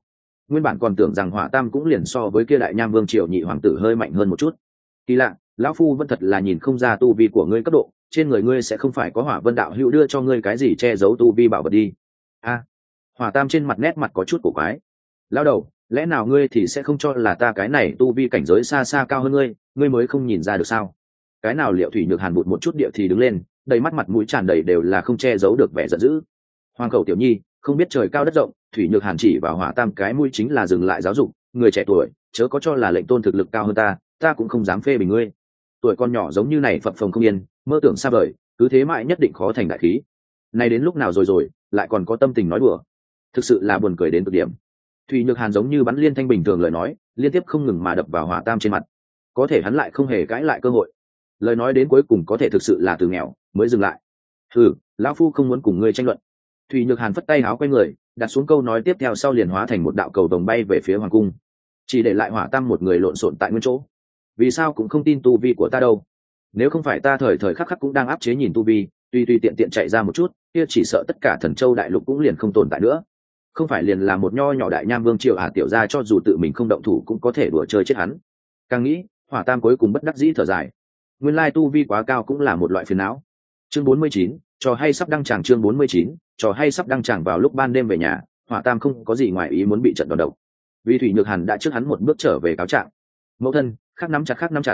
nguyên bản còn tưởng rằng hỏa tam cũng liền so với kia đại nham vương triều nhị hoàng tử hơi mạnh hơn một chút. Kỳ lạ, lão phu vẫn thật là nhìn không ra tu vi của ngươi cấp độ, trên người ngươi sẽ không phải có hỏa vân đạo hữu đưa cho ngươi cái gì che giấu tu vi bảo vật đi. Hỏa tam trên mặt nét mặt có chút cổ quái. Lão đầu, lẽ nào ngươi thì sẽ không cho là ta cái này tu vi cảnh giới xa xa cao hơn ngươi mới không nhìn ra được sao? Cái nào Liệu Thủy Nhược Hàn bụt một chút địa thì đứng lên, đầy mắt mặt mũi tràn đầy đều là không che giấu được vẻ giận dữ. Hoàng khẩu tiểu nhi, không biết trời cao đất rộng, Thủy Nhược Hàn chỉ vào Hỏa tam cái mũi chính là dừng lại giáo dục, người trẻ tuổi, chớ có cho là lệnh tôn thực lực cao hơn ta cũng không dám phê bình ngươi. Tuổi con nhỏ giống như này phập phồng không yên, mơ tưởng xa vời, cứ thế mãi nhất định khó thành đại khí. Này đến lúc nào rồi, lại còn có tâm tình nói đùa, thực sự là buồn cười đến cực điểm. Thủy Nhược Hàn giống như bắn liên thanh bình thường lời nói, liên tiếp không ngừng mà đập vào Hỏa tam trên mặt. Có thể hắn lại không hề cãi lại cơ hội. Lời nói đến cuối cùng có thể thực sự là từ nghèo mới dừng lại. Lão phu không muốn cùng ngươi tranh luận. Thủy Nhược Hàn phất tay áo quay người, đặt xuống câu nói tiếp theo sau liền hóa thành một đạo cầu vồng bay về phía hoàng cung, chỉ để lại Hỏa tam một người lộn xộn tại nguyên chỗ. Vì sao cũng không tin tu vi của ta đâu? Nếu không phải ta thời thời khắc khắc cũng đang áp chế nhìn tu vi, tùy tiện tiện chạy ra một chút, kia chỉ sợ tất cả Thần Châu đại lục cũng liền không tồn tại nữa. Không phải liền là một nho nhỏ đại nham vương triều tiểu gia cho dù tự mình không động thủ cũng có thể đùa chơi chết hắn. Càng nghĩ, Hỏa tam cuối cùng bất đắc dĩ thở dài. Nguyên lai tu vi quá cao cũng là một loại phiền não. Chương 49, trò hay sắp đăng tràng. Chương 49, trò hay sắp đăng tràng. Vào lúc ban đêm về nhà, Hỏa tam không có gì ngoài ý muốn bị trận đòn độc. Vì Thủy Nhược Hàn đã trước hắn một bước trở về cáo trạng. Mẫu thân, khác nắm chặt,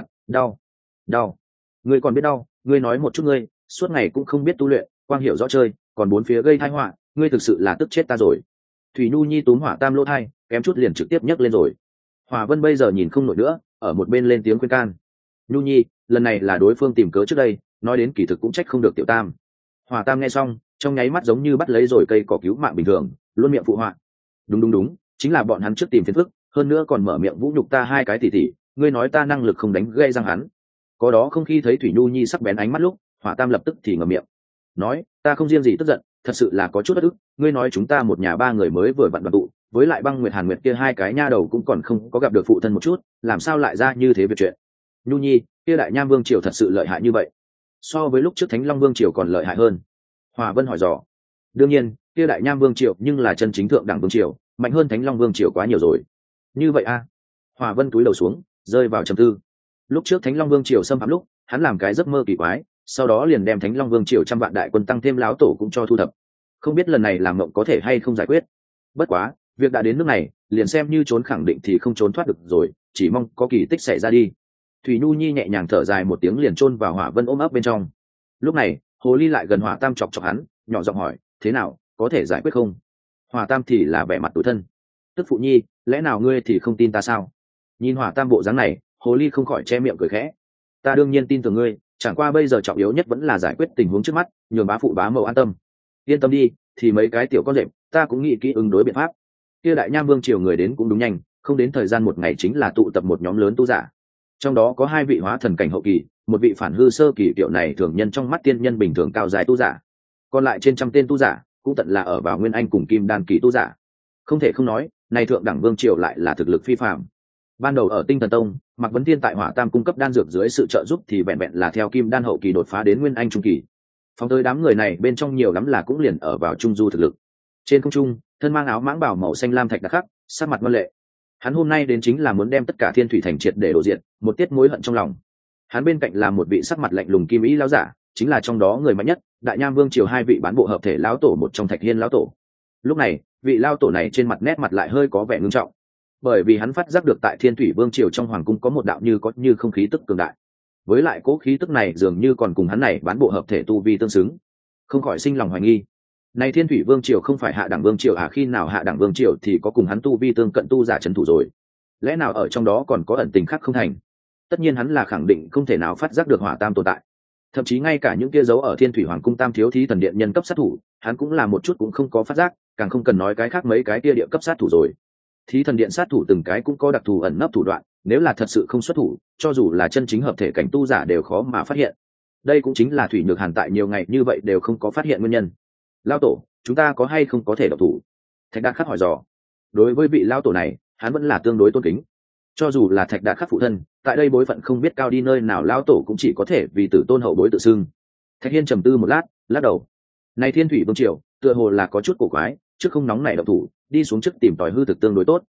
đau. Ngươi còn biết đau? Ngươi nói một chút, ngươi suốt ngày cũng không biết tu luyện, quang hiểu rõ chơi, còn bốn phía gây tai họa, ngươi thực sự là tức chết ta rồi. Thủy Nhu Nhi túm Hỏa tam lỗ thai, kém chút liền trực tiếp nhấc lên rồi. Hỏa Vân bây giờ nhìn không nổi nữa, ở một bên lên tiếng khuyên can. Nhu Nhi, lần này là đối phương tìm cớ trước đây, nói đến kỳ thực cũng trách không được tiểu tam. Hỏa tam nghe xong, trong nháy mắt giống như bắt lấy rồi cây cỏ cứu mạng bình thường, luôn miệng phụ họa. Đúng, chính là bọn hắn trước tìm phiền phức, hơn nữa còn mở miệng vũ nhục ta hai cái tỉ, ngươi nói ta năng lực không đánh gây răng hắn. Có đó không, khi thấy Thủy Nhu Nhi sắc bén ánh mắt lúc, Hỏa tam lập tức thì ngậm miệng. Nói, ta không riêng gì tức giận, thật sự là có chút bất ức, ngươi nói chúng ta một nhà ba người mới vừa vặn đoàn tụ, với lại Băng Nguyệt Hàn Nguyệt kia hai cái nha đầu cũng còn không có gặp được phụ thân một chút, làm sao lại ra như thế việc chuyện. Nhu Nhi, kia đại nham vương triều thật sự lợi hại như vậy, so với lúc trước Thánh Long vương triều còn lợi hại hơn? Hòa Vân hỏi dò. Đương nhiên, kia đại nham vương triều nhưng là chân chính thượng đẳng vương triều, mạnh hơn Thánh Long vương triều quá nhiều rồi. Như vậy a? Hòa Vân cúi đầu xuống, rơi vào trầm tư. Lúc trước Thánh Long vương triều xâm phạm lúc, hắn làm cái giấc mơ kỳ quái, sau đó liền đem Thánh Long vương triều trăm vạn đại quân tăng thêm láo tổ cũng cho thu thập. Không biết lần này làm mộng có thể hay không giải quyết. Bất quá, việc đã đến nước này, liền xem như trốn khẳng định thì không trốn thoát được rồi, chỉ mong có kỳ tích xảy ra đi. Thủy Nhu Nhi nhẹ nhàng thở dài một tiếng liền chôn vào Hỏa Vân ôm ấp bên trong. Lúc này, Hồ Ly lại gần Hỏa Tam chọc hắn, nhỏ giọng hỏi, thế nào, có thể giải quyết không? Hỏa Tam thì là vẻ mặt tủi thân. Tức phụ nhi, lẽ nào ngươi thì không tin ta sao? Nhìn Hỏa Tam bộ dáng này, Hồ Ly không khỏi che miệng cười khẽ. Ta đương nhiên tin tưởng ngươi, chẳng qua bây giờ trọng yếu nhất vẫn là giải quyết tình huống trước mắt, nhường bá phụ bá mẫu an tâm. Yên tâm đi, thì mấy cái tiểu con rệp, ta cũng nghĩ kỹ ứng đối biện pháp. Kia đại nham vương triều người đến cũng đúng nhanh, không đến thời gian một ngày chính là tụ tập một nhóm lớn tu giả. Trong đó có 2 vị hóa thần cảnh hậu kỳ, một vị phản hư sơ kỳ, kiểu này thường nhân trong mắt tiên nhân bình thường cao dài tu giả. Còn lại trên trăm tên tu giả, cũng tận là ở vào nguyên anh cùng kim đan kỳ tu giả. Không thể không nói, này thượng đẳng vương triều lại là thực lực phi phàm. Ban đầu ở Tinh Thần Tông, Mạc Vấn Thiên tại Hỏa Tam cung cấp đan dược dưới sự trợ giúp thì vẹn vẹn là theo kim đan hậu kỳ đột phá đến nguyên anh trung kỳ. Phóng tới đám người này bên trong nhiều lắm là cũng liền ở vào trung du thực lực. Trên không trung, thân mang áo mãng bảo màu xanh lam thạch đặc khắc, sắc mặt ngoan lệ. Hắn hôm nay đến chính là muốn đem tất cả Thiên Thủy thành triệt để đổ diệt, một tiết mối hận trong lòng. Hắn bên cạnh là một vị sắc mặt lạnh lùng kim ý lão giả, chính là trong đó người mạnh nhất, đại nham vương triều 2 vị bán bộ hợp thể lão tổ một trong Thạch Hiên lão tổ. Lúc này, vị lão tổ này trên mặt nét mặt lại hơi có vẻ ngưng trọng, bởi vì hắn phát giác được tại Thiên Thủy vương triều trong hoàng cung có một đạo như có như không khí tức cường đại. Với lại cố khí tức này dường như còn cùng hắn này bán bộ hợp thể tu vi tương xứng, không khỏi sinh lòng hoài nghi. Này Thiên Thủy vương triều không phải hạ đẳng vương triều à? Khi nào hạ đẳng vương triều thì có cùng hắn tu vi tương cận tu giả trấn thủ rồi? Lẽ nào ở trong đó còn có ẩn tình khác không thành? Tất nhiên hắn là khẳng định không thể nào phát giác được Hỏa Tam tồn tại. Thậm chí ngay cả những kia dấu ở Thiên Thủy hoàng cung Tam thiếu thí thần điện nhân cấp sát thủ, hắn cũng là một chút cũng không có phát giác, càng không cần nói cái khác mấy cái kia địa cấp sát thủ rồi. Thí thần điện sát thủ từng cái cũng có đặc thù ẩn nấp thủ đoạn, nếu là thật sự không xuất thủ, cho dù là chân chính hợp thể cảnh tu giả đều khó mà phát hiện. Đây cũng chính là Thủy Nhược Hàn tại nhiều ngày như vậy đều không có phát hiện nguyên nhân. Lão tổ, chúng ta có hay không có thể độc thủ? Thạch Đạt Khắc hỏi dò. Đối với vị lão tổ này, hắn vẫn là tương đối tôn kính. Cho dù là Thạch Đạt Khắc phụ thân, tại đây bối phận không biết cao đi nơi nào, lão tổ cũng chỉ có thể vì tử tôn hậu bối tự xưng. Thạch Hiên trầm tư một lát, lắc đầu. Này Thiên Thủy vương triều, tựa hồ là có chút cổ quái, trước không nóng nảy độc thủ, đi xuống trước tìm tòi hư thực tương đối tốt.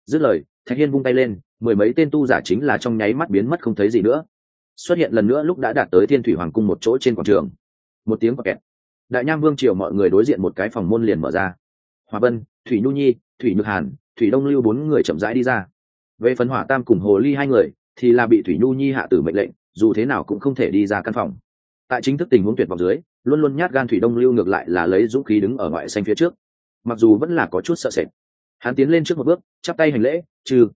Dứt lời, Thạch Hiên vung tay lên, mười mấy tên tu giả chính là trong nháy mắt biến mất không thấy gì nữa. Xuất hiện lần nữa lúc đã đạt tới Thiên Thủy Hoàng cung một chỗ trên quảng trường. Một tiếng kẹt. Đại Nham Vương triều mọi người đối diện một cái phòng môn liền mở ra. Hỏa Vân, Thủy Nhu Nhi, Thủy Nhược Hàn, Thủy Đông Lưu bốn người chậm rãi đi ra. Về phần Hỏa Tam cùng Hồ Ly hai người thì là bị Thủy Nhu Nhi hạ tử mệnh lệnh, dù thế nào cũng không thể đi ra căn phòng. Tại chính thức tình huống tuyệt vọng dưới, luôn luôn nhát gan Thủy Đông Lưu ngược lại là lấy dũng khí đứng ở ngoại xanh phía trước. Mặc dù vẫn là có chút sợ sệt, hắn tiến lên trước một bước, chắp tay hành lễ,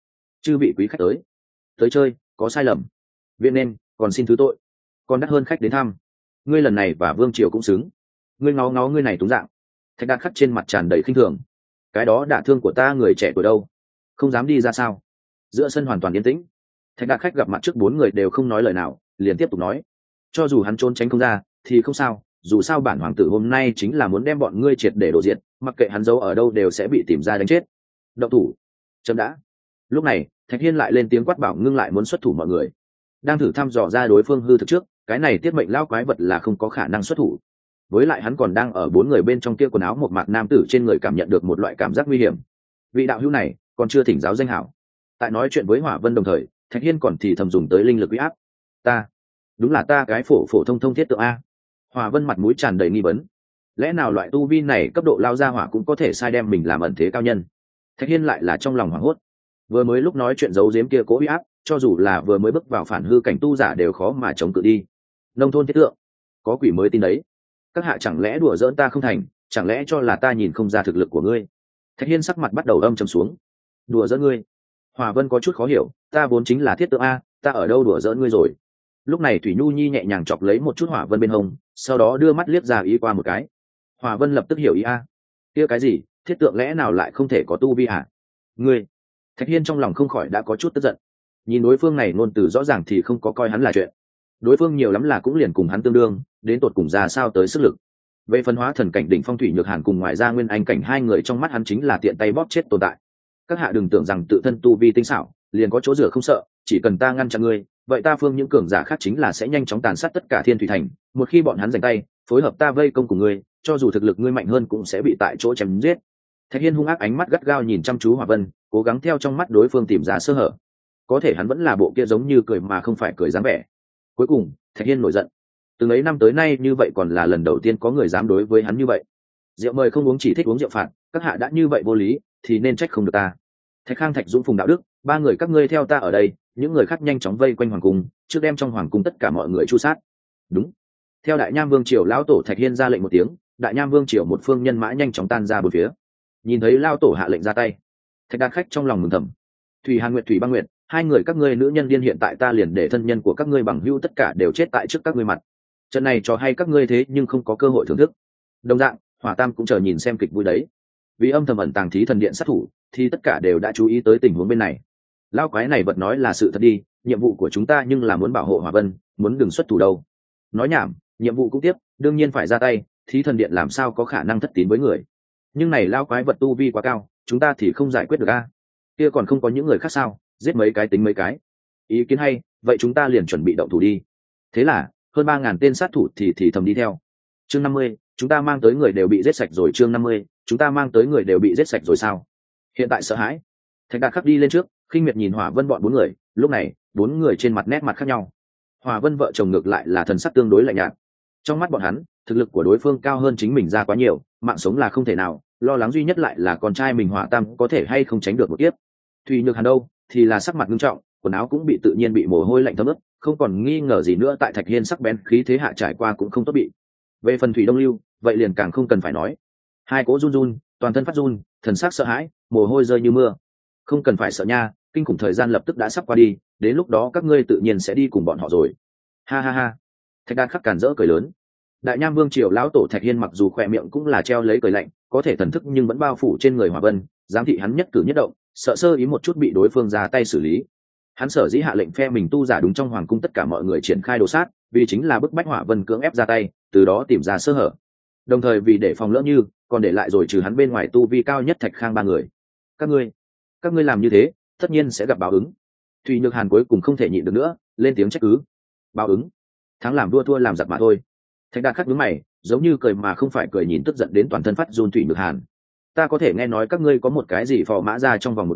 chư vị quý khách tới chơi, có sai lầm viện nên còn xin thứ tội, còn đắt hơn khách đến thăm. Ngươi lần này và Vương triều cũng xứng. Ngươi ngó ngó ngươi này túng dạng. Thạch Đạt Khắc trên mặt tràn đầy khinh thường. Cái đó đả thương của ta người trẻ tuổi đâu, không dám đi ra sao? Giữa sân hoàn toàn yên tĩnh. Thạch Đạt Khách gặp mặt trước bốn người đều không nói lời nào, liền tiếp tục nói, cho dù hắn trốn tránh không ra thì không sao, dù sao bản hoàng tử hôm nay chính là muốn đem bọn ngươi triệt để đổ diện, mặc kệ hắn giấu ở đâu đều sẽ bị tìm ra đánh chết. Động thủ. Chấm đã. Lúc này Thạch Hiên lại lên tiếng quát bảo ngưng lại muốn xuất thủ mọi người. Đang thử thăm dò ra đối phương hư thực trước, cái này tiết mệnh lao quái vật là không có khả năng xuất thủ. Với lại hắn còn đang ở bốn người bên trong kia quần áo một mạc nam tử trên người cảm nhận được một loại cảm giác nguy hiểm. Vị đạo hữu này còn chưa thỉnh giáo danh hảo. Tại nói chuyện với Hỏa Vân đồng thời, Thạch Hiên còn thì thầm dùng tới linh lực uy áp. Ta, đúng là ta cái phổ phổ thông thiết tượng a. Hỏa Vân mặt mũi tràn đầy nghi vấn. Lẽ nào loại tu vi này cấp độ lao ra hỏa cũng có thể sai đem mình làm ẩn thế cao nhân? Thạch Hiên lại là trong lòng hoảng hốt. Vừa mới lúc nói chuyện giấu giếm kia cố uy áp, cho dù là vừa mới bước vào phản hư cảnh tu giả đều khó mà chống cự đi. Nông thôn thiết tượng, có quỷ mới tin đấy. Các hạ chẳng lẽ đùa giỡn ta không thành, chẳng lẽ cho là ta nhìn không ra thực lực của ngươi? Thạch Hiên sắc mặt bắt đầu âm trầm xuống. Đùa giỡn ngươi? Hỏa Vân có chút khó hiểu, ta vốn chính là thiết tượng a, ta ở đâu đùa giỡn ngươi rồi? Lúc này Thủy Nhu Nhi nhẹ nhàng chọc lấy một chút Hỏa Vân bên hông, sau đó đưa mắt liếc ra ý qua một cái. Hỏa Vân lập tức hiểu ý a. Kia cái gì, thiết tượng lẽ nào lại không thể có tu vi hả? Ngươi? Thạch Hiên trong lòng không khỏi đã có chút tức giận. Nhìn đối phương này ngôn từ rõ ràng thì không có coi hắn là chuyện. Đối phương nhiều lắm là cũng liền cùng hắn tương đương, đến tột cùng ra sao tới sức lực. Về phân hóa thần cảnh đỉnh phong Thủy Nhược Hàn cùng ngoại gia Nguyên Anh cảnh hai người trong mắt hắn chính là tiện tay bóp chết tồn tại. Các hạ đừng tưởng rằng tự thân tu vi tinh xảo, liền có chỗ rửa không sợ, chỉ cần ta ngăn chặn ngươi, vậy ta phương những cường giả khác chính là sẽ nhanh chóng tàn sát tất cả Thiên Thủy thành, một khi bọn hắn giành tay, phối hợp ta vây công của ngươi, cho dù thực lực ngươi mạnh hơn cũng sẽ bị tại chỗ chém giết. Thạch Hiên hung ác ánh mắt gắt gao nhìn chăm chú Hỏa Vân, cố gắng theo trong mắt đối phương tìm ra sơ hở. Có thể hắn vẫn là bộ kia giống như cười mà không phải cười dáng vẻ. Cuối cùng, Thạch Hiên nổi giận. Từng ấy năm tới nay như vậy còn là lần đầu tiên có người dám đối với hắn như vậy. Rượu mời không uống chỉ thích uống rượu phạt, các hạ đã như vậy vô lý, thì nên trách không được ta. Thạch Khang, Thạch Dũng, Phùng Đạo Đức, ba người các ngươi theo ta ở đây, những người khác nhanh chóng vây quanh hoàng cung, trước đem trong hoàng cung tất cả mọi người chu sát. Đúng. Theo Đại Nham Vương triều lão tổ Thạch Hiên ra lệnh một tiếng, Đại Nham Vương triều một phương nhân mã nhanh chóng tan ra bốn phía. Nhìn thấy lão tổ hạ lệnh ra tay, Thạch Đạt Khách trong lòng mừng thầm. Thủy Hàn Nguyệt, Thủy Băng Nguyệt, hai người các ngươi nữ nhân điên hiện tại ta liền để thân nhân của các ngươi bằng hữu tất cả đều chết tại trước các ngươi mặt. Trận này cho hay các ngươi thế nhưng không có cơ hội thưởng thức. Đồng dạng, Hỏa Tam cũng chờ nhìn xem kịch vui đấy. Vì âm thầm ẩn tàng thí thần điện sát thủ, thì tất cả đều đã chú ý tới tình huống bên này. Lão quái này vật nói là sự thật đi, nhiệm vụ của chúng ta nhưng là muốn bảo hộ Hỏa Vân, muốn đừng xuất thủ đâu. Nói nhảm, nhiệm vụ cũng tiếp, đương nhiên phải ra tay, thí thần điện làm sao có khả năng thất tín với người. Nhưng này lão quái vật tu vi quá cao, chúng ta thì không giải quyết được a. Kia còn không có những người khác sao, giết mấy cái tính mấy cái. Ý kiến hay, vậy chúng ta liền chuẩn bị động thủ đi. Thế là hơn 3.000 tên sát thủ thì thầm đi theo. Chương 50, chúng ta mang tới người đều bị giết sạch rồi. Chương 50, chúng ta mang tới người đều bị giết sạch rồi sao? Hiện tại sợ hãi. Thạch Đạt Khắc đi lên trước, khinh miệt nhìn Hỏa Vân bọn bốn người. Lúc này bốn người trên mặt nét mặt khác nhau. Hỏa Vân vợ chồng ngược lại là thần sắc tương đối lạnh nhạt. Trong mắt bọn hắn, thực lực của đối phương cao hơn chính mình ra quá nhiều, mạng sống là không thể nào, lo lắng duy nhất lại là con trai mình Hỏa Tam có thể hay không tránh được một kiếp. Thủy Nhược Hàn đâu thì là sắc mặt nghiêm trọng, quần áo cũng bị tự nhiên bị mồ hôi lạnh thấm ướt, không còn nghi ngờ gì nữa tại Thạch Hiên sắc bén khí thế hạ trải qua cũng không tốt bị. Về phần Thủy Đông Lưu, vậy liền càng không cần phải nói. Hai cỗ run run, toàn thân phát run, thần sắc sợ hãi, mồ hôi rơi như mưa. Không cần phải sợ nha, kinh khủng thời gian lập tức đã sắp qua đi, đến lúc đó các ngươi tự nhiên sẽ đi cùng bọn họ rồi. Ha ha ha. Thạch Đạt Khắc càn rỡ cười lớn. Đại Nham Vương triều lão tổ Thạch Hiên mặc dù khỏe miệng cũng là treo lấy cười lạnh, có thể thần thức nhưng vẫn bao phủ trên người Hỏa Vân, giám thị hắn nhất cử nhất động, sợ sơ ý một chút bị đối phương ra tay xử lý. Hắn sở dĩ hạ lệnh phe mình tu giả đúng trong hoàng cung tất cả mọi người triển khai đồ sát, vì chính là bức bách Hỏa Vân cưỡng ép ra tay, từ đó tìm ra sơ hở. Đồng thời vì để phòng lỡ như, còn để lại rồi trừ hắn bên ngoài tu vi cao nhất Thạch Khang ba người. Các ngươi làm như thế, tất nhiên sẽ gặp báo ứng. Thủy Nhược Hàn cuối cùng không thể nhịn được nữa, lên tiếng trách cứ. Báo ứng? Thắng làm vua thua làm giặc mà thôi. Thạch Đạt Khắc nhướng mày, giống như cười mà không phải cười nhìn tức giận đến toàn thân phát run Thủy Nhược Hàn. Ta có thể nghe nói các ngươi có một cái gì phò mã ra trong vòng một đêm,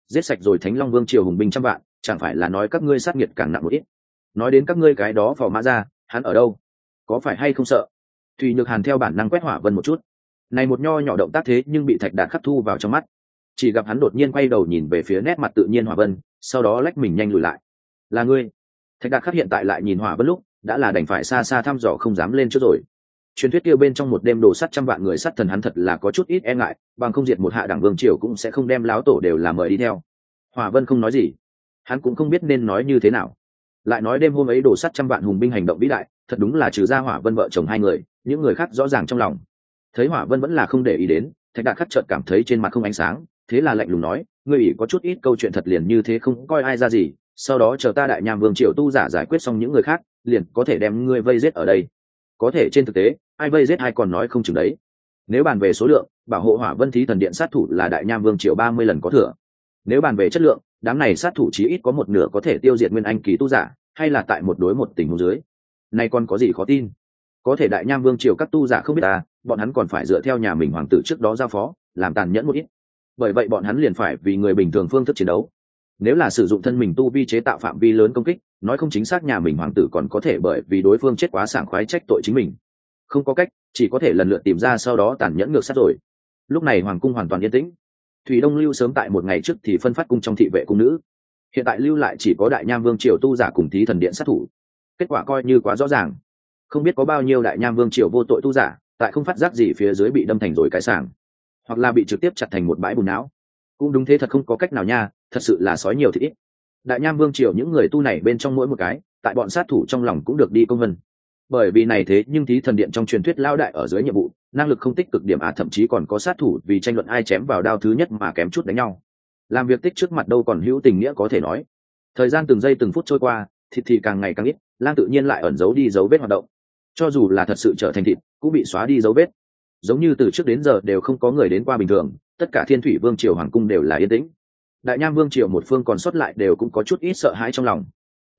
giết sạch rồi Thánh Long Vương triều hùng binh trăm vạn, chẳng phải là nói các ngươi sát nghiệt càng nặng một ít. Nói đến các ngươi cái đó Phò Mã Gia, hắn ở đâu? Có phải hay không sợ? Thủy Nhược Hàn theo bản năng quét Hỏa Vân một chút. Này một nho nhỏ động tác thế nhưng bị Thạch Đạt khắc thu vào trong mắt. Chỉ gặp hắn đột nhiên quay đầu nhìn về phía nét mặt tự nhiên Hỏa Vân, sau đó lách mình nhanh lùi lại. Là ngươi? Thạch Đạt khắc hiện tại lại nhìn Hỏa Vân lúc đã là đành phải xa xa thăm dò không dám lên trước rồi. Truyền thuyết kia bên trong một đêm đồ sắt trăm vạn người sát thần hắn thật là có chút ít e ngại, bằng không diệt một hạ đẳng vương triều cũng sẽ không đem láo tổ đều là mời đi theo. Hỏa Vân không nói gì, hắn cũng không biết nên nói như thế nào. Lại nói đêm hôm ấy đồ sắt trăm vạn hùng binh hành động vĩ đại, thật đúng là trừ ra Hỏa Vân vợ chồng hai người, những người khác rõ ràng trong lòng. Thấy Hỏa Vân vẫn là không để ý đến, Thạch Đạt khắc chợt cảm thấy trên mặt không ánh sáng, thế là lạnh lùng nói, ngươi ỷ có chút ít câu chuyện thật liền như thế không coi ai ra gì, sau đó chờ ta Đại Nham Vương triều tu giả giải quyết xong những người khác, liền có thể đem ngươi vây giết ở đây. Có thể trên thực tế, ai vây giết ai còn nói không chừng đấy. Nếu bàn về số lượng, bảo hộ Hỏa Vân Thí Thần Điện sát thủ là Đại Nham Vương triều 30 lần có thừa. Nếu bàn về chất lượng, đám này sát thủ chí ít có một nửa có thể tiêu diệt nguyên anh kỳ tu giả, hay là tại một đối một tình huống dưới. Này còn có gì khó tin? Có thể Đại Nham Vương triều các tu giả không biết ta, bọn hắn còn phải dựa theo nhà mình hoàng tử trước đó giao phó, làm tàn nhẫn một ít. Bởi vậy bọn hắn liền phải vì người bình thường phương thức chiến đấu. Nếu là sử dụng thân mình tu vi chế tạo phạm vi lớn công kích, nói không chính xác nhà mình hoàng tử còn có thể bởi vì đối phương chết quá sảng khoái trách tội chính mình. Không có cách, chỉ có thể lần lượt tìm ra sau đó tàn nhẫn ngược sát rồi. Lúc này hoàng cung hoàn toàn yên tĩnh. Thủy Đông lưu sớm tại một ngày trước thì phân phát cung trong thị vệ cung nữ, hiện tại lưu lại chỉ có Đại Nham Vương triều tu giả cùng Thí Thần Điện sát thủ. Kết quả coi như quá rõ ràng, không biết có bao nhiêu Đại Nham Vương triều vô tội tu giả tại không phát giác gì phía dưới bị đâm thành rồi cái sàng, hoặc là bị trực tiếp chặt thành một bãi bùn não. Cũng đúng thế, thật không có cách nào nha, thật sự là sói nhiều thì ít. Đại Nham Vương triều những người tu này bên trong mỗi một cái, tại bọn sát thủ trong lòng cũng được đi công vân. Bởi vì này thế nhưng Thí Thần Điện trong truyền thuyết lao đại ở dưới nhiệm vụ, năng lực không tích cực điểm thậm chí còn có sát thủ vì tranh luận ai chém vào đao thứ nhất mà kém chút đánh nhau. Làm việc tích trước mặt đâu còn hữu tình nghĩa có thể nói. Thời gian từng giây từng phút trôi qua, thịt thì càng ngày càng ít, lang tự nhiên lại ẩn giấu đi dấu vết hoạt động. Cho dù là thật sự trở thành thịt, cũng bị xóa đi dấu vết. Giống như từ trước đến giờ đều không có người đến qua bình thường, tất cả Thiên Thủy Vương triều hoàng cung đều là yên tĩnh. Đại Nham Vương triều một phương còn sót lại đều cũng có chút ít sợ hãi trong lòng.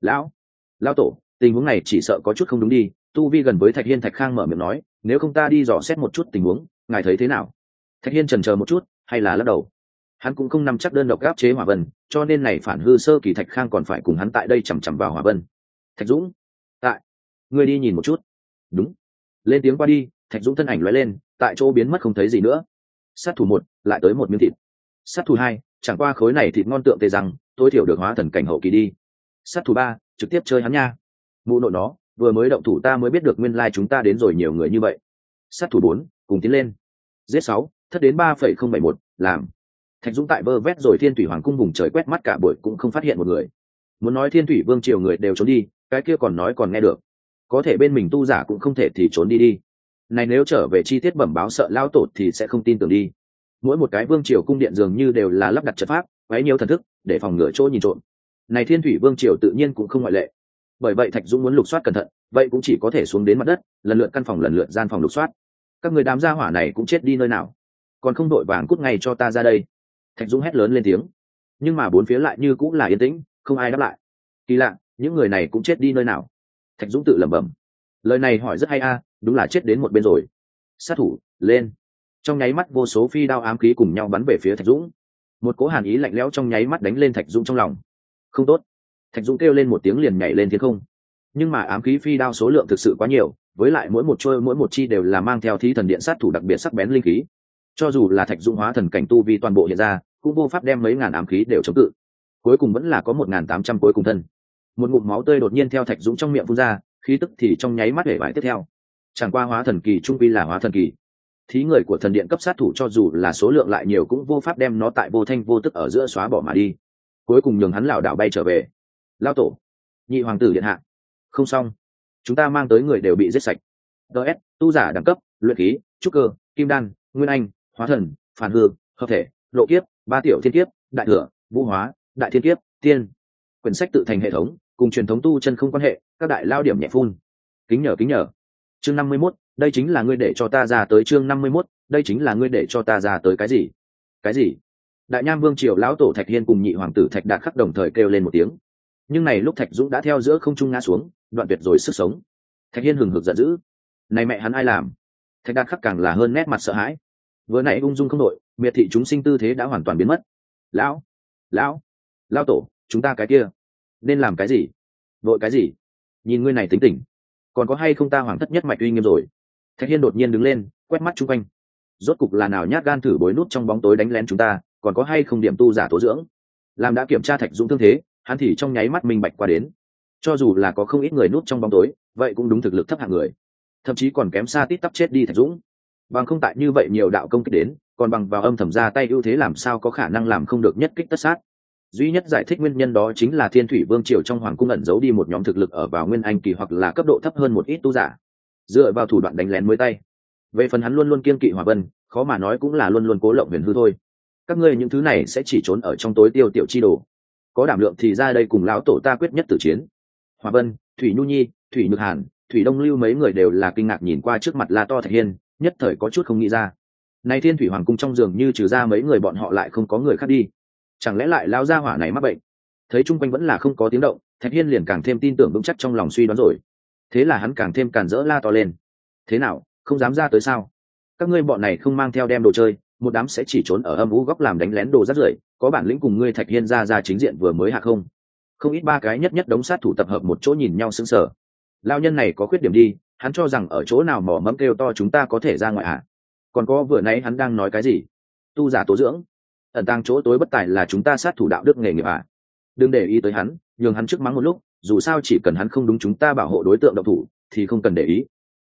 Lão tổ, tình huống này chỉ sợ có chút không đúng đi. Tu vi gần với Thạch Hiên Thạch Khang mở miệng nói, nếu không ta đi dò xét một chút tình huống, ngài thấy thế nào? Thạch Hiên chần chờ một chút, hay là lắc đầu. Hắn cũng không nắm chắc đơn độc áp chế Hỏa Vân, cho nên này phản hư sơ kỳ Thạch Khang còn phải cùng hắn tại đây chằm chằm vào Hỏa Vân. Thạch Dũng, tại, ngươi đi nhìn một chút. Đúng. Lên tiếng qua đi, Thạch Dũng thân ảnh lóe lên, tại chỗ biến mất không thấy gì nữa. Sát thủ 1, lại tới một miếng thịt. Sát thủ 2, chẳng qua khối này thịt ngon tượng tê rằng, tối thiểu được hóa thần cảnh hậu kỳ đi. Sát thủ 3, trực tiếp chơi hắn nha. Mụ nội nó, vừa mới động thủ ta mới biết được nguyên lai chúng ta đến rồi nhiều người như vậy. Sát thủ 4, cùng tiến lên. Giết 6, thất đến 3,071, làm. Thạch Dũng tại vơ vét rồi Thiên Thủy Hoàng cung vùng trời quét mắt cả buổi cũng không phát hiện một người. Muốn nói Thiên Thủy Vương triều người đều trốn đi, cái kia còn nói còn nghe được. Có thể bên mình tu giả cũng không thể thì trốn đi. Này nếu trở về chi tiết bẩm báo sợ lao tổ thì sẽ không tin tưởng đi. Mỗi một cái vương triều cung điện dường như đều là lắp đặt trận pháp, quấy nhiều thần thức để phòng ngừa chỗ nhìn trộm. Này Thiên Thủy Vương triều tự nhiên cũng không ngoại lệ. Bởi vậy Thạch Dũng muốn lục soát cẩn thận, vậy cũng chỉ có thể xuống đến mặt đất, lần lượt căn phòng lần lượt gian phòng lục soát. Các người đám gia hỏa này cũng chết đi nơi nào, còn không đội vàng cút ngay cho ta ra đây. Thạch Dũng hét lớn lên tiếng, nhưng mà bốn phía lại như cũng là yên tĩnh, không ai đáp lại. Kỳ lạ, những người này cũng chết đi nơi nào? Thạch Dũng tự lẩm bẩm. Lời này hỏi rất hay a, đúng là chết đến một bên rồi. Sát thủ lên. Trong nháy mắt vô số phi đao ám khí cùng nhau bắn về phía Thạch Dũng. Một cỗ hàn ý lạnh lẽo trong nháy mắt đánh lên Thạch Dũng trong lòng. Không tốt. Thạch Dũng kêu lên một tiếng liền nhảy lên thiên không. Nhưng mà ám khí phi đao số lượng thực sự quá nhiều, với lại mỗi một trôi mỗi một chi đều là mang theo Thí Thần Điện sát thủ đặc biệt sắc bén linh khí. Cho dù là Thạch Dũng hóa thần cảnh tu vi toàn bộ hiện ra, cũng vô pháp đem mấy ngàn ám khí đều chống cự. Cuối cùng vẫn là có 1.800 cuối cùng thân. Một ngụm máu tươi đột nhiên theo Thạch Dũng trong miệng phun ra, khí tức thì trong nháy mắt hể vải tiếp theo. Chẳng qua hóa thần kỳ trung quy là hóa thần kỳ. Thí người của thần điện cấp sát thủ cho dù là số lượng lại nhiều cũng vô pháp đem nó tại vô thanh vô tức ở giữa xóa bỏ mà đi. Cuối cùng nhường hắn lảo đảo bay trở về. Lao tổ, nhị hoàng tử điện hạ, không xong, chúng ta mang tới người đều bị giết sạch. DS, tu giả đẳng cấp, luyện khí, trúc cơ, kim đan, nguyên anh, hóa thần, phản hư, hợp thể, lộ kiếp, ba tiểu thiên kiếp, đại thừa, vũ hóa, đại thiên kiếp, tiên. Quyển sách tự thành hệ thống, cùng truyền thống tu chân không quan hệ, các đại lao điểm nhẹ phun. Kính nhờ. Chương 51, đây chính là ngươi để cho ta ra tới. Chương 51, đây chính là ngươi để cho ta ra tới. Cái gì? Đại Nham Vương triều lão tổ Thạch Hiên cùng nhị hoàng tử Thạch Đạt khắc đồng thời kêu lên một tiếng. Nhưng này lúc Thạch Dũng đã theo giữa không trung ngã xuống, đoạn tuyệt rồi sức sống. Thạch Hiên hừng hực giận dữ. Này mẹ hắn ai làm? Thạch Đạt khắc càng là hơn nét mặt sợ hãi. Vừa nãy ung dung không đội, miệt thị chúng sinh tư thế đã hoàn toàn biến mất. Lão tổ, chúng ta cái kia nên làm cái gì? Vội cái gì? Nhìn ngươi này tính tình, còn có hay không ta hoàng thất nhất mạch uy nghiêm rồi. Thạch Hiên đột nhiên đứng lên, quét mắt chung quanh. Rốt cục là nào nhát gan thử bối nút trong bóng tối đánh lén chúng ta, còn có hay không điểm tu giả tố dưỡng? Làm đã kiểm tra Thạch Dũng thương thế, hắn thì trong nháy mắt minh bạch qua đến. Cho dù là có không ít người nút trong bóng tối, vậy cũng đúng thực lực thấp hạng người, thậm chí còn kém xa tít tắp chết đi Thạch Dũng. Bằng không tại như vậy nhiều đạo công kích đến, còn bằng vào âm thầm ra tay ưu thế làm sao có khả năng làm không được nhất kích tất sát. Duy nhất giải thích nguyên nhân đó chính là Thiên Thủy Vương triều trong hoàng cung ẩn giấu đi một nhóm thực lực ở vào nguyên anh kỳ hoặc là cấp độ thấp hơn một ít tu giả, dựa vào thủ đoạn đánh lén mới tay. Về phần hắn luôn luôn kiên kỵ Hỏa Vân, khó mà nói cũng là luôn luôn cố lộng huyền hư thôi. Các ngươi những thứ này sẽ chỉ trốn ở trong tối tiêu tiểu chi đồ, có đảm lượng thì ra đây cùng lão tổ ta quyết nhất tử chiến. Hỏa Vân, Thủy Nhu Nhi, Thủy Nhược Hàn, Thủy Đông Lưu mấy người đều là kinh ngạc nhìn qua trước mặt la to Thạch Hiên, nhất thời có chút không nghĩ ra. Này Thiên Thủy Hoàng cung trong giường như trừ ra mấy người bọn họ lại không có người khác đi, chẳng lẽ lại lao gia hỏa này mắc bệnh? Thấy chung quanh vẫn là không có tiếng động, Thạch Hiên liền càng thêm tin tưởng vững chắc trong lòng suy đoán rồi. Thế là hắn càng thêm càn rỡ la to lên. Thế nào, không dám ra tới sao? Các ngươi bọn này không mang theo đem đồ chơi, một đám sẽ chỉ trốn ở âm u góc làm đánh lén đồ rác rưởi, có bản lĩnh cùng ngươi Thạch Hiên ra chính diện vừa mới hạ không? Không ít ba cái nhất đống sát thủ tập hợp một chỗ nhìn nhau sững sờ. Lao nhân này có khuyết điểm đi, hắn cho rằng ở chỗ nào mỏ mẫm kêu to chúng ta có thể ra ngoài hạ. Còn có vừa nãy hắn đang nói cái gì? Tu giả tố dưỡng, ẩn tàng chỗ tối bất tài là chúng ta sát thủ đạo đức nghề nghiệp à? Đừng để ý tới hắn, nhường hắn trước mắng một lúc, dù sao chỉ cần hắn không đúng chúng ta bảo hộ đối tượng động thủ thì không cần để ý.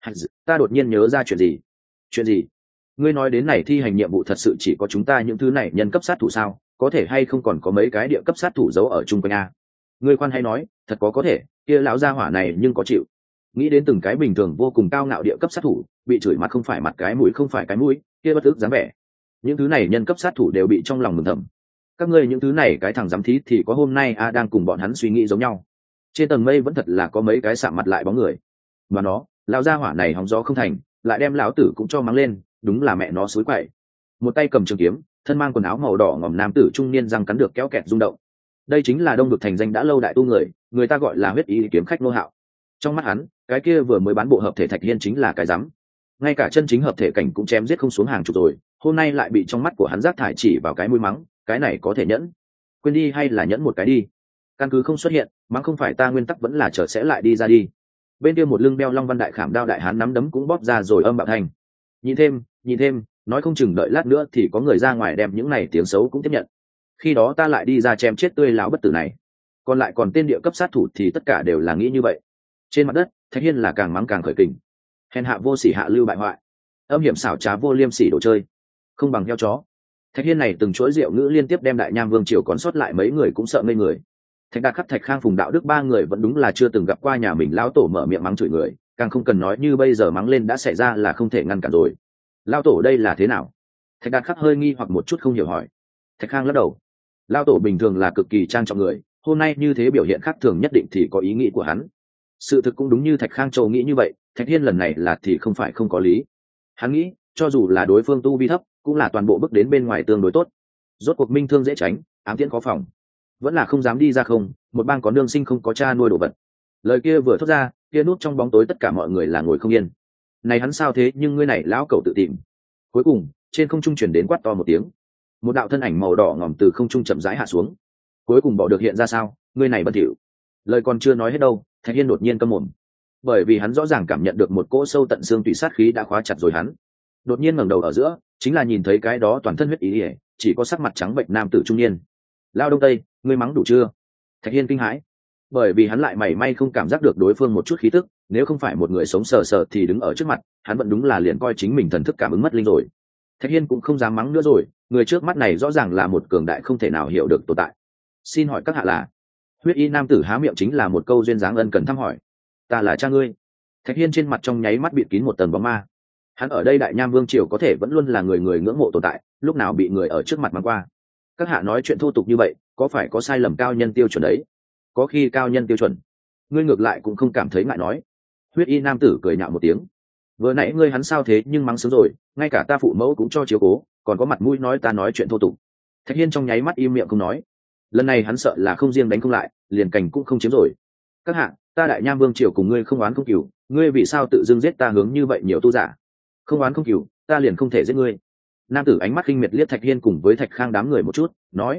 Ta đột nhiên nhớ ra chuyện gì? Chuyện gì? Ngươi nói đến này thi hành nhiệm vụ thật sự chỉ có chúng ta những thứ này nhân cấp sát thủ sao? Có thể hay không còn có mấy cái địa cấp sát thủ giấu ở chung quanh a? Ngươi khoan hay nói, thật có thể, kia lão gia hỏa này nhưng có chịu. Nghĩ đến từng cái bình thường vô cùng cao ngạo địa cấp sát thủ, bị chửi mặt không phải mặt cái mũi không phải cái mũi, kia bất tức dáng vẻ. Những thứ này nhân cấp sát thủ đều bị trong lòng mừng thầm. Các ngươi những thứ này cái thằng giám thí thì có hôm nay a đang cùng bọn hắn suy nghĩ giống nhau. Trên tầng mây vẫn thật là có mấy cái sạm mặt lại bóng người. Mà nó, lão gia hỏa này hóng gió không thành, lại đem lão tử cũng cho mắng lên, đúng là mẹ nó xối quậy. Một tay cầm trường kiếm, thân mang quần áo màu đỏ ngòm nam tử trung niên răng cắn được kéo kẹt rung động. Đây chính là Đông Vực thành danh đã lâu đại tu người ta gọi là huyết ý kiếm khách Nô Hạo. Trong mắt hắn, cái kia vừa mới bán bộ hợp thể Thạch Hiên chính là cái rắm. Ngay cả chân chính hợp thể cảnh cũng chém giết không xuống hàng chục rồi, hôm nay lại bị trong mắt của hắn rác thải chỉ vào cái mũi mắng, cái này có thể nhẫn. Quên đi hay là nhẫn một cái đi. Căn cứ không xuất hiện, mắng không phải ta nguyên tắc vẫn là chờ sẽ lại đi ra đi. Bên kia một lưng đeo long văn đại khảm đao đại hán nắm đấm cũng bóp ra rồi âm bạo thành. Nhìn thêm, nói không chừng đợi lát nữa thì có người ra ngoài đem những này tiếng xấu cũng tiếp nhận. Khi đó ta lại đi ra chém chết tươi lão bất tử này. Còn lại còn tên địa cấp sát thủ thì tất cả đều là nghĩ như vậy. Trên mặt đất, Thạch Hiên là càng mắng càng khởi kình. Hèn hạ vô sỉ hạ lưu bại hoại, âm hiểm xảo trá vô liêm sỉ đồ chơi, không bằng heo chó. Thạch Hiên này từng chuỗi rượu ngữ liên tiếp đem đại nham vương triều còn sót lại mấy người cũng sợ ngây người. Thạch Đạt Khắc, Thạch Khang, Phùng Đạo Đức ba người vẫn đúng là chưa từng gặp qua nhà mình lão tổ mở miệng mắng chửi người, càng không cần nói như bây giờ mắng lên đã xảy ra là không thể ngăn cản rồi. Lão tổ đây là thế nào? Thạch Đạt Khắc hơi nghi hoặc một chút không hiểu hỏi. Thạch Khang lắc đầu. Lão tổ bình thường là cực kỳ trang trọng người, hôm nay như thế biểu hiện khác thường nhất định thì có ý nghĩ của hắn. Sự thực cũng đúng như Thạch Khang châu nghĩ như vậy, Thạch Hiên lần này là thì không phải không có lý. Hắn nghĩ, cho dù là đối phương tu vi thấp, cũng là toàn bộ bước đến bên ngoài tương đối tốt. Rốt cuộc minh thương dễ tránh, ám tiễn khó phòng, vẫn là không dám đi ra không, một bang có nương sinh không có cha nuôi đồ vật. Lời kia vừa thốt ra, kia nút trong bóng tối tất cả mọi người là ngồi không yên. Này hắn sao thế, nhưng ngươi này lão cẩu tự tìm. Cuối cùng, trên không trung truyền đến quát to một tiếng. Một đạo thân ảnh màu đỏ ngòm từ không trung chậm rãi hạ xuống. Cuối cùng bỏ được hiện ra sao, ngươi này bẩn thỉu. Lời còn chưa nói hết đâu, Thạch Hiên đột nhiên câm mồm, bởi vì hắn rõ ràng cảm nhận được một cỗ sâu tận xương tủy sát khí đã khóa chặt rồi hắn. Đột nhiên ngẩng đầu ở giữa, chính là nhìn thấy cái đó toàn thân huyết ý ỉa, chỉ có sắc mặt trắng bệnh nam tử trung niên. Lao Đông Tây, ngươi mắng đủ chưa? Thạch Hiên kinh hãi, bởi vì hắn lại mảy may không cảm giác được đối phương một chút khí tức, nếu không phải một người sống sờ sờ thì đứng ở trước mặt, hắn vẫn đúng là liền coi chính mình thần thức cảm ứng mất linh rồi. Thạch Hiên cũng không dám mắng nữa rồi, người trước mắt này rõ ràng là một cường đại không thể nào hiểu được tồn tại. Xin hỏi các hạ là? Huyết y nam tử há miệng chính là một câu duyên dáng ân cần thăm hỏi. Ta là cha ngươi. Thạch Hiên trên mặt trong nháy mắt bịt kín một tầng bóng ma. Hắn ở đây đại nham vương triều có thể vẫn luôn là người người ngưỡng mộ tồn tại, lúc nào bị người ở trước mặt mắng qua. Các hạ nói chuyện thô tục như vậy, có phải có sai lầm cao nhân tiêu chuẩn đấy? Có khi cao nhân tiêu chuẩn, ngươi ngược lại cũng không cảm thấy ngại nói. Huyết y nam tử cười nhạo một tiếng. Vừa nãy ngươi hắn sao thế, nhưng mắng sướng rồi, ngay cả ta phụ mẫu cũng cho chiếu cố, còn có mặt mũi nói ta nói chuyện thô tục. Thạch Hiên trong nháy mắt im miệng không nói. Lần này hắn sợ là không riêng đánh không lại, liền cành cũng không chiếm rồi. Các hạ, ta đại nham vương triều cùng ngươi không oán không cừu, ngươi vì sao tự dưng giết ta hướng như vậy nhiều tu giả? Không oán không cừu, ta liền không thể giết ngươi. Nam tử ánh mắt khinh miệt liếc Thạch Hiên cùng với Thạch Khang đám người một chút, nói: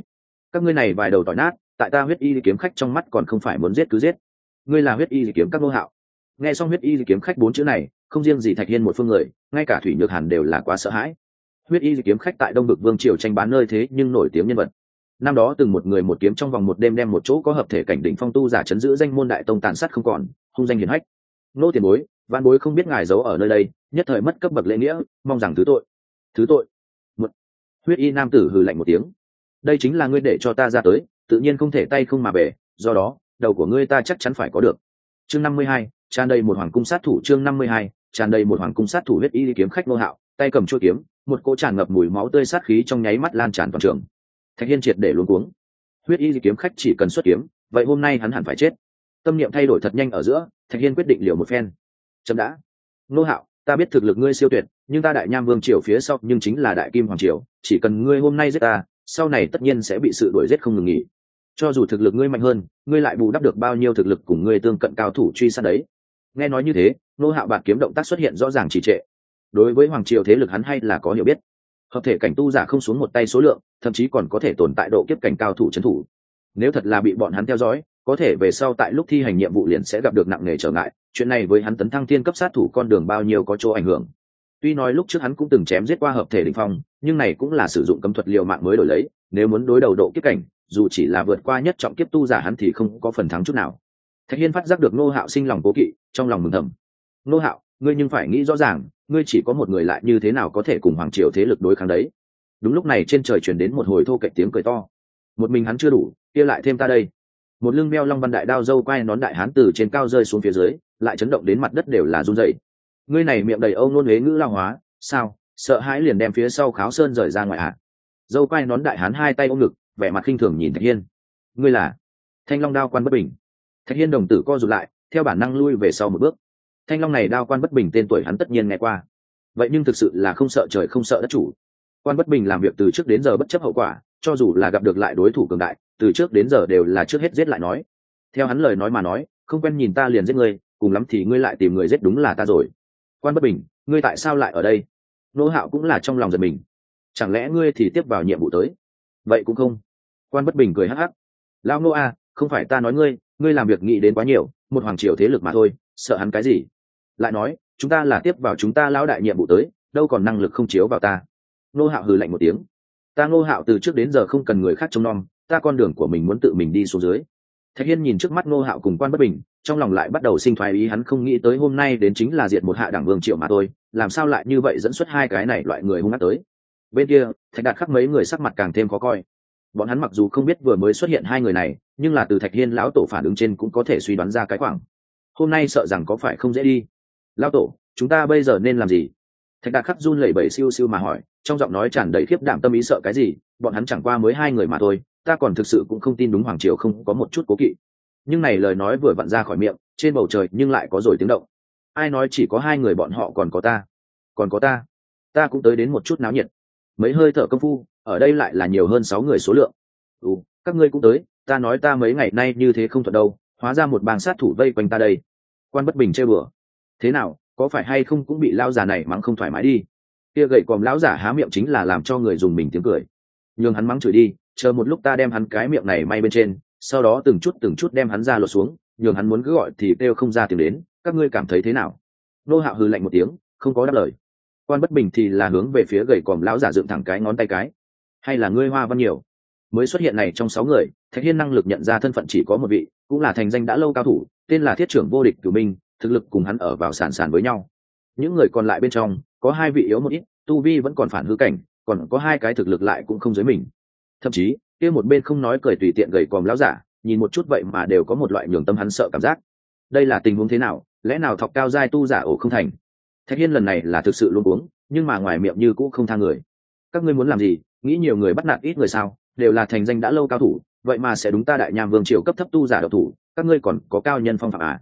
các ngươi này vài đầu tỏi nát, tại ta huyết y kiếm khách trong mắt còn không phải muốn giết cứ giết. Ngươi là huyết y kiếm các Ngô Hạo. Nghe xong huyết y kiếm khách 4 chữ này, không riêng gì Thạch Hiên một phương người, ngay cả Thủy Nhược Hàn đều là quá sợ hãi. Huyết y kiếm khách tại Đông Vực Vương triều tranh bán nơi thế nhưng nổi tiếng nhân vật. Năm đó từng một người một kiếm trong vòng một đêm đem một chỗ có hợp thể cảnh đỉnh phong tu giả chấn giữ danh môn đại tông tàn sát không còn, hung danh hiển hách. Nô tiền bối, vạn bối không biết ngài giấu ở nơi đây, nhất thời mất cấp bậc lễ nghĩa, mong rằng thứ tội. Thứ tội. Một huyết y nam tử hừ lạnh một tiếng. Đây chính là ngươi để cho ta ra tới, tự nhiên không thể tay không mà về, do đó đầu của ngươi ta chắc chắn phải có được. Chương 52, tràn đầy một hoàng cung sát thủ. Chương 52, tràn đầy một hoàng cung sát thủ. Huyết y kiếm khách Ngô Hạo tay cầm chuôi kiếm, một cỗ tràn ngập mùi máu tươi sát khí trong nháy mắt lan tràn toàn trường. Thạch Hiên triệt để luống cuống. Huyết y kiếm khách chỉ cần xuất kiếm, vậy hôm nay hắn hẳn phải chết. Tâm niệm thay đổi thật nhanh ở giữa, Thạch Hiên quyết định liều một phen. Chấm đã. Ngô Hạo, ta biết thực lực ngươi siêu tuyệt, nhưng ta Đại Nham Vương triều phía sau nhưng chính là Đại Kim Hoàng triều, chỉ cần ngươi hôm nay giết ta, sau này tất nhiên sẽ bị sự đuổi giết không ngừng nghỉ. Cho dù thực lực ngươi mạnh hơn, ngươi lại bù đắp được bao nhiêu thực lực cùng ngươi tương cận cao thủ truy sát đấy. Nghe nói như thế, Ngô Hạo bạt kiếm động tác xuất hiện rõ ràng trì trệ. Đối với hoàng triều thế lực hắn hay là có hiểu biết. Hợp thể cảnh tu giả không xuống một tay số lượng, thậm chí còn có thể tồn tại độ kiếp cảnh cao thủ trấn thủ. Nếu thật là bị bọn hắn theo dõi, có thể về sau tại lúc thi hành nhiệm vụ liền sẽ gặp được nặng nề trở ngại. Chuyện này với hắn tấn thăng thiên cấp sát thủ con đường bao nhiêu có chỗ ảnh hưởng. Tuy nói lúc trước hắn cũng từng chém giết qua hợp thể đỉnh phong, nhưng này cũng là sử dụng cấm thuật liều mạng mới đổi lấy. Nếu muốn đối đầu độ kiếp cảnh, dù chỉ là vượt qua nhất trọng kiếp tu giả hắn thì không có phần thắng chút nào. Thạch Hiên phát giác được Ngô Hạo sinh lòng cố kỵ, trong lòng mừng thầm. Ngô Hạo, ngươi nhưng phải nghĩ rõ ràng, ngươi chỉ có một người lại như thế nào có thể cùng hoàng triều thế lực đối kháng đấy. Đúng lúc này trên trời truyền đến một hồi thô kệch tiếng cười to. Một mình hắn chưa đủ, kia lại thêm ta đây. Một lưng đeo long văn đại đao dâu quai nón đại hán từ trên cao rơi xuống phía dưới, lại chấn động đến mặt đất đều là run rẩy. Ngươi này miệng đầy âu nôn huế ngữ lao hóa, sao? Sợ hãi liền đem phía sau kháo sơn rời ra ngoài ạ. Dâu quai nón đại hán hai tay ôm ngực, vẻ mặt khinh thường nhìn Thạch Hiên. Ngươi là Thanh Long đao quan bất bình. Thạch Hiên đồng tử co rụt lại, theo bản năng lui về sau một bước. Thanh Long này đao quan bất bình tên tuổi hắn tất nhiên nghe qua. Vậy nhưng thực sự là không sợ trời không sợ đất chủ. Quan bất bình làm việc từ trước đến giờ bất chấp hậu quả, cho dù là gặp được lại đối thủ cường đại, từ trước đến giờ đều là trước hết giết lại nói. Theo hắn lời nói mà nói, không quen nhìn ta liền giết ngươi, cùng lắm thì ngươi lại tìm người giết đúng là ta rồi. Quan bất bình, ngươi tại sao lại ở đây? Ngô Hạo cũng là trong lòng giật mình. Chẳng lẽ ngươi thì tiếp vào nhiệm vụ tới? Vậy cũng không. Quan bất bình cười hắc hắc. Lão Ngô a, không phải ta nói ngươi làm việc nghĩ đến quá nhiều, một hoàng triều thế lực mà thôi, sợ hắn cái gì? Lại nói, chúng ta là tiếp vào chúng ta lão đại nhiệm vụ tới, đâu còn năng lực không chiếu vào ta. Ngô Hạo hừ lạnh một tiếng. Ta Ngô Hạo từ trước đến giờ không cần người khác trông nom, ta con đường của mình muốn tự mình đi xuống dưới. Thạch Hiên nhìn trước mắt Ngô Hạo cùng Quan bất bình, trong lòng lại bắt đầu sinh thoái ý, hắn không nghĩ tới hôm nay đến chính là diệt một hạ đẳng vương triệu mà thôi, làm sao lại như vậy dẫn xuất hai cái này loại người hung ác tới. Bên kia, Thạch Đạt khắc mấy người sắc mặt càng thêm khó coi. Bọn hắn mặc dù không biết vừa mới xuất hiện hai người này, nhưng là từ Thạch Hiên lão tổ phản ứng trên cũng có thể suy đoán ra cái khoảng. Hôm nay sợ rằng có phải không dễ đi. Lão tổ, chúng ta bây giờ nên làm gì? Thạch Đạt khắc run lẩy bẩy siêu siêu mà hỏi, trong giọng nói tràn đầy khiếp đảm tâm ý. Sợ cái gì? Bọn hắn chẳng qua mới hai người mà thôi, ta còn thực sự cũng không tin đúng hoàng triều không có một chút cố kỵ. Nhưng này lời nói vừa vặn ra khỏi miệng, trên bầu trời nhưng lại có rồi tiếng động. Ai nói chỉ có hai người bọn họ, còn có ta. Còn có ta cũng tới đến một chút náo nhiệt. Mấy hơi thở công phu, ở đây lại là nhiều hơn 6 người số lượng. Các ngươi cũng tới, ta nói ta mấy ngày nay như thế không thuận đâu, hóa ra một bang sát thủ vây quanh ta đây. Quan bất bình trêu bừa. Thế nào, có phải hay không cũng bị lão già này mắng không thoải mái đi. Kia gậy còm lão giả há miệng chính là làm cho người dùng mình tiếng cười. Nhưng hắn mắng chửi đi, chờ một lúc ta đem hắn cái miệng này may bên trên, sau đó từng chút đem hắn ra lột xuống, nhường hắn muốn cứ gọi thì kêu không ra tiếng đến, các ngươi cảm thấy thế nào? Nô Hạo hừ lạnh một tiếng, không có đáp lời. Quan bất bình thì là hướng về phía gầy còm lão giả dựng thẳng cái ngón tay cái. Hay là ngươi Hoa Văn nhiều? Mới xuất hiện này trong 6 người, Thạch Hiên năng lực nhận ra thân phận chỉ có một vị, cũng là thành danh đã lâu cao thủ, tên là Thiết trưởng vô địch Cửu Minh, thực lực cùng hắn ở vào sàn với nhau. Những người còn lại bên trong, có 2 vị yếu một ít, tu vi vẫn còn phản hư cảnh, còn có 2 cái thực lực lại cũng không dưới mình. Thậm chí, kia một bên không nói cười tùy tiện gầy còm lão giả, nhìn một chút vậy mà đều có một loại nhường tâm hắn sợ cảm giác. Đây là tình huống thế nào, lẽ nào thọc cao giai tu giả ổ không thành? Thạch Hiên lần này là thực sự luống cuống, nhưng mà ngoài miệng như cũ không tha người. Các ngươi muốn làm gì? Nghĩ nhiều người bắt nạt ít người sao? Đều là thành danh đã lâu cao thủ, vậy mà sẽ đúng ta Đại Nham Vương triều cấp thấp tu giả độc thủ, các ngươi còn có cao nhân phong phạm à?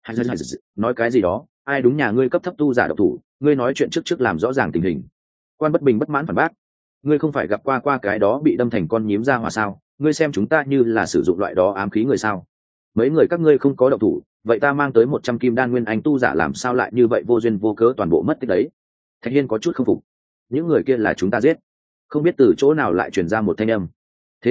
Nói cái gì đó, ai đúng nhà ngươi cấp thấp tu giả độc thủ, ngươi nói chuyện trước làm rõ ràng tình hình. Quan bất bình bất mãn phản bác. Ngươi không phải gặp qua cái đó bị đâm thành con nhím ra hỏa sao? Ngươi xem chúng ta như là sử dụng loại đó ám khí người sao? Mấy người các ngươi không có độc thủ, vậy ta mang tới 100 kim đan nguyên anh tu giả làm sao lại như vậy vô duyên vô cớ toàn bộ mất tích đấy? Thạch Hiên có chút không phục. Những người kia là chúng ta giết. Không biết từ chỗ nào lại truyền ra một thanh âm. Thế là,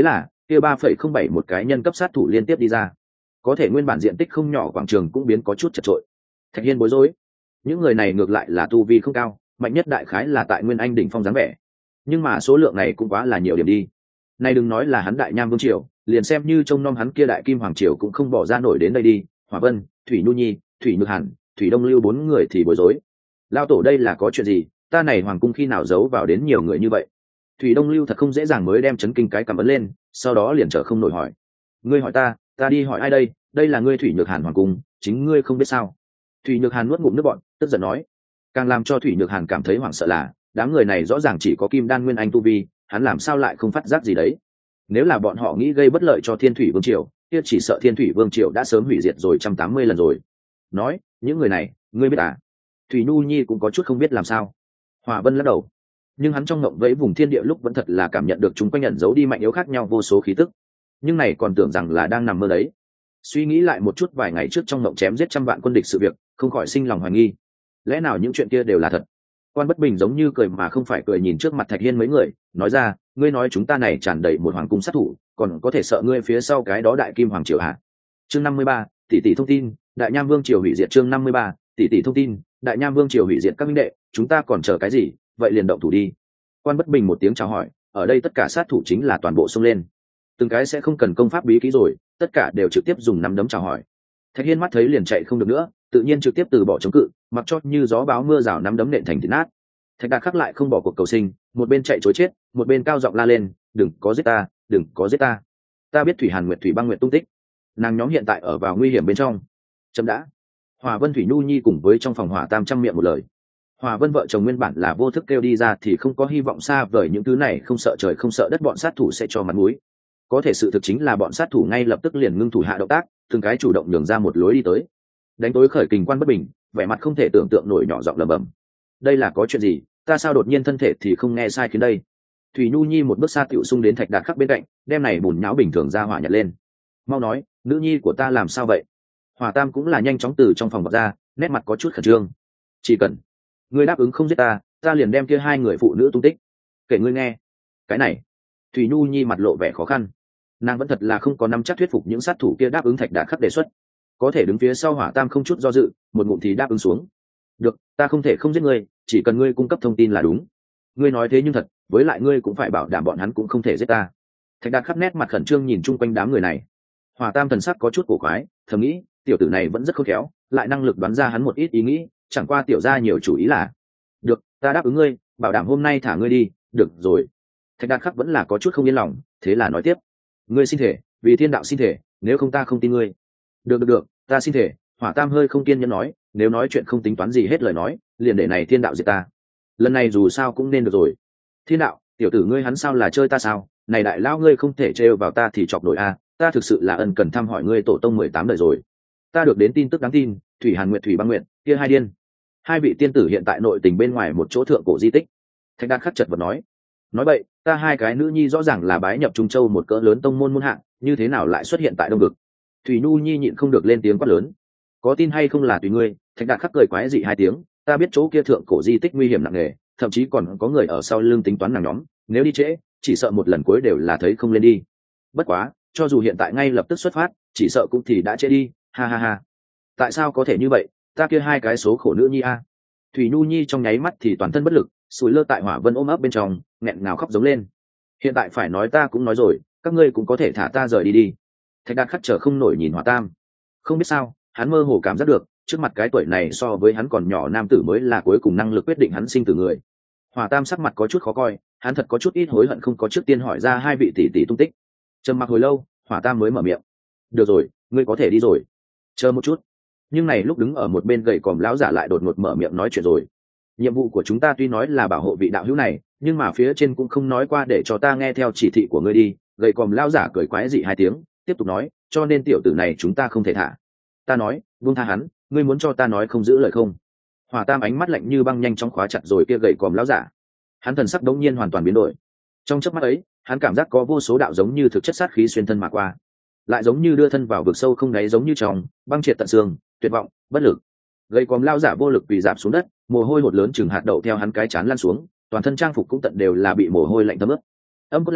kia 3,07 một cái nhân cấp sát thủ liên tiếp đi ra, có thể nguyên bản diện tích không nhỏ quảng trường cũng biến có chút chật trội. Thạch Hiên bối rối, những người này ngược lại là tu vi không cao, mạnh nhất đại khái là tại Nguyên Anh đỉnh phong dáng vẻ, nhưng mà số lượng này cũng quá là nhiều điểm đi. Này đừng nói là hắn Đại Nham Vương triều, liền xem như trông nom hắn kia Đại Kim Hoàng triều cũng không bỏ ra nổi đến đây đi. Hỏa Vân, Thủy Nhu Nhi, Thủy Nhược Hàn, Thủy Đông Lưu bốn người thì bối rối. Lao tổ đây là có chuyện gì? Ta này hoàng cung khi nào giấu vào đến nhiều người như vậy? Thủy Đông Lưu thật không dễ dàng mới đem chấn kinh cái cầm ấn lên, sau đó liền trở không nổi hỏi. Ngươi hỏi ta đi hỏi ai đây? Đây là ngươi Thủy Nhược Hàn hoàng cung, chính ngươi không biết sao? Thủy Nhược Hàn nuốt ngụm nước bọt, tức giận nói. Càng làm cho Thủy Nhược Hàn cảm thấy hoảng sợ là, đám người này rõ ràng chỉ có kim đan nguyên anh tu vi, hắn làm sao lại không phát giác gì đấy? Nếu là bọn họ nghĩ gây bất lợi cho Thiên Thủy Vương triều, kia chỉ sợ Thiên Thủy Vương triều đã sớm hủy diệt rồi 180 lần rồi. Nói, những người này, ngươi biết à? Thủy Nhu Nhi cũng có chút không biết làm sao. Hỏa Vân lắc đầu, nhưng hắn trong ngộng vẫy vùng thiên địa lúc vẫn thật là cảm nhận được chúng quanh nhận giấu đi mạnh yếu khác nhau vô số khí tức, nhưng này còn tưởng rằng là đang nằm mơ đấy. Suy nghĩ lại một chút vài ngày trước trong ngộng chém giết trăm vạn quân địch sự việc, không khỏi sinh lòng hoài nghi, lẽ nào những chuyện kia đều là thật? Quan Bất Bình giống như cười mà không phải cười nhìn trước mặt Thạch Hiên mấy người, nói ra, ngươi nói chúng ta này tràn đầy một hoàng cung sát thủ, còn có thể sợ ngươi phía sau cái đó Đại Kim Hoàng triều hả? Chương 53, tỷ tỷ thông tin, Đại Nham Vương triều hủy diệt. Chương 53, tỷ tỷ thông tin, Đại Nham Vương triều hủy diệt. Các minh đệ, chúng ta còn chờ cái gì? Vậy liền động thủ đi. Quan Bất Bình một tiếng chào hỏi, ở đây tất cả sát thủ chính là toàn bộ xông lên, từng cái sẽ không cần công pháp bí kỹ rồi, tất cả đều trực tiếp dùng nắm đấm chào hỏi. Thạch Hiên mắt thấy liền chạy không được nữa, tự nhiên trực tiếp từ bỏ chống cự, mặc cho như gió bão mưa rào nắm đấm nện thành thịt nát. Thạch Đạt khắc lại không bỏ cuộc cầu sinh, một bên chạy trối chết, một bên cao giọng la lên, đừng có giết ta, đừng có giết ta. Ta biết Thủy Hàn Nguyệt, Thủy Băng Nguyệt tung tích, nàng nhóm hiện tại ở vào nguy hiểm bên trong. Chấm đã. Hòa Vân, Thủy Nhu Nhi cùng với trong phòng Hỏa Tam trăm miệng một lời. Hòa Vân vợ chồng nguyên bản là vô thức kêu đi ra thì không có hy vọng xa vời những thứ này không sợ trời không sợ đất bọn sát thủ sẽ cho mặt mũi. Có thể sự thực chính là bọn sát thủ ngay lập tức liền ngưng thủ hạ động tác, từng cái chủ động nhường ra một lối đi tới. Đánh tối khởi kình Quan Bất Bình, vẻ mặt không thể tưởng tượng nổi nhỏ giọng lẩm bẩm. Đây là có chuyện gì? Ta sao đột nhiên thân thể thì không nghe sai khiến đây? Thủy Nhu Nhi một bước xa tiểu xung đến Thạch Đạt khắc bên cạnh, đem này bùn nhão bình thường ra hỏa nhặt lên. Mau nói, nữ nhi của ta làm sao vậy? Hỏa Tam cũng là nhanh chóng từ trong phòng vọt ra, nét mặt có chút khẩn trương. Chỉ cần ngươi đáp ứng không giết ta, ta liền đem kia hai người phụ nữ tung tích kể ngươi nghe. Cái này, Thủy Nhu Nhi mặt lộ vẻ khó khăn, nàng vẫn thật là không có nắm chắc thuyết phục những sát thủ kia đáp ứng Thạch Đạt khắc đề xuất. Có thể đứng phía sau Hỏa Tam không chút do dự, một ngụm thì đáp ứng xuống. Được, ta không thể không giết ngươi, chỉ cần ngươi cung cấp thông tin là đúng. Ngươi nói thế nhưng thật, với lại ngươi cũng phải bảo đảm bọn hắn cũng không thể giết ta. Thạch Đạt khắc nét mặt khẩn trương nhìn chung quanh đám người này. Hỏa Tam thần sắc có chút cổ quái, thầm nghĩ, tiểu tử này vẫn rất khôn khéo, lại năng lực đoán ra hắn một ít ý nghĩ, chẳng qua tiểu ra nhiều chủ ý là. Được, ta đáp ứng ngươi, bảo đảm hôm nay thả ngươi đi. Được rồi. Thạch Đạt khắc vẫn là có chút không yên lòng, thế là nói tiếp, ngươi xin thể, vì thiên đạo xin thể, nếu không ta không tin ngươi. Được, ta xin thể. Hỏa Tam hơi không kiên nhẫn nói, nếu nói chuyện không tính toán gì hết lời nói, liền để này thiên đạo diệt ta. Lần này dù sao cũng nên được rồi. Thiên đạo, tiểu tử ngươi hắn sao là chơi ta sao? Này đại lão ngươi không thể trêu vào ta thì chọc nổi a, ta thực sự là ân cần thăm hỏi ngươi tổ tông 18 đời rồi. Ta được đến tin tức đáng tin, Thủy Hàn Nguyệt, Thủy Băng Nguyệt, kia hai điên. Hai vị tiên tử hiện tại nội tình bên ngoài một chỗ thượng cổ di tích. Thạch Đạt khắc chợt vật nói vậy, ta hai cái nữ nhi rõ ràng là bái nhập Trung Châu một cỡ lớn tông môn môn hạng, như thế nào lại xuất hiện tại Đông Vực? Thủy Nhu Nhi nhịn không được lên tiếng quát lớn. Có tin hay không là tùy ngươi. Thạch Đạt khắc cười quái dị hai tiếng, ta biết chỗ kia thượng cổ di tích nguy hiểm nặng nề, thậm chí còn có người ở sau lưng tính toán nàng nhóm, nếu đi trễ, chỉ sợ một lần cuối đều là thấy không lên đi. Bất quá, cho dù hiện tại ngay lập tức xuất phát, chỉ sợ cũng thì đã trễ đi, ha ha ha. Tại sao có thể như vậy, ta kia hai cái số khổ nữ nhi a. Thủy Nhu Nhi trong nháy mắt thì toàn thân bất lực, sủi lơ tại Hỏa Vân ôm ấp bên trong, nghẹn ngào khóc giống lên. Hiện tại phải nói ta cũng nói rồi, các ngươi cũng có thể thả ta rời đi đi. Thạch Đạt khắc trở không nổi nhìn Hỏa Tam, không biết sao, hắn mơ hồ cảm giác được, trước mặt cái tuổi này so với hắn còn nhỏ nam tử mới là cuối cùng năng lực quyết định hắn sinh tử người. Hỏa Tam sắc mặt có chút khó coi, hắn thật có chút ít hối hận không có trước tiên hỏi ra hai vị tỷ tỷ tung tích. Trầm mặc hồi lâu, Hỏa Tam mới mở miệng, được rồi, ngươi có thể đi rồi. Chờ một chút. Nhưng này lúc đứng ở một bên gầy còm lão giả lại đột ngột mở miệng nói chuyện rồi. Nhiệm vụ của chúng ta tuy nói là bảo hộ vị đạo hữu này, nhưng mà phía trên cũng không nói qua để cho ta nghe theo chỉ thị của ngươi đi. Gầy còm lão giả cười quái dị hai tiếng, tiếp tục nói, cho nên tiểu tử này chúng ta không thể thả. Ta nói, buông tha hắn, ngươi muốn cho ta nói không giữ lời không? Hỏa Tam ánh mắt lạnh như băng nhanh chóng khóa chặt rồi kia gầy còm lão giả. Hắn thần sắc đống nhiên hoàn toàn biến đổi. Trong chớp mắt ấy, hắn cảm giác có vô số đạo giống như thực chất sát khí xuyên thân mà qua, lại giống như đưa thân vào vực sâu không đáy, giống như trong băng triệt tận xương, tuyệt vọng, bất lực. Gầy còm lão giả vô lực quỳ rạp xuống đất, mồ hôi hột lớn chừng hạt đậu theo hắn cái chán lan xuống, toàn thân trang phục cũng tận đều là bị mồ hôi lạnh thấm ướt. Âm Cốt lão,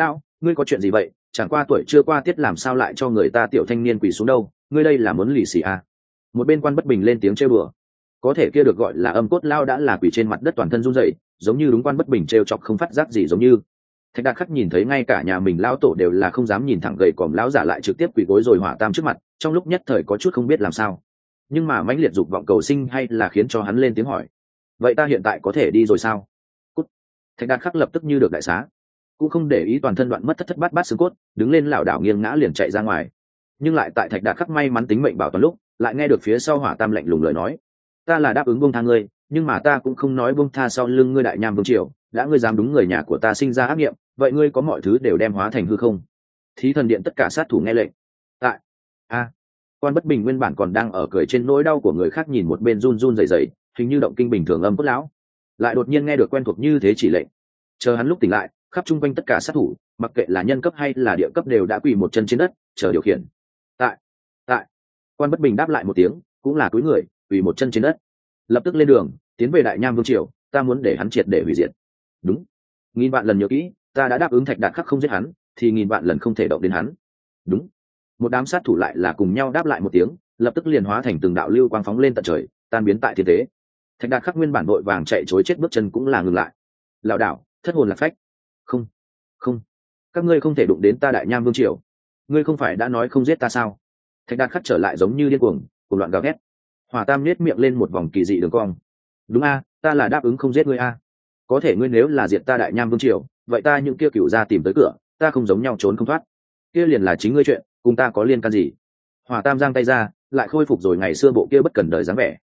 ngươi có chuyện gì vậy? Chẳng qua tuổi chưa qua tiết làm sao lại cho người ta tiểu thanh niên quỳ xuống đâu, ngươi đây là muốn lì xì à? Một bên Quan Bất Bình lên tiếng trêu đùa. Có thể kia được gọi là âm cốt lao đã là quỳ trên mặt đất toàn thân run rẩy, giống như đúng Quan Bất Bình trêu chọc không phát giác gì giống như. Thạch Đạt Khắc nhìn thấy ngay cả nhà mình lão tổ đều là không dám nhìn thẳng gầy còm lão giả lại trực tiếp quỳ gối rồi Hỏa Tam trước mặt, trong lúc nhất thời có chút không biết làm sao. Nhưng mà mãnh liệt dục vọng cầu sinh hay là khiến cho hắn lên tiếng hỏi: vậy ta hiện tại có thể đi rồi sao? Cút. Thạch Đạt Khắc lập tức như được đại xá, cũng không để ý toàn thân đoạn mất thất thất bát bát xương cốt, đứng lên lảo đảo nghiêng ngã liền chạy ra ngoài. Nhưng lại tại Thạch Đạt Khắc may mắn tính mệnh bảo toàn lúc, lại nghe được phía sau Hỏa Tam lạnh lùng lời nói: ta là đáp ứng buông tha ngươi, nhưng mà ta cũng không nói buông tha sau lưng ngươi Đại Nham Vương Triều, đã ngươi dám đúng người nhà của ta sinh ra ác nghiệm, vậy ngươi có mọi thứ đều đem hóa thành hư không. Thí Thần Điện tất cả sát thủ nghe lệnh. Tại Quan Bất Bình nguyên bản còn đang ở cười trên nỗi đau của người khác, nhìn một bên run run rẩy rẩy, hình như động kinh bình thường âm cốt lão, lại đột nhiên nghe được quen thuộc như thế chỉ lệnh. Chờ hắn lúc tỉnh lại, khắp chung quanh tất cả sát thủ, mặc kệ là nhân cấp hay là địa cấp đều đã quỳ một chân trên đất, chờ điều khiển. Tại Quan Bất Bình đáp lại một tiếng, cũng là cúi người, quỳ một chân trên đất. Lập tức lên đường, tiến về Đại Nham Vương Triều, ta muốn để hắn triệt để hủy diệt. Đúng, nghìn vạn lần nhớ kỹ, ta đã đáp ứng Thạch Đạt Khắc không giết hắn, thì nghìn vạn lần không thể động đến hắn. Đúng. Một đám sát thủ lại là cùng nhau đáp lại một tiếng, lập tức liền hóa thành từng đạo lưu quang phóng lên tận trời, tan biến tại thiên tế. Thạch Đạt Khắc nguyên bản vội vàng chạy trối chết bước chân cũng là ngừng lại. Lảo đảo, thất hồn lạc phách. Không, các ngươi không thể đụng đến ta Đại Nham Vương Triều. Ngươi không phải đã nói không giết ta sao? Thạch Đạt Khắc trở lại giống như điên cuồng, cuồng loạn gào ghét. Hỏa Tam nhếch miệng lên một vòng kỳ dị đường cong. Đúng a, ta là đáp ứng không giết ngươi a. Có thể ngươi nếu là diệt ta Đại Nham Vương Triều, vậy ta những kia cửu gia tìm tới cửa, ta không giống nhau trốn không thoát. Kia liền là chính ngươi chuyện, cùng ta có liên can gì? Hỏa Tam giang tay ra, lại khôi phục rồi ngày xưa bộ kia bất cần đời dáng vẻ.